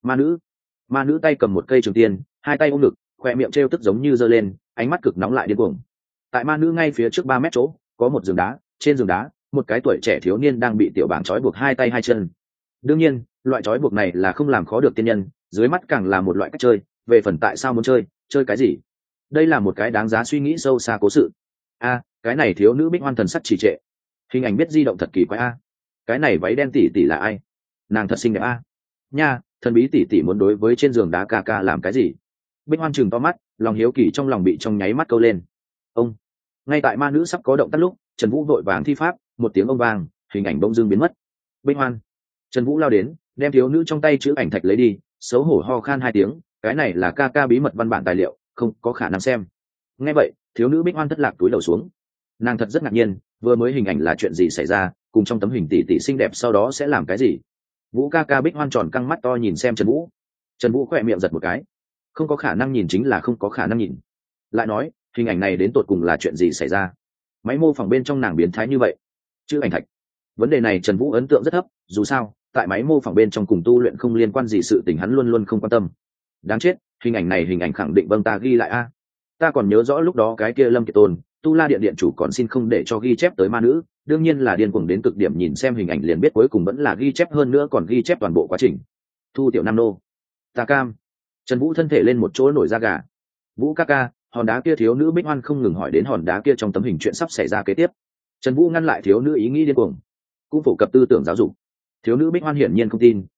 Ma nữ tay cầm một cây trường tiên, hai tay ôm ngực, khoe miệng trêu tức giống như giơ lên, ánh mắt cực nóng lại điên cuồng. Tại ma nữ ngay phía trước 3 mét chỗ, có một giường đá, trên giường đá, một cái tuổi trẻ thiếu niên đang bị tiểu bảng trói buộc hai tay hai chân. Đương nhiên, loại trói buộc này là không làm khó được tiên nhân, dưới mắt càng là một loại cách chơi. Về phần tại sao muốn chơi cái gì? Đây là một cái đáng giá suy nghĩ sâu xa cố sự. Cái này thiếu nữ Bích Hoan thần sắc trì trệ. Hình ảnh biết di động thật kỳ quái. Cái này váy đen tỷ là ai? Nàng thật xinh đẹp nha, thần bí tỷ muốn đối với trên giường đá ca làm cái gì? Bích Hoan chừng to mắt, lòng hiếu kỳ trong lòng bị trong nháy mắt câu lên. Ông. Ngay tại ma nữ sắp có động tác lúc, Trần Vũ vội vàng thi pháp, một tiếng ông vang, hình ảnh bỗng dưng biến mất. Bích Hoan. Trần Vũ lao đến, đem thiếu nữ trong tay chữ ảnh thạch lấy đi, xấu hổ ho khan 2 tiếng, cái này là ca bí mật văn bản tài liệu, không có khả năng xem. Nghe vậy, thiếu nữ Bích Hoan thất lạc túi đầu xuống. Nàng thật rất ngạc nhiên, vừa mới hình ảnh là chuyện gì xảy ra, cùng trong tấm hình tỷ xinh đẹp sau đó sẽ làm cái gì? Vũ ca Bích Hoan tròn căng mắt to nhìn xem Trần Vũ. Trần Vũ khỏe miệng giật một cái. Không có khả năng nhìn chính là không có khả năng nhìn. Lại nói, hình ảnh này đến tột cùng là chuyện gì xảy ra? Máy mô phỏng bên trong nàng biến thái như vậy. Chữ ảnh thạch. Vấn đề này Trần Vũ ấn tượng rất thấp, dù sao, tại máy mô phỏng bên trong cùng tu luyện không liên quan gì sự tình hắn luôn luôn không quan tâm. Đáng chết, hình ảnh này hình ảnh khẳng định ta ghi lại ta còn nhớ rõ lúc đó cái kia Lâm Kiệt Tôn, Tu La Điện điện chủ còn xin không để cho ghi chép tới ma nữ, đương nhiên là điên cuồng đến cực điểm, nhìn xem hình ảnh liền biết cuối cùng vẫn là ghi chép, hơn nữa còn ghi chép toàn bộ quá trình. Thu tiểu nam nô. Ta cam. Trần Vũ thân thể lên một chỗ nổi da gà. Vũ ca, hòn đá kia thiếu nữ Bích Hoan không ngừng hỏi đến hòn đá kia trong tấm hình chuyện sắp xảy ra kế tiếp. Trần Vũ ngăn lại thiếu nữ ý nghĩ điên cuồng, cũng phổ cập tư tưởng giáo dục. Thiếu nữ Bích Hoan hiển nhiên không tin,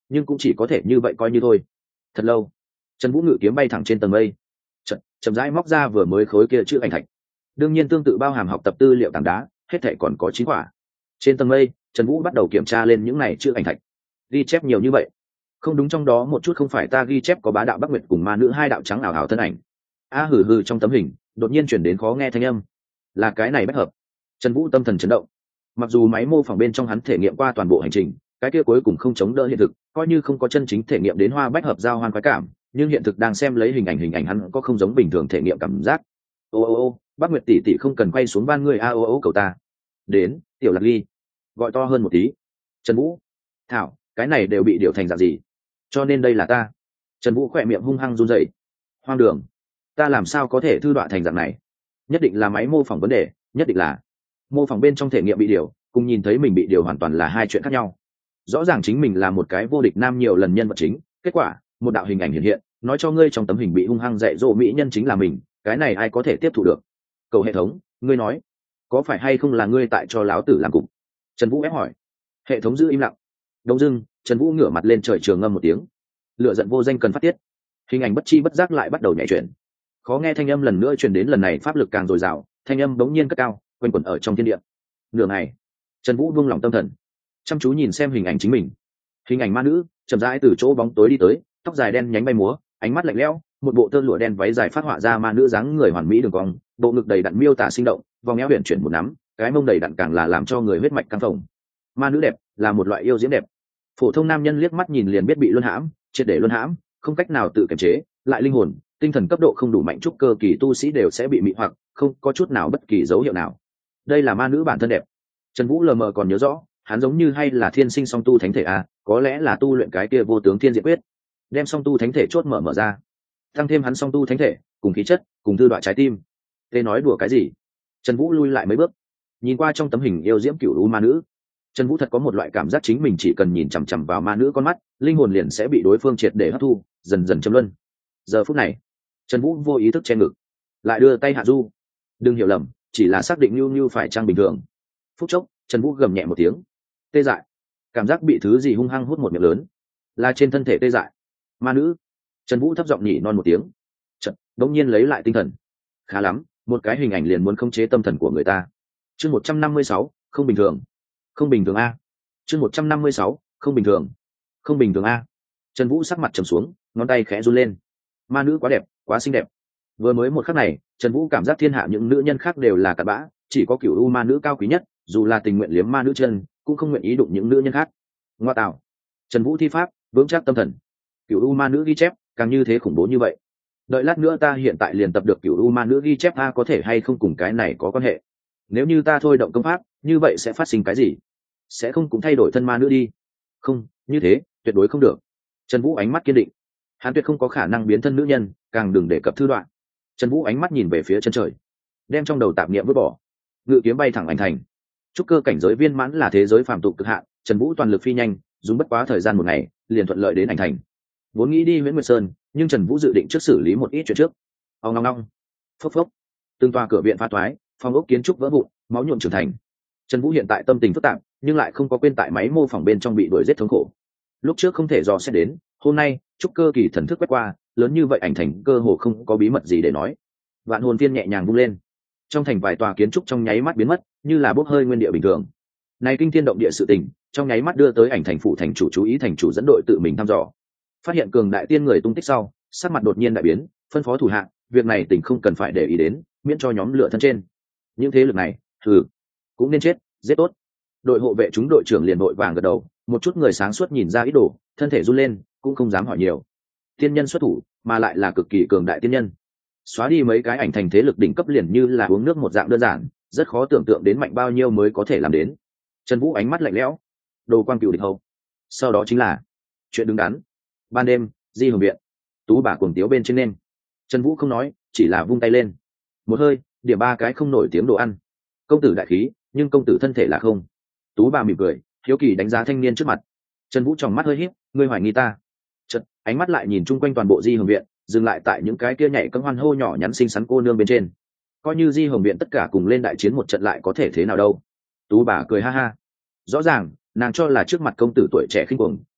nhưng cũng chỉ có thể như vậy coi như thôi. Thật lâu, Trần Vũ ngự kiếm bay thẳng trên tầng mây, chậm rãi móc ra vừa mới khối kia chữ ảnh thạch. Đương nhiên tương tự bao hàm học tập tư liệu tảng đá, hết thảy còn có 9 quả. Trên tầng mây, Trần Vũ bắt đầu kiểm tra lên những này chữ ảnh thạch. Ghi chép nhiều như vậy, không đúng, trong đó một chút không phải ta ghi chép có bá đạo Bắc Nguyệt cùng ma nữ hai đạo trắng ảo ảo thân ảnh. A hừ hừ, trong tấm hình đột nhiên chuyển đến khó nghe thanh âm. Là cái này bách hợp. Trần Vũ tâm thần chấn động. Mặc dù máy mô phỏng bên trong hắn thể nghiệm qua toàn bộ hành trình, cái kia cuối cùng không chống đỡ hiện thực, coi như không có chân chính thể nghiệm đến hoa bách hợp giao hoan khoái cảm, nhưng hiện thực đang xem lấy hình ảnh hắn có không giống bình thường thể nghiệm cảm giác. Ô, Bắc Nguyệt tỷ tỷ không cần quay xuống van người a ô cầu ta. Đến, tiểu Lạc Ly, gọi to hơn một tí. Trần Vũ, thảo, cái này đều bị điều thành dạng gì? Cho nên đây là ta. Trần Vũ khỏe miệng hung hăng run rẩy. Hoang đường, ta làm sao có thể thư đoạn thành dạng này? Nhất định là máy mô phỏng vấn đề, nhất định là mô phỏng bên trong thể nghiệm bị điều, cùng nhìn thấy mình bị điều hoàn toàn là hai chuyện khác nhau. Rõ ràng chính mình là một cái vô địch nam nhiều lần nhân vật chính, kết quả một đạo hình ảnh hiện nói cho ngươi trong tấm hình bị hung hăng dạy dỗ mỹ nhân chính là mình, cái này ai có thể tiếp thu được? Cầu hệ thống, ngươi nói có phải hay không là ngươi tại cho lão tử làm cục? Trần Vũ ép hỏi. Hệ thống giữ im lặng. Đông dưng, Trần Vũ ngửa mặt lên trời trường ngâm một tiếng. Lửa giận vô danh cần phát tiết. Hình ảnh bất chi bất giác lại bắt đầu nhảy chuyển. Khó nghe thanh âm lần nữa truyền đến, lần này pháp lực càng dồi dào, thanh âm bỗng nhiên cất cao, quanh quẩn ở trong thiên địa. Nửa ngày, Trần Vũ buông lỏng tâm thần, chăm chú nhìn xem hình ảnh chính mình. Hình ảnh ma nữ chậm rãi từ chỗ bóng tối đi tới, tóc dài đen nhánh bay múa, ánh mắt lạnh lẽo, một bộ tơ lụa đen váy dài phát họa ra ma nữ dáng người hoàn mỹ đường cong, bộ ngực đầy đặn miêu tả sinh động, vòng eo huyền chuyển một nắm, cái mông đầy đặn càng là làm cho người huyết mạch căng phồng. Ma nữ đẹp là một loại yêu diễm đẹp. Phổ thông nam nhân liếc mắt nhìn liền biết bị luân hãm, triệt để luân hãm, không cách nào tự kiềm chế, lại linh hồn, tinh thần cấp độ không đủ mạnh, trúc cơ kỳ tu sĩ đều sẽ bị mị hoặc, không có chút nào bất kỳ dấu hiệu nào. Đây là ma nữ bản thân đẹp. Trần Vũ lờ mờ còn nhớ rõ, hắn giống như hay là thiên sinh song tu thánh thể a, có lẽ là tu luyện cái kia vô tướng thiên diện quyết, đem song tu thánh thể chốt mở ra, tăng thêm hắn song tu thánh thể cùng khí chất cùng thư đoạn trái tim. Tê nói đùa cái gì? Trần Vũ lui lại mấy bước, nhìn qua trong tấm hình yêu diễm cửu u ma nữ. Trần Vũ thật có một loại cảm giác chính mình chỉ cần nhìn chằm chằm vào ma nữ con mắt, linh hồn liền sẽ bị đối phương triệt để hấp thu, dần dần châm luân. Giờ phút này, Trần Vũ vô ý thức che ngực, lại đưa tay hạ du. Đừng hiểu lầm, chỉ là xác định Nưu phải trang bình thường. Phút chốc, Trần Vũ gầm nhẹ một tiếng. Tê dại. Cảm giác bị thứ gì hung hăng hút một miệng lớn, là trên thân thể tê dại. Ma nữ. Trần Vũ thấp giọng nhỉ non một tiếng. Chợt, đột nhiên lấy lại tinh thần. Khá lắm, một cái hình ảnh liền muốn khống chế tâm thần của người ta. Chương 156, không bình thường. Không bình thường a. Chương 156, không bình thường. Không bình thường a. Trần Vũ sắc mặt trầm xuống, ngón tay khẽ run lên. Ma nữ quá đẹp, quá xinh đẹp. Vừa mới một khắc này, Trần Vũ cảm giác thiên hạ những nữ nhân khác đều là cặn bã, chỉ có cửu u ma nữ cao quý nhất, dù là tình nguyện liếm ma nữ chân, cũng không nguyện ý đụng những nữ nhân khác. Ngoa tạo. Trần Vũ thi pháp, vững chắc tâm thần. Cửu u ma nữ ghi chép, càng như thế khủng bố như vậy. Đợi lát nữa ta hiện tại liền tập được cửu u ma nữ ghi chép, có thể hay không cùng cái này có quan hệ? Nếu như ta thôi động công pháp, như vậy sẽ phát sinh cái gì? Sẽ không cũng thay đổi thân ma nữ đi? Không, như thế tuyệt đối không được. Trần Vũ ánh mắt kiên định. Hắn tuyệt không có khả năng biến thân nữ nhân, càng đừng đề cập thư đoạn. Trần Vũ ánh mắt nhìn về phía chân trời, đem trong đầu tạp niệm vứt bỏ, ngự kiếm bay thẳng ảnh thành. Trúc cơ cảnh giới viên mãn là thế giới phàm tục cực hạn, Trần Vũ toàn lực phi nhanh, dùng bất quá thời gian một ngày, liền thuận lợi đến ảnh thành. Vốn nghĩ đi Huyễn Nguyệt Sơn, nhưng Trần Vũ dự định trước xử lý một ít chuyện trước. Ong ong ong, phốc phốc, từng tòa cửa viện phá toái, phòng ốc kiến trúc vỡ vụn, máu nhuộm trưởng thành. Trần Vũ hiện tại tâm tình phức tạp, nhưng lại không có quên tại máy mô phỏng bên trong bị đuổi giết thống khổ. Lúc trước không thể dò xét đến, hôm nay trúc cơ kỳ thần thức quét qua, lớn như vậy ảnh thành cơ hồ không có bí mật gì để nói. Vạn hồn tiên nhẹ nhàng vung lên, trong thành vài tòa kiến trúc trong nháy mắt biến mất, như là bốc hơi nguyên địa bình thường. Này kinh thiên động địa sự tình, trong nháy mắt đưa tới ảnh thành phụ thành chủ chú ý, thành chủ dẫn đội tự mình thăm dò. Phát hiện cường đại tiên người tung tích sau, sắc mặt đột nhiên đại biến, phân phó thủ hạ, việc này tỉnh không cần phải để ý đến, miễn cho nhóm lửa thân trên. Những thế lực này, cũng nên chết, giết tốt. Đội hộ vệ chúng đội trưởng liền đội vàng gật đầu, một chút người sáng suốt nhìn ra ý đồ, thân thể run lên, cũng không dám hỏi nhiều. Tiên nhân xuất thủ, mà lại là cực kỳ cường đại tiên nhân. Xóa đi mấy cái ảnh thành thế lực đỉnh cấp liền như là uống nước một dạng đơn giản, rất khó tưởng tượng đến mạnh bao nhiêu mới có thể làm đến. Trần Vũ ánh mắt lạnh lẽo, đồ quan cựu địch hầu. Sau đó chính là chuyện đứng đắn. Ban đêm, Di Hồng viện, Tú bà cuồng tiếu bên trên nêm. Trần Vũ không nói, chỉ là vung tay lên, một hơi điểm 3 cái không nổi tiếng đồ ăn. Công tử đại khí, nhưng công tử thân thể là không. Tú bà mỉm cười, hiếu kỳ đánh giá thanh niên trước mặt. Trần Vũ tròng mắt hơi híp, ngươi hoài nghi ta? Chợt, ánh mắt lại nhìn chung quanh toàn bộ Di Hồng viện, dừng lại tại những cái kia nhảy cẫng hoan hô nhỏ nhắn xinh xắn cô nương bên trên. Coi như Di Hồng viện tất cả cùng lên đại chiến một trận lại có thể thế nào đâu? Tú bà cười ha ha. Rõ ràng, nàng cho là trước mặt công tử tuổi trẻ khinh cuồng,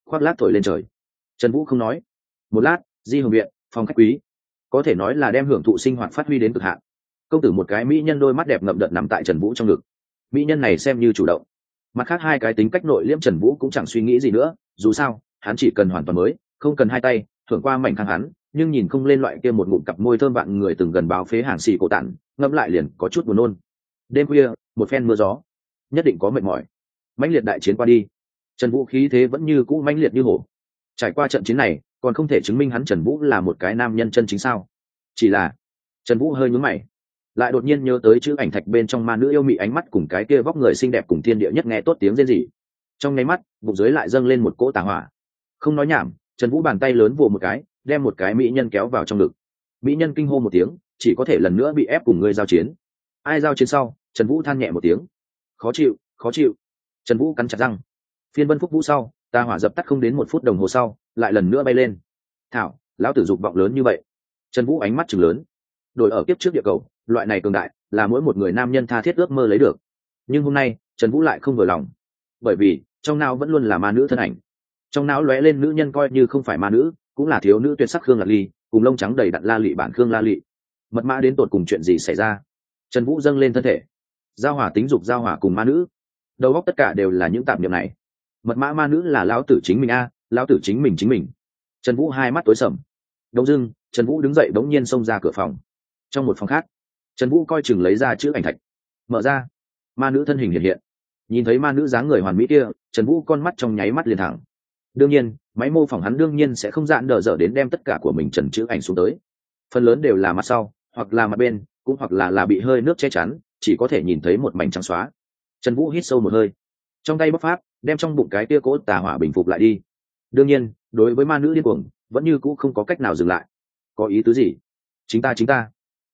khoác lác thổi lên trời. Trần Vũ không nói. Một lát, Di Hồng viện, phòng khách quý, có thể nói là đem hưởng thụ sinh hoạt phát huy đến cực hạn. Công tử một cái mỹ nhân đôi mắt đẹp ngậm đợt nằm tại Trần Vũ trong ngực. Mỹ nhân này xem như chủ động. Mặt khác hai cái tính cách nội liễm Trần Vũ cũng chẳng suy nghĩ gì nữa, dù sao, hắn chỉ cần hoàn toàn mới, không cần hai tay, thưởng qua mảnh khang hắn, nhưng nhìn không lên loại kia một ngụm cặp môi thơm vạn người từng gần báo phế hàng xì cổ tản, ngậm lại liền có chút buồn nôn. Đêm khuya, một phen mưa gió, nhất định có mệt mỏi. Mãnh liệt đại chiến qua đi, Trần Vũ khí thế vẫn như cũ mãnh liệt như hổ. Trải qua trận chiến này, còn không thể chứng minh hắn Trần Vũ là một cái nam nhân chân chính sao? Chỉ là Trần Vũ hơi nhướng mày, lại đột nhiên nhớ tới chữ ảnh thạch bên trong ma nữ yêu mị ánh mắt cùng cái kia vóc người xinh đẹp cùng thiên địa nhất nghe tốt tiếng rên rỉ. Trong nháy mắt, bụng dưới lại dâng lên một cỗ tà hỏa. Không nói nhảm, Trần Vũ bàn tay lớn vồ một cái, đem một cái mỹ nhân kéo vào trong ngực. Mỹ nhân kinh hô một tiếng, chỉ có thể lần nữa bị ép cùng người giao chiến. Ai giao chiến sau, Trần Vũ than nhẹ một tiếng. Khó chịu, khó chịu. Trần Vũ cắn chặt răng. Phiên Vân Phúc Vũ sau, tà hỏa dập tắt không đến 1 phút đồng hồ sau, lại lần nữa bay lên. Thảo, lão tử dục vọng lớn như vậy. Trần Vũ ánh mắt trừng lớn. Đổi ở kiếp trước địa cầu, loại này cường đại, là mỗi một người nam nhân tha thiết ước mơ lấy được. Nhưng hôm nay, Trần Vũ lại không vừa lòng, bởi vì trong não vẫn luôn là ma nữ thân ảnh. Trong não lóe lên nữ nhân coi như không phải ma nữ, cũng là thiếu nữ tuyệt sắc Khương Lạc Ly, cùng lông trắng đầy đặn La Lị bản Khương La Lị. Mật mã đến tột cùng chuyện gì xảy ra? Trần Vũ dâng lên thân thể, giao hỏa tính dục giao hỏa cùng ma nữ, đầu óc tất cả đều là những tạp niệm này. Mật mã ma nữ là lão tử chính mình a, lão tử chính mình. Trần Vũ hai mắt tối sầm. Đông dưng, Trần Vũ đứng dậy bỗng nhiên xông ra cửa phòng. Trong một phòng khác, Trần Vũ coi chừng lấy ra chữ ảnh thạch, mở ra, ma nữ thân hình hiện hiện. Nhìn thấy ma nữ dáng người hoàn mỹ kia, Trần Vũ con mắt trong nháy mắt liền thẳng. Đương nhiên, máy mô phỏng hắn đương nhiên sẽ không dạn đỡ dở đến đem tất cả của mình trần chữ ảnh xuống tới. Phần lớn đều là mặt sau, hoặc là mặt bên, cũng hoặc là bị hơi nước che chắn, chỉ có thể nhìn thấy một mảnh trắng xóa. Trần Vũ hít sâu một hơi, trong tay bóc pháp, đem trong bụng cái kia cỗ tà hỏa bình phục lại đi. Đương nhiên, đối với ma nữ điên cuồng, vẫn như cũ không có cách nào dừng lại. Có ý tứ gì? Chính ta.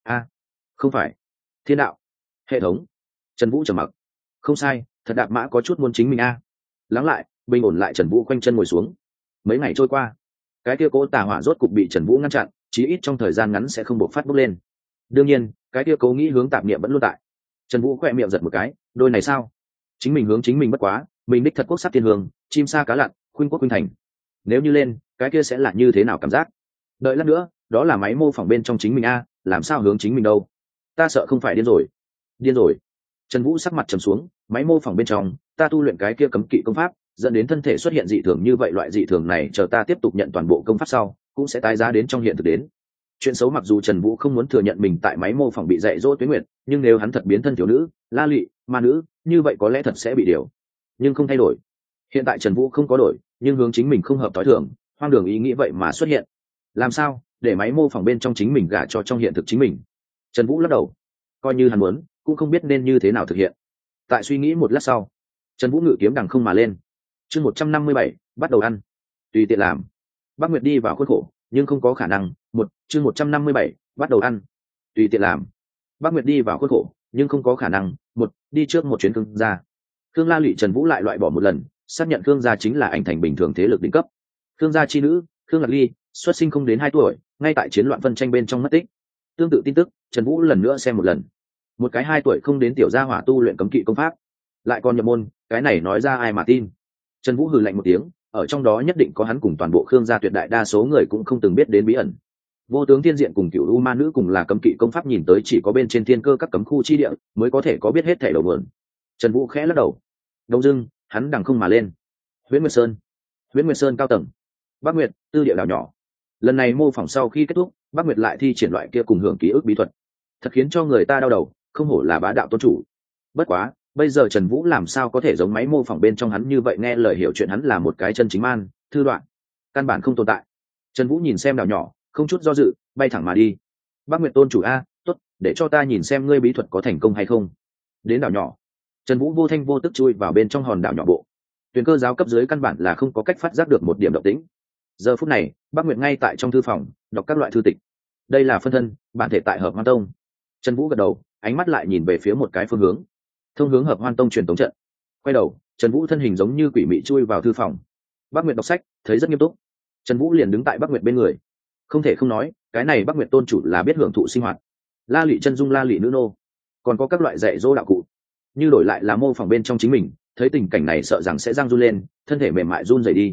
Không phải. Thiên đạo. Hệ thống. Trần Vũ trầm mặc. Không sai, thật đạp mã có chút muốn chính mình a. Lắng lại, bình ổn lại Trần Vũ quanh chân ngồi xuống. Mấy ngày trôi qua, cái kia cỗ tà hỏa rốt cục bị Trần Vũ ngăn chặn, chí ít trong thời gian ngắn sẽ không bộc phát bốc lên. Đương nhiên, cái kia cố nghĩ hướng tạp niệm vẫn luôn tại. Trần Vũ khẽ miệng giật một cái, đôi này sao? Chính mình hướng chính mình bất quá, mình đích thật quốc sắc thiên hương, chim sa cá lặn, khuynh quốc khuynh thành. Nếu như lên, cái kia sẽ là như thế nào cảm giác? Đợi lát nữa, đó là máy mô phỏng bên trong chính mình a, làm sao hướng chính mình đâu? Ta sợ không phải điên rồi. Trần Vũ sắc mặt trầm xuống, máy mô phỏng bên trong, ta tu luyện cái kia cấm kỵ công pháp, dẫn đến thân thể xuất hiện dị thường như vậy, loại dị thường này chờ ta tiếp tục nhận toàn bộ công pháp sau, cũng sẽ tái giá đến trong hiện thực đến. Chuyện xấu mặc dù Trần Vũ không muốn thừa nhận mình tại máy mô phỏng bị dạy dỗ tuyến nguyệt, nhưng nếu hắn thật biến thân thiếu nữ, La Lị, ma nữ, như vậy có lẽ thật sẽ bị điều. Nhưng không thay đổi. Hiện tại Trần Vũ không có đổi, nhưng hướng chính mình không hợp tối thường, hoang đường ý nghĩ vậy mà xuất hiện. Làm sao để máy mô phỏng bên trong chính mình gả cho trong hiện thực chính mình? Trần Vũ lắc đầu, coi như hắn muốn, cũng không biết nên như thế nào thực hiện. Tại suy nghĩ một lát sau, Trần Vũ ngự kiếm đằng không mà lên. Chương 157, bắt đầu ăn. Tùy tiện làm. Bác Nguyệt đi vào khuôn khổ, nhưng không có khả năng. Chương 157, bắt đầu ăn. Tùy tiện làm. Bác Nguyệt đi vào khuôn khổ, nhưng không có khả năng. Đi trước một chuyến Khương gia. Khương La Lụy Trần Vũ lại loại bỏ một lần, xác nhận Khương gia chính là ảnh thành bình thường thế lực đỉnh cấp. Khương gia chi nữ, Khương Lạc Ly, xuất sinh không đến 2 tuổi, ngay tại chiến loạn phân tranh bên trong mất tích. Tương tự tin tức, Trần Vũ lần nữa xem một lần. Một cái 2 tuổi không đến tiểu gia hỏa tu luyện cấm kỵ công pháp, lại còn nhập môn, cái này nói ra ai mà tin? Trần Vũ hừ lạnh một tiếng, ở trong đó nhất định có hắn cùng toàn bộ Khương gia tuyệt đại đa số người cũng không từng biết đến bí ẩn. Vô tướng thiên diện cùng cửu u ma nữ cùng là cấm kỵ công pháp, nhìn tới chỉ có bên trên thiên cơ các cấm khu chi địa mới có thể có biết hết thảy đầu nguồn. Trần Vũ khẽ lắc đầu. Đông dưng, hắn đằng không mà lên. Huyễn Nguyệt Sơn cao tầng. Bắc Nguyệt, tư địa đảo nhỏ. Lần này mô phỏng sau khi kết thúc, Bắc Nguyệt lại thi triển loại kia cùng hưởng ký ức bí thuật, thật khiến cho người ta đau đầu, không hổ là bá đạo tôn chủ. Bất quá, bây giờ Trần Vũ làm sao có thể giống máy mô phỏng bên trong hắn như vậy, nghe lời hiểu chuyện hắn là một cái chân chính man, thư đoạn, căn bản không tồn tại. Trần Vũ nhìn xem đảo nhỏ, không chút do dự, bay thẳng mà đi. Bắc Nguyệt tôn chủ a, tốt, để cho ta nhìn xem ngươi bí thuật có thành công hay không. Đến đảo nhỏ, Trần Vũ vô thanh vô tức chui vào bên trong hòn đảo nhỏ bộ. Tuyền cơ giáo cấp dưới căn bản là không có cách phát giác được một điểm động tĩnh. Giờ phút này, Bắc Nguyệt ngay tại trong thư phòng, đọc các loại thư tịch. Đây là phân thân, bản thể tại Hợp Hoan Tông. Trần Vũ gật đầu, ánh mắt lại nhìn về phía một cái phương hướng, thông hướng Hợp Hoan Tông truyền tống trận. Quay đầu, Trần Vũ thân hình giống như quỷ mị chui vào thư phòng. Bắc Nguyệt đọc sách, thấy rất nghiêm túc. Trần Vũ liền đứng tại Bắc Nguyệt bên người. Không thể không nói, cái này Bắc Nguyệt tôn chủ là biết hưởng thụ sinh hoạt. La Lị chân dung, La Lị nữ nô, còn có các loại dạy dỗ đạo cụ. Như đổi lại là mô phỏng bên trong chính mình, thấy tình cảnh này sợ rằng sẽ răng run lên, thân thể mềm mại run rẩy đi.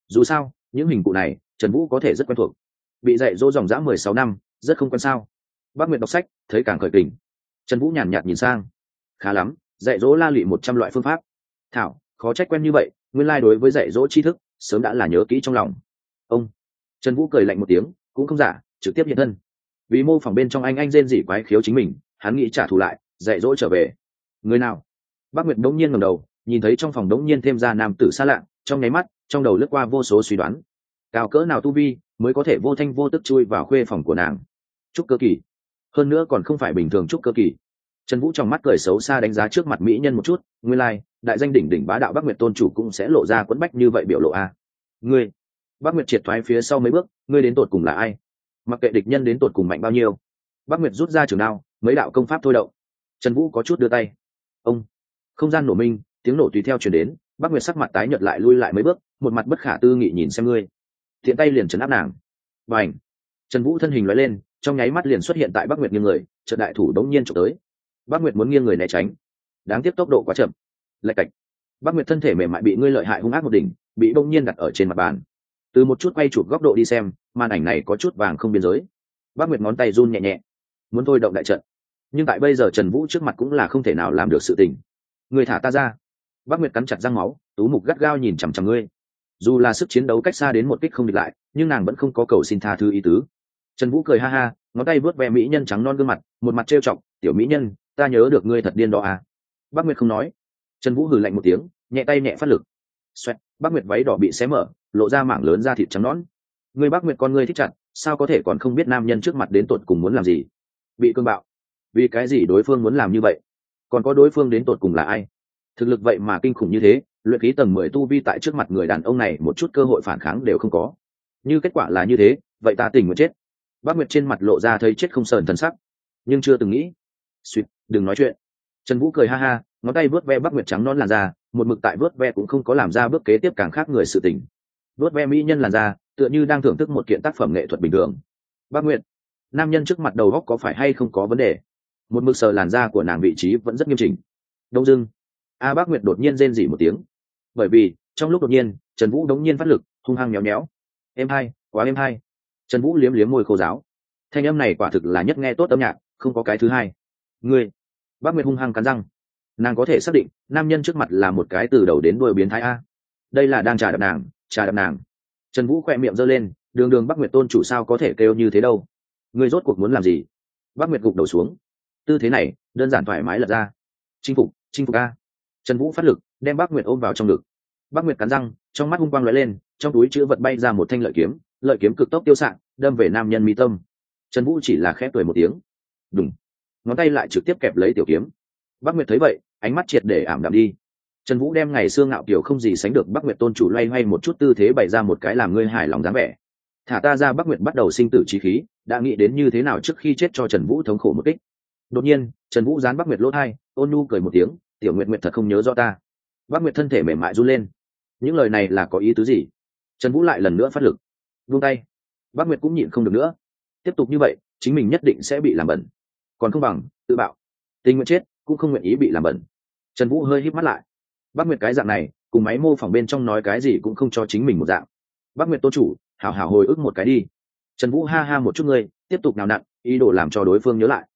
Dù sao những hình cụ này Trần Vũ có thể rất quen thuộc, bị dạy dỗ dòng dã 16 năm rất không quen sao. Bác Nguyệt đọc sách thấy càng khởi kình. Trần Vũ nhàn nhạt nhìn sang. Khá lắm, dạy dỗ La Lụy 100 loại phương pháp. Thảo, khó trách quen như vậy, nguyên lai đối với dạy dỗ tri thức sớm đã là nhớ kỹ trong lòng. Ông Trần Vũ cười lạnh một tiếng, cũng không giả, trực tiếp hiện thân. Vì mô phỏng bên trong anh rên rỉ quái khiếu chính mình, hắn nghĩ trả thù lại, dạy dỗ trở về. Người nào? Bác Nguyệt đống nhiên ngẩng đầu, nhìn thấy trong phòng đống nhiên thêm ra nam tử xa lạ, trong nháy mắt, trong đầu lướt qua vô số suy đoán. Cao cỡ nào tu vi mới có thể vô thanh vô tức chui vào khuê phòng của nàng? Trúc cơ kỳ, hơn nữa còn không phải bình thường trúc cơ kỳ. Trần Vũ trong mắt cười xấu xa đánh giá trước mặt mỹ nhân một chút, nguyên lai, đại danh đỉnh đỉnh bá đạo Bắc Nguyệt tôn chủ cũng sẽ lộ ra quẫn bách như vậy biểu lộ a. Ngươi, Bắc Nguyệt triệt thoái phía sau mấy bước, ngươi đến tột cùng là ai? Mặc kệ địch nhân đến tột cùng mạnh bao nhiêu. Bắc Nguyệt rút ra trường đao, mấy đạo công pháp thôi động. Trần Vũ có chút đưa tay. Ông, không gian nổ minh, tiếng nổ tùy theo truyền đến, Bắc Nguyệt sắc mặt tái nhợt lại lui lại mấy bước, một mặt bất khả tư nghị nhìn xem ngươi. Thiện tay liền trấn áp nàng. Bành! Trần Vũ thân hình lóe lên, trong nháy mắt liền xuất hiện tại Bắc Nguyệt nghiêng người, chợt đại thủ đống nhiên chụp tới. Bắc Nguyệt muốn nghiêng người né tránh, đáng tiếc tốc độ quá chậm. Lạch cạch. Bắc Nguyệt thân thể mềm mại bị ngươi lợi hại hung ác một đỉnh, bị bỗng nhiên đặt ở trên mặt bàn. Từ một chút quay chụp góc độ đi xem, màn ảnh này có chút vàng không biên giới. Bắc Nguyệt ngón tay run nhẹ nhẹ, muốn thôi động đại trận, nhưng tại bây giờ Trần Vũ trước mặt cũng là không thể nào làm được sự tình. Ngươi thả ta ra! Bắc Nguyệt cắn chặt răng máu, tú mục gắt gao nhìn chằm chằm ngươi. Dù là sức chiến đấu cách xa đến một kích không địch lại, nhưng nàng vẫn không có cầu xin tha thứ ý tứ. Trần Vũ cười ha ha, ngón tay vớt ve mỹ nhân trắng non gương mặt, một mặt trêu chọc, tiểu mỹ nhân, ta nhớ được ngươi thật điên đó à. Bắc Nguyệt không nói. Trần Vũ hừ lạnh một tiếng, nhẹ tay nhẹ phát lực. Xoẹt, Bắc Nguyệt váy đỏ bị xé mở, lộ ra mảng lớn da thịt trắng nõn. Ngươi Bắc Nguyệt con ngươi thích chặt, sao có thể còn không biết nam nhân trước mặt đến tột cùng muốn làm gì? Bị cương bạo. Vì cái gì đối phương muốn làm như vậy? Còn có đối phương đến tột cùng là ai? Thực lực vậy mà kinh khủng như thế, luyện khí tầng 10 tu vi tại trước mặt người đàn ông này một chút cơ hội phản kháng đều không có. Như kết quả là như thế, vậy ta tình nguyện chết. Bắc Nguyệt trên mặt lộ ra thấy chết không sờn thần sắc, nhưng chưa từng nghĩ. Xuyệt, đừng nói chuyện. Trần Vũ cười ha ha, ngón tay vớt ve Bắc Nguyệt trắng non làn da, một mực tại vớt ve cũng không có làm ra bước kế tiếp càng khác người sự tình. Vớt ve mỹ nhân làn da, tựa như đang thưởng thức một kiện tác phẩm nghệ thuật bình thường. Bắc Nguyệt, nam nhân trước mặt đầu óc có phải hay không có vấn đề? Một mực sờ làn da của nàng vị trí vẫn rất nghiêm chỉnh. Đông dưng, Bắc Nguyệt đột nhiên rên rỉ một tiếng. Bởi vì trong lúc đột nhiên, Trần Vũ đống nhiên phát lực, hung hăng nhéo nhéo. Em hai, quá em hai. Trần Vũ liếm liếm môi khô giáo. Thanh âm này quả thực là nhất nghe tốt âm nhạc, không có cái thứ hai. Ngươi, Bắc Nguyệt hung hăng cắn răng. Nàng có thể xác định, nam nhân trước mặt là một cái từ đầu đến đuôi biến thái a. Đây là đang trà đạp nàng, trà đạp nàng. Trần Vũ khỏe miệng giơ lên, đường đường Bắc Nguyệt tôn chủ sao có thể kêu như thế đâu? Ngươi rốt cuộc muốn làm gì? Bắc Nguyệt gục đầu xuống. Tư thế này, đơn giản thoải mái lật ra. Chinh phục a. Trần Vũ phát lực, đem Bắc Nguyệt ôm vào trong ngực. Bắc Nguyệt cắn răng, trong mắt hung quang lóe lên, trong túi chữ vật bay ra một thanh lợi kiếm cực tốc tiêu xạ, đâm về nam nhân mi tâm. Trần Vũ chỉ là khẽ cười một tiếng. Đùng. Ngón tay lại trực tiếp kẹp lấy tiểu kiếm. Bắc Nguyệt thấy vậy, ánh mắt triệt để ảm đạm đi. Trần Vũ đem ngày xưa ngạo kiểu không gì sánh được Bắc Nguyệt tôn chủ loay hoay một chút tư thế bày ra một cái làm ngươi hài lòng dáng vẻ. Thả ta ra. Bắc Nguyệt bắt đầu sinh tử chí khí, đã nghĩ đến như thế nào trước khi chết cho Trần Vũ thống khổ một kích. Đột nhiên, Trần Vũ dán Bắc Nguyệt lỗ tai, ôn nhu cười một tiếng, tiểu Nguyệt Nguyệt thật không nhớ rõ ta. Bắc Nguyệt thân thể mềm mại run lên. Những lời này là có ý tứ gì? Trần Vũ lại lần nữa phát lực. Buông tay. Bắc Nguyệt cũng nhịn không được nữa. Tiếp tục như vậy, chính mình nhất định sẽ bị làm bẩn. Còn không bằng tự bạo. Tình nguyện chết, cũng không nguyện ý bị làm bẩn. Trần Vũ hơi híp mắt lại. Bắc Nguyệt cái dạng này, cùng máy mô phỏng bên trong nói cái gì cũng không cho chính mình một dạng. Bắc Nguyệt tôn chủ, hảo hảo hồi ức một cái đi. Trần Vũ ha ha một chút ngươi, tiếp tục nào nặn, ý đồ làm cho đối phương nhớ lại.